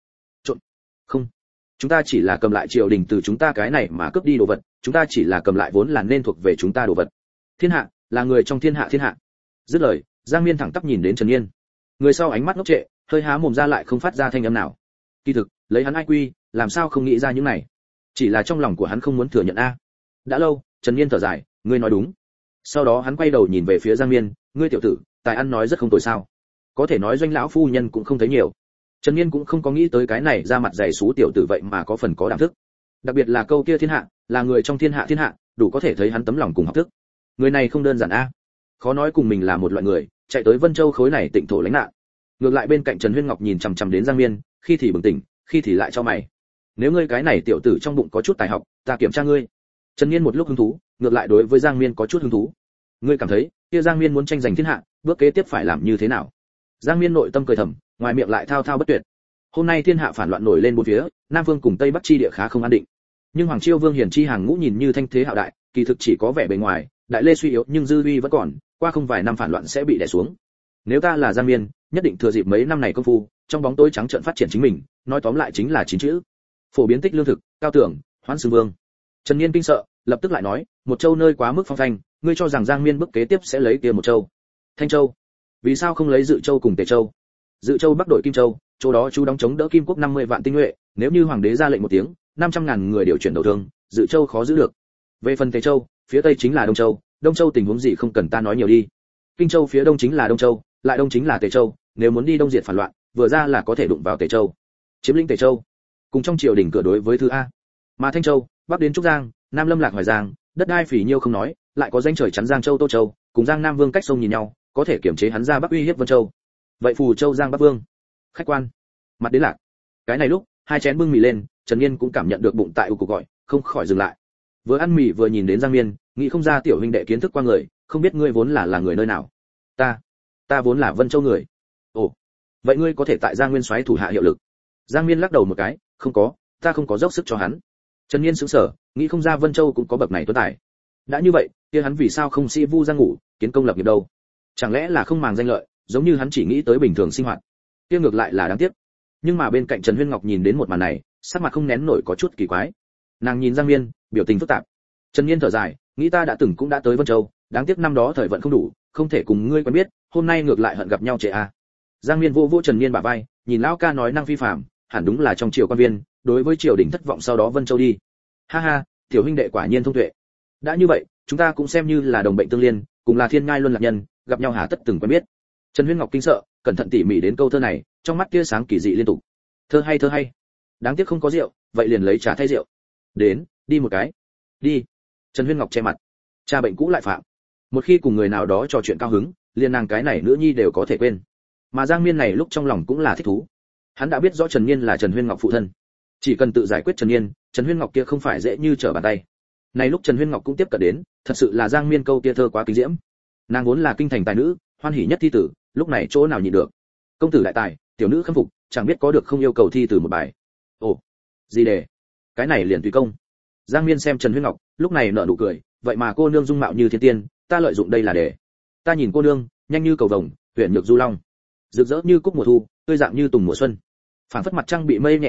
Không. Chúng ta chỉ là cầm lại triều đình từ chúng ta cái này mà cướp đi đồ vật, chúng ta chỉ là cầm lại vốn là nên thuộc về chúng ta đồ vật. Thiên hạ, là người trong thiên hạ. Dứt lời, Giang Miên thẳng tắp nhìn đến Trần Niên. Người sau ánh mắt ngốc trệ, hơi há mồm ra lại không phát ra thanh âm nào. Kỳ thực, lấy hắn IQ, làm sao không nghĩ ra những này? Chỉ là trong lòng của hắn không muốn thừa nhận a. Đã lâu, Trần Niên thở dài, ngươi nói đúng. Sau đó hắn quay đầu nhìn về phía Giang Miên, ngươi tiểu tử, tài ăn nói rất không tồi sao? Có thể nói doanh lão phu nhân cũng không thấy nhiều. Trần Niên cũng không có nghĩ tới cái này ra mặt dày xú tiểu tử vậy mà có phần có đảm thức. Đặc biệt là câu kia thiên hạ, là người trong thiên hạ, đủ có thể thấy hắn tấm lòng cùng học thức. Người này không đơn giản a. Khó nói cùng mình là một loại người, chạy tới Vân Châu khối này tịnh thổ lánh nạn. Ngược lại bên cạnh Trần Huyên Ngọc nhìn chằm chằm đến Giang Miên, khi thì bừng tỉnh, khi thì lại cho mày. Nếu ngươi cái này tiểu tử trong bụng có chút tài học, ta kiểm tra ngươi. Trần Niên một lúc hứng thú, ngược lại đối với Giang Miên có chút hứng thú. Ngươi cảm thấy, kia Giang Miên muốn tranh giành thiên hạ, bước kế tiếp phải làm như thế nào? Giang Miên nội tâm cười thầm, ngoài miệng lại thao thao bất tuyệt. Hôm nay thiên hạ phản loạn nổi lên bốn phía, Nam Vương cùng Tây Bắc chi địa khá không an định. Nhưng Hoàng Chiêu Vương Hiển chi hàng ngũ nhìn như thanh thế hạo đại, kỳ thực chỉ có vẻ bề ngoài, đại lê suy yếu nhưng dư uy vẫn còn, qua không vài năm phản loạn sẽ bị đè xuống. Nếu ta là Giang Miên, nhất định thừa dịp mấy năm này công phu, trong bóng tối trắng trợn phát triển chính mình, nói tóm lại chính là 9 chữ: phổ biến tích lương thực, cao tưởng, hoán xưng vương. Trần Niên kinh sợ, lập tức lại nói, một châu nơi quá mức phong thanh, ngươi cho rằng Giang Miên bước kế tiếp sẽ lấy kia một châu? Thanh Châu. Vì sao không lấy Dự Châu cùng Tề Châu? Dự Châu bắc đội Kim Châu, chỗ đó chú đóng chống đỡ Kim Quốc 50 vạn tinh nhuệ, nếu như hoàng đế ra lệnh một tiếng, 500.000 người điều chuyển đầu thương, Dự Châu khó giữ được. Về phần Tề Châu, phía tây chính là Đông Châu, Đông Châu tình huống gì không cần ta nói nhiều đi. Kinh Châu phía đông chính là Đông Châu, lại đông chính là Tề Châu, nếu muốn đi đông diệt phản loạn, vừa ra là có thể đụng vào Tề Châu, chiếm lĩnh Tề Châu, cùng trong triều đình cửa đối với thứ A. Mà Thanh Châu, bắc đến Trúc Giang, nam lâm lạc Hoài Giang, đất đai phỉ nhiêu không nói, lại có danh trời chắn Giang Châu Tô Châu, cùng Giang Nam Vương cách sông nhìn nhau, có thể kiểm chế hắn ra bắc uy hiếp Vân Châu. Vậy Phù Châu Giang Bắc Vương, khách quan, mặt đến lạc. Cái này lúc, hai chén bưng mì lên, Trần Niên cũng cảm nhận được bụng tại cuộc gọi, không khỏi dừng lại. Vừa ăn mì vừa nhìn đến Giang Miên, nghĩ không ra tiểu huynh đệ kiến thức qua người, không biết ngươi vốn là người nơi nào? Ta vốn là Vân Châu người. Ồ, vậy ngươi có thể tại Giang Nguyên soái thủ hạ hiệu lực? Giang Miên lắc đầu một cái, không có, ta không có dốc sức cho hắn. Trần Niên sững sờ, nghĩ không ra Vân Châu cũng có bậc này tuấn tài. Đã như vậy, kia hắn vì sao không sĩ vu giang ngủ, kiến công lập nghiệp đâu? Chẳng lẽ là không màng danh lợi, giống như hắn chỉ nghĩ tới bình thường sinh hoạt? Kia ngược lại là đáng tiếc. Nhưng mà bên cạnh Trần Huyên Ngọc nhìn đến một màn này, sắc mặt không nén nổi có chút kỳ quái. Nàng nhìn Giang Miên, biểu tình phức tạp. Trần Niên thở dài, nghĩ ta đã từng cũng đã tới Vân Châu, đáng tiếc năm đó thời vận không đủ, không thể cùng ngươi quen biết, hôm nay ngược lại hận gặp nhau trễ a. Giang Miên vô Trần Niên bả vai, nhìn lão ca nói năng phi phàm, hẳn đúng là trong triều quan viên, đối với triều đình thất vọng sau đó Vân Châu đi. Ha ha, tiểu huynh đệ quả nhiên thông tuệ. Đã như vậy, chúng ta cũng xem như là đồng bệnh tương liên, cùng là thiên ngai luân lạc nhân, gặp nhau hà tất từng quen biết. Trần Huyên Ngọc kinh sợ, cẩn thận tỉ mỉ đến câu thơ này, trong mắt tia sáng kỳ dị liên tục. Thơ hay. Đáng tiếc không có rượu, vậy liền lấy trà thay rượu. Đến, đi một cái. Đi. Trần Huyên Ngọc che mặt. Cha bệnh cũ lại phạm. Một khi cùng người nào đó trò chuyện cao hứng, liền nàng cái này nữ nhi đều có thể quên. Mà Giang Miên này lúc trong lòng cũng là thích thú. Hắn đã biết rõ Trần Niên là Trần Huyên Ngọc phụ thân, chỉ cần tự giải quyết Trần Niên, Trần Huyên Ngọc kia không phải dễ như trở bàn tay. Này lúc Trần Huyên Ngọc cũng tiếp cận đến, thật sự là Giang Miên câu kia thơ quá kinh diễm. Nàng vốn là kinh thành tài nữ, hoan hỉ nhất thi tử, lúc này chỗ nào nhịn được. Công tử đại tài, tiểu nữ khâm phục, chẳng biết có được không yêu cầu thi từ một bài. Ồ, gì đề? Cái này liền tùy công. Giang Miên xem Trần Huyên Ngọc, lúc này nở nụ cười, vậy mà cô nương dung mạo như thiên tiên, ta lợi dụng đây là đề. Ta nhìn cô nương, nhanh như cầu vồng, huyền nhược du long, rực rỡ như cúc mùa thu, tươi dạng như tùng mùa xuân. Phảng phất mặt trăng bị mây nhẹ che lấp,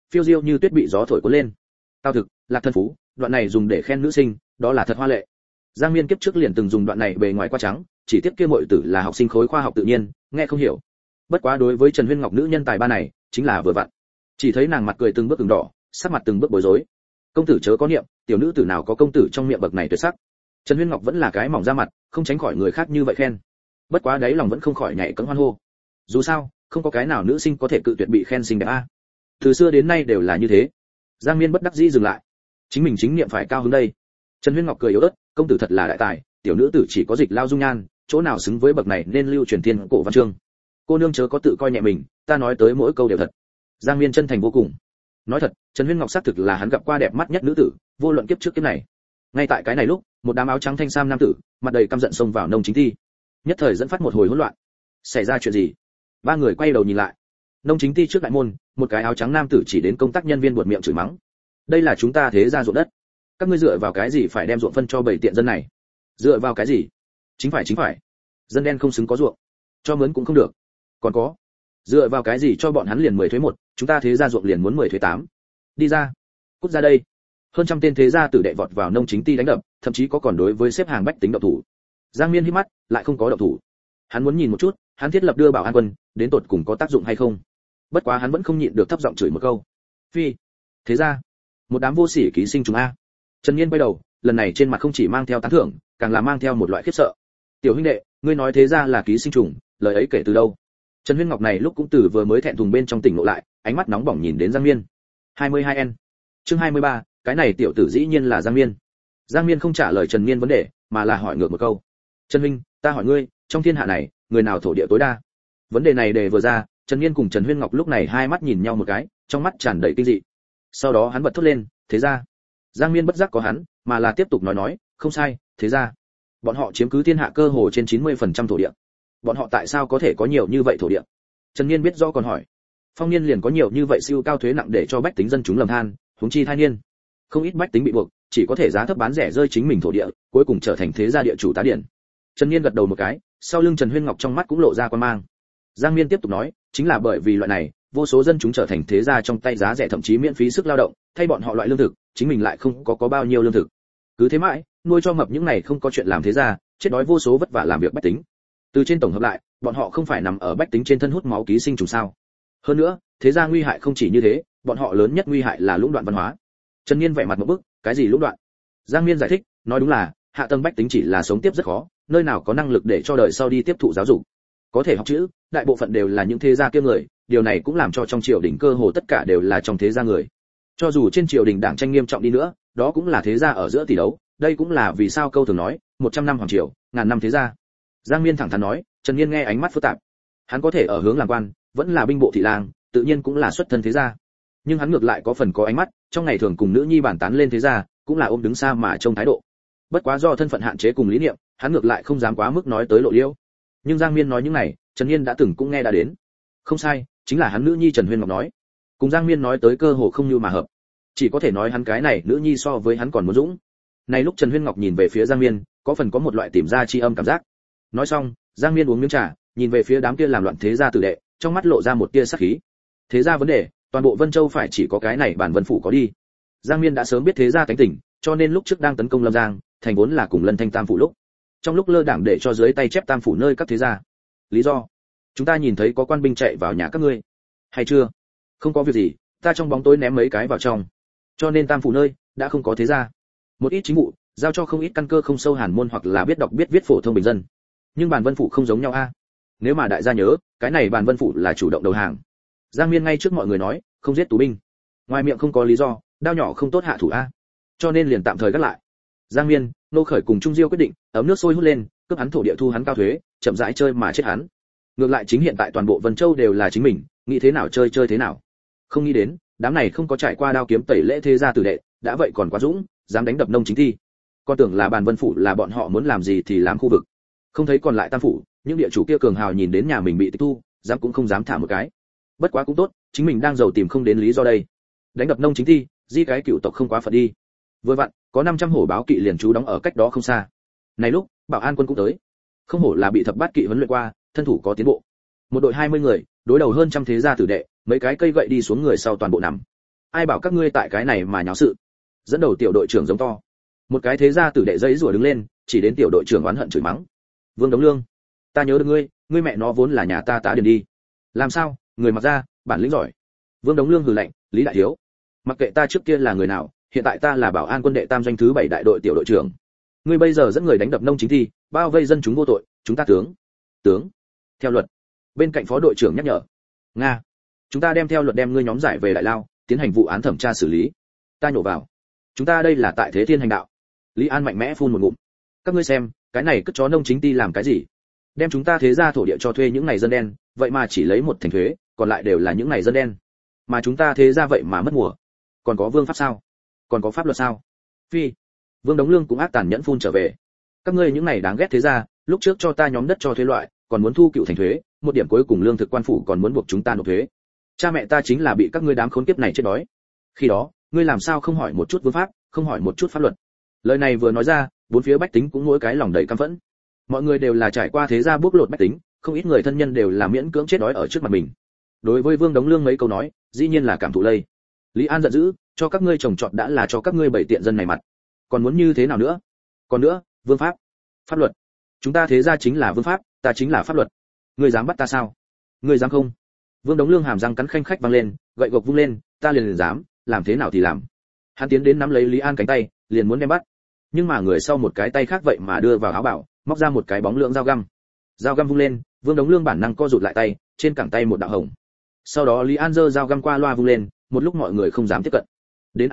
phiêu diêu như tuyết bị gió thổi cuốn lên. Tao thực, Lạc thân phú, đoạn này dùng để khen nữ sinh, đó là thật hoa lệ. Giang Miên kiếp trước liền từng dùng đoạn này bề ngoài qua trắng, chỉ tiếc kia muội tử là học sinh khối khoa học tự nhiên, nghe không hiểu. Bất quá đối với Trần Huyên Ngọc nữ nhân tài ba này, chính là vừa vặn. Chỉ thấy nàng mặt cười từng bước ửng đỏ, sắc mặt từng bước bối rối. Công tử chớ có niệm, tiểu nữ tử nào có công tử trong miệng bậc này tuyệt sắc. Trần Huyên Ngọc vẫn là cái mỏng da mặt, không tránh khỏi người khác như vậy khen. Bất quá đấy lòng vẫn không khỏi nhảy cẫng hoan hô. Dù sao, không có cái nào nữ sinh có thể cự tuyệt bị khen xinh đẹp a. Từ xưa đến nay đều là như thế. Giang Miên bất đắc dĩ dừng lại. Chính mình chính niệm phải cao hứng đây. Trần Huyên Ngọc cười yếu ớt, công tử thật là đại tài, tiểu nữ tử chỉ có dịch lao dung nhan, chỗ nào xứng với bậc này nên lưu truyền thiên cổ văn chương. Cô nương chớ có tự coi nhẹ mình, ta nói tới mỗi câu đều thật. Giang Miên chân thành vô cùng. Nói thật, Trần Huyên Ngọc xác thực là hắn gặp qua đẹp mắt nhất nữ tử, vô luận kiếp trước kiếp này. Ngay tại cái này lúc, một đám áo trắng thanh sam nam tử, mặt đầy căm giận xông vào nông chính thi. Nhất thời dẫn phát một hồi hỗn loạn. Xảy ra chuyện gì? Ba người quay đầu nhìn lại. Nông chính thi trước đại môn, một cái áo trắng nam tử chỉ đến công tác nhân viên buột miệng chửi mắng. Đây là chúng ta thế gia ruộng đất, các ngươi dựa vào cái gì phải đem ruộng phân cho bảy tiện dân này? Dựa vào cái gì? Chính phải, dân đen không xứng có ruộng, cho mướn cũng không được. Còn có, dựa vào cái gì cho bọn hắn liền 10 thuế 1, chúng ta thế gia ruộng liền muốn 10 thuế 8. Đi ra, cút ra đây. Hơn trăm tên thế gia tử đệ vọt vào nông chính ty đánh đập, thậm chí có còn đối với xếp hàng bách tính động thủ. Giang Miên hí mắt, lại không có động thủ. Hắn muốn nhìn một chút, hắn thiết lập đưa bảo an quân, đến tột cùng có tác dụng hay không. Bất quá hắn vẫn không nhịn được thấp giọng chửi một câu. Phi, thế gia, một đám vô sỉ ký sinh trùng a. Trần Nhiên quay đầu, lần này trên mặt không chỉ mang theo tán thưởng, càng là mang theo một loại khiếp sợ. Tiểu huynh đệ, ngươi nói thế gia là ký sinh trùng, lời ấy kể từ đâu? Trần Huyên Ngọc này lúc cũng từ vừa mới thẹn thùng bên trong tỉnh ngộ lại, ánh mắt nóng bỏng nhìn đến Giang Miên. 22N. Chương 23, cái này tiểu tử dĩ nhiên là Giang Miên. Giang Miên không trả lời Trần Nhiên vấn đề, mà là hỏi ngược một câu. Trần huynh, ta hỏi ngươi, trong thiên hạ này, người nào thổ địa tối đa? Vấn đề này đề vừa ra, Trần Nhiên cùng Trần Huyên Ngọc lúc này hai mắt nhìn nhau một cái, trong mắt tràn đầy kinh dị. Sau đó hắn bật thốt lên, thế ra. Giang Miên bất giác có hắn, mà là tiếp tục nói, không sai, thế ra. Bọn họ chiếm cứ thiên hạ cơ hồ trên 90% thổ địa. Bọn họ tại sao có thể có nhiều như vậy thổ địa? Trần Nhiên biết rõ còn hỏi. Phong niên liền có nhiều như vậy siêu cao thuế nặng để cho bách tính dân chúng lầm than, huống chi thai niên. Không ít bách tính bị buộc, chỉ có thể giá thấp bán rẻ rơi chính mình thổ địa, cuối cùng trở thành thế gia địa chủ tá điển. Trần Nhiên gật đầu một cái, sau lưng Trần Huyên Ngọc trong mắt cũng lộ ra quan mang. Giang Miên tiếp tục nói, chính là bởi vì loại này, vô số dân chúng trở thành thế gia trong tay giá rẻ thậm chí miễn phí sức lao động, thay bọn họ loại lương thực, chính mình lại không có bao nhiêu lương thực. Cứ thế mãi, nuôi cho mập những này không có chuyện làm thế gia, chết đói vô số vất vả làm việc bách tính. Từ trên tổng hợp lại, bọn họ không phải nằm ở bách tính trên thân hút máu ký sinh trùng sao? Hơn nữa, thế gia nguy hại không chỉ như thế, bọn họ lớn nhất nguy hại là lũng đoạn văn hóa. Trần Nhiên vẻ mặt một bức, cái gì lũng đoạn? Giang Miên giải thích, nói đúng là, hạ tầng bách tính chỉ là sống tiếp rất khó, nơi nào có năng lực để cho đời sau đi tiếp thụ giáo dục. Có thể học chữ, đại bộ phận đều là những thế gia kia người, điều này cũng làm cho trong triều đình cơ hồ tất cả đều là trong thế gia người. Cho dù trên triều đình đảng tranh nghiêm trọng đi nữa, đó cũng là thế gia ở giữa tỷ đấu, đây cũng là vì sao câu thường nói, 100 năm hoàng triều, ngàn năm thế gia. Giang Miên thẳng thắn nói, Trần Nhiên nghe ánh mắt phức tạp. Hắn có thể ở hướng làm quan, vẫn là binh bộ thị lang, tự nhiên cũng là xuất thân thế gia. Nhưng hắn ngược lại có phần có ánh mắt, trong ngày thường cùng nữ nhi bản tán lên thế gia, cũng là ôm đứng xa mà trông thái độ. Bất quá do thân phận hạn chế cùng lý niệm, hắn ngược lại không dám quá mức nói tới lộ liễu. Nhưng Giang Miên nói những này, Trần Nhiên đã từng cũng nghe đã đến. Không sai, chính là hắn nữ nhi Trần Huyên Ngọc nói. Cùng Giang Miên nói tới cơ hồ không như mà hợp. Chỉ có thể nói hắn cái này nữ nhi so với hắn còn muốn dũng. Này lúc Trần Huyên Ngọc nhìn về phía Giang Miên, có phần có một loại tìm ra chi âm cảm giác. Nói xong, Giang Miên uống miếng trà, nhìn về phía đám kia làm loạn thế gia tử đệ, trong mắt lộ ra một tia sát khí. Thế gia vấn đề, toàn bộ Vân Châu phải chỉ có cái này bản Vân phủ có đi. Giang Miên đã sớm biết thế gia cánh tỉnh, cho nên lúc trước đang tấn công Lâm Giang, thành vốn là cùng Lân Thanh Tam phủ lúc. Trong lúc lơ đảng để cho dưới tay chép Tam phủ nơi các thế gia. Lý do, chúng ta nhìn thấy có quan binh chạy vào nhà các ngươi. Hay chưa? Không có việc gì, ta trong bóng tối ném mấy cái vào trong. Cho nên Tam phủ nơi đã không có thế gia. Một ít chính vụ, giao cho không ít căn cơ không sâu hàn môn hoặc là biết đọc biết viết phổ thông bình dân. Nhưng bản Vân phủ không giống nhau a. Nếu mà đại gia nhớ, cái này bản Vân phủ là chủ động đầu hàng. Giang Miên ngay trước mọi người nói, không giết tù binh. Ngoài miệng không có lý do, đao nhỏ không tốt hạ thủ a. Cho nên liền tạm thời gác lại. Giang Miên, Nô Khởi cùng Trung Diêu quyết định, ấm nước sôi hút lên, cướp hắn thổ địa thu hắn cao thuế, chậm rãi chơi mà chết hắn. Ngược lại chính hiện tại toàn bộ Vân Châu đều là chính mình, nghĩ thế nào chơi thế nào. Không nghĩ đến, đám này không có trải qua đao kiếm tẩy lễ thế gia tử đệ, đã vậy còn quá dũng, dám đánh đập nông chính thi. Con tưởng là bàn Vân phủ là bọn họ muốn làm gì thì làm khu vực. Không thấy còn lại Tam phủ, những địa chủ kia cường hào nhìn đến nhà mình bị tịch thu, dám cũng không dám thả một cái. Bất quá cũng tốt, chính mình đang giàu tìm không đến lý do đây. Đánh đập nông chính thi, di cái cựu tộc không quá phận đi. Vừa vặn, có 500 hổ báo kỵ liền trú đóng ở cách đó không xa. Này lúc, bảo an quân cũng tới. Không hổ là bị thập bát kỵ huấn luyện qua, thân thủ có tiến bộ. Một đội 20 người, đối đầu hơn trăm thế gia tử đệ, mấy cái cây gậy đi xuống người sau toàn bộ nằm. ai bảo các ngươi tại cái này mà nháo sự. Dẫn đầu tiểu đội trưởng giống to. Một cái thế gia tử đệ giấy rủa đứng lên, chỉ đến tiểu đội trưởng oán hận chửi mắng. Vương Đống Lương, ta nhớ được ngươi mẹ nó vốn là nhà ta tá điền đi. Làm sao, người mặc ra, bản lĩnh giỏi. Vương Đống Lương hừ lạnh, Lý đại thiếu, mặc kệ ta trước kia là người nào, hiện tại ta là bảo an quân đệ tam doanh thứ 7 đại đội tiểu đội trưởng. Ngươi bây giờ dẫn người đánh đập nông chính thi, bao vây dân chúng vô tội, chúng ta tướng theo luật. Bên cạnh phó đội trưởng nhắc nhở. Nga, chúng ta đem theo luật đem ngươi nhóm giải về đại lao, tiến hành vụ án thẩm tra xử lý. Ta nhổ vào. Chúng ta đây là tại thế thiên hành đạo. Lý An mạnh mẽ phun một ngụm. Các ngươi xem, cái này cất chó nông chính ty làm cái gì? Đem chúng ta thế gia thổ địa cho thuê những này dân đen, vậy mà chỉ lấy một thành thuế, còn lại đều là những này dân đen. Mà chúng ta thế gia vậy mà mất mùa. Còn có vương pháp sao? Còn có pháp luật sao? Phi. Vương Đống Lương cũng ác tàn nhẫn phun trở về. Các ngươi những này đáng ghét thế gia, lúc trước cho ta nhóm đất cho thuê loại, còn muốn thu cựu thành thuế, một điểm cuối cùng lương thực quan phủ còn muốn buộc chúng ta nộp thuế. Cha mẹ ta chính là bị các ngươi đám khốn kiếp này chết đói. Khi đó, ngươi làm sao không hỏi một chút vương pháp, không hỏi một chút pháp luật? Lời này vừa nói ra, bốn phía bách tính cũng mỗi cái lòng đầy căm phẫn. Mọi người đều là trải qua thế gia bóc lột bách tính, không ít người thân nhân đều là miễn cưỡng chết đói ở trước mặt mình. Đối với Vương Đống Lương mấy câu nói, dĩ nhiên là cảm thụ lây. Lý An giận dữ, cho các ngươi trồng trọt đã là cho các ngươi bảy tiện dân này mặt, còn muốn như thế nào nữa? Còn nữa, vương pháp, pháp luật. Chúng ta thế gia chính là vương pháp, ta chính là pháp luật. Ngươi dám bắt ta sao? Ngươi dám không? Vương Đống Lương hàm răng cắn khanh khách vang lên, gậy gộc vung lên, ta liền dám, làm thế nào thì làm. Hắn tiến đến nắm lấy Lý An cánh tay, liền muốn đem bắt. Nhưng mà người sau một cái tay khác vậy mà đưa vào áo bảo, móc ra một cái bóng lượng dao găm. Dao găm vung lên, Vương Đống Lương bản năng co rụt lại tay, trên cẳng tay một đạo hồng. Sau đó Lý An giơ dao găm qua loa vung lên, một lúc mọi người không dám tiếp cận. Đến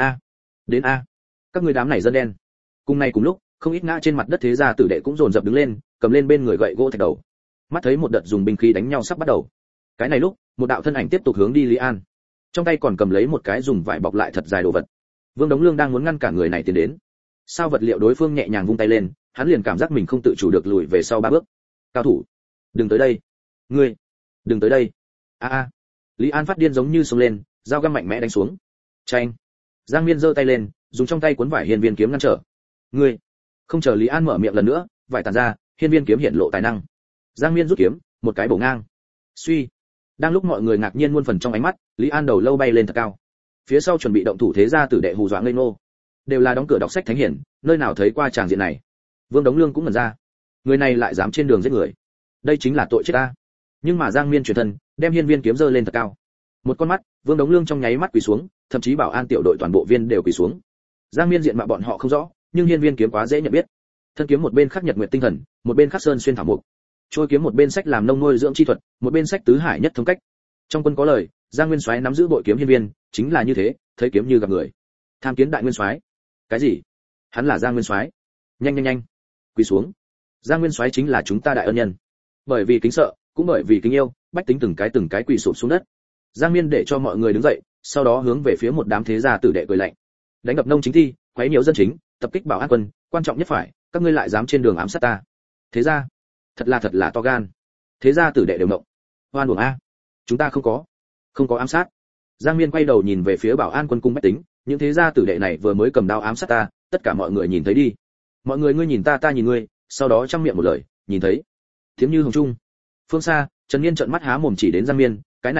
a, các người đám này dân đen. Cùng lúc, không ít ngã trên mặt đất thế gia tử đệ cũng dồn dập đứng lên, cầm lên bên người gậy gỗ thạch đầu. Mắt thấy một đợt dùng binh khí đánh nhau sắp bắt đầu. Cái này lúc, một đạo thân ảnh tiếp tục hướng đi Lý An, trong tay còn cầm lấy một cái dùng vải bọc lại thật dài đồ vật. Vương Đống Lương đang muốn ngăn cản người này tiến đến. Sao vật liệu đối phương nhẹ nhàng vung tay lên, hắn liền cảm giác mình không tự chủ được lùi về sau 3 bước. Cao thủ, đừng tới đây. Ngươi, đừng tới đây. A. Lý An phát điên giống như xông lên, dao găm mạnh mẽ đánh xuống. Chanh. Giang Miên giơ tay lên, dùng trong tay cuốn vải hiên viên kiếm ngăn trở. Ngươi. Không chờ Lý An mở miệng lần nữa, vải tàn ra, hiên viên kiếm hiện lộ tài năng. Giang Miên rút kiếm, một cái bổ ngang. Suy. Đang lúc mọi người ngạc nhiên muôn phần trong ánh mắt, Lý An đầu lâu bay lên thật cao. Phía sau chuẩn bị động thủ thế gia tử đệ hù dọa ngây ngô. Đều là đóng cửa đọc sách thánh hiển, nơi nào thấy qua tràng diện này. Vương Đống Lương cũng ngẩn ra. Người này lại dám trên đường giết người. Đây chính là tội chết ta. Nhưng mà Giang Miên chuyển thân, đem hiên viên kiếm giơ lên thật cao. Một con mắt, Vương Đống Lương trong nháy mắt quỳ xuống, thậm chí bảo an tiểu đội toàn bộ viên đều quỳ xuống. Giang Miên diện mạo bọn họ không rõ, nhưng hiên viên kiếm quá dễ nhận biết. Thân kiếm một bên khắc nhật nguyệt tinh thần, một bên khắc sơn xuyên thảo mục. Trôi kiếm một bên sách làm nông nuôi dưỡng chi thuật, một bên sách tứ hải nhất thống cách. Trong quân có lời, Giang Nguyên Soái nắm giữ bội kiếm hiên viên, chính là như thế, thấy kiếm như gặp người. Tham kiến đại nguyên soái. Cái gì? Hắn là Giang Nguyên Soái? Nhanh, quỳ xuống. Giang Nguyên Soái chính là chúng ta đại ân nhân. Bởi vì kính sợ, cũng bởi vì kính yêu, bách tính từng cái quỳ sụp xuống đất. Giang Miên để cho mọi người đứng dậy, sau đó hướng về phía một đám thế gia tử đệ cười lạnh. Đánh đập nông chính thi, quấy nhiễu dân chính, tập kích bảo an quân, quan trọng nhất phải, các ngươi lại dám trên đường ám sát ta. Thế gia, thật là to gan. Thế gia tử đệ đều động. Hoan uổng a. Chúng ta không có ám sát. Giang Miên quay đầu nhìn về phía bảo an quân cung bách tính, những thế gia tử đệ này vừa mới cầm đao ám sát ta, tất cả mọi người nhìn thấy đi. Mọi người ngươi nhìn ta ta nhìn ngươi, sau đó trong miệng một lời, nhìn thấy. Thiếm như hồng trung. Phương xa, Trần Miên trợn mắt há mồm chỉ đến Giang Miên, cái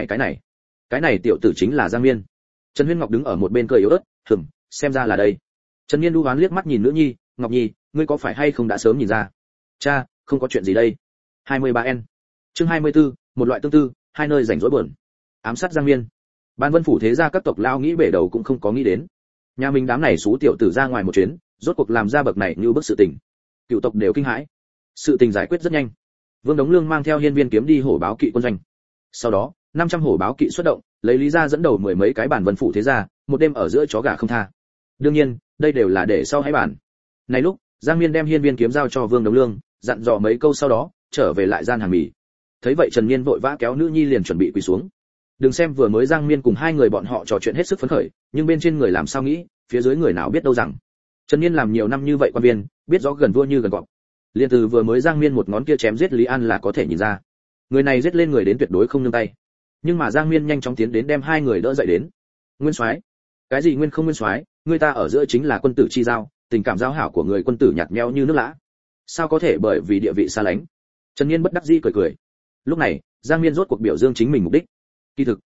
này tiểu tử chính là Giang Miên. Trần Huyên Ngọc đứng ở một bên cười yếu ớt, xem ra là đây. Trần Miên đu đoán liếc mắt nhìn nữ nhi, Ngọc Nhi, ngươi có phải hay không đã sớm nhìn ra? Cha, không có chuyện gì đây. 23N. Chương 24, một loại tương tư, hai nơi rảnh rỗi buồn. Ám sát Giang Miên. Ban Vân phủ thế gia các tộc lao nghĩ bể đầu cũng không có nghĩ đến. Nhà mình đám này xú tiểu tử ra ngoài một chuyến, rốt cuộc làm ra bậc này như bức sự tình. Cựu tộc đều kinh hãi. Sự tình giải quyết rất nhanh. Vương Đống Lương mang theo hiên viên kiếm đi hổ báo kỵ quân doanh. Sau đó, 500 hổ báo kỵ xuất động, lấy Lý gia dẫn đầu 10 mấy cái bản Vân phủ thế gia, một đêm ở giữa chó gà không tha. Đương nhiên, đây đều là để sau hãy bàn. Này lúc, Giang Miên đem hiên viên kiếm giao cho Vương Đống Lương, dặn dò mấy câu sau đó, trở về lại gian hàng mì. Thấy vậy Trần Miên vội vã kéo nữ nhi liền chuẩn bị quỳ xuống. Đừng xem vừa mới Giang Miên cùng hai người bọn họ trò chuyện hết sức phấn khởi, nhưng bên trên người làm sao nghĩ, phía dưới người nào biết đâu rằng. Trần Miên làm nhiều năm như vậy quan viên, biết rõ gần vua như gần cọp. Liên từ vừa mới Giang Miên một ngón kia chém giết Lý An là có thể nhìn ra. Người này giết lên người đến tuyệt đối không nương tay. Nhưng mà Giang Miên nhanh chóng tiến đến đem hai người đỡ dậy đến. Nguyên soái, cái gì nguyên không nguyên soái, người ta ở giữa chính là quân tử chi giao, tình cảm giao hảo của người quân tử nhạt nhẽo như nước lã. Sao có thể bởi vì địa vị xa lánh? Trần Miên bất đắc dĩ cười cười. Lúc này, Giang Miên rốt cuộc biểu dương chính mình mục đích. Kỳ thực,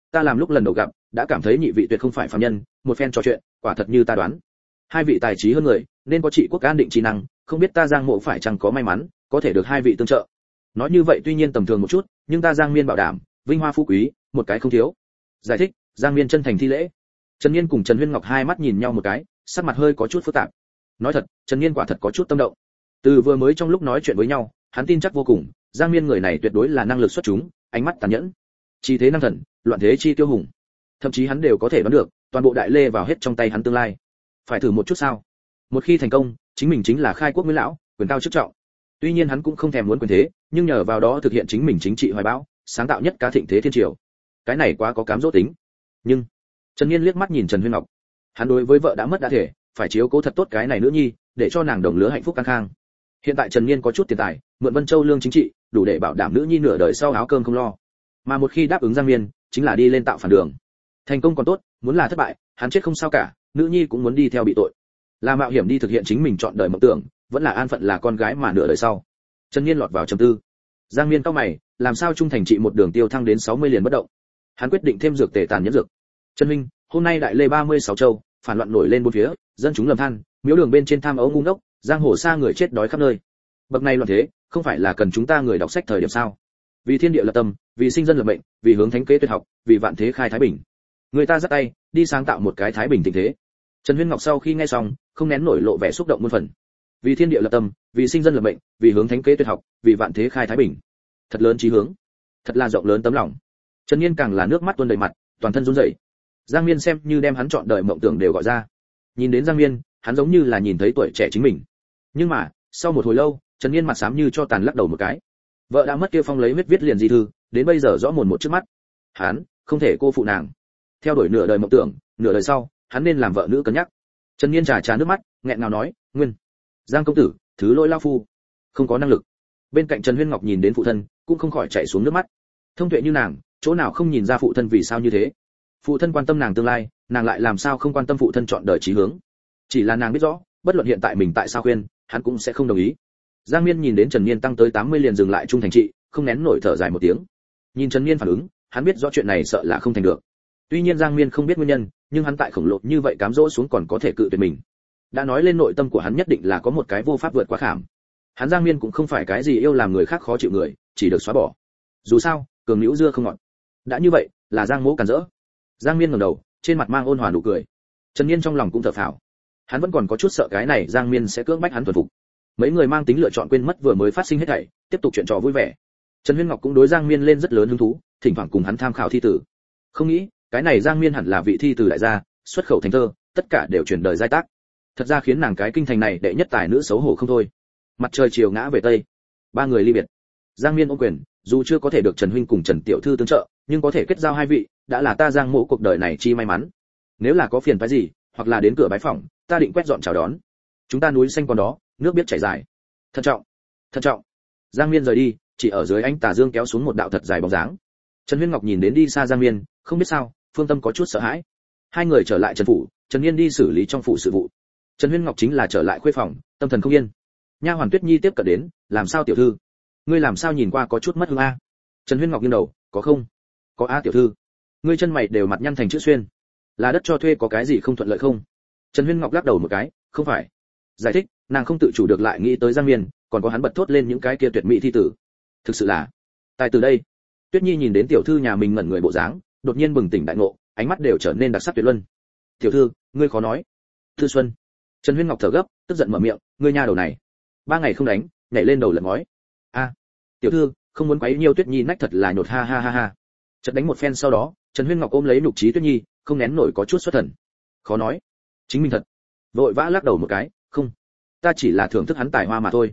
ta làm lúc lần đầu gặp đã cảm thấy nhị vị tuyệt không phải phàm nhân, một phen trò chuyện quả thật như ta đoán, hai vị tài trí hơn người nên có trị quốc an định trí năng, không biết ta Giang Mộ phải chăng có may mắn có thể được hai vị tương trợ. Nói như vậy tuy nhiên tầm thường một chút, nhưng ta Giang Miên bảo đảm vinh hoa phú quý một cái không thiếu. Giải thích. Giang Miên chân thành thi lễ. Trần Nhiên cùng Trần Huyên Ngọc hai mắt nhìn nhau một cái, sắc mặt hơi có chút phức tạp. Nói thật, Trần Nhiên quả thật có chút tâm động. Từ vừa mới trong lúc nói chuyện với nhau, hắn tin chắc vô cùng, Giang Miên người này tuyệt đối là năng lực xuất chúng, ánh mắt tàn nhẫn, chi thế năng thần, loạn thế chi tiêu hùng. Thậm chí hắn đều có thể đoán được, toàn bộ Đại Lê vào hết trong tay hắn tương lai. Phải thử một chút sao? Một khi thành công, chính mình chính là khai quốc nguyên lão, quyền cao chức trọng. Tuy nhiên hắn cũng không thèm muốn quyền thế, nhưng nhờ vào đó thực hiện chính mình chính trị hoài bão, sáng tạo nhất cá thịnh thế thiên triều. Cái này quá có cám dỗ tính. Nhưng Trần Nhiên liếc mắt nhìn Trần Huyên Ngọc, hắn đối với vợ đã mất đã thể, phải chiếu cố thật tốt cái này nữ nhi, để cho nàng đồng lứa hạnh phúc căng khang. Hiện tại Trần Nhiên có chút tiền tài, mượn Vân Châu lương chính trị, đủ để bảo đảm nữ nhi nửa đời sau áo cơm không lo. Mà một khi đáp ứng Giang Miên, chính là đi lên tạo phản đường. Thành công còn tốt, muốn là thất bại, hắn chết không sao cả, nữ nhi cũng muốn đi theo bị tội. Là mạo hiểm đi thực hiện chính mình chọn đời mộng tưởng, vẫn là an phận là con gái mà nửa đời sau. Trần Nhiên lọt vào trầm tư. Giang Miên cau mày, làm sao trung thành trị một đường tiêu thăng đến 60 liền bất động. Hắn quyết định thêm dược tề tàn nhẫn dược. Trần Minh, hôm nay Đại Lê 36 châu, phản loạn nổi lên bốn phía, dân chúng lầm than, miếu đường bên trên tham ấu ngu ngốc, giang hồ xa người chết đói khắp nơi. Bậc này loạn thế, không phải là cần chúng ta người đọc sách thời điểm sao? Vì thiên địa lập tâm, vì sinh dân lập mệnh, vì hướng thánh kế tuyệt học, vì vạn thế khai thái bình. Người ta dắt tay, đi sáng tạo một cái thái bình thịnh thế. Trần Huyên Ngọc sau khi nghe xong, không nén nổi lộ vẻ xúc động muôn phần. Vì thiên địa lập tâm, vì sinh dân lập mệnh, vì hướng thánh kế tuyệt học, vì vạn thế khai thái bình. Thật lớn chí hướng, thật là rộng lớn tấm lòng. Trần Nhiên càng là nước mắt tuôn đầy mặt, toàn thân run rẩy. Giang Miên xem như đem hắn chọn đời mộng tưởng đều gọi ra. Nhìn đến Giang Miên, hắn giống như là nhìn thấy tuổi trẻ chính mình. Nhưng mà, sau một hồi lâu, Trần Nhiên mặt xám như cho tàn lắc đầu một cái. Vợ đã mất kia phong lấy huyết viết liền di thư, đến bây giờ rõ mồn một trước mắt. Hắn không thể cô phụ nàng. Theo đuổi nửa đời mộng tưởng, nửa đời sau, hắn nên làm vợ nữ cân nhắc. Trần Nhiên trà nước mắt, nghẹn ngào nói, "Nguyên, Giang công tử, thứ lỗi lao phu, không có năng lực." Bên cạnh Trần Huyên Ngọc nhìn đến phụ thân, cũng không khỏi chảy xuống nước mắt. Thông tuệ như nàng, chỗ nào không nhìn ra phụ thân vì sao như thế. Phụ thân quan tâm nàng tương lai, nàng lại làm sao không quan tâm phụ thân chọn đời chí hướng. Chỉ là nàng biết rõ, bất luận hiện tại mình tại sao khuyên, hắn cũng sẽ không đồng ý. Giang Miên nhìn đến Trần Nhiên tăng tới 80 liền dừng lại trung thành trị, không nén nổi thở dài một tiếng. Nhìn Trần Nhiên phản ứng, hắn biết rõ chuyện này sợ là không thành được. Tuy nhiên Giang Miên không biết nguyên nhân, nhưng hắn tại khổng lồ như vậy cám dỗ xuống còn có thể cự tuyệt mình. Đã nói lên nội tâm của hắn nhất định là có một cái vô pháp vượt qua khảm. Hắn Giang Miên cũng không phải cái gì yêu làm người khác khó chịu người, chỉ được xóa bỏ. Dù sao, cường liễu dưa không ngọt. Đã như vậy, là Giang Mỗ cản rỡ. Giang Miên ngẩng đầu, trên mặt mang ôn hòa nụ cười. Trần Nhiên trong lòng cũng thở phào. Hắn vẫn còn có chút sợ cái này Giang Miên sẽ cưỡng bách hắn thuần phục. Mấy người mang tính lựa chọn quên mất vừa mới phát sinh hết thảy, tiếp tục chuyện trò vui vẻ. Trần Huyên Ngọc cũng đối Giang Miên lên rất lớn hứng thú, thỉnh thoảng cùng hắn tham khảo thi tử. Không nghĩ, cái này Giang Miên hẳn là vị thi tử đại gia, xuất khẩu thành thơ, tất cả đều truyền đời giai tác. Thật ra khiến nàng cái kinh thành này đệ nhất tài nữ xấu hổ không thôi. Mặt trời chiều ngã về tây, ba người ly biệt. Giang Miên ôm quyền, dù chưa có thể được Trần huynh cùng Trần tiểu thư tương trợ, nhưng có thể kết giao hai vị, đã là ta Giang Mỗ cuộc đời này chi may mắn. Nếu là có phiền phức gì, hoặc là đến cửa bái phỏng, ta định quét dọn chào đón. Chúng ta núi xanh còn đó, nước biết chảy dài. Thận trọng, thận trọng. Giang Miên rời đi, chỉ ở dưới ánh tà dương kéo xuống một đạo thật dài bóng dáng. Trần Huyên Ngọc nhìn đến đi xa Giang Miên, không biết sao, phương tâm có chút sợ hãi. Hai người trở lại Trần phủ, Trần Nhiên đi xử lý trong phủ sự vụ. Trần Huyên Ngọc chính là trở lại khuê phòng, tâm thần không yên. Nha hoàn Tuyết Nhi tiếp cận đến, làm sao tiểu thư? Ngươi làm sao nhìn qua có chút mất hứng a? Trần Huyên Ngọc nghiêng đầu, có không? Có a tiểu thư. Ngươi chân mày đều mặt nhăn thành chữ xuyên. Là đất cho thuê có cái gì không thuận lợi không? Trần Huyên Ngọc lắc đầu một cái, không phải. Giải thích, nàng không tự chủ được lại nghĩ tới Giang Miên, còn có hắn bật thốt lên những cái kia tuyệt mỹ thi tử. Thực sự là, tài từ đây. Tuyết Nhi nhìn đến tiểu thư nhà mình ngẩn người bộ dáng, đột nhiên bừng tỉnh đại ngộ, ánh mắt đều trở nên đặc sắc tuyệt luân. Tiểu thư, ngươi khó nói. Thư Xuân. Trần Huyên Ngọc thở gấp, tức giận mở miệng, ngươi nha đầu này, 3 ngày không đánh, nhảy lên đầu lật ngói. A, tiểu thư, không muốn quấy nhiều Tuyết Nhi nách thật là nhột ha ha ha ha. Chợt đánh một phen sau đó, Trần Huyên Ngọc ôm lấy nhục trí Tuyết Nhi, không nén nổi có chút xuất thần. Khó nói, chính mình thật. Vội vã lắc đầu một cái, không, ta chỉ là thưởng thức hắn tài hoa mà thôi.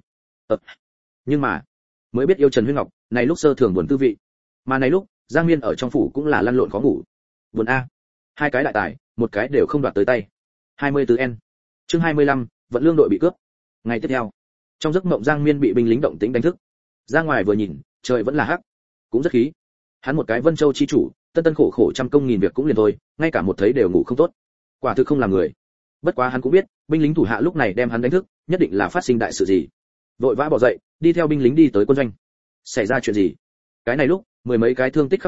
Nhưng mà, mới biết yêu Trần Huyên Ngọc, này lúc sơ thường buồn tư vị. Mà này lúc, Giang Miên ở trong phủ cũng là lăn lộn khó ngủ. Buồn a. Hai cái đại tài, một cái đều không đoạt tới tay. 24N. Chương 25, vận lương đội bị cướp. Ngày tiếp theo, trong giấc mộng Giang Miên bị binh lính động tĩnh đánh thức. Ra ngoài vừa nhìn, trời vẫn là hắc, cũng rất khí. Hắn một cái Vân Châu chi chủ, tân tân khổ khổ trăm công nghìn việc cũng liền thôi, ngay cả một thấy đều ngủ không tốt. Quả thực không làm người. Bất quá hắn cũng biết, binh lính thủ hạ lúc này đem hắn đánh thức, nhất định là phát sinh đại sự gì. Vội vã bỏ dậy, đi theo binh lính đi tới quân doanh. Xảy ra chuyện gì? Cái này lúc, mười mấy cái thương tích khắp người,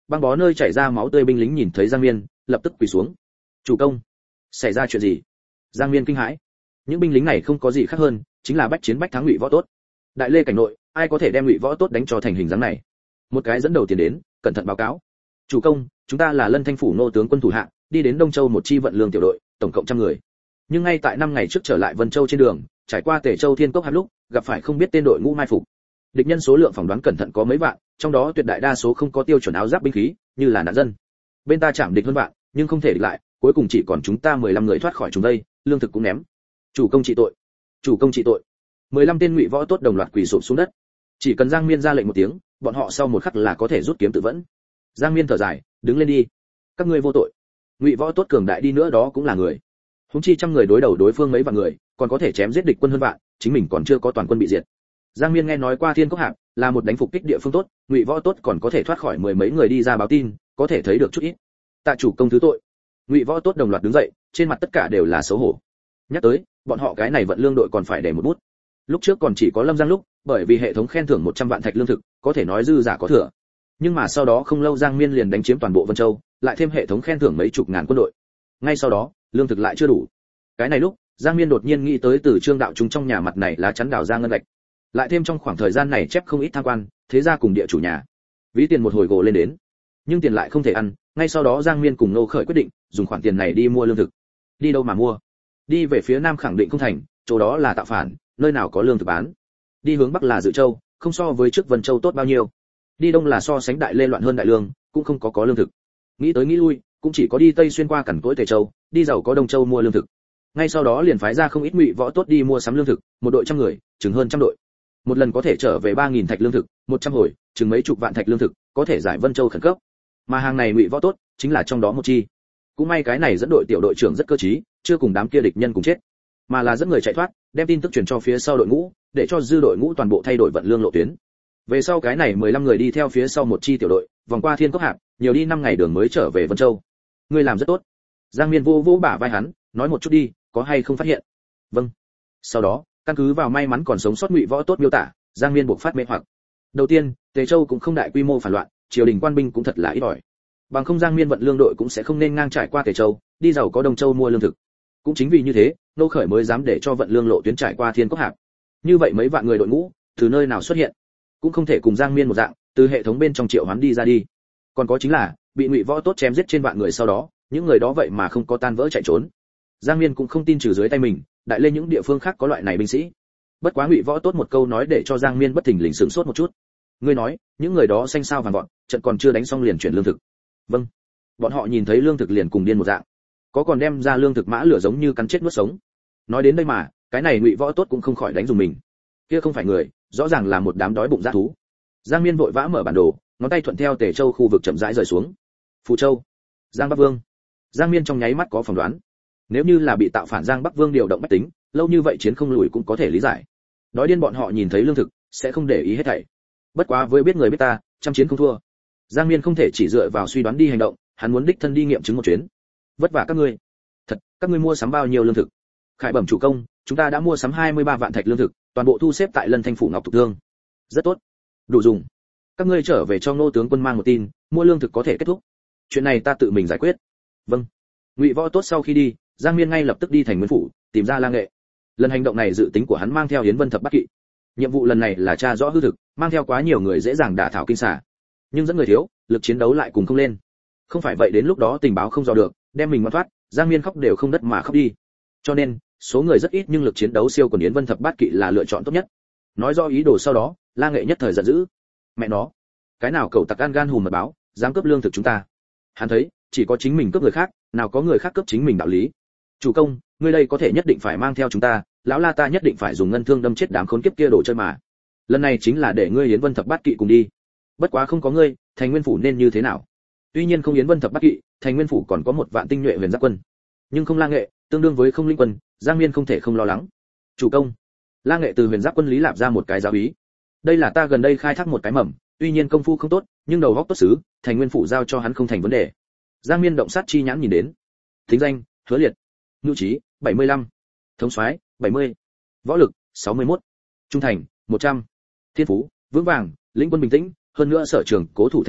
băng bó nơi chảy ra máu tươi binh lính nhìn thấy Giang Miên, lập tức quỳ xuống. "Chủ công, xảy ra chuyện gì?" Giang Miên kinh hãi. Những binh lính này không có gì khác hơn, chính là bách chiến bách thắng Ngụy Võ Tốt. Đại Lê cảnh nội, ai có thể đem Ngụy Võ Tốt đánh cho thành hình dáng này? Một cái dẫn đầu tiền đến, cẩn thận báo cáo. "Chủ công, chúng ta là Lân Thanh phủ nô tướng quân thủ hạ, đi đến Đông Châu một chi vận lương tiểu đội, tổng cộng 100 người. Nhưng ngay tại 5 ngày trước trở lại Vân Châu trên đường, trải qua Tề Châu Thiên Cốc hạp lúc, gặp phải không biết tên đội ngũ mai phục. Địch nhân số lượng phỏng đoán cẩn thận có mấy vạn, trong đó tuyệt đại đa số không có tiêu chuẩn áo giáp binh khí, như là nạn dân. Bên ta chạm địch hơn vạn, nhưng không thể địch lại, cuối cùng chỉ còn chúng ta 15 người thoát khỏi chúng đây, lương thực cũng ném. Chủ công trị tội, chủ công trị tội." 15 tên Ngụy Võ Tốt đồng loạt quỳ sụp xuống đất. Chỉ cần Giang Miên ra lệnh một tiếng, bọn họ sau một khắc là có thể rút kiếm tự vẫn. Giang Miên thở dài, "Đứng lên đi, các ngươi vô tội. Ngụy Võ Tốt cường đại đi nữa đó cũng là người. Huống chi 100 người đối đầu đối phương mấy vạn người, còn có thể chém giết địch quân hơn vạn, chính mình còn chưa có toàn quân bị diệt." Giang Miên nghe nói qua Thiên Cốc Hạp là một đánh phục kích địa phương tốt, Ngụy Võ Tốt còn có thể thoát khỏi 10 mấy người đi ra báo tin, có thể thấy được chút ít. Tạ chủ công thứ tội. Ngụy Võ Tốt đồng loạt đứng dậy, trên mặt tất cả đều là xấu hổ. Nhắc tới, bọn họ cái này vận lương đội còn phải để một bút. Lúc trước còn chỉ có Lâm Giang lúc, bởi vì hệ thống khen thưởng 100 vạn thạch lương thực, có thể nói dư giả có thừa. Nhưng mà sau đó không lâu Giang Miên liền đánh chiếm toàn bộ Vân Châu, lại thêm hệ thống khen thưởng mấy chục ngàn quân đội. Ngay sau đó, lương thực lại chưa đủ. Cái này lúc, Giang Miên đột nhiên nghĩ tới từ Trương đạo chúng trong nhà mặt này lá chắn đào ra ngân gạch. Lại thêm trong khoảng thời gian này chép không ít tham quan, thế gia cùng địa chủ nhà. Ví tiền một hồi gồ lên đến. Nhưng tiền lại không thể ăn, ngay sau đó Giang Miên cùng Nô Khởi quyết định, dùng khoản tiền này đi mua lương thực. Đi đâu mà mua? Đi về phía nam khẳng định không thành, chỗ đó là tạo phản, nơi nào có lương thực bán. Đi hướng bắc là Dự Châu, không so với trước Vân Châu tốt bao nhiêu. Đi đông là so sánh Đại Lê loạn hơn Đại Lương, cũng không có lương thực. Nghĩ tới nghĩ lui, cũng chỉ có đi tây xuyên qua cẩn cỗi Tề Châu, đi giàu có Đông Châu mua lương thực. Ngay sau đó liền phái ra không ít Ngụy Võ Tốt đi mua sắm lương thực, một đội 100 người, chừng hơn 100 đội. Một lần có thể trở về 3000 thạch lương thực, 100 hồi, chừng mấy chục vạn thạch lương thực, có thể giải Vân Châu khẩn cấp. Mà hàng này Ngụy Võ Tốt chính là trong đó một chi. Cũng may cái này dẫn đội tiểu đội trưởng rất cơ trí, chưa cùng đám kia địch nhân cùng chết, mà là dẫn người chạy thoát, đem tin tức truyền cho phía sau đội ngũ, để cho dư đội ngũ toàn bộ thay đổi vận lương lộ tuyến. Về sau cái này 15 người đi theo phía sau một chi tiểu đội, vòng qua Thiên Cốc Hạp, nhiều đi 5 ngày đường mới trở về Vân Châu. Ngươi làm rất tốt. Giang Miên vô bả vai hắn, nói một chút đi, có hay không phát hiện? Vâng. Sau đó, căn cứ vào may mắn còn sống sót Ngụy Võ Tốt miêu tả, Giang Miên buộc phát mê hoặc. Đầu tiên, Tề Châu cũng không đại quy mô phản loạn, triều đình quan binh cũng thật là ít ỏi. Bằng không Giang Miên vận lương đội cũng sẽ không nên ngang trải qua Tề Châu, đi giàu có Đông Châu mua lương thực. Cũng chính vì như thế, Nô Khởi mới dám để cho vận lương lộ tuyến trải qua Thiên Cốc Hạp. Như vậy mấy vạn người đội ngũ, từ nơi nào xuất hiện? Cũng không thể cùng Giang Miên một dạng, từ hệ thống bên trong triệu hoán đi ra đi. Còn có chính là, bị Ngụy Võ Tốt chém giết trên vạn người sau đó, những người đó vậy mà không có tan vỡ chạy trốn. Giang Miên cũng không tin trừ dưới tay mình, đại lên những địa phương khác có loại này binh sĩ. Bất quá Ngụy Võ Tốt một câu nói để cho Giang Miên bất thình lình sửng sốt một chút. Ngươi nói, những người đó xanh sao vàng vọt, trận còn chưa đánh xong liền chuyển lương thực. Vâng. Bọn họ nhìn thấy lương thực liền cùng điên một dạng. Có còn đem ra lương thực mã lửa giống như cắn chết nuốt sống. Nói đến đây mà, cái này Ngụy Võ Tốt cũng không khỏi đánh dùng mình. Kia không phải người, rõ ràng là một đám đói bụng dã thú. Giang Miên vội vã mở bản đồ, ngón tay thuận theo Tề Châu khu vực chậm rãi rời xuống. Phù Châu, Giang Bắc Vương. Giang Miên trong nháy mắt có phỏng đoán. Nếu như là bị tạo phản Giang Bắc Vương điều động bách tính, lâu như vậy chiến không lùi cũng có thể lý giải. Đói điên bọn họ nhìn thấy lương thực, sẽ không để ý hết thảy. Bất quá với biết người biết ta, trăm chiến không thua. Giang Miên không thể chỉ dựa vào suy đoán đi hành động, hắn muốn đích thân đi nghiệm chứng một chuyến. Vất vả các ngươi. Thật, các ngươi mua sắm bao nhiêu lương thực? Khải bẩm chủ công, chúng ta đã mua sắm 23 vạn thạch lương thực, toàn bộ thu xếp tại Lân Thanh phủ Ngọc Thục Thương. Rất tốt, đủ dùng. Các ngươi trở về cho Ngô tướng quân mang một tin, mua lương thực có thể kết thúc. Chuyện này ta tự mình giải quyết. Vâng. Ngụy Võ Tốt sau khi đi, Giang Miên ngay lập tức đi thành Nguyên phủ, tìm ra La Nghệ. Lần hành động này dự tính của hắn mang theo Yến Vân Thập Bát Kỵ. Nhiệm vụ lần này là tra rõ hư thực, mang theo quá nhiều người dễ dàng đả thảo kinh xà. Nhưng dẫn người thiếu, lực chiến đấu lại cùng không lên. Không phải vậy đến lúc đó tình báo không dò được, đem mình ngoan thoát, Giang Miên khóc đều không đất mà khóc đi. Cho nên, số người rất ít nhưng lực chiến đấu siêu quần Yến Vân Thập Bát Kỵ là lựa chọn tốt nhất. Nói rõ ý đồ sau đó, La Nghệ nhất thời giận dữ. Mẹ nó, cái nào cậu tặc gan gan hùm mật báo, dám cướp lương thực chúng ta. Hắn thấy, chỉ có chính mình cướp người khác, nào có người khác cướp chính mình đạo lý. Chủ công, ngươi đây có thể nhất định phải mang theo chúng ta, lão La ta nhất định phải dùng ngân thương đâm chết đám khốn kiếp kia đồ chơi mà. Lần này chính là để ngươi Yến Vân Thập Bát Kỵ cùng đi. Bất quá không có ngươi, thành Nguyên phủ nên như thế nào? Tuy nhiên không Yến Vân Thập Bát Kỵ, thành Nguyên phủ còn có một vạn tinh nhuệ huyền giáp quân, nhưng không La Nghệ, tương đương với không linh quân, Giang Miên không thể không lo lắng. Chủ công, La Nghệ từ huyền giáp quân lý lạp ra một cái giáo úy. Đây là ta gần đây khai thác một cái mầm, tuy nhiên công phu không tốt, nhưng đầu óc tốt xứ, thành Nguyên phủ giao cho hắn không thành vấn đề. Giang Miên động sát chi nhãn nhìn đến. Thính danh, Hứa Liệt. Nhu trí, 75. Thống soái, 70. Võ lực, 61. Trung thành, 100. Thiên phú, vững vàng, lĩnh quân bình tĩnh, hơn nữa sở trường cố thủ thành trì,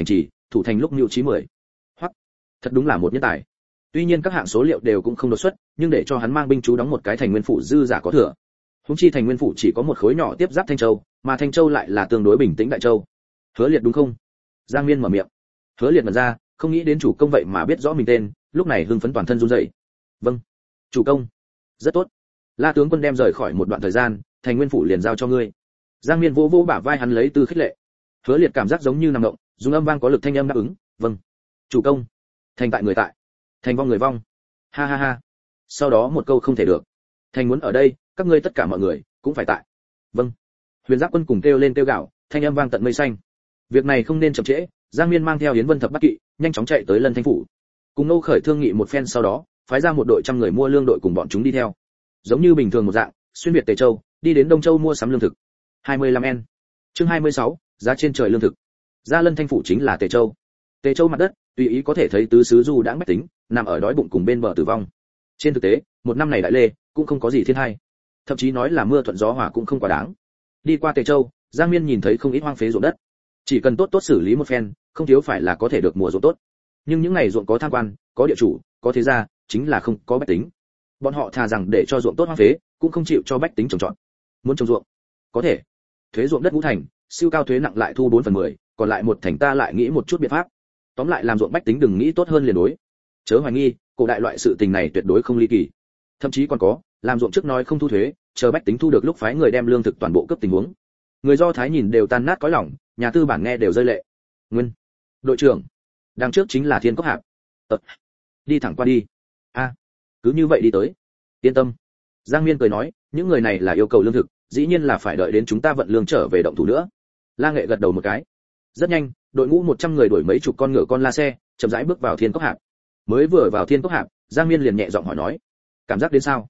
thủ thành lúc mưu trí 10. Hoặc, thật đúng là một nhân tài. Tuy nhiên các hạng số liệu đều cũng không đột xuất, nhưng để cho hắn mang binh chú đóng một cái thành nguyên phủ dư giả có thừa. Húng chi thành nguyên phủ chỉ có một khối nhỏ tiếp giáp Thanh Châu, mà Thanh Châu lại là tương đối bình tĩnh Đại Châu. Hứa Liệt đúng không? Giang Miên mở miệng. Hứa Liệt mở ra, không nghĩ đến chủ công vậy mà biết rõ mình tên, lúc này hưng phấn toàn thân run rẩy. Vâng, chủ công. Rất tốt. La tướng quân đem rời khỏi một đoạn thời gian, thành nguyên phủ liền giao cho ngươi. Giang Miên vỗ vỗ bả vai hắn lấy tư khích lệ. Hứa Liệt cảm giác giống như nằm động, dùng âm vang có lực thanh âm đáp ứng, vâng. Chủ công. Thành tại người tại, thành vong người vong. Ha ha ha. Sau đó một câu không thể được. Thành muốn ở đây, các ngươi tất cả mọi người cũng phải tại. Vâng. Huyền Giáp quân cùng kêu lên kêu gào, thanh âm vang tận mây xanh. Việc này không nên chậm trễ, Giang Miên mang theo Yến Vân Thập Bát Kỵ, nhanh chóng chạy tới Lân Thanh phủ. Cùng Nô Khởi thương nghị một phen sau đó, phái ra một đội trăm người mua lương đội cùng bọn chúng đi theo. Giống như bình thường một dạng, xuyên việt Tề Châu, đi đến Đông Châu mua sắm lương thực. 25N. Chương 26, giá trên trời lương thực. Ra Lân Thanh phủ chính là Tề Châu. Tề Châu mặt đất, tùy ý có thể thấy tứ xứ du đãng bách tính, nằm ở đói bụng cùng bên bờ tử vong. Trên thực tế, một năm này đại lê cũng không có gì thiên tai, thậm chí nói là mưa thuận gió hòa cũng không quá đáng. Đi qua Tề Châu, Giang Miên nhìn thấy không ít hoang phế ruộng đất. Chỉ cần tốt tốt xử lý một phen, không thiếu phải là có thể được mùa ruộng tốt. Nhưng những ngày ruộng có tham quan, có địa chủ, có thế gia, chính là không có bách tính. Bọn họ thà rằng để cho ruộng tốt hoang phế, cũng không chịu cho bách tính trồng trọt. Muốn trồng ruộng, có thể. Thuế ruộng đất ngũ thành, siêu cao thuế nặng lại thu 4/10, còn lại một thành ta lại nghĩ một chút biện pháp. Tóm lại làm ruộng bách tính đừng nghĩ tốt hơn liền đối. Chớ hoài nghi, cổ đại loại sự tình này tuyệt đối không ly kỳ. Thậm chí còn có, làm ruộng trước nói không thu thuế, chờ bách tính thu được lúc phái người đem lương thực toàn bộ cấp tình huống. Người Do Thái nhìn đều tan nát cõi lòng, nhà tư bản nghe đều rơi lệ. Nguyên, đội trưởng, đằng trước chính là Thiên Cốc Hạp. Đi thẳng qua đi. Cứ như vậy đi tới. Yên tâm. Giang Miên cười nói, những người này là yêu cầu lương thực, dĩ nhiên là phải đợi đến chúng ta vận lương trở về động thủ nữa. La Nghệ gật đầu một cái. Rất nhanh, đội ngũ 100 người đuổi mấy chục con ngựa con la xe, chậm rãi bước vào Thiên Cốc Hạp. Mới vừa vào Thiên Cốc Hạp, Giang Miên liền nhẹ giọng hỏi nói, cảm giác đến sao?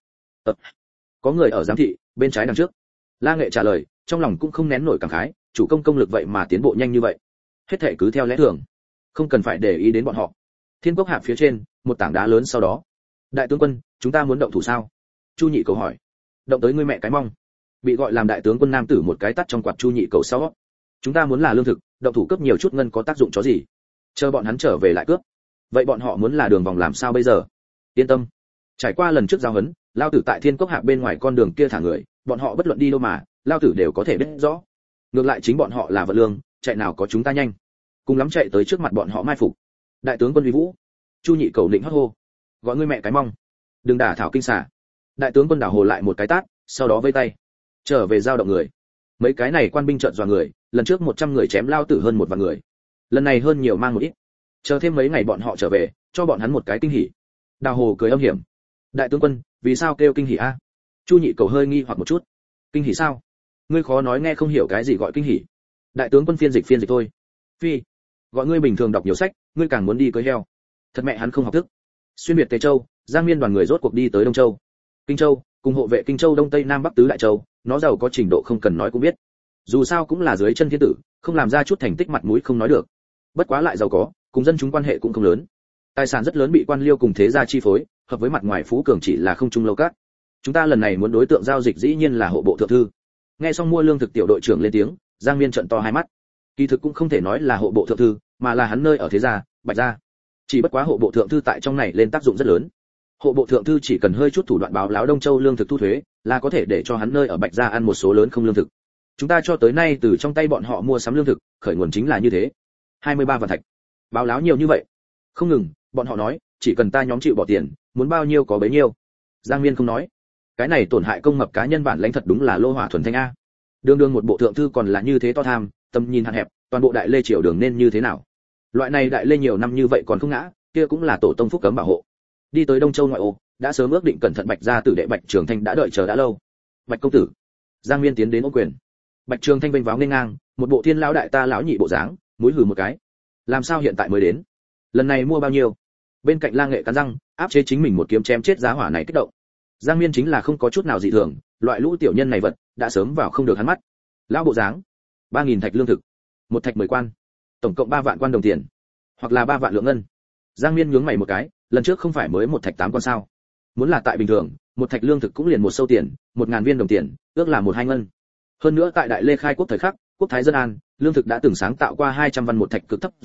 Có người ở giám thị, bên trái đằng trước. La Nghệ trả lời, trong lòng cũng không nén nổi cảm khái, chủ công công lực vậy mà tiến bộ nhanh như vậy. Hết thảy cứ theo lẽ thường, không cần phải để ý đến bọn họ. Thiên Cốc Hạp phía trên, một tảng đá lớn sau đó. Đại tướng quân, chúng ta muốn động thủ sao? Chu Nhị Cầu hỏi. Động tới ngươi mẹ cái mong. Bị gọi làm đại tướng quân nam tử một cái tát trong quạt Chu Nhị Cầu sau. Chúng ta muốn là lương thực, động thủ cướp nhiều chút ngân có tác dụng chó gì? Chờ bọn hắn trở về lại cướp. Vậy bọn họ muốn là đường vòng làm sao bây giờ? Yên tâm. Trải qua lần trước giao huấn, lao tử tại Thiên Cốc Hạp bên ngoài con đường kia thả người, bọn họ bất luận đi đâu mà, lao tử đều có thể biết rõ. Ngược lại chính bọn họ là vật lương, chạy nào có chúng ta nhanh. Cùng lắm chạy tới trước mặt bọn họ mai phục. Đại tướng quân uy vũ. Chu Nhị Cầu định hót hô. Gọi ngươi mẹ cái mong. Đừng đả thảo kinh xà. Đại tướng quân đảo hồ lại một cái tát, sau đó vây tay. Trở về giao động người. Mấy cái này quan binh trợn dọa người, lần trước 100 người chém lao tử hơn một vạn người. Lần này hơn nhiều mang một ít. Chờ thêm mấy ngày bọn họ trở về, cho bọn hắn một cái kinh hỉ. Đào hồ cười âm hiểm. Đại tướng quân, vì sao kêu kinh hỉ a? Chu Nhị Cầu hơi nghi hoặc một chút. Kinh hỉ sao? Ngươi khó nói nghe không hiểu cái gì gọi kinh hỉ. Đại tướng quân phiên dịch thôi. Phi, gọi ngươi bình thường đọc nhiều sách, ngươi càng muốn đi cưới heo. Thật mẹ hắn không học thức. Xuyên biệt Tề Châu, Giang Miên đoàn người rốt cuộc đi tới Đông Châu. Kinh Châu, cùng hộ vệ Kinh Châu Đông Tây Nam Bắc tứ đại châu, nó giàu có trình độ không cần nói cũng biết. Dù sao cũng là dưới chân thiên tử, không làm ra chút thành tích mặt mũi không nói được. Bất quá lại giàu có, cùng dân chúng quan hệ cũng không lớn. Tài sản rất lớn bị quan liêu cùng thế gia chi phối, hợp với mặt ngoài phú cường chỉ là không trung lâu các. Chúng ta lần này muốn đối tượng giao dịch dĩ nhiên là hộ bộ thượng thư. Nghe xong mua lương thực tiểu đội trưởng lên tiếng, Giang Miên trợn to hai mắt. Kỳ thực cũng không thể nói là hộ bộ thượng thư, mà là hắn nơi ở thế gia, Bạch gia. Chỉ bất quá hộ bộ thượng thư tại trong này lên tác dụng rất lớn. Hộ bộ thượng thư chỉ cần hơi chút thủ đoạn báo láo Đông Châu lương thực thu thuế, là có thể để cho hắn nơi ở Bạch gia ăn một số lớn không lương thực. Chúng ta cho tới nay từ trong tay bọn họ mua sắm lương thực, khởi nguồn chính là như thế. 23 vạn thạch. Báo láo nhiều như vậy. Không ngừng, bọn họ nói, chỉ cần ta nhóm chịu bỏ tiền, muốn bao nhiêu có bấy nhiêu. Giang Miên không nói. Cái này tổn hại công mập cá nhân bản lãnh thật đúng là lô hỏa thuần thanh a. Đường một bộ thượng thư còn là như thế to tham, tầm nhìn hạn hẹp, toàn bộ đại lê triều đường nên như thế nào? Loại này đại lê nhiều năm như vậy còn không ngã, kia cũng là tổ tông phúc cấm bảo hộ. Đi tới Đông Châu ngoại ô, đã sớm ước định cẩn thận Bạch gia tử đệ Bạch Trường Thanh đã đợi chờ đã lâu. Bạch công tử. Giang Miên tiến đến ôm quyền. Bạch Trường Thanh vênh váo nghênh ngang, một bộ thiên lão đại ta lão nhị bộ dáng, mũi hừ một cái. Làm sao hiện tại mới đến? Lần này mua bao nhiêu? Bên cạnh La Nghệ cắn răng, áp chế chính mình một kiếm chém chết giá hỏa này kích động. Giang Miên chính là không có chút nào dị thường, loại lũ tiểu nhân này vật, đã sớm vào không được hắn mắt. Lão bộ dáng, 3000 thạch lương thực, một thạch 10 quan, tổng cộng 3 vạn quan đồng tiền, hoặc là 3 vạn lượng ngân. Giang Miên nhướng mày một cái, lần trước không phải mới một thạch 8 quan sao? Muốn là tại bình thường, một thạch lương thực cũng liền một sâu tiền, 1000 viên đồng tiền, ước là 1-2 ngân. Hơn nữa tại Đại Lê khai quốc thời khắc, quốc thái dân an, lương thực đã từng sáng tạo qua 200 văn một thạch cực thấp giá,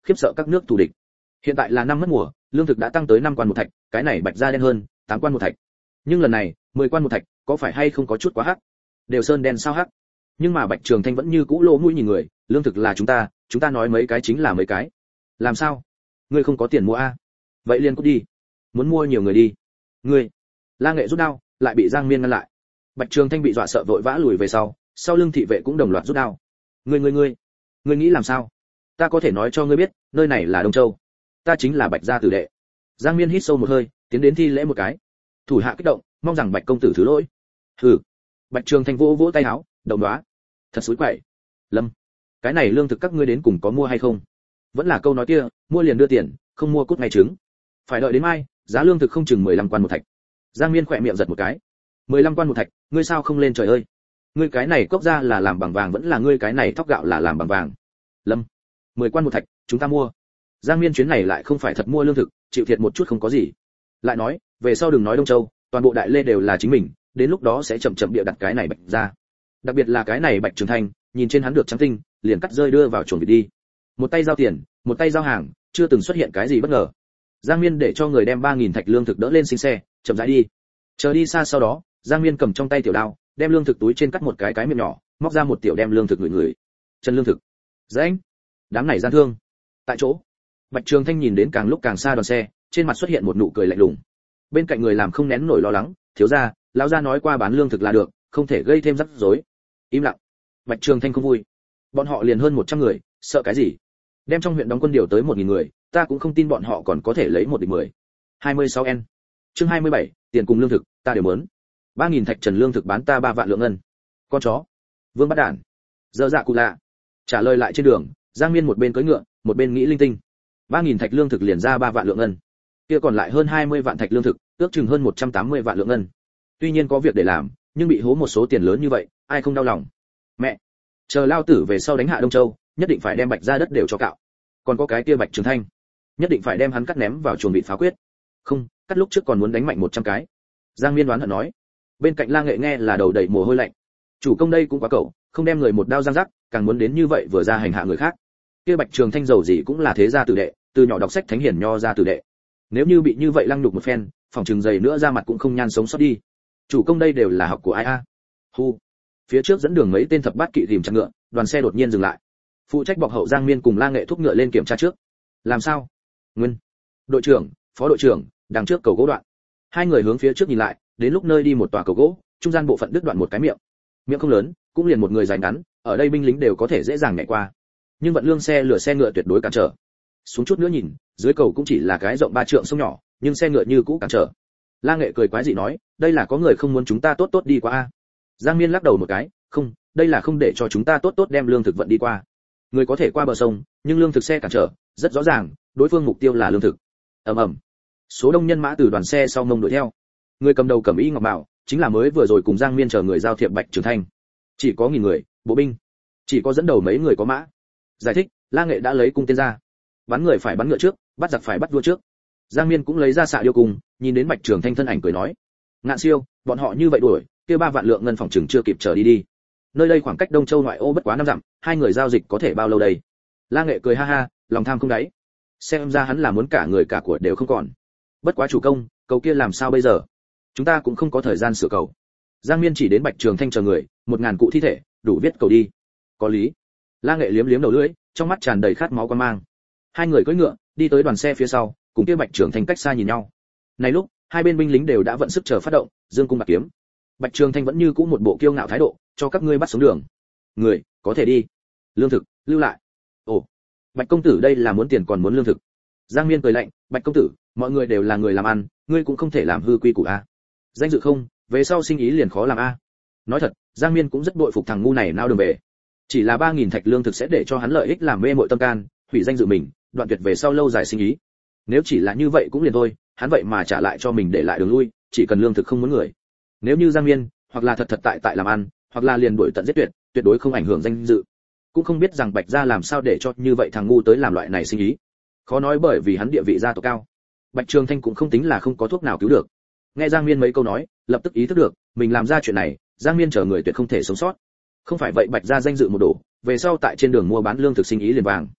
khiếp sợ các nước thù địch. Hiện tại là năm mất mùa, lương thực đã tăng tới 5 quan một thạch, cái này Bạch gia đen hơn, 8 quan một thạch. Nhưng lần này, 10 quan một thạch, có phải hay không có chút quá hắc? Đều sơn đen sao hắc? Nhưng mà Bạch Trường Thanh vẫn như cũ lỗ mũi nhìn người, lương thực là chúng ta nói mấy cái chính là mấy cái. Làm sao? Ngươi không có tiền mua a? Vậy liền cút đi. Muốn mua nhiều người đi. Ngươi. La Nghệ rút đao, lại bị Giang Miên ngăn lại. Bạch Trường Thanh bị dọa sợ vội vã lùi về sau lưng thị vệ cũng đồng loạt rút đao. Ngươi nghĩ làm sao? Ta có thể nói cho ngươi biết, nơi này là Đông Châu. Ta chính là Bạch gia tử đệ. Giang Miên hít sâu một hơi, tiến đến thi lễ một cái. Thủ hạ kích động, mong rằng Bạch công tử thứ lỗi. Hừ. Bạch Trường Thanh vỗ vỗ tay áo, động đóa. Thật xúi quậy. Lâm, cái này lương thực các ngươi đến cùng có mua hay không? Vẫn là câu nói kia, mua liền đưa tiền, không mua cút ngay trứng. Phải đợi đến mai, giá lương thực không chừng 15 quan một thạch. Giang Miên khỏe miệng giật một cái. 15 quan một thạch, ngươi sao không lên trời ơi? Ngươi cái này cốc ra là làm bằng vàng vẫn là ngươi cái này thóc gạo là làm bằng vàng? Lâm, 10 quan một thạch, chúng ta mua. Giang Miên chuyến này lại không phải thật mua lương thực, chịu thiệt một chút không có gì. Lại nói, về sau đừng nói Đông Châu, toàn bộ Đại Lê đều là chính mình, đến lúc đó sẽ chậm chậm địa đặt cái này Bạch ra. Đặc biệt là cái này Bạch Trường Thanh, nhìn trên hắn được trắng tinh, liền cắt rơi đưa vào chuồng vịt đi. Một tay giao tiền, một tay giao hàng, chưa từng xuất hiện cái gì bất ngờ. Giang Miên để cho người đem 3000 thạch lương thực đỡ lên sinh xe, chậm rãi đi. Chờ đi xa sau đó, Giang Miên cầm trong tay tiểu đao, đem lương thực túi trên cắt một cái miệng nhỏ, móc ra một tiểu đem lương thực ngửi. Chân lương thực. Dãnh. Đám này gian thương. Tại chỗ, Bạch Trường Thanh nhìn đến càng lúc càng xa đoàn xe, trên mặt xuất hiện một nụ cười lạnh lùng. Bên cạnh người làm không nén nổi lo lắng, thiếu gia, lão gia nói qua bán lương thực là được, không thể gây thêm rắc rối. Im lặng. Bạch Trường Thanh không vui. Bọn họ liền hơn 100 người, sợ cái gì? Đem trong huyện đóng quân điều tới 1000 người, ta cũng không tin bọn họ còn có thể lấy 1 địch 10. 26N. Chương 27, tiền cùng lương thực, ta đều muốn. 3000 thạch trần lương thực bán ta 3 vạn lượng ngân. Con chó. Vương bắt đản. Dơ dạ cụ lạ. Trả lời lại trên đường, Giang Miên một bên cưỡi ngựa, một bên nghĩ linh tinh. 3000 thạch lương thực liền ra 3 vạn lượng ngân. Kia còn lại hơn 20 vạn thạch lương thực, ước chừng hơn 180 vạn lượng ngân. Tuy nhiên có việc để làm, nhưng bị hố một số tiền lớn như vậy, ai không đau lòng. Mẹ, chờ lao tử về sau đánh hạ Đông Châu, nhất định phải đem Bạch gia đất đều cho cạo. Còn có cái kia Bạch Trường Thanh, nhất định phải đem hắn cắt ném vào chuồng vịt phá quyết. Không, cắt lúc trước còn muốn đánh mạnh 100 cái. Giang Miên đoán hận nói. Bên cạnh La Nghệ nghe là đầu đầy mồ hôi lạnh. Chủ công đây cũng quá cẩu, không đem người một đao giang rắc, càng muốn đến như vậy vừa ra hành hạ người khác. Kia Bạch Trường Thanh giàu gì cũng là thế gia tử đệ, từ nhỏ đọc sách thánh hiển nho ra tử đệ. Nếu như bị như vậy lăng nhục một phen, phòng trừng dày nữa ra mặt cũng không nhan sống sót đi. Chủ công đây đều là học của ai a? Hu. Phía trước dẫn đường mấy tên thập bát kỵ rìm chặt ngựa, đoàn xe đột nhiên dừng lại. Phụ trách bọc hậu Giang Miên cùng La Nghệ thúc ngựa lên kiểm tra trước. Làm sao? Nguyên. Đội trưởng, phó đội trưởng, đằng trước cầu gỗ đoạn. Hai người hướng phía trước nhìn lại, đến lúc nơi đi một tòa cầu gỗ, trung gian bộ phận đứt đoạn một cái miệng. Miệng không lớn, cũng liền một người dài ngắn, ở đây binh lính đều có thể dễ dàng nhảy qua. Nhưng vận lương xe lửa xe ngựa tuyệt đối cản trở. Xuống chút nữa nhìn, dưới cầu cũng chỉ là cái rộng 3 trượng sông nhỏ, nhưng xe ngựa như cũ cản trở. La Nghệ cười quái dị nói, đây là có người không muốn chúng ta tốt tốt đi qua a. Giang Miên lắc đầu một cái, không, đây là không để cho chúng ta tốt tốt đem lương thực vận đi qua. Người có thể qua bờ sông, nhưng lương thực xe cản trở, rất rõ ràng, đối phương mục tiêu là lương thực. Ầm ầm. Số đông nhân mã từ đoàn xe sau mông đuổi theo. Người cầm đầu cầm y ngọc bảo, chính là mới vừa rồi cùng Giang Miên chờ người giao thiệp Bạch Trường Thanh. Chỉ có 1000 người, bộ binh, chỉ có dẫn đầu mấy người có mã. Giải thích, La Nghệ đã lấy cung tên ra. Bắn người phải bắn ngựa trước, bắt giặc phải bắt vua trước. Giang Miên cũng lấy ra xạ điêu cùng, nhìn đến Bạch Trường Thanh thân ảnh cười nói, Ngạn Siêu, bọn họ như vậy đuổi, kia 3 vạn lượng ngân phòng chừng chưa kịp chờ đi. Nơi đây khoảng cách Đông Châu ngoại ô bất quá 5 dặm, hai người giao dịch có thể bao lâu đây? La Nghệ cười ha ha, lòng tham không đáy. Xem ra hắn là muốn cả người cả của đều không còn. Bất quá chủ công, cầu kia làm sao bây giờ? Chúng ta cũng không có thời gian sửa cầu. Giang Miên chỉ đến Bạch Trường Thanh chờ người, 1000 cụ thi thể, đủ viết cầu đi. Có lý. La Nghệ liếm liếm đầu lưỡi, trong mắt tràn đầy khát máu quan mang. Hai người cưỡi ngựa, đi tới đoàn xe phía sau, cùng kia Bạch Trường Thanh cách xa nhìn nhau. Này lúc, hai bên binh lính đều đã vận sức chờ phát động, dương cung bạc kiếm. Bạch Trường Thanh vẫn như cũ một bộ kiêu ngạo thái độ, cho các ngươi bắt xuống đường. Người, có thể đi. Lương thực, lưu lại. Ồ, Bạch công tử đây là muốn tiền còn muốn lương thực. Giang Miên cười lạnh, Bạch công tử, mọi người đều là người làm ăn, ngươi cũng không thể làm hư quy củ a. Danh dự không, về sau sinh ý liền khó làm a. Nói thật, Giang Miên cũng rất bội phục thằng ngu này nao đường về. Chỉ là 3000 thạch lương thực sẽ để cho hắn lợi ích làm mê muội tâm can, hủy danh dự mình, đoạn tuyệt về sau lâu dài sinh ý. Nếu chỉ là như vậy cũng liền thôi, hắn vậy mà trả lại cho mình để lại đường lui, chỉ cần lương thực không muốn người. Nếu như Giang Miên, hoặc là thật tại làm ăn, hoặc là liền đuổi tận giết tuyệt, tuyệt đối không ảnh hưởng danh dự. Cũng không biết rằng Bạch gia làm sao để cho như vậy thằng ngu tới làm loại này sinh ý. Khó nói bởi vì hắn địa vị gia tộc cao. Bạch Trường Thanh cũng không tính là không có thuốc nào cứu được. Nghe Giang Miên mấy câu nói, lập tức ý thức được, mình làm ra chuyện này, Giang Miên chờ người tuyệt không thể sống sót. Không phải vậy Bạch gia danh dự một đổ, về sau tại trên đường mua bán lương thực sinh ý liền vàng.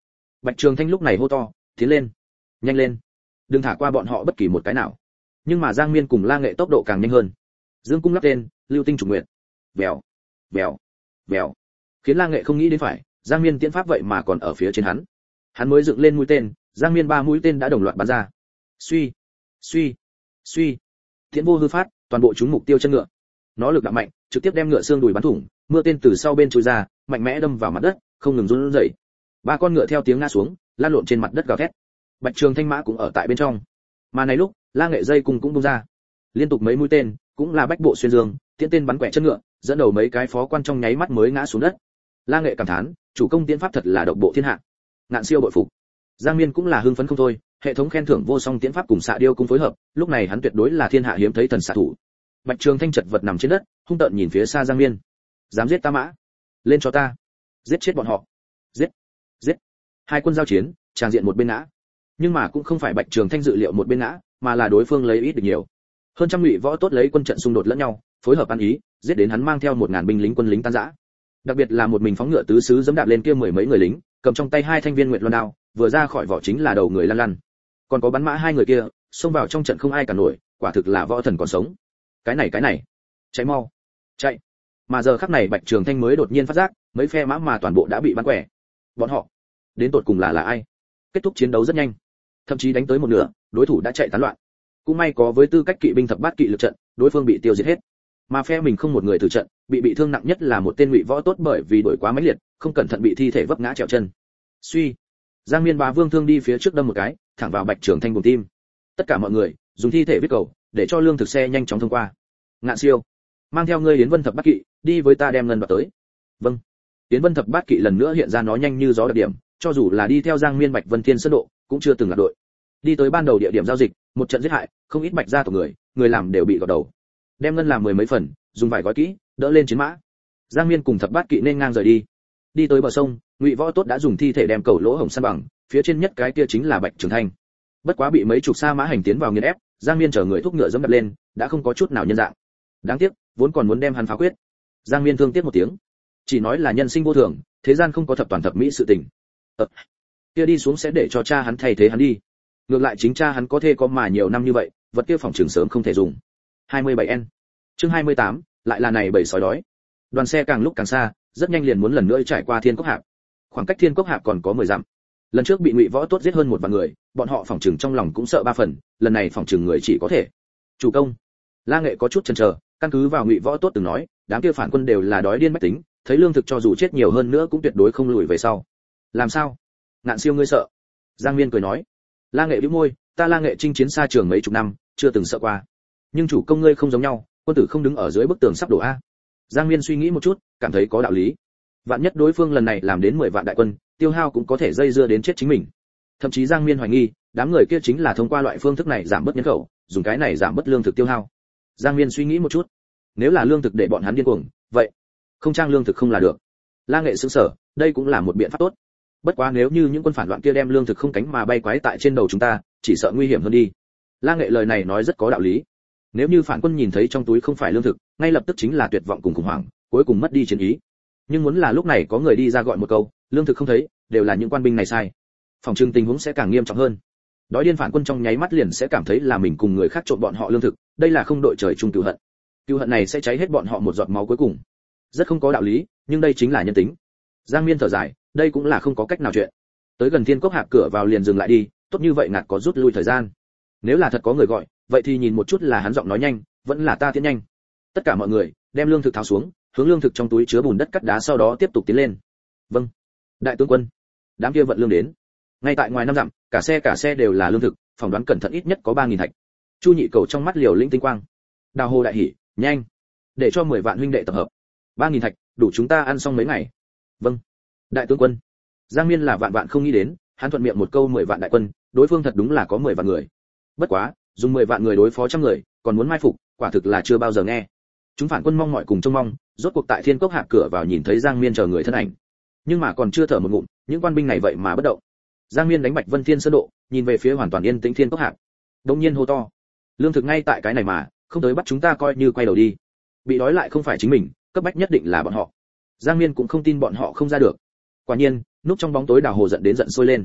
Bạch Trường Thanh lúc này hô to, tiến lên, nhanh lên, đừng thả qua bọn họ bất kỳ một cái nào. Nhưng mà Giang Miên cùng La Nghệ tốc độ càng nhanh hơn. Dương cung lắp tên, lưu tinh trùng nguyệt. Vèo, vèo, vèo. Khiến La Nghệ không nghĩ đến phải, Giang Miên tiễn pháp vậy mà còn ở phía trên hắn. Hắn mới dựng lên mũi tên, Giang Miên 3 mũi tên đã đồng loạt bắn ra. Suy, suy, suy. Tiễn vô hư phát, toàn bộ trúng mục tiêu chân ngựa. Nó lực đạo mạnh, trực tiếp đem ngựa xương đùi bắn thủng, mưa tên từ sau bên chui ra, mạnh mẽ đâm vào mặt đất, không ngừng run rẩy. 3 con ngựa theo tiếng ngã xuống, lăn lộn trên mặt đất gào thét. Bạch Trường Thanh mã cũng ở tại bên trong. Mà này lúc, La Nghệ dây cung cũng bung ra. Liên tục mấy mũi tên, cũng là bách bộ xuyên dương, tiễn tên bắn quẹ chân ngựa, dẫn đầu mấy cái phó quan trong nháy mắt mới ngã xuống đất. La Nghệ cảm thán, chủ công tiễn pháp thật là độc bộ thiên hạ. Ngạn Siêu bội phục. Giang Miên cũng là hưng phấn không thôi, hệ thống khen thưởng vô song tiễn pháp cùng xạ điêu cung phối hợp, lúc này hắn tuyệt đối là thiên hạ hiếm thấy thần xạ thủ. Bạch Trường Thanh chật vật nằm trên đất, hung tợn nhìn phía xa Giang Miên. Dám giết ta mã, lên cho ta, giết chết bọn họ, giết, giết. Hai quân giao chiến, tràng diện một bên ngã, nhưng mà cũng không phải Bạch Trường Thanh dự liệu một bên ngã, mà là đối phương lấy ít được nhiều. Hơn trăm ngụy võ tốt lấy quân trận xung đột lẫn nhau, phối hợp ăn ý, giết đến hắn mang theo 1000 binh lính quân lính tan rã. Đặc biệt là một mình phóng ngựa tứ xứ giẫm đạp lên kia mười mấy người lính, cầm trong tay 2 thanh viên nguyệt loan đao, vừa ra khỏi vỏ chính là đầu người lăn lăn. Còn có bắn mã 2 người kia, xông vào trong trận không ai cả nổi, quả thực là võ thần còn sống. Cái này, chạy mau, chạy. Mà giờ khắc này Bạch Trường Thanh mới đột nhiên phát giác, mấy phe mã mà toàn bộ đã bị bắn quẻ. Bọn họ, đến tột cùng là ai? Kết thúc chiến đấu rất nhanh, thậm chí đánh tới một nửa, đối thủ đã chạy tán loạn. Cũng may có với tư cách kỵ binh thập bát kỵ lực trận, đối phương bị tiêu diệt hết. Mà phe mình không một người tử trận, bị thương nặng nhất là một tên ngụy võ tốt bởi vì đuổi quá mãnh liệt, không cẩn thận bị thi thể vấp ngã trèo chân. Suy, Giang Miên bá vương thương đi phía trước đâm một cái, thẳng vào Bạch Trường Thanh vùng tim. Tất cả mọi người dùng thi thể viết cầu, để cho lương thực xe nhanh chóng thông qua. Ngạn Siêu, mang theo ngươi Yến Vân thập bát kỵ, đi với ta đem ngân bạc tới. Vâng. Yến Vân thập bát kỵ lần nữa hiện ra nó nhanh như gió đặc điểm, cho dù là đi theo Giang Miên Bạch Vân Thiên Sơn độ, cũng chưa từng lạc đội. Đi tới ban đầu địa điểm giao dịch, một trận giết hại, không ít Bạch gia tộc người làm đều bị gọt đầu. Đem ngân làm 10 mấy phần, dùng vải gói kỹ, đỡ lên chiến mã. Giang Miên cùng thập bát kỵ nên ngang rời đi. Đi tới bờ sông, ngụy võ tốt đã dùng thi thể đem cầu lỗ hổng san bằng, phía trên nhất cái kia chính là Bạch Trường Thanh. Bất quá bị mấy chục sa mã hành tiến vào nghiền ép, Giang Miên chờ người thúc ngựa dẫm đạp lên, đã không có chút nào nhân dạng. Đáng tiếc, vốn còn muốn đem hắn phá quyết. Giang Miên thương tiếc một tiếng, chỉ nói là nhân sinh vô thường, thế gian không có thập toàn thập mỹ sự tình. Kia đi xuống sẽ để cho cha hắn thay thế hắn đi. Ngược lại chính cha hắn có thể có mà nhiều năm như vậy, vật kia phòng trường sớm không thể dùng. 27N. Chương 28, lại là này bầy sói đói. Đoàn xe càng lúc càng xa, rất nhanh liền muốn lần nữa trải qua Thiên Cốc Hạp. Khoảng cách Thiên Cốc Hạp còn có 10 dặm. Lần trước bị ngụy võ tốt giết hơn 1 vạn người, bọn họ phòng trường trong lòng cũng sợ 3 phần, lần này phòng trường người chỉ có thể. Chủ công. La Nghệ có chút chần chờ, căn cứ vào ngụy võ tốt từng nói, đám kia phản quân đều là đói điên bách tính, thấy lương thực cho dù chết nhiều hơn nữa cũng tuyệt đối không lùi về sau. Làm sao? Ngạn Siêu ngươi sợ? Giang Miên cười nói. La Nghệ bĩu môi, ta La Nghệ chinh chiến xa trường mấy chục năm, chưa từng sợ qua. Nhưng chủ công ngươi không giống nhau, quân tử không đứng ở dưới bức tường sắp đổ a. Giang Miên suy nghĩ một chút, cảm thấy có đạo lý. Vạn nhất đối phương lần này làm đến 10 vạn đại quân, tiêu hao cũng có thể dây dưa đến chết chính mình. Thậm chí Giang Miên hoài nghi, đám người kia chính là thông qua loại phương thức này giảm bớt nhân khẩu, dùng cái này giảm bớt lương thực tiêu hao. Giang Miên suy nghĩ một chút, nếu là lương thực để bọn hắn điên cuồng, vậy không trang lương thực không là được. La Nghệ sững sờ, đây cũng là một biện pháp tốt. Bất quá nếu như những quân phản loạn kia đem lương thực không cánh mà bay quái tại trên đầu chúng ta, chỉ sợ nguy hiểm hơn đi. La Nghệ lời này nói rất có đạo lý. Nếu như phản quân nhìn thấy trong túi không phải lương thực, ngay lập tức chính là tuyệt vọng cùng khủng hoảng, cuối cùng mất đi chiến ý. Nhưng muốn là lúc này có người đi ra gọi một câu, lương thực không thấy, đều là những quan binh này sai. Phòng trừng tình huống sẽ càng nghiêm trọng hơn. Đói điên phản quân trong nháy mắt liền sẽ cảm thấy là mình cùng người khác trộn bọn họ lương thực, đây là không đội trời chung cừu hận. Cừu hận này sẽ cháy hết bọn họ một giọt máu cuối cùng. Rất không có đạo lý, nhưng đây chính là nhân tính. Giang Miên thở dài, đây cũng là không có cách nào chuyện. Tới gần Thiên Cốc Hạp cửa vào liền dừng lại đi, tốt như vậy ngạt có rút lui thời gian. Nếu là thật có người gọi, vậy thì nhìn một chút là hắn giọng nói nhanh, vẫn là ta tiến nhanh. Tất cả mọi người đem lương thực tháo xuống, hướng lương thực trong túi chứa bùn đất cắt đá sau đó tiếp tục tiến lên. Vâng, đại tướng quân. Đám kia vận lương đến. Ngay tại ngoài 5 dặm, cả xe đều là lương thực, phỏng đoán cẩn thận ít nhất có 3000 thạch. Chu Nhị Cầu trong mắt liều lĩnh tinh quang. Đào Hồ đại hỉ, nhanh, để cho 10 vạn huynh đệ tập hợp. 3000 thạch, đủ chúng ta ăn xong mấy ngày. Vâng, đại tướng quân. Giang Miên là vạn không nghĩ đến, hắn thuận miệng một câu 10 vạn đại quân, đối phương thật đúng là có 10 vạn người. Bất quá, dùng 10 vạn người đối phó trăm người, còn muốn mai phục, quả thực là chưa bao giờ nghe. Chúng phản quân mong mỏi cùng trông mong, rốt cuộc tại Thiên Cốc Hạp cửa vào nhìn thấy Giang Miên chờ người thân ảnh. Nhưng mà còn chưa thở một ngụm, những quan binh này vậy mà bất động. Giang Miên đánh Bạch Vân Thiên Sơn độ, nhìn về phía hoàn toàn yên tĩnh Thiên Cốc Hạp. Đột nhiên hô to: "Lương thực ngay tại cái này mà, không tới bắt chúng ta coi như quay đầu đi. Bị đói lại không phải chính mình, cấp bách nhất định là bọn họ." Giang Miên cũng không tin bọn họ không ra được. Quả nhiên, núp trong bóng tối Đào Hồ giận đến giận sôi lên.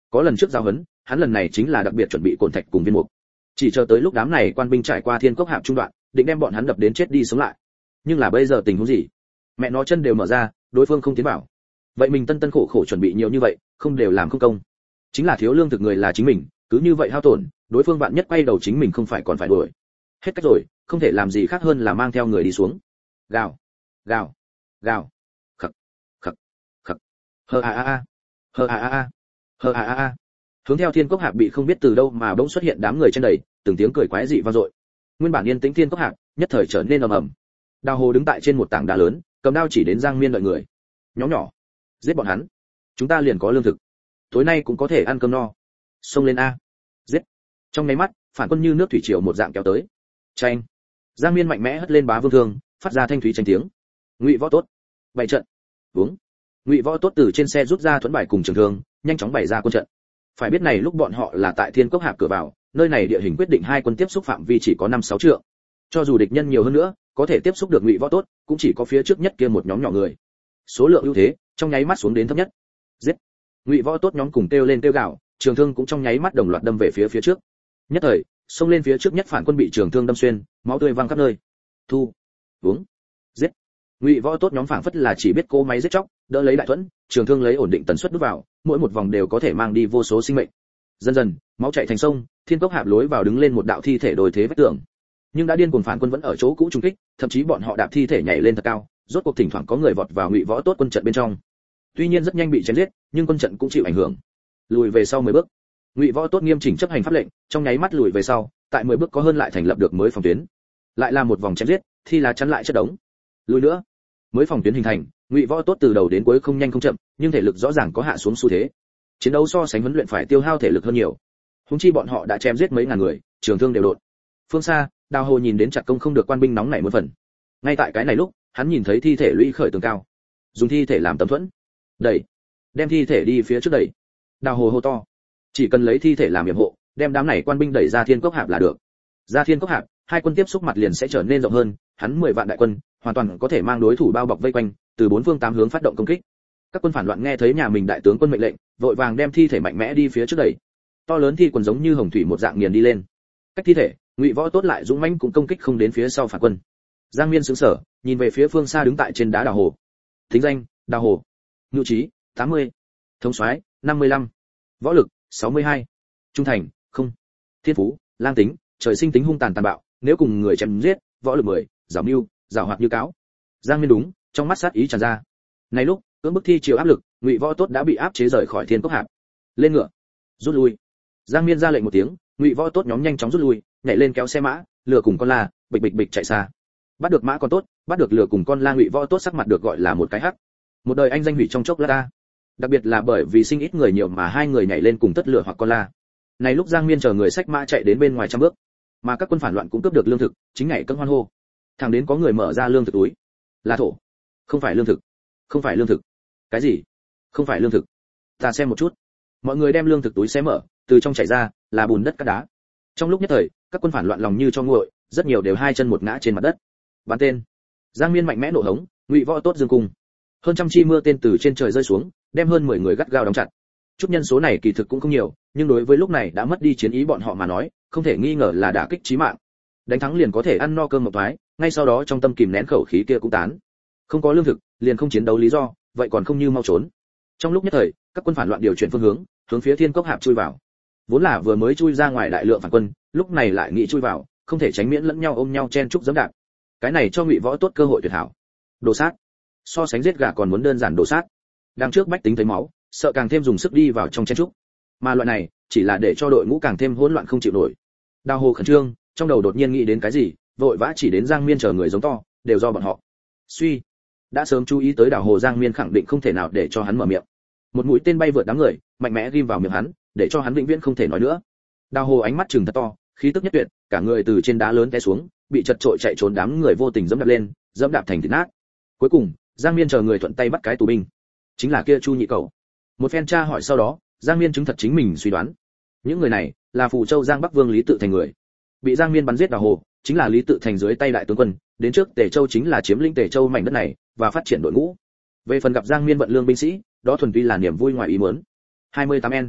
Có lần trước giao huấn, hắn lần này chính là đặc biệt chuẩn bị cồn thạch cùng viên mục. Chỉ chờ tới lúc đám này quan binh trải qua thiên cốc hạp trung đoạn, định đem bọn hắn đập đến chết đi sống lại. Nhưng là bây giờ tình huống gì? Mẹ nó chân đều mở ra, đối phương không tiến vào. Vậy mình tân tân khổ khổ chuẩn bị nhiều như vậy, không đều làm không công. Chính là thiếu lương thực người là chính mình, cứ như vậy hao tổn, đối phương vạn nhất quay đầu chính mình không phải còn phải đuổi. Hết cách rồi, không thể làm gì khác hơn là mang theo người đi xuống. Gào, gào, gào. Khặc, khặc, khặc. Hơ a a a. Hơ a a a. Hơ a a a. Hướng theo thiên cốc hạp bị không biết từ đâu mà bỗng xuất hiện đám người trên đầy, từng tiếng cười quái dị vang dội. Nguyên bản yên tĩnh thiên cốc hạp, nhất thời trở nên ầm ầm. Đào Hồ đứng tại trên một tảng đá lớn, cầm đao chỉ đến Giang Miên đợi người. Nhóm nhỏ, giết bọn hắn, chúng ta liền có lương thực. Tối nay cũng có thể ăn cơm no. Xông lên a. Giết. Trong nháy mắt, phản quân như nước thủy triều một dạng kéo tới. Chanh. Giang Miên mạnh mẽ hất lên bá vương thương, phát ra thanh thúy tranh tiếng. Ngụy Võ tốt. Bày trận. Uống. Ngụy Võ tốt từ trên xe rút ra thuẫn bài cùng trường thương, nhanh chóng bày ra quân trận. Phải biết này lúc bọn họ là tại thiên cốc hạp cửa vào, nơi này địa hình quyết định hai quân tiếp xúc phạm vi chỉ có 5-6 trượng. Cho dù địch nhân nhiều hơn nữa, có thể tiếp xúc được Ngụy Võ tốt, cũng chỉ có phía trước nhất kia một nhóm nhỏ người. Số lượng ưu thế, trong nháy mắt xuống đến thấp nhất. Giết. Ngụy Võ tốt nhóm cùng kêu lên kêu gào, trường thương cũng trong nháy mắt đồng loạt đâm về phía trước. Nhất thời, xông lên phía trước nhất phản quân bị trường thương đâm xuyên, máu tươi văng khắp nơi. Thu. Uống. Giết. Ngụy Võ tốt nhóm phảng phất là chỉ biết cố máy giết chóc, đỡ lấy đại thuẫn, trường thương lấy ổn định tần suất đút vào, mỗi một vòng đều có thể mang đi vô số sinh mệnh. Dần dần, máu chảy thành sông, thiên cốc hạp lối vào đứng lên một đạo thi thể đồi thế vách tường. Nhưng đã điên cuồng phản quân vẫn ở chỗ cũ trung kích, thậm chí bọn họ đạp thi thể nhảy lên thật cao, rốt cuộc thỉnh thoảng có người vọt vào Ngụy Võ tốt quân trận bên trong. Tuy nhiên rất nhanh bị chém giết, nhưng quân trận cũng chịu ảnh hưởng. Lùi về sau 10 bước. Ngụy Võ tốt nghiêm chỉnh chấp hành pháp lệnh, trong nháy mắt lùi về sau, tại 10 bước có hơn lại thành lập được mới phòng tuyến. Lại là một vòng chém giết, thi là chắn lại chất đống. Lùi nữa. Mới phòng tuyến hình thành, Ngụy Võ tốt từ đầu đến cuối không nhanh không chậm, nhưng thể lực rõ ràng có hạ xuống xu thế. Chiến đấu so sánh huấn luyện phải tiêu hao thể lực hơn nhiều. Huống chi bọn họ đã chém giết mấy ngàn người, trường thương đều đột. Phương xa, Đào Hồ nhìn đến chặt công không được quan binh nóng nảy một phần. Ngay tại cái này lúc, hắn nhìn thấy thi thể lũy khởi tường cao, dùng thi thể làm tấm thuẫn, đẩy, đem thi thể đi phía trước đẩy. Đào Hồ hô to, chỉ cần lấy thi thể làm yểm hộ, đem đám này quan binh đẩy ra thiên cốc hạp là được. Ra thiên cốc hạp, hai quân tiếp xúc mặt liền sẽ trở nên rộng hơn, hắn 10 vạn đại quân, hoàn toàn có thể mang đối thủ bao bọc vây quanh, từ bốn phương tám hướng phát động công kích. Các quân phản loạn nghe thấy nhà mình đại tướng quân mệnh lệnh, vội vàng đem thi thể mạnh mẽ đi phía trước đẩy. To lớn thi quần giống như hồng thủy một dạng nghiền đi lên. Cách thi thể, Ngụy Võ tốt lại dũng mãnh cũng công kích không đến phía sau phản quân. Giang Miên sững sờ, nhìn về phía phương xa đứng tại trên đá Đào Hồ. Thính danh: Đào Hồ. Nhu trí: 80. Thống soái: 55. Võ lực: 62. Trung thành: không. Thiên phú: lang tính, trời sinh tính hung tàn tàn bạo, nếu cùng người chém giết, võ lực 10, giảo mưu, giảo hoạt như cáo. Giang Miên đúng, trong mắt sát ý tràn ra. Này lúc, cưỡng bức thi chiều áp lực, Ngụy Võ tốt đã bị áp chế rời khỏi thiên cốc hạp. Lên ngựa, rút lui. Giang Miên ra lệnh một tiếng, Ngụy Võ tốt nhóm nhanh chóng rút lui, nhảy lên kéo xe mã, lừa cùng con la, bịch bịch bịch chạy xa. Bắt được mã còn tốt, bắt được lừa cùng con la Ngụy Võ tốt sắc mặt được gọi là một cái hắc. Một đời anh danh hủy trong chốc lát ta. Đặc biệt là bởi vì sinh ít người nhiều mà hai người nhảy lên cùng tất lừa hoặc con la. Này lúc Giang Miên chờ người xách mã chạy đến bên ngoài trăm bước, mà các quân phản loạn cũng cướp được lương thực, chính ngày cơn hoan hô. Thẳng đến có người mở ra lương thực túi. Là thổ. Không phải lương thực. Không phải lương thực. Cái gì? Không phải lương thực. Ta xem một chút. Mọi người đem lương thực túi xé mở, từ trong chảy ra là bùn đất cát đá. Trong lúc nhất thời, các quân phản loạn lòng như cho nguội, rất nhiều đều hai chân một ngã trên mặt đất. Bắn tên. Giang Miên mạnh mẽ nổ hống, Ngụy Võ tốt dương cung. Hơn trăm chi mưa tên từ trên trời rơi xuống, đem hơn 10 người gắt gao đóng chặt. Chút nhân số này kỳ thực cũng không nhiều, nhưng đối với lúc này đã mất đi chiến ý bọn họ mà nói, không thể nghi ngờ là đả kích chí mạng. Đánh thắng liền có thể ăn no cơm một thoái, ngay sau đó trong tâm kìm nén khẩu khí kia cũng tán. Không có lương thực, liền không chiến đấu lý do, vậy còn không như mau trốn. Trong lúc nhất thời, các quân phản loạn điều chuyển phương hướng, hướng phía thiên cốc hạp chui vào. Vốn là vừa mới chui ra ngoài đại lượng phản quân, lúc này lại nghĩ chui vào, không thể tránh miễn lẫn nhau ôm nhau chen chúc giẫm đạp. Cái này cho Ngụy Võ tốt cơ hội tuyệt hảo. Đồ sát. So sánh giết gà còn muốn đơn giản đồ sát. Đang trước bách tính thấy máu, sợ càng thêm dùng sức đi vào trong chen chúc. Mà loại này, chỉ là để cho đội ngũ càng thêm hỗn loạn không chịu nổi. Đào Hồ khẩn trương, trong đầu đột nhiên nghĩ đến cái gì, vội vã chỉ đến Giang Miên chờ người giống to, đều do bọn họ. Suy, đã sớm chú ý tới Đào Hồ, Giang Miên khẳng định không thể nào để cho hắn mở miệng. Một mũi tên bay vượt đám người, mạnh mẽ ghim vào miệng hắn, để cho hắn vĩnh viễn không thể nói nữa. Đào Hồ ánh mắt trừng thật to, khí tức nhất tuyệt, cả người từ trên đá lớn té xuống, bị chật trội chạy trốn đám người vô tình dẫm đạp lên, dẫm đạp thành thịt nát. Cuối cùng, Giang Miên chờ người thuận tay bắt cái tù binh, chính là kia Chu Nhị Cầu. Một phen tra hỏi sau đó, Giang Miên chứng thật chính mình suy đoán. Những người này là Phù Châu Giang Bắc Vương Lý Tự Thành người. Bị Giang Miên bắn giết Đào Hồ, chính là Lý Tự Thành dưới tay đại tướng quân, đến trước Tề Châu chính là chiếm lĩnh Tề Châu mảnh đất này và phát triển đội ngũ. Về phần gặp Giang Miên vận lương binh sĩ, đó thuần túy là niềm vui ngoài ý muốn. 28N.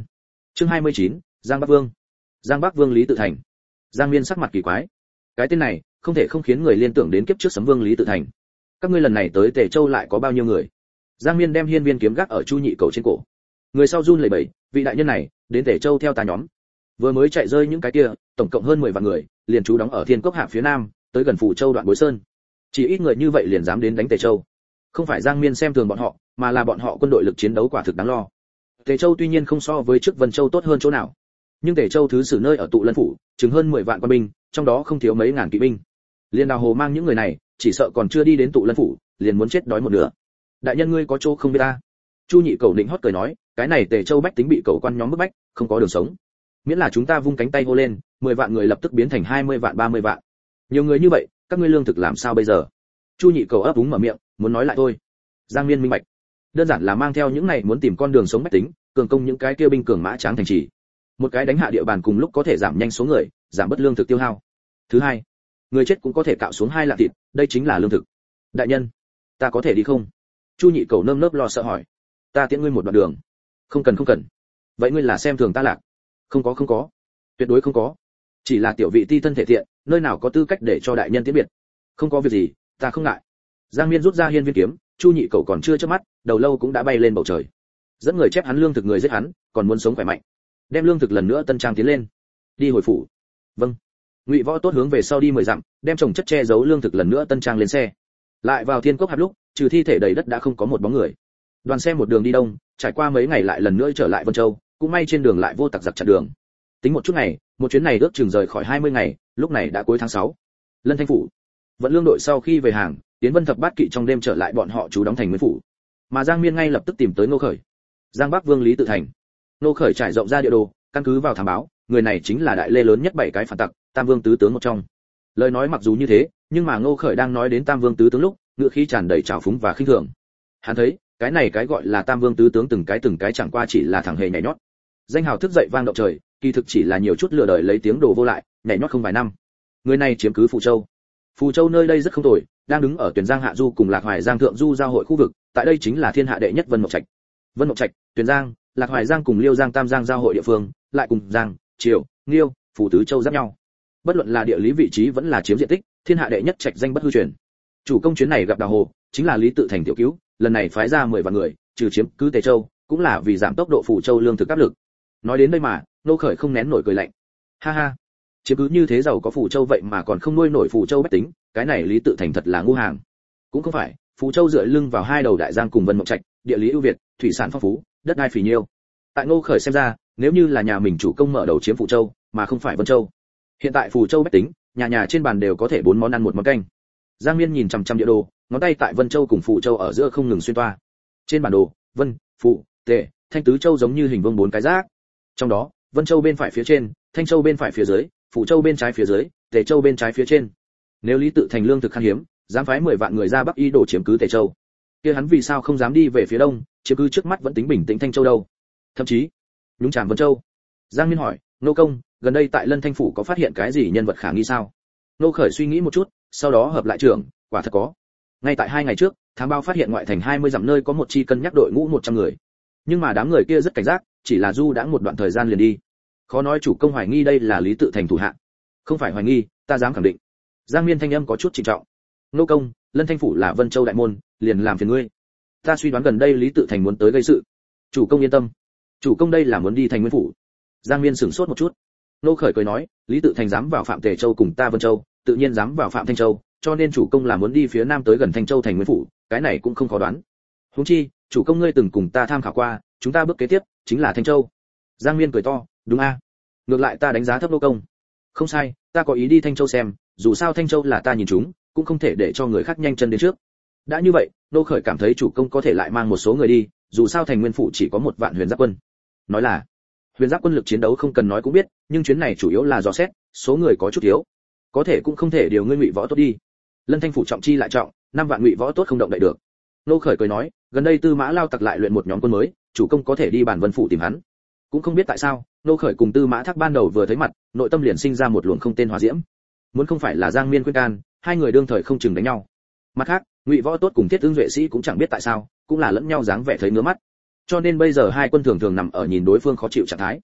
Chương 29, Giang Bắc Vương. Giang Bắc Vương Lý Tự Thành. Giang Miên sắc mặt kỳ quái. Cái tên này, không thể không khiến người liên tưởng đến kiếp trước Sấm Vương Lý Tự Thành. Các ngươi lần này tới Tề Châu lại có bao nhiêu người? Giang Miên đem hiên viên kiếm gác ở Chu Nhị Cầu trên cổ. Người sau run lẩy bẩy, vị đại nhân này, đến Tề Châu theo ta nhóm. Vừa mới chạy rơi những cái kia, tổng cộng hơn 10 vạn người, liền trú đóng ở Thiên Cốc Hạ phía nam, tới gần Phủ Châu đoạn Bối Sơn. Chỉ ít người như vậy liền dám đến đánh Tề Châu. Không phải Giang Miên xem thường bọn họ, mà là bọn họ quân đội lực chiến đấu quả thực đáng lo. Tề Châu tuy nhiên không so với trước Vân Châu tốt hơn chỗ nào, nhưng Tề Châu thứ sử nơi ở Tụ Lân phủ, chừng hơn 10 vạn quân binh, trong đó không thiếu mấy ngàn kỵ binh. Liên Đào Hồ mang những người này, chỉ sợ còn chưa đi đến Tụ Lân phủ, liền muốn chết đói một nửa. Đại nhân ngươi có chỗ không biết ta. Chu Nhị Cầu định hót cười nói, cái này Tề Châu bách tính bị cầu quan nhóm bức bách, không có đường sống. Miễn là chúng ta vung cánh tay hô lên, 10 vạn người lập tức biến thành 20 vạn 30 vạn. Nhiều người như vậy, các ngươi lương thực làm sao bây giờ? Chu Nhị Cầu ấp úng mở miệng, muốn nói lại thôi. Giang Miên minh bạch, đơn giản là mang theo những này muốn tìm con đường sống bách tính, cường công những cái kia binh cường mã tráng thành trì. Một cái đánh hạ địa bàn cùng lúc có thể giảm nhanh số người, giảm bớt lương thực tiêu hao. Thứ hai, người chết cũng có thể cạo xuống 2 lạng thịt, đây chính là lương thực. Đại nhân, ta có thể đi không? Chu Nhị Cầu nơm nớp lo sợ hỏi. Ta tiễn ngươi một đoạn đường. Không cần. Vậy ngươi là xem thường ta lạc? Không có, tuyệt đối không có. Chỉ là tiểu vị ti thân thể thiện, nơi nào có tư cách để cho đại nhân tiễn biệt. Không có việc gì, ta không ngại. Giang Miên rút ra hiên viên kiếm, Chu Nhị Cầu còn chưa chớp mắt, đầu lâu cũng đã bay lên bầu trời. Dẫn người chép hắn lương thực người giết hắn, còn muốn sống khỏe mạnh. Đem lương thực lần nữa tân trang tiến lên. Đi hồi phủ. Vâng. Ngụy Võ Tốt hướng về sau đi 10 dặm, đem chồng chất che giấu lương thực lần nữa tân trang lên xe. Lại vào Thiên Cốc Hạp lúc, trừ thi thể đầy đất đã không có một bóng người. Đoàn xe một đường đi đông, trải qua mấy ngày lại lần nữa trở lại Vân Châu, cũng may trên đường lại vô tặc giặc chặn đường. Tính một chút ngày, một chuyến này ước chừng rời khỏi 20 ngày, lúc này đã cuối tháng 6. Lân Thanh phủ. Vận lương đội sau khi về hàng, Tiến Vân thập bát kỵ trong đêm trở lại bọn họ trú đóng thành Nguyên phủ. Mà Giang Miên ngay lập tức tìm tới Ngô Khởi. Giang Bắc Vương Lý Tự Thành. Ngô Khởi trải rộng ra địa đồ, căn cứ vào thám báo, người này chính là đại lê lớn nhất 7 cái phản tặc, Tam Vương tứ tướng một trong. Lời nói mặc dù như thế, nhưng mà Ngô Khởi đang nói đến Tam Vương tứ tướng lúc, ngữ khí tràn đầy trào phúng và khinh thường. Hắn thấy, cái này cái gọi là Tam Vương tứ tướng từng cái chẳng qua chỉ là thằng hề nhảy nhót. Danh hào thức dậy vang động trời, kỳ thực chỉ là nhiều chút lừa đời lấy tiếng đồ vô lại, nhảy nhót không vài năm. Người này chiếm cứ Phù Châu. Phù Châu nơi đây rất không tồi, đang đứng ở Tuyền Giang hạ du cùng Lạc Hoài Giang thượng du giao hội khu vực, tại đây chính là thiên hạ đệ nhất Vân Mộc Trạch. Vân Mộc Trạch, Tuyền Giang, Lạc Hoài Giang cùng Liêu Giang Tam Giang giao hội địa phương, lại cùng Giang, Triều, Liêu, Phù tứ châu giáp nhau. Bất luận là địa lý vị trí vẫn là chiếm diện tích, thiên hạ đệ nhất trạch danh bất hư truyền. Chủ công chuyến này gặp Đào Hồ, chính là Lý Tự Thành tiểu cứu, lần này phái ra 10 vạn người, trừ chiếm cứ Tề Châu, cũng là vì giảm tốc độ Phù Châu lương thực áp lực. Nói đến đây mà, Nô Khởi không nén nổi cười lạnh. Ha ha, chiếm cứ như thế giàu có Phù Châu vậy mà còn không nuôi nổi Phù Châu bách tính, cái này Lý Tự Thành thật là ngu hàng. Cũng không phải, Phù Châu dựa lưng vào hai đầu đại giang cùng Vân Mộng Trạch, địa lý ưu việt, thủy sản phong phú, đất đai phì nhiêu. Tại Ngô Khởi xem ra, nếu như là nhà mình chủ công mở đầu chiếm Phù Châu, mà không phải Vân Châu. Hiện tại Phù Châu bách tính, nhà nhà trên bàn đều có thể 4 món ăn 1 món canh. Giang Miên nhìn chằm chằm địa đồ, ngón tay tại Vân Châu cùng Phù Châu ở giữa không ngừng xuyên toa. Trên bản đồ, Vân, Phù, Tề, Thanh tứ châu giống như hình vuông 4 cái giác. Trong đó, Vân Châu bên phải phía trên, Thanh Châu bên phải phía dưới, Phù Châu bên trái phía dưới, Tề Châu bên trái phía trên. Nếu Lý Tự Thành lương thực khan hiếm, dám phái 10 vạn người ra Bắc y đổ chiếm cứ Tề Châu, kia hắn vì sao không dám đi về phía đông, chiếm cứ trước mắt vẫn tính bình tĩnh Thanh Châu đâu? Thậm chí, nhúng chàm Vân Châu. Giang Miên hỏi, Nô công, gần đây tại Lân Thanh phủ có phát hiện cái gì nhân vật khả nghi sao? Nô Khởi suy nghĩ một chút, sau đó hợp lại trưởng, quả thật có. Ngay tại 2 ngày trước, thám báo phát hiện ngoại thành 20 dặm nơi có một chi cân nhắc đội ngũ 100 người. Nhưng mà đám người kia rất cảnh giác, chỉ là du đãng một đoạn thời gian liền đi. Khó nói chủ công hoài nghi đây là Lý Tự Thành thủ hạ. Không phải hoài nghi, ta dám khẳng định. Giang Miên thanh âm có chút trịnh trọng. Nô công, Lân Thanh phủ là Vân Châu đại môn, liền làm phiền ngươi. Ta suy đoán gần đây Lý Tự Thành muốn tới gây sự. Chủ công yên tâm. Chủ công đây là muốn đi thành Nguyên phủ. Giang Miên sửng sốt một chút. Nô Khởi cười nói, Lý Tự Thành dám vào phạm Tề Châu cùng ta Vân Châu, tự nhiên dám vào phạm Thanh Châu, cho nên chủ công là muốn đi phía nam tới gần Thanh Châu thành Nguyên phủ, cái này cũng không khó đoán. Huống chi, chủ công ngươi từng cùng ta tham khảo qua, chúng ta bước kế tiếp chính là Thanh Châu. Giang Miên cười to, đúng a. Ngược lại ta đánh giá thấp nô công. Không sai, ta có ý đi Thanh Châu xem, dù sao Thanh Châu là ta nhìn chúng, cũng không thể để cho người khác nhanh chân đến trước. Đã như vậy, Nô Khởi cảm thấy chủ công có thể lại mang một số người đi, dù sao thành Nguyên phủ chỉ có 1 vạn huyền giáp quân. Nói là, huyền giáp quân lực chiến đấu không cần nói cũng biết, nhưng chuyến này chủ yếu là dò xét, số người có chút thiếu. Có thể cũng không thể điều ngươi Ngụy Võ Tốt đi. Lân Thanh phủ trọng chi lại trọng, 5 vạn Ngụy Võ Tốt không động đậy được. Nô Khởi cười nói, gần đây Tư Mã Lao Tặc lại luyện một nhóm quân mới, chủ công có thể đi bản Vân phủ tìm hắn. Cũng không biết tại sao, Nô Khởi cùng Tư Mã Thác ban đầu vừa thấy mặt, nội tâm liền sinh ra một luồng không tên hỏa diễm. Muốn không phải là Giang Miên khuyên can, hai người đương thời không chừng đánh nhau. Mặt khác, Ngụy Võ Tốt cùng Thiết Ưng Duệ Sĩ cũng chẳng biết tại sao, cũng là lẫn nhau dáng vẻ thấy ngứa mắt. Cho nên bây giờ hai quân thường thường nằm ở nhìn đối phương khó chịu trạng thái.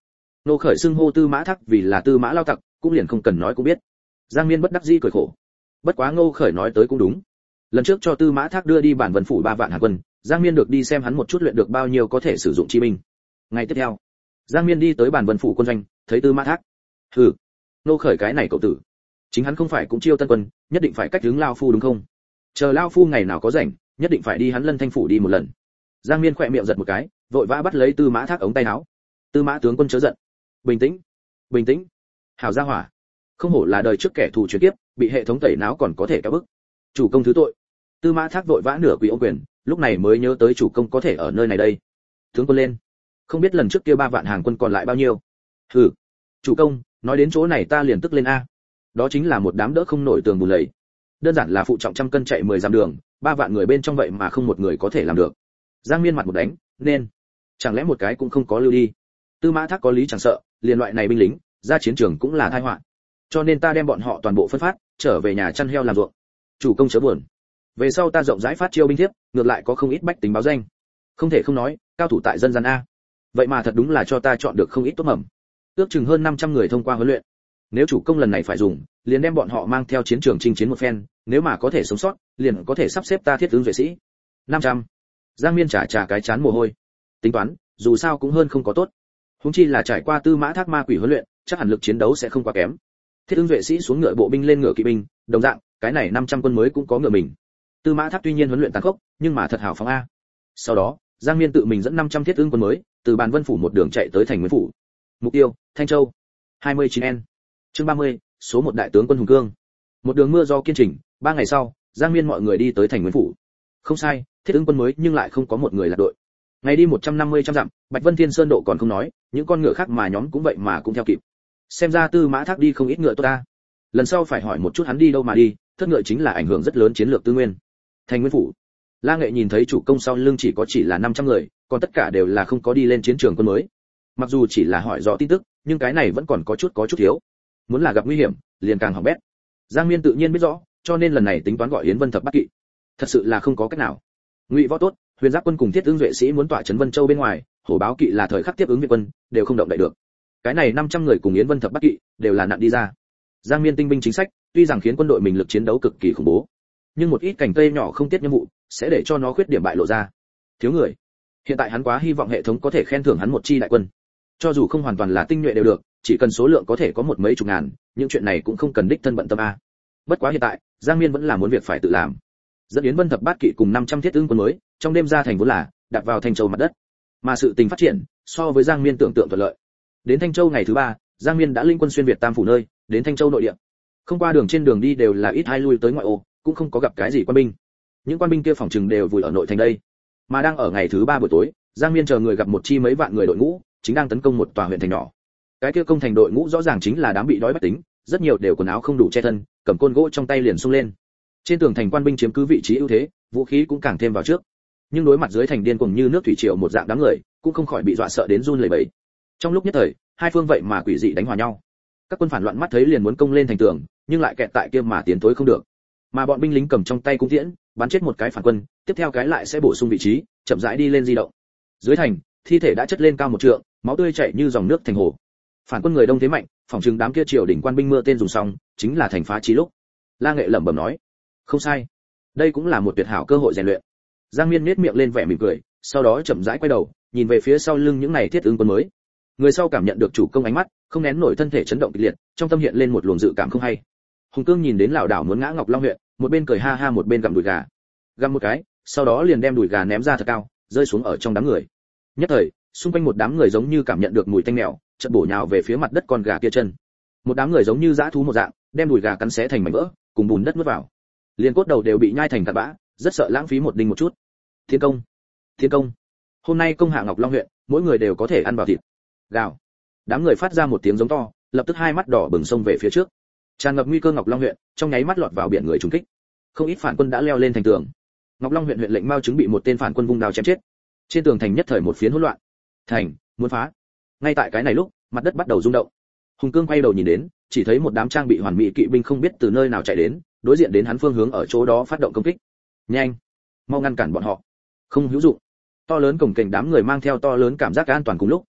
Ngô Khởi xưng hô Tư Mã Thác vì là Tư Mã lao tặc, cũng liền không cần nói cũng biết. Giang Miên bất đắc dĩ cười khổ. Bất quá Ngô Khởi nói tới cũng đúng. Lần trước cho Tư Mã Thác đưa đi bản vân phủ 3 vạn Hàn quân, Giang Miên được đi xem hắn một chút luyện được bao nhiêu có thể sử dụng chi binh. Ngày tiếp theo, Giang Miên đi tới bản vân phủ quân doanh, thấy Tư Mã Thác. Hừ, Ngô Khởi cái này cậu tử, chính hắn không phải cũng chiêu tân quân, nhất định phải cách hướng lao phu đúng không? Chờ lao phu ngày nào có rảnh, nhất định phải đi hắn Lân Thanh phủ đi một lần. Giang Miên khỏe miệng giật một cái, vội vã bắt lấy Tư Mã Thác ống tay áo. Tư Mã tướng quân chớ giận, bình tĩnh, bình tĩnh. Hảo gia hỏa, không hổ là đời trước kẻ thù truyền kiếp, bị hệ thống tẩy não còn có thể kéo bức. Chủ công thứ tội. Tư Mã Thác vội vã nửa quỳ ôm quyền, lúc này mới nhớ tới chủ công có thể ở nơi này đây. Tướng quân lên, không biết lần trước kia 3 vạn Hàn quân còn lại bao nhiêu? Hừ, chủ công, nói đến chỗ này ta liền tức lên a. Đó chính là một đám đỡ không nổi tường bùn lầy. Đơn giản là phụ trọng trăm cân chạy 10 dặm đường, 3 vạn người bên trong vậy mà không một người có thể làm được. Giang Miên mặt một đánh, nên chẳng lẽ một cái cũng không có lưu đi. Tư Mã Thác có lý chẳng sợ, liền loại này binh lính, ra chiến trường cũng là tai họa. Cho nên ta đem bọn họ toàn bộ phân phát, trở về nhà chăn heo làm ruộng. Chủ công chớ buồn. Về sau ta rộng rãi phát chiêu binh thiếp, ngược lại có không ít bách tính báo danh. Không thể không nói, cao thủ tại dân gian a. Vậy mà thật đúng là cho ta chọn được không ít tốt mầm. Ước chừng hơn 500 người thông qua huấn luyện. Nếu chủ công lần này phải dùng, liền đem bọn họ mang theo chiến trường chinh chiến một phen, nếu mà có thể sống sót, liền có thể sắp xếp ta thiết ứng vệ sĩ. 500. Giang Miên chả cái chán mồ hôi. Tính toán, dù sao cũng hơn không có tốt. Huống chi là trải qua Tư Mã Thác ma quỷ huấn luyện, chắc hẳn lực chiến đấu sẽ không quá kém. Thiết ứng vệ sĩ xuống ngựa bộ binh lên ngựa kỵ binh, đồng dạng, cái này 500 quân mới cũng có ngựa mình. Tư Mã Thác tuy nhiên huấn luyện tàn khốc, nhưng mà thật hào phóng a. Sau đó, Giang Miên tự mình dẫn 500 thiết ứng quân mới, từ Bàn Vân phủ một đường chạy tới thành Nguyên phủ. Mục tiêu, Thanh Châu. 29N. Chương 30, số 1 đại tướng quân hùng cương. Một đường mưa gió kiên trì, 3 ngày sau, Giang Miên mọi người đi tới thành Nguyên phủ. Không sai, thiết ứng quân mới nhưng lại không có một người lạc đội. Ngày đi 150 trăm dặm, Bạch Vân Thiên Sơn độ còn không nói, những con ngựa khác mà nhóm cũng vậy mà cũng theo kịp. Xem ra Tư Mã Thác đi không ít ngựa tốt ta. Lần sau phải hỏi một chút hắn đi đâu mà đi, thất ngựa chính là ảnh hưởng rất lớn chiến lược tư nguyên. Thành Nguyên phủ. La Nghệ nhìn thấy chủ công sau lưng chỉ là 500 người, còn tất cả đều là không có đi lên chiến trường quân mới. Mặc dù chỉ là hỏi rõ tin tức, nhưng cái này vẫn còn có chút thiếu. Muốn là gặp nguy hiểm, liền càng hỏng bét. Giang Miên tự nhiên biết rõ, cho nên lần này tính toán gọi Yến Vân Thập Bát Kỵ. Thật sự là không có cách nào. Ngụy Võ tốt, Huyền Giáp quân cùng Thiết ứng vệ sĩ muốn tỏa trấn Vân Châu bên ngoài, Hổ Báo Kỵ là thời khắc tiếp ứng viện quân, đều không động đậy được. Cái này 500 người cùng Yến Vân Thập Bát Kỵ đều là nặn đi ra. Giang Miên tinh binh chính sách, tuy rằng khiến quân đội mình lực chiến đấu cực kỳ khủng bố, nhưng một ít cảnh cây nhỏ không tiết nhiệm vụ, sẽ để cho nó khuyết điểm bại lộ ra. Thiếu người. Hiện tại hắn quá hy vọng hệ thống có thể khen thưởng hắn một chi đại quân. Cho dù không hoàn toàn là tinh nhuệ đều được, chỉ cần số lượng có thể có một mấy chục ngàn, những chuyện này cũng không cần đích thân bận tâm a. Bất quá hiện tại, Giang Miên vẫn là muốn việc phải tự làm. Dẫn Yến Vân Thập Bát Kỵ cùng 500 thiết ứng quân mới, trong đêm ra thành vốn là đạp vào Thanh Châu mặt đất. Mà sự tình phát triển, so với Giang Miên tưởng tượng thuận lợi. Đến Thanh Châu ngày thứ 3, Giang Miên đã linh quân xuyên Việt Tam phủ nơi, đến Thanh Châu nội địa. Không qua đường trên đường đi đều là ít hai lui tới ngoại ô, cũng không có gặp cái gì quan binh. Những quan binh kia phòng trừng đều vùi ở nội thành đây. Mà đang ở ngày thứ 3 buổi tối, Giang Miên chờ người gặp một chi mấy vạn người đội ngũ, chính đang tấn công một tòa huyện thành nhỏ. Cái kia công thành đội ngũ rõ ràng chính là đám bị đói bách tính, rất nhiều đều quần áo không đủ che thân, cầm côn gỗ trong tay liền xung lên. Trên tường thành quan binh chiếm cứ vị trí ưu thế, vũ khí cũng càng thêm vào trước. Nhưng đối mặt dưới thành điên cuồng như nước thủy triều một dạng đám người, cũng không khỏi bị dọa sợ đến run lẩy bẩy. Trong lúc nhất thời, hai phương vậy mà quỷ dị đánh hòa nhau. Các quân phản loạn mắt thấy liền muốn công lên thành tường, nhưng lại kẹt tại kia mà tiến tối không được. Mà bọn binh lính cầm trong tay cung tiễn, bắn chết một cái phản quân, tiếp theo cái lại sẽ bổ sung vị trí, chậm rãi đi lên di động. Dưới thành, thi thể đã chất lên cao một trượng, máu tươi chảy như dòng nước thành hồ. Phản quân người đông thế mạnh, phòng trừng đám kia triều đỉnh quan binh mưa tên dùng xong, chính là thành phá chí lúc. La Nghệ lẩm bẩm nói, không sai, đây cũng là một tuyệt hảo cơ hội rèn luyện. Giang Miên nhếch miệng lên vẻ mỉm cười, sau đó chậm rãi quay đầu, nhìn về phía sau lưng những này thiết ứng quân mới. Người sau cảm nhận được chủ công ánh mắt, không nén nổi thân thể chấn động kịch liệt, trong tâm hiện lên một luồng dự cảm không hay. Hùng Cương nhìn đến lão đảo muốn ngã Ngọc Long huyện, một bên cười ha ha một bên gặm đùi gà. Gặm một cái, sau đó liền đem đùi gà ném ra thật cao, rơi xuống ở trong đám người. Nhất thời, xung quanh một đám người giống như cảm nhận được mùi tanh mèo, chợt bổ nhào về phía mặt đất con gà kia chân. Một đám người giống như dã thú một dạng, đem đùi gà cắn xé thành mảnh vỡ, cùng bùn đất nuốt vào. Liền cốt đầu đều bị nhai thành cặn bã, rất sợ lãng phí một đinh một chút. Thiên công, thiên công. Hôm nay công hạ Ngọc Long huyện, mỗi người đều có thể ăn vào thịt. Gào. Đám người phát ra một tiếng giống to, lập tức hai mắt đỏ bừng xông về phía trước. Tràn ngập nguy cơ Ngọc Long huyện, trong nháy mắt lọt vào biển người trùng kích. Không ít phản quân đã leo lên thành tường. Ngọc Long huyện huyện lệnh Mao Chứng bị một tên phản quân vung đao chém chết. Trên tường thành nhất thời một phiến hỗn loạn. Thành muốn phá. Ngay tại cái này lúc, mặt đất bắt đầu rung động. Hùng Cương quay đầu nhìn đến, chỉ thấy một đám trang bị hoàn mỹ kỵ binh không biết từ nơi nào chạy đến, đối diện đến hắn phương hướng ở chỗ đó phát động công kích. Nhanh, mau ngăn cản bọn họ. Không hữu dụng. To lớn cổng kềnh đám người mang theo to lớn cảm giác an toàn cùng lúc,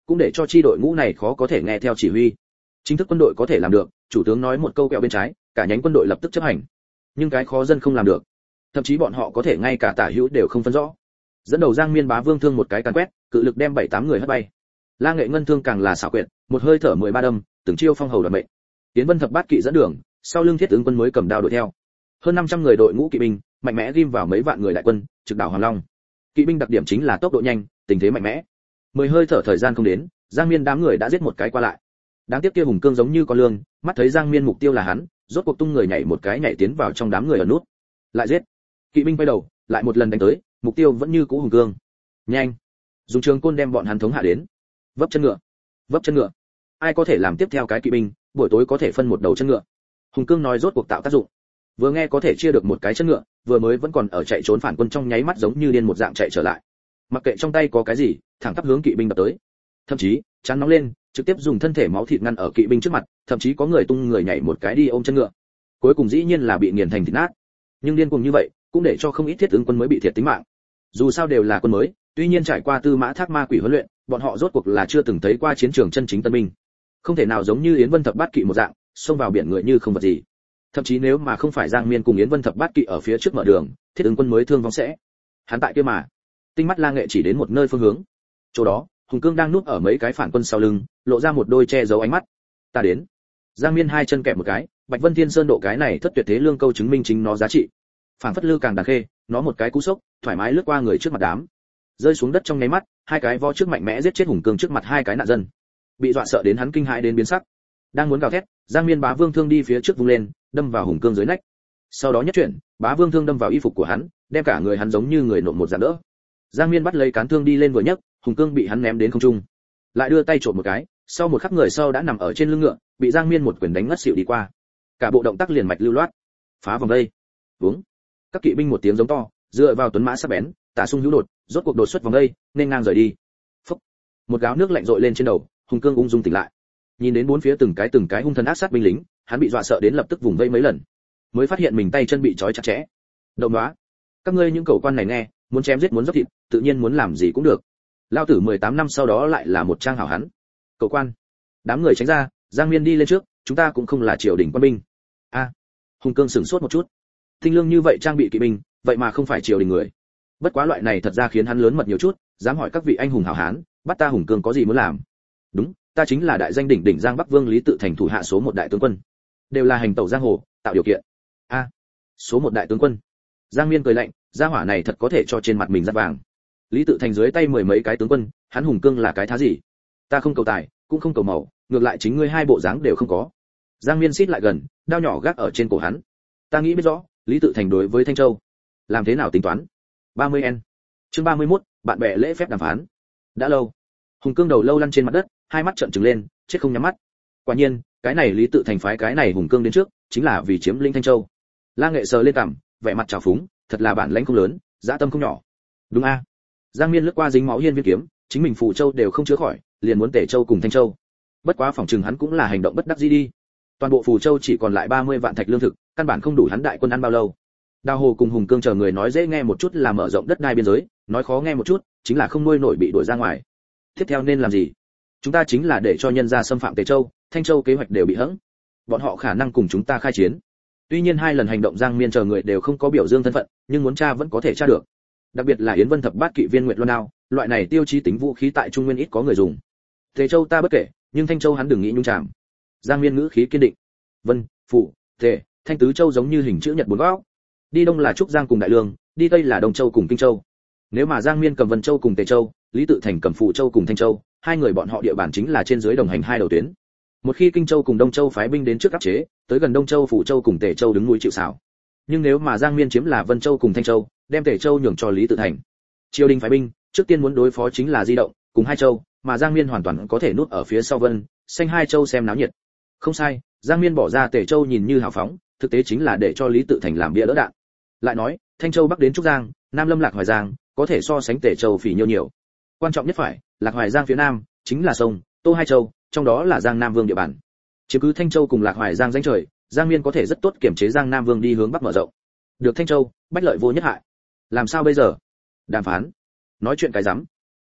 cũng để cho chi đội ngũ này khó có thể nghe theo chỉ huy. Chính thức quân đội có thể làm được, chủ tướng nói một câu kẹo bên trái, cả nhánh quân đội lập tức chấp hành. Nhưng cái khó dân không làm được. Thậm chí bọn họ có thể ngay cả tả hữu đều không phân rõ. Dẫn đầu Giang Miên Bá Vương thương một cái càn quét, cự lực đem 7-8 người hất bay. La Nghệ Ngân thương càng là xảo quyệt, một hơi thở 13 đâm, từng chiêu phong hầu đoạt mệnh. Tiến Vân Thập Bát Kỵ dẫn đường, sau lưng Thiết Tướng quân mới cầm đao đuổi theo. Hơn 500 người đội ngũ kỵ binh, mạnh mẽ ghim vào mấy vạn người đại quân, trực đảo Hoàng Long. Kỵ binh đặc điểm chính là tốc độ nhanh, tình thế mạnh mẽ. 10 hơi thở thời gian không đến, Giang Miên đám người đã giết một cái qua lại. Đáng tiếc kia hùng cương giống như con lương, mắt thấy Giang Miên mục tiêu là hắn, rốt cuộc tung người nhảy một cái nhảy tiến vào trong đám người ở nút. Lại giết. Kỵ binh quay đầu, lại một lần đánh tới, mục tiêu vẫn như cũ hùng cương. Nhanh, dùng trường côn đem bọn hắn thống hạ đến. Vấp chân ngựa, vấp chân ngựa. Ai có thể làm tiếp theo cái kỵ binh, buổi tối có thể phân một đầu chân ngựa. Hùng cương nói rốt cuộc tạo tác dụng. Vừa nghe có thể chia được một cái chân ngựa, vừa mới vẫn còn ở chạy trốn phản quân trong nháy mắt giống như điên một dạng chạy trở lại. Mặc kệ trong tay có cái gì, thẳng tắp hướng kỵ binh đập tới. Thậm chí, chán nóng lên, trực tiếp dùng thân thể máu thịt ngăn ở kỵ binh trước mặt, thậm chí có người tung người nhảy một cái đi ôm chân ngựa. Cuối cùng dĩ nhiên là bị nghiền thành thịt nát. Nhưng điên cuồng như vậy, cũng để cho không ít Thiết Tướng quân mới bị thiệt tính mạng. Dù sao đều là quân mới, tuy nhiên trải qua Tư Mã Thác Ma Quỷ huấn luyện, bọn họ rốt cuộc là chưa từng thấy qua chiến trường chân chính tân binh. Không thể nào giống như Yến Vân Thập Bát Kỵ một dạng, xông vào biển người như không vật gì. Thậm chí nếu mà không phải Giang Miên cùng Yến Vân Thập Bát Kỵ ở phía trước mở đường, Thiết Tướng quân mới thương vong sẽ. Hắn tại kia mà, tinh mắt La Nghệ chỉ đến một nơi phương hướng. Chỗ đó, Hùng Cương đang núp ở mấy cái phản quân sau lưng, lộ ra một đôi che giấu ánh mắt. Ta đến. Giang Miên hai chân kẹp một cái, Bạch Vân Thiên Sơn độ cái này thất tuyệt thế lương câu chứng minh chính nó giá trị. Phản phất lư càng đàn khê, nó một cái cú sốc, thoải mái lướt qua người trước mặt đám. Rơi xuống đất trong nháy mắt, hai cái vo trước mạnh mẽ giết chết Hùng Cương trước mặt hai cái nạn dân. Bị dọa sợ đến hắn kinh hãi đến biến sắc. Đang muốn gào thét, Giang Miên Bá Vương thương đi phía trước vung lên, đâm vào Hùng Cương dưới nách. Sau đó nhất chuyển, Bá Vương thương đâm vào y phục của hắn, đem cả người hắn giống như người nộm một dạng đỡ. Giang Miên bắt lấy cán thương đi lên vừa nhấc, Hùng Cương bị hắn ném đến không trung. Lại đưa tay trộm một cái, sau một khắc người sau đã nằm ở trên lưng ngựa, bị Giang Miên một quyền đánh ngất xỉu đi qua. Cả bộ động tác liền mạch lưu loát. Phá vòng đây. Vúng. Các kỵ binh một tiếng giống to, dựa vào tuấn mã sắc bén, tả xung hữu đột, rốt cuộc đột xuất vòng đây, nên ngang rời đi. Phúc. Một gáo nước lạnh rội lên trên đầu, Hùng Cương ung dung tỉnh lại. Nhìn đến bốn phía từng cái hung thần ác sát binh lính, hắn bị dọa sợ đến lập tức vùng vây mấy lần, mới phát hiện mình tay chân bị trói chặt chẽ. Động nóa, các ngươi những cẩu quan này nghe, muốn chém giết muốn dốc thịt, tự nhiên muốn làm gì cũng được. Lao tử 18 năm sau đó lại là một trang hảo hán. Cẩu quan. Đám người tránh ra, Giang Miên đi lên trước, chúng ta cũng không là triều đình quân binh. A. Hùng Cương sửng sốt một chút. Tinh lương như vậy trang bị kỵ binh, vậy mà không phải triều đình người. Bất quá loại này thật ra khiến hắn lớn mật nhiều chút, dám hỏi các vị anh hùng hảo hán, bắt ta Hùng Cương có gì muốn làm? Đúng, ta chính là đại danh đỉnh đỉnh Giang Bắc Vương Lý Tự Thành thủ hạ số một đại tướng quân, đều là hành tẩu giang hồ, tạo điều kiện. A, số một đại tướng quân. Giang Miên cười lạnh, gia hỏa này thật có thể cho trên mặt mình dắt vàng. Lý Tự Thành dưới tay 10 mấy cái tướng quân, hắn Hùng Cương là cái thá gì? Ta không cầu tài, cũng không cầu màu, ngược lại chính ngươi hai bộ dáng đều không có. Giang Miên xít lại gần, đao nhỏ gác ở trên cổ hắn. Ta nghĩ biết rõ, Lý Tự Thành đối với Thanh Châu, làm thế nào tính toán? 30N. Chương 31, bạn bè lễ phép đàm phán. Đã lâu. Hùng Cương đầu lâu lăn trên mặt đất, hai mắt trợn trừng lên, chết không nhắm mắt. Quả nhiên, cái này Lý Tự Thành phái cái này Hùng Cương đến trước, chính là vì chiếm lĩnh Thanh Châu. La Nghệ sờ lên cằm, vẻ mặt trào phúng, thật là bản lãnh không lớn, dã tâm không nhỏ. Đúng a. Giang Miên lướt qua dính máu hiên viên kiếm, chính mình Phù Châu đều không chữa khỏi, liền muốn Tể Châu cùng Thanh Châu. Bất quá phỏng chừng hắn cũng là hành động bất đắc dĩ đi. Toàn bộ Phù Châu chỉ còn lại 30 vạn thạch lương thực, căn bản không đủ hắn đại quân ăn bao lâu. Đào Hồ cùng Hùng Cương chờ người nói dễ nghe một chút là mở rộng đất đai biên giới, nói khó nghe một chút, chính là không nuôi nổi bị đuổi ra ngoài. Tiếp theo nên làm gì? Chúng ta chính là để cho nhân gia xâm phạm Tề Châu, Thanh Châu kế hoạch đều bị hững. Bọn họ khả năng cùng chúng ta khai chiến. Tuy nhiên hai lần hành động Giang Miên chờ người đều không có biểu dương thân phận, nhưng muốn tra vẫn có thể tra được. Đặc biệt là Yến Vân Thập Bát Kỵ viên Nguyệt Luân Đao, loại này tiêu chí tính vũ khí tại Trung Nguyên ít có người dùng. Tề Châu ta bất kể, nhưng Thanh Châu hắn đừng nghĩ nhung chạm. Giang Miên ngữ khí kiên định. Vân, Phụ, Tề, Thanh tứ châu giống như hình chữ nhật bốn góc. Đi đông là Trúc Giang cùng Đại Lương, đi tây là Đông Châu cùng Kinh Châu. Nếu mà Giang Miên cầm Vân Châu cùng Tề Châu, Lý Tự Thành cầm Phụ Châu cùng Thanh Châu, hai người bọn họ địa bàn chính là trên dưới đồng hành hai đầu tuyến. Một khi Kinh Châu cùng Đông Châu phái binh đến trước áp chế, tới gần Đông Châu, Phụ Châu cùng Tề Châu đứng núi chịu sào. Nhưng nếu mà Giang Miên chiếm là Vân Châu cùng Thanh Châu, đem Tề Châu nhường cho Lý Tự Thành, triều đình phái binh, trước tiên muốn đối phó chính là di động cùng hai châu, mà Giang Miên hoàn toàn có thể núp ở phía sau Vân, xanh hai châu xem náo nhiệt. Không sai, Giang Miên bỏ ra Tề Châu nhìn như hào phóng, thực tế chính là để cho Lý Tự Thành làm bia đỡ đạn. Lại nói, Thanh Châu bắc đến Trúc Giang, Nam Lâm Lạc Hoài Giang, có thể so sánh Tề Châu phỉ nhiêu nhiều. Quan trọng nhất phải, Lạc Hoài Giang phía nam, chính là sông Tô hai châu, trong đó là Giang Nam Vương địa bàn. Chiếm cứ Thanh Châu cùng Lạc Hoài Giang danh trời, Giang Miên có thể rất tốt kiểm chế Giang Nam Vương đi hướng bắc mở rộng. Được Thanh Châu, bách lợi vô nhất hại. Làm sao bây giờ? Đàm phán. Nói chuyện cái rắm.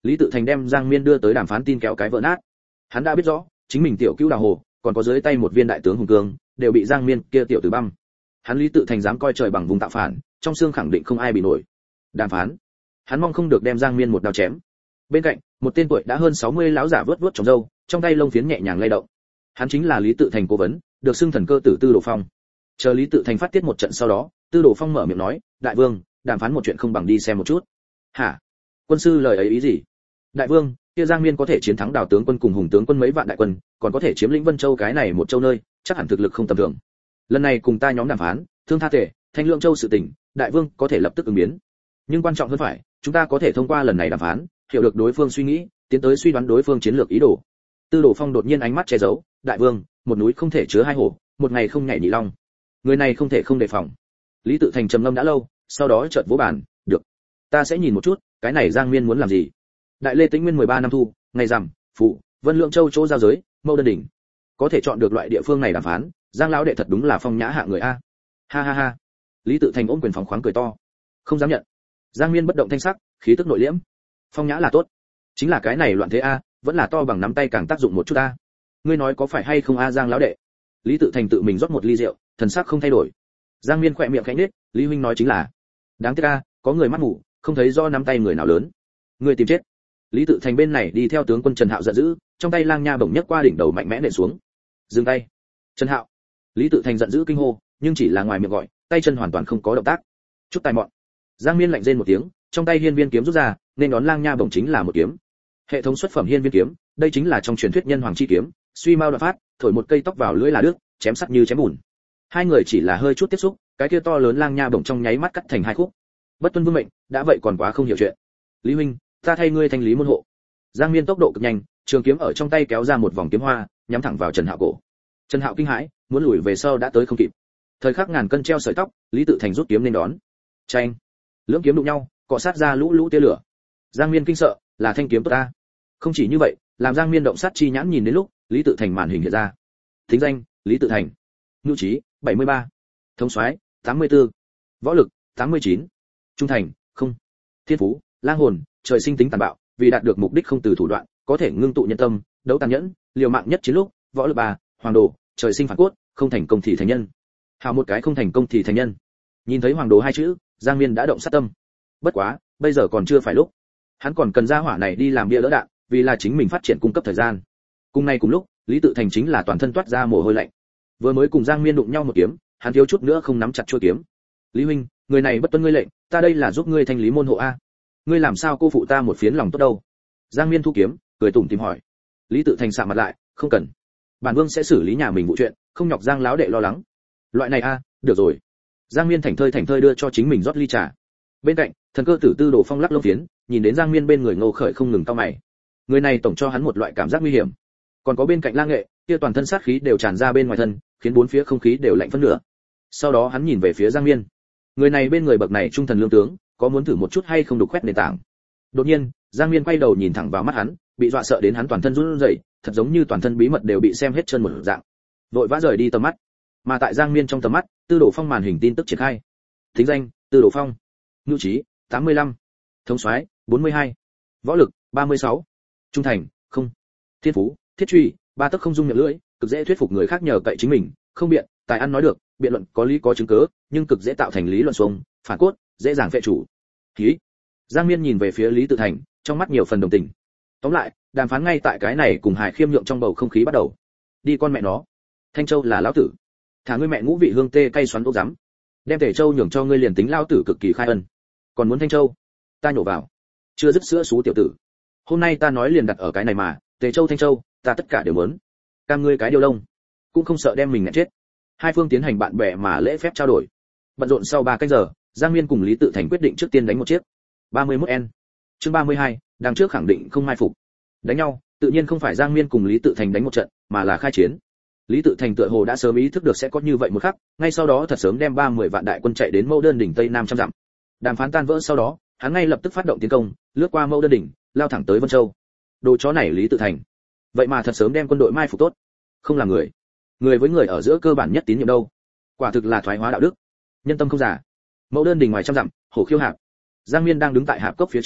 Lý Tự Thành đem Giang Miên đưa tới đàm phán tin kéo cái vỡ nát. Hắn đã biết rõ, chính mình tiểu cứu đào hồ, còn có dưới tay một viên đại tướng hùng cương, đều bị Giang Miên kia tiểu tử băm. Hắn Lý Tự Thành dám coi trời bằng vùng tạo phản, trong xương khẳng định không ai bị nổi. Đàm phán, hắn mong không được đem Giang Miên một đao chém. Bên cạnh, một tên tuổi đã hơn 60 lão giả vớt vớt trong râu, trong tay lông phiến nhẹ nhàng lay động. Hắn chính là Lý Tự Thành cố vấn, được xưng thần cơ tử Tư Đồ Phong. Chờ Lý Tự Thành phát tiết một trận sau đó, Tư Đồ Phong mở miệng nói, đại vương, đàm phán một chuyện không bằng đi xem một chút. Hả? Quân sư lời ấy ý gì? Đại vương, kia Giang Miên có thể chiến thắng Đào tướng quân cùng Hùng tướng quân mấy vạn đại quân, còn có thể chiếm lĩnh Vân Châu cái này một châu nơi, chắc hẳn thực lực không tầm thường. Lần này cùng ta nhóm đàm phán, thương tha thể, thanh lượng châu sự tình, đại vương có thể lập tức ứng biến. Nhưng quan trọng hơn phải, chúng ta có thể thông qua lần này đàm phán, hiểu được đối phương suy nghĩ, tiến tới suy đoán đối phương chiến lược ý đồ. Tư Đồ Phong đột nhiên ánh mắt che giấu, đại vương, một núi không thể chứa hai hổ, một ngày không nhảy nhị long. Người này không thể không đề phòng. Lý Tự Thành trầm ngâm đã lâu, sau đó chợt vỗ bàn, được, ta sẽ nhìn một chút, cái này Giang Miên muốn làm gì. Đại Lê Tĩnh Nguyên 13 năm thu, ngày rằm, phụ, Vân Lượng Châu chỗ giao giới, Mâu Đơn đỉnh. Có thể chọn được loại địa phương này đàm phán, Giang lão đệ thật đúng là phong nhã hạ người a. Ha ha ha. Lý Tự Thành ôm quyền phóng khoáng cười to. Không dám nhận. Giang Miên bất động thanh sắc, khí tức nội liễm. Phong nhã là tốt, chính là cái này loạn thế a, vẫn là to bằng nắm tay càng tác dụng một chút a. Ngươi nói có phải hay không a Giang lão đệ? Lý Tự Thành tự mình rót một ly rượu, thần sắc không thay đổi. Giang Miên khỏe miệng khẽ nhếch, Lý huynh nói chính là. Đáng tiếc a, có người mắt mù, không thấy do nắm tay người nào lớn. Ngươi tìm chết. Lý Tự Thành bên này đi theo tướng quân Trần Hạo giận dữ, trong tay lang nha bổng nhấc qua đỉnh đầu mạnh mẽ nện xuống. Dừng tay. Trần Hạo. Lý Tự Thành giận dữ kinh hô, nhưng chỉ là ngoài miệng gọi, tay chân hoàn toàn không có động tác. Chút tài mọn. Giang Miên lạnh rên một tiếng, trong tay hiên viên kiếm rút ra, nên đón lang nha bổng chính là một kiếm. Hệ thống xuất phẩm hiên viên kiếm, đây chính là trong truyền thuyết nhân hoàng chi kiếm, suy mau đoạn phát, thổi một cây tóc vào lưỡi là đứt, chém sắc như chém bùn. Hai người chỉ là hơi chút tiếp xúc, cái kia to lớn lang nha bổng trong nháy mắt cắt thành hai khúc. Bất tuân vương mệnh, đã vậy còn quá không hiểu chuyện. Lý huynh, ta thay ngươi thanh lý môn hộ. Giang Miên tốc độ cực nhanh, trường kiếm ở trong tay kéo ra một vòng kiếm hoa, nhắm thẳng vào Trần Hạo cổ. Trần Hạo kinh hãi, muốn lùi về sau đã tới không kịp. Thời khắc ngàn cân treo sợi tóc, Lý Tự Thành rút kiếm nên đón. Chanh, lưỡng kiếm đụng nhau, cọ sát ra lũ lũ tia lửa. Giang Miên kinh sợ, là thanh kiếm tốt ta. Không chỉ như vậy, làm Giang Miên động sát chi nhãn nhìn đến lúc, Lý Tự Thành màn hình hiện ra. Thính danh, Lý Tự Thành. Nhu trí, 73. Thống soái, 84. Võ lực, 89. Trung thành, không. Thiên phú, lang hồn, trời sinh tính tàn bạo, vì đạt được mục đích không từ thủ đoạn, có thể ngưng tụ nhân tâm, đấu tàn nhẫn, liều mạng nhất chiến lúc, võ lực 3, hoàng đồ, trời sinh phản cốt, không thành công thì thành nhân. Hào một cái không thành công thì thành nhân. Nhìn thấy hoàng đồ hai chữ, Giang Miên đã động sát tâm. Bất quá, bây giờ còn chưa phải lúc. Hắn còn cần ra hỏa này đi làm bia lỡ đạn, vì là chính mình phát triển cung cấp thời gian. Cùng ngày cùng lúc, Lý Tự Thành chính là toàn thân toát ra mồ hôi lạnh. Vừa mới cùng Giang Miên đụng nhau một kiếm, hắn thiếu chút nữa không nắm chặt chuôi kiếm. Lý huynh, người này bất tuân ngươi lệnh, ta đây là giúp ngươi thanh lý môn hộ a. Ngươi làm sao cô phụ ta một phiến lòng tốt đâu? Giang Miên thu kiếm, cười tủm tỉm hỏi. Lý Tự Thành sạm mặt lại, không cần. Bản vương sẽ xử lý nhà mình vụ chuyện, không nhọc Giang láo đệ lo lắng. Loại này a, được rồi. Giang Miên thảnh thơi đưa cho chính mình rót ly trà. Bên cạnh, thần cơ tử Tư Đồ Phong lắc lông phiến, nhìn đến Giang Miên bên người Ngô Khởi không ngừng cau mày. Người này tổng cho hắn một loại cảm giác nguy hiểm. Còn có bên cạnh Lang Nghệ, kia toàn thân sát khí đều tràn ra bên ngoài thân, khiến bốn phía không khí đều lạnh phân nửa. Sau đó hắn nhìn về phía Giang Miên. Người này bên người bậc này trung thần lương tướng, có muốn thử một chút hay không đục khoét nền tảng. Đột nhiên, Giang Miên quay đầu nhìn thẳng vào mắt hắn, bị dọa sợ đến hắn toàn thân run rẩy, thật giống như toàn thân bí mật đều bị xem hết chân một dạng. Vội vã rời đi tầm mắt. Mà tại Giang Miên trong tầm mắt, Tư Đồ Phong màn hình tin tức triển khai. Thính danh, Tư Đồ Phong. Nhu trí, 85. Thống soái, 42. Võ lực, 36. Trung thành, không. Thiên phú, thiết truy, ba tấc không dung miệng lưỡi, cực dễ thuyết phục người khác nhờ cậy chính mình, không biện, tài ăn nói được, biện luận có lý có chứng cứ, nhưng cực dễ tạo thành lý luận xuông, phản cốt, dễ dàng phệ chủ. Khí. Giang Miên nhìn về phía Lý Tự Thành, trong mắt nhiều phần đồng tình. Tóm lại, đàm phán ngay tại cái này cùng Hải Khiêm nhượng trong bầu không khí bắt đầu. Đi con mẹ nó. Thanh Châu là lão tử. Thả ngươi mẹ ngũ vị hương tê cay xoắn ốc rắm. Đem Tề Châu nhường cho ngươi liền tính lão tử cực kỳ khai ân. Còn muốn Thanh Châu, ta nhổ vào. Chưa dứt sữa xú tiểu tử. Hôm nay ta nói liền đặt ở cái này mà, Tề Châu Thanh Châu, ta tất cả đều muốn. Cam ngươi cái điều lông, cũng không sợ đem mình ngã chết. Hai phương tiến hành bạn bè mà lễ phép trao đổi. Bận rộn sau 3 canh giờ, Giang Miên cùng Lý Tự Thành quyết định trước tiên đánh một chiếc. 31N. Chương 32, đằng trước khẳng định không mai phục. Đánh nhau, tự nhiên không phải Giang Miên cùng Lý Tự Thành đánh một trận, mà là khai chiến. Lý Tự Thành tựa hồ đã sớm ý thức được sẽ có như vậy một khắc, ngay sau đó thật sớm đem 30 vạn đại quân chạy đến Mẫu Đơn đỉnh tây nam trăm dặm. Đàm phán tan vỡ sau đó, hắn ngay lập tức phát động tiến công, lướt qua Mẫu Đơn đỉnh, lao thẳng tới Vân Châu. Đồ chó này Lý Tự Thành, vậy mà thật sớm đem quân đội mai phục tốt, không là người. Người với người ở giữa cơ bản nhất tín nhiệm đâu. Quả thực là thoái hóa đạo đức. Nhân tâm không giả. Mẫu Đơn đỉnh ngoài trăm dặm, hổ khiêu hạp. Giang Miên đang đứng tại hạp cốc phía trên,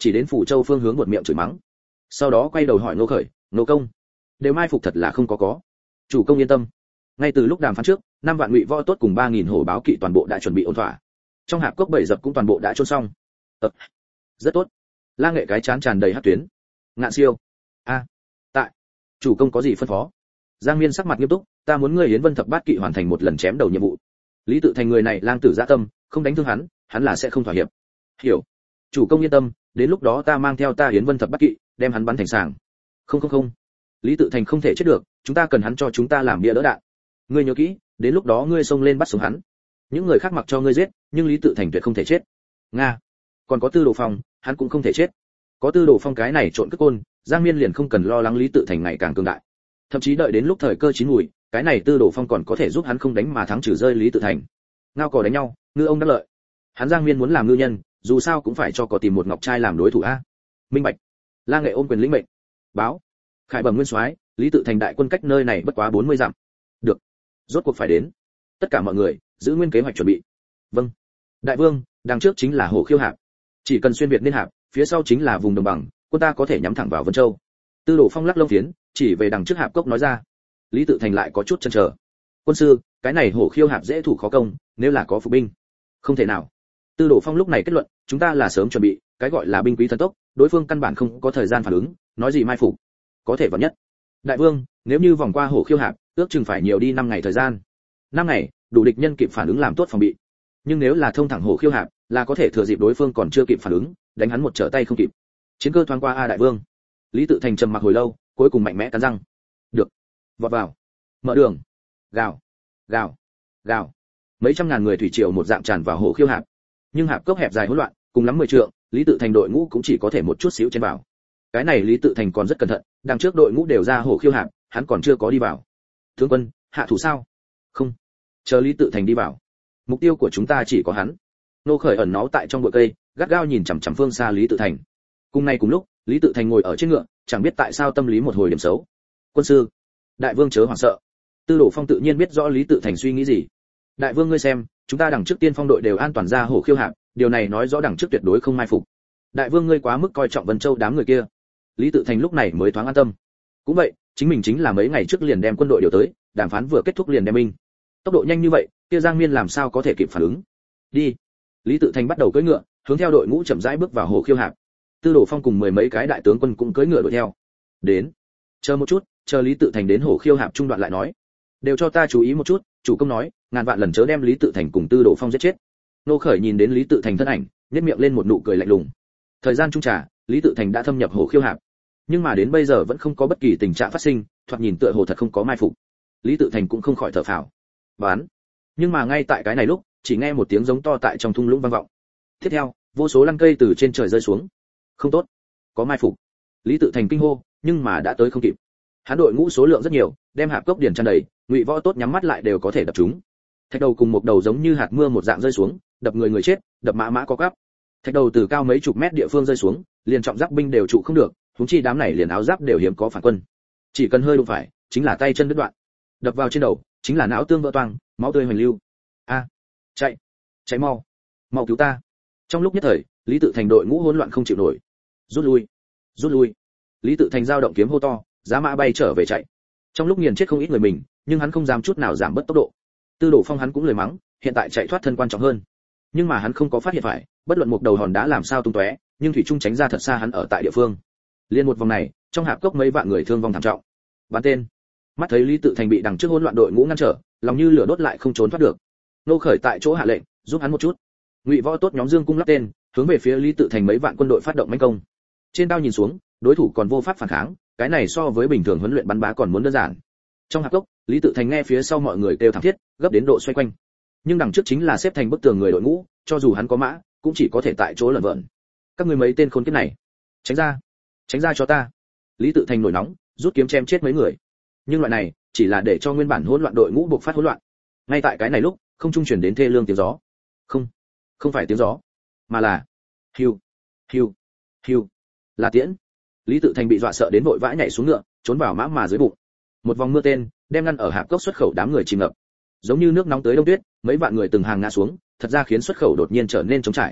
chỉ đến Phủ Châu phương hướng buột miệng chửi mắng. Sau đó quay đầu hỏi Ngô Khởi, "Ngô công, đều mai phục thật là không có." Chủ công yên tâm. Ngay từ lúc đàm phán trước, 5 vạn ngụy võ tốt cùng 3000 hổ báo kỵ toàn bộ đã chuẩn bị ổn thỏa. Trong hạp cốc bảy dập cũng toàn bộ đã chôn xong. Rất tốt. La Nghệ cái chán tràn đầy hắc tuyến. Ngạn Siêu, tại chủ công có gì phân phó? Giang Miên sắc mặt nghiêm túc, ta muốn ngươi Yến Vân thập bát kỵ hoàn thành một lần chém đầu nhiệm vụ. Lý Tự Thành người này lang tử dạ tâm, không đánh thương hắn là sẽ không thỏa hiệp. Hiểu. Chủ công yên tâm, đến lúc đó ta mang theo ta Yến Vân thập bát kỵ, đem hắn bắn thành sàng. Không. Lý Tự Thành không thể chết được, chúng ta cần hắn cho chúng ta làm bia đỡ đạn. Ngươi nhớ kỹ, đến lúc đó ngươi xông lên bắt sống hắn. Những người khác mặc cho ngươi giết, nhưng Lý Tự Thành tuyệt không thể chết. Nga. Còn có Tư Đồ Phong, hắn cũng không thể chết. Có Tư Đồ Phong cái này trộn cất côn, Giang Miên liền không cần lo lắng Lý Tự Thành ngày càng cường đại. Thậm chí đợi đến lúc thời cơ chín mùi, cái này Tư Đồ Phong còn có thể giúp hắn không đánh mà thắng trừ rơi Lý Tự Thành. Ngao cò đánh nhau, ngư ông đắc lợi. Hắn Giang Miên muốn làm ngư nhân, dù sao cũng phải cho cò tìm một ngọc trai làm đối thủ a. Minh bạch. La Nghệ ôm quyền lĩnh mệnh. Báo. Khải bẩm nguyên soái, Lý Tự Thành đại quân cách nơi này bất quá 40 dặm. Được. Rốt cuộc phải đến. Tất cả mọi người, giữ nguyên kế hoạch chuẩn bị. Vâng. Đại vương, đằng trước chính là Hồ Khiêu Hạp. Chỉ cần xuyên việt nên hạp, phía sau chính là vùng đồng bằng, quân ta có thể nhắm thẳng vào Vân Châu. Tư Đồ Phong lắc lông phiến, chỉ về đằng trước hạp cốc nói ra. Lý Tự Thành lại có chút chần chờ. Quân sư, cái này Hồ Khiêu Hạp dễ thủ khó công, nếu là có phục binh. Không thể nào. Tư Đồ Phong lúc này kết luận, chúng ta là sớm chuẩn bị, cái gọi là binh quý thần tốc, đối phương căn bản không có thời gian phản ứng, nói gì mai phục. Có thể vào nhất. Đại vương, nếu như vòng qua Hồ Khiêu Hạp, ước chừng phải nhiều đi 5 ngày thời gian. 5 ngày, đủ địch nhân kịp phản ứng làm tốt phòng bị. Nhưng nếu là thông thẳng Hồ Khiêu Hạp, là có thể thừa dịp đối phương còn chưa kịp phản ứng, đánh hắn một trở tay không kịp. Chiến cơ thoáng qua a đại vương. Lý Tự Thành trầm mặc hồi lâu, cuối cùng mạnh mẽ cắn răng. Được. Vọt vào. Mở đường. Gào. Mấy trăm ngàn người thủy triều một dạng tràn vào Hồ Khiêu Hạp. Nhưng hạp cốc hẹp dài hỗn loạn, cùng lắm 10 trượng, Lý Tự Thành đội ngũ cũng chỉ có thể một chút xíu chen vào. Cái này Lý Tự Thành còn rất cẩn thận, đằng trước đội ngũ đều ra Hồ Khiêu Hạp, hắn còn chưa có đi vào. Tướng quân, hạ thủ sao? Không. Chờ Lý Tự Thành đi vào. Mục tiêu của chúng ta chỉ có hắn. Nô Khởi ẩn náu tại trong bụi cây, gắt gao nhìn chằm chằm phương xa Lý Tự Thành. Cùng ngày cùng lúc, Lý Tự Thành ngồi ở trên ngựa, chẳng biết tại sao tâm lý một hồi điểm xấu. Quân sư, đại vương chớ hoảng sợ. Tư Đồ Phong tự nhiên biết rõ Lý Tự Thành suy nghĩ gì. Đại vương ngươi xem, chúng ta đằng trước tiên phong đội đều an toàn ra Hồ Khiêu Hạp, điều này nói rõ đằng trước tuyệt đối không mai phục. Đại vương ngươi quá mức coi trọng Vân Châu đám người kia. Lý Tự Thành lúc này mới thoáng an tâm. Cũng vậy, chính mình chính là mấy ngày trước liền đem quân đội điều tới, đàm phán vừa kết thúc liền đem binh. Tốc độ nhanh như vậy, kia Giang Miên làm sao có thể kịp phản ứng. Đi. Lý Tự Thành bắt đầu cưỡi ngựa, hướng theo đội ngũ chậm rãi bước vào Hồ Khiêu Hạp. Tư Đồ Phong cùng 10 mấy cái đại tướng quân cũng cưỡi ngựa đuổi theo. Đến. Chờ một chút, chờ Lý Tự Thành đến Hồ Khiêu Hạp trung đoạn lại nói. Đều cho ta chú ý một chút, chủ công nói, ngàn vạn lần chớ đem Lý Tự Thành cùng Tư Đồ Phong giết chết. Nô Khởi nhìn đến Lý Tự Thành thân ảnh, nhếch miệng lên một nụ cười lạnh lùng. Thời gian trung trà, Lý Tự Thành đã thâm nhập Hồ Khiêu Hạp, nhưng mà đến bây giờ vẫn không có bất kỳ tình trạng phát sinh, thoạt nhìn tựa hồ thật không có mai phục. Lý Tự Thành cũng không khỏi thở phào. Bán. Nhưng mà ngay tại cái này lúc, chỉ nghe một tiếng giống to tại trong thung lũng vang vọng. Tiếp theo, vô số lăng cây từ trên trời rơi xuống. Không tốt, có mai phục. Lý Tự Thành kinh hô, nhưng mà đã tới không kịp. Hắn đội ngũ số lượng rất nhiều, đem hạp cốc điền tràn đầy, ngụy võ tốt nhắm mắt lại đều có thể đập chúng. Thạch đầu cùng một đầu giống như hạt mưa một dạng rơi xuống, đập người chết, đập mã có cắp. Thạch đầu từ cao mấy chục mét địa phương rơi xuống, liền trọng giáp binh đều trụ không được, huống chi đám này liền áo giáp đều hiếm có phản quân. Chỉ cần hơi đụng phải, chính là tay chân đứt đoạn. Đập vào trên đầu, chính là não tương vỡ toang, máu tươi hoành lưu. Chạy mau cứu ta. Trong lúc nhất thời, Lý Tự Thành đội ngũ hỗn loạn không chịu nổi. Rút lui. Lý Tự Thành dao động kiếm hô to, giá mã bay trở về chạy. Trong lúc nghiền chết không ít người mình, nhưng hắn không dám chút nào giảm bớt tốc độ. Tư Đồ Phong hắn cũng lời mắng, hiện tại chạy thoát thân quan trọng hơn. Nhưng mà hắn không có phát hiện phải, bất luận một đầu hòn đá làm sao tung tóe, nhưng thủy trung tránh ra thật xa hắn ở tại địa phương. Liên một vòng này, trong hạp cốc mấy vạn người thương vong thảm trọng. Bắn tên. Mắt thấy Lý Tự Thành bị đằng trước hỗn loạn đội ngũ ngăn trở, lòng như lửa đốt lại không trốn thoát được. Nô Khởi tại chỗ hạ lệnh, giúp hắn một chút. Ngụy võ tốt nhóm dương cung lắp tên, hướng về phía Lý Tự Thành mấy vạn quân đội phát động mãnh công. Trên cao nhìn xuống, đối thủ còn vô pháp phản kháng, cái này so với bình thường huấn luyện bắn bá còn muốn đơn giản. Trong hạp cốc, Lý Tự Thành nghe phía sau mọi người kêu thảm thiết, gấp đến độ xoay quanh. Nhưng đằng trước chính là xếp thành bức tường người đội ngũ, cho dù hắn có mã, cũng chỉ có thể tại chỗ lẩn vẩn. Các ngươi mấy tên khốn kiếp này, tránh ra cho ta. Lý Tự Thành nổi nóng, rút kiếm chém chết mấy người. Nhưng loại này, chỉ là để cho nguyên bản hỗn loạn đội ngũ buộc phát hỗn loạn. Ngay tại cái này lúc, không trung truyền đến thê lương tiếng gió. Không phải tiếng gió, mà là hiu, là tiễn. Lý Tự Thành bị dọa sợ đến vội vã nhảy xuống ngựa, trốn vào mã mà dưới bụng. Một vòng mưa tên, đem ngăn ở hạp cốc xuất khẩu đám người chìm ngập. Giống như nước nóng tới đông tuyết, mấy vạn người từng hàng ngã xuống, thật ra khiến xuất khẩu đột nhiên trở nên trống trải.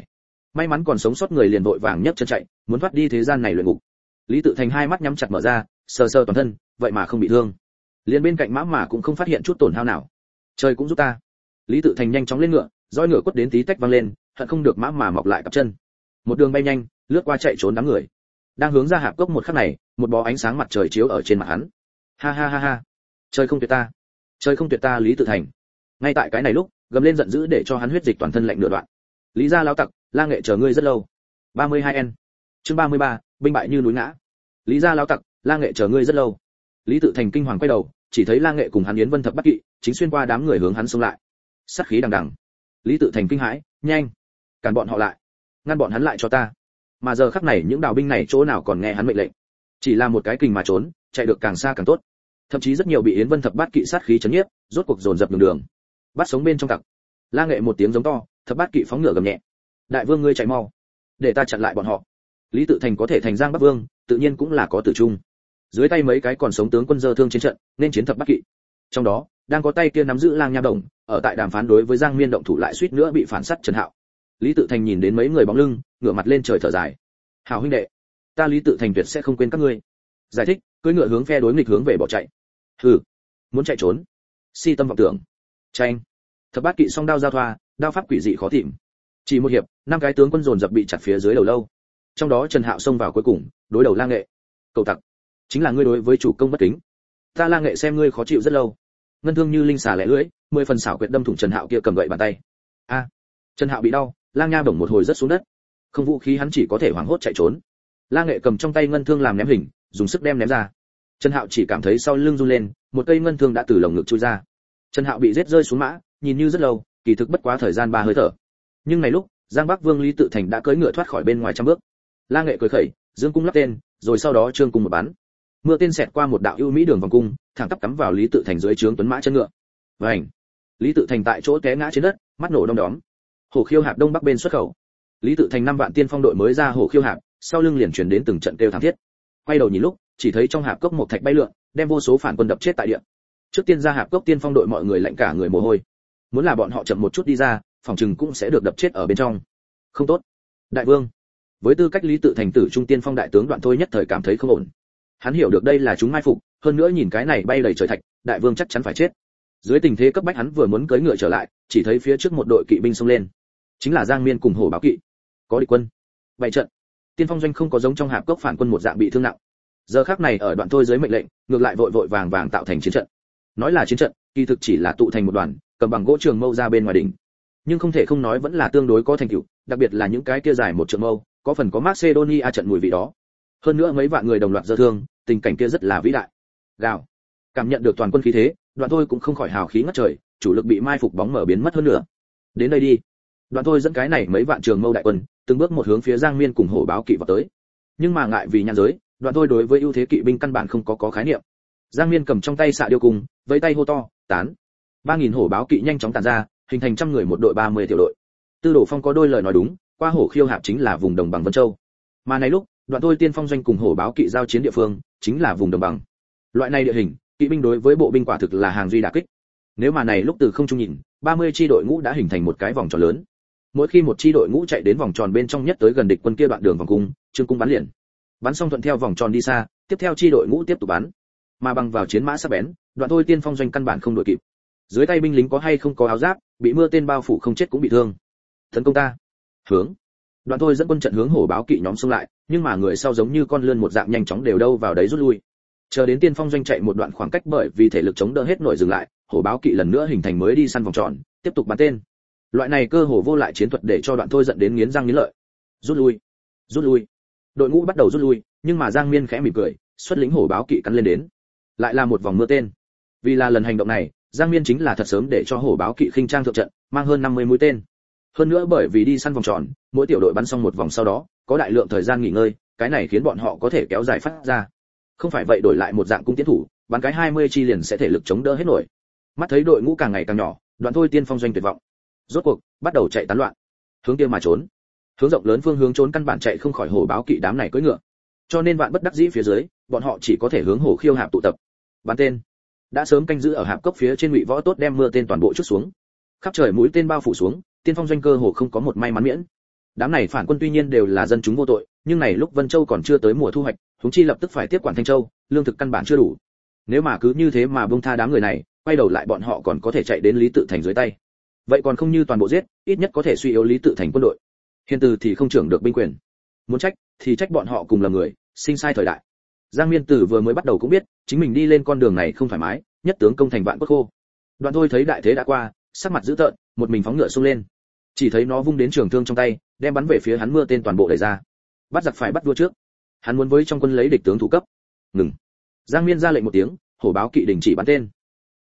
may mắn còn sống sót người liền vội vàng nhấc chân chạy, muốn thoát đi thế gian này luyện ngục. Lý Tự Thành hai mắt nhắm chặt mở ra, sờ sờ toàn thân, vậy mà không bị thương. Liền bên cạnh mã mà cũng không phát hiện chút tổn hao nào. Trời cũng giúp ta. Lý Tự Thành nhanh chóng lên ngựa, roi ngựa quất đến tí tách vang lên, hận không được mã mà mọc lại cặp chân. Một đường bay nhanh, lướt qua chạy trốn đám người. Đang hướng ra hạp cốc một khắc này, một bó ánh sáng mặt trời chiếu ở trên mặt hắn. Ha ha ha ha. Trời không tuyệt ta. Trời không tuyệt ta Lý Tự Thành. Ngay tại cái này lúc, gầm lên giận dữ để cho hắn huyết dịch toàn thân lạnh nửa đoạn. Lý gia lão tặc, La Nghệ chờ ngươi rất lâu. 32N. Chương 33, binh bại như núi ngã. Lý gia lão tặc, La Nghệ chờ ngươi rất lâu. Lý Tự Thành kinh hoàng quay đầu, chỉ thấy La Nghệ cùng hắn Yến Vân Thập Bát Kỵ, chính xuyên qua đám người hướng hắn xông lại. Sát khí đằng đằng. Lý Tự Thành kinh hãi, nhanh, cản bọn họ lại, ngăn bọn hắn lại cho ta. Mà giờ khắc này những đào binh này chỗ nào còn nghe hắn mệnh lệnh, chỉ là một cái kình mà trốn, chạy được càng xa càng tốt. Thậm chí rất nhiều bị Yến Vân Thập Bát Kỵ sát khí chấn nhiếp, rốt cuộc dồn dập đường đường. Bắt sống bên trong tặc. La Nghệ một tiếng giống to, Thập Bát Kỵ phóng ngựa gầm nhẹ. Đại vương ngươi chạy mau, để ta chặn lại bọn họ. Lý Tự Thành có thể thành Giang Bắc Vương, tự nhiên cũng là có tử trung. Dưới tay mấy cái còn sống tướng quân dơ thương chiến trận, nên chiến Thập Bát Kỵ. Trong đó, đang có tay kia nắm giữ Lang Nha Đồng, ở tại đàm phán đối với Giang Miên động thủ lại suýt nữa bị phản sát Trần Hạo. Lý Tự Thành nhìn đến mấy người bóng lưng, ngửa mặt lên trời thở dài. Hảo huynh đệ, ta Lý Tự Thành tuyệt sẽ không quên các ngươi. Giải thích, cưỡi ngựa hướng phe đối nghịch hướng về bỏ chạy. Hừ, muốn chạy trốn, si tâm vọng tưởng. Tranh. Thập Bát Kỵ song đao giao thoa, đao pháp quỷ dị khó tìm. Chỉ một hiệp, năm cái tướng quân dồn dập bị chặt phía dưới đầu lâu. Trong đó Trần Hạo xông vào cuối cùng, đối đầu La Nghệ. Cậu tặc, chính là ngươi đối với chủ công bất kính. Ta La Nghệ xem ngươi khó chịu rất lâu. Ngân thương như linh xà lẻ lưỡi, 10 phần xảo quyệt đâm thủng Trần Hạo kia cầm gậy bàn tay. A, Trần Hạo bị đau, Lang Nha bổng một hồi rất xuống đất. Không vũ khí hắn chỉ có thể hoảng hốt chạy trốn. La Nghệ cầm trong tay ngân thương làm ném hình, dùng sức đem ném ra. Trần Hạo chỉ cảm thấy sau lưng run lên, một cây ngân thương đã từ lồng ngực chui ra. Trần Hạo bị giết rơi xuống mã, nhìn như rất lâu, kỳ thực bất quá thời gian 3 hơi thở. Nhưng này lúc, Giang Bắc Vương Lý Tự Thành đã cưỡi ngựa thoát khỏi bên ngoài trăm bước. La Nghệ cười khẩy, dương cung lắp tên, rồi sau đó trương cung một bắn. Mưa tên xẹt qua một đạo ưu mỹ đường vòng cung, thẳng tắp cắm vào Lý Tự Thành dưới trướng tuấn mã chân ngựa. Vành. Lý Tự Thành tại chỗ té ngã trên đất, mắt nổ đom đóm. Hổ Khiêu Hạp đông bắc bên xuất khẩu. Lý Tự Thành 5 vạn tiên phong đội mới ra Hổ Khiêu Hạp, sau lưng liền truyền đến từng trận kêu thảm thiết. Quay đầu nhìn lúc, chỉ thấy trong hạp cốc một thạch bay lượn, đem vô số phản quân đập chết tại địa. Trước tiên ra hạp cốc tiên phong đội mọi người lạnh cả người mồ hôi. Muốn là bọn họ chậm một chút đi ra, phòng trừng cũng sẽ được đập chết ở bên trong. Không tốt. Đại vương. Với tư cách Lý Tự Thành tử trung tiên phong đại tướng Đoạn Thôi nhất thời cảm thấy không ổn. Hắn hiểu được đây là chúng mai phục, hơn nữa nhìn cái này bay đầy trời thạch, đại vương chắc chắn phải chết. Dưới tình thế cấp bách hắn vừa muốn cưỡi ngựa trở lại, chỉ thấy phía trước một đội kỵ binh xông lên. Chính là Giang Miên cùng Hổ Báo Kỵ. Có địch quân. Bày trận. Tiên phong doanh không có giống trong hạp cốc phản quân một dạng bị thương nặng. Giờ khắc này ở Đoạn Thôi dưới mệnh lệnh, ngược lại vội vội vàng vàng tạo thành chiến trận. Nói là chiến trận, kỳ thực chỉ là tụ thành một đoàn, cầm bằng gỗ trường mâu ra bên ngoài đỉnh. Nhưng không thể không nói vẫn là tương đối có thành tựu, đặc biệt là những cái kia dài một trường mâu, có phần có Macedonia trận mùi vị đó. Hơn nữa mấy vạn người đồng loạt giơ thương, tình cảnh kia rất là vĩ đại. Gào. Cảm nhận được toàn quân khí thế, Đoạn Thôi cũng không khỏi hào khí ngất trời, chủ lực bị mai phục bóng mở biến mất hơn nữa. Đến đây đi. Đoạn Thôi dẫn cái này mấy vạn trường mâu đại quân, từng bước một hướng phía Giang Miên cùng Hổ Báo Kỵ vào tới. Nhưng mà ngại vì nhàn giới, Đoạn Thôi đối với ưu thế kỵ binh căn bản không có khái niệm. Giang Miên cầm trong tay xạ điêu cung, vẫy tay hô to, tán. 3000 Hổ Báo Kỵ nhanh chóng tản ra, hình thành trăm người một đội 30 tiểu đội. Tư Đồ Phong có đôi lời nói đúng, qua Hổ Khiêu Hạp chính là vùng đồng bằng Vân Châu. Mà này lúc, Đoạn Thôi tiên phong doanh cùng Hổ Báo Kỵ giao chiến địa phương, chính là vùng đồng bằng. Loại này địa hình, kỵ binh đối với bộ binh quả thực là hàng duy đả kích. Nếu mà này lúc từ không trung nhìn, 30 chi đội ngũ đã hình thành một cái vòng tròn lớn. Mỗi khi một chi đội ngũ chạy đến vòng tròn bên trong nhất tới gần địch quân kia đoạn đường vòng cung, trương cung bắn liền. Bắn xong thuận theo vòng tròn đi xa, tiếp theo chi đội ngũ tiếp tục bắn. Mà bằng vào chiến mã sắc bén, Đoạn Thôi tiên phong doanh căn bản không đuổi kịp. Dưới tay binh lính có hay không có áo giáp, bị mưa tên bao phủ không chết cũng bị thương. Tấn công ta. Hướng. Đoạn Thôi dẫn quân trận hướng Hổ Báo Kỵ nhóm xông lại, nhưng mà người sau giống như con lươn một dạng nhanh chóng đều đâu vào đấy rút lui. Chờ đến tiên phong doanh chạy một đoạn khoảng cách bởi vì thể lực chống đỡ hết nổi dừng lại, Hổ Báo Kỵ lần nữa hình thành mới đi săn vòng tròn, tiếp tục bắn tên. Loại này cơ hồ vô lại chiến thuật để cho Đoạn Thôi giận đến nghiến răng nghiến lợi. Rút lui, rút lui. Đội ngũ bắt đầu rút lui, nhưng mà Giang Miên khẽ mỉm cười, xuất lĩnh Hổ Báo Kỵ cắn lên đến. Lại là một vòng mưa tên. Vì là lần hành động này, Giang Miên chính là thật sớm để cho Hổ Báo Kỵ khinh trang thượng trận, mang hơn 50 mũi tên. Hơn nữa bởi vì đi săn vòng tròn, mỗi tiểu đội bắn xong một vòng sau đó, có đại lượng thời gian nghỉ ngơi, cái này khiến bọn họ có thể kéo dài phát ra. Không phải vậy đổi lại một dạng cung tiến thủ, bắn cái 20 chi liền sẽ thể lực chống đỡ hết nổi. Mắt thấy đội ngũ càng ngày càng nhỏ, Đoạn Thôi tiên phong doanh tuyệt vọng. Rốt cuộc, bắt đầu chạy tán loạn. Hướng kia mà trốn. Hướng rộng lớn phương hướng trốn căn bản chạy không khỏi Hổ Báo Kỵ đám này cưỡi ngựa. Cho nên vạn bất đắc dĩ phía dưới, bọn họ chỉ có thể hướng Hổ Khiêu Hạp tụ tập. Bắn tên. Đã sớm canh giữ ở hạp cốc phía trên Ngụy Võ Tốt đem mưa tên toàn bộ chút xuống. Khắp trời mũi tên bao phủ xuống, tiên phong doanh cơ hồ không có một may mắn miễn. Đám này phản quân tuy nhiên đều là dân chúng vô tội, nhưng này lúc Vân Châu còn chưa tới mùa thu hoạch, huống chi lập tức phải tiếp quản Thanh Châu, lương thực căn bản chưa đủ. Nếu mà cứ như thế mà buông tha đám người này, quay đầu lại bọn họ còn có thể chạy đến Lý Tự Thành dưới tay. Vậy còn không như toàn bộ giết, ít nhất có thể suy yếu Lý Tự Thành quân đội. Hiền từ thì không trưởng được binh quyền. Muốn trách thì trách bọn họ cùng là người, sinh sai thời đại. Giang Miên Tử vừa mới bắt đầu cũng biết, chính mình đi lên con đường này không thoải mái, nhất tướng công thành vạn quốc khô. Đoạn Thôi thấy đại thế đã qua, sắc mặt dữ tợn, một mình phóng ngựa xông lên. Chỉ thấy nó vung đến trường thương trong tay, đem bắn về phía hắn mưa tên toàn bộ đẩy ra. Bắt giặc phải bắt vua trước. Hắn muốn với trong quân lấy địch tướng thủ cấp. Ngừng. Giang Miên ra lệnh một tiếng, hổ báo kỵ đình chỉ bắn tên.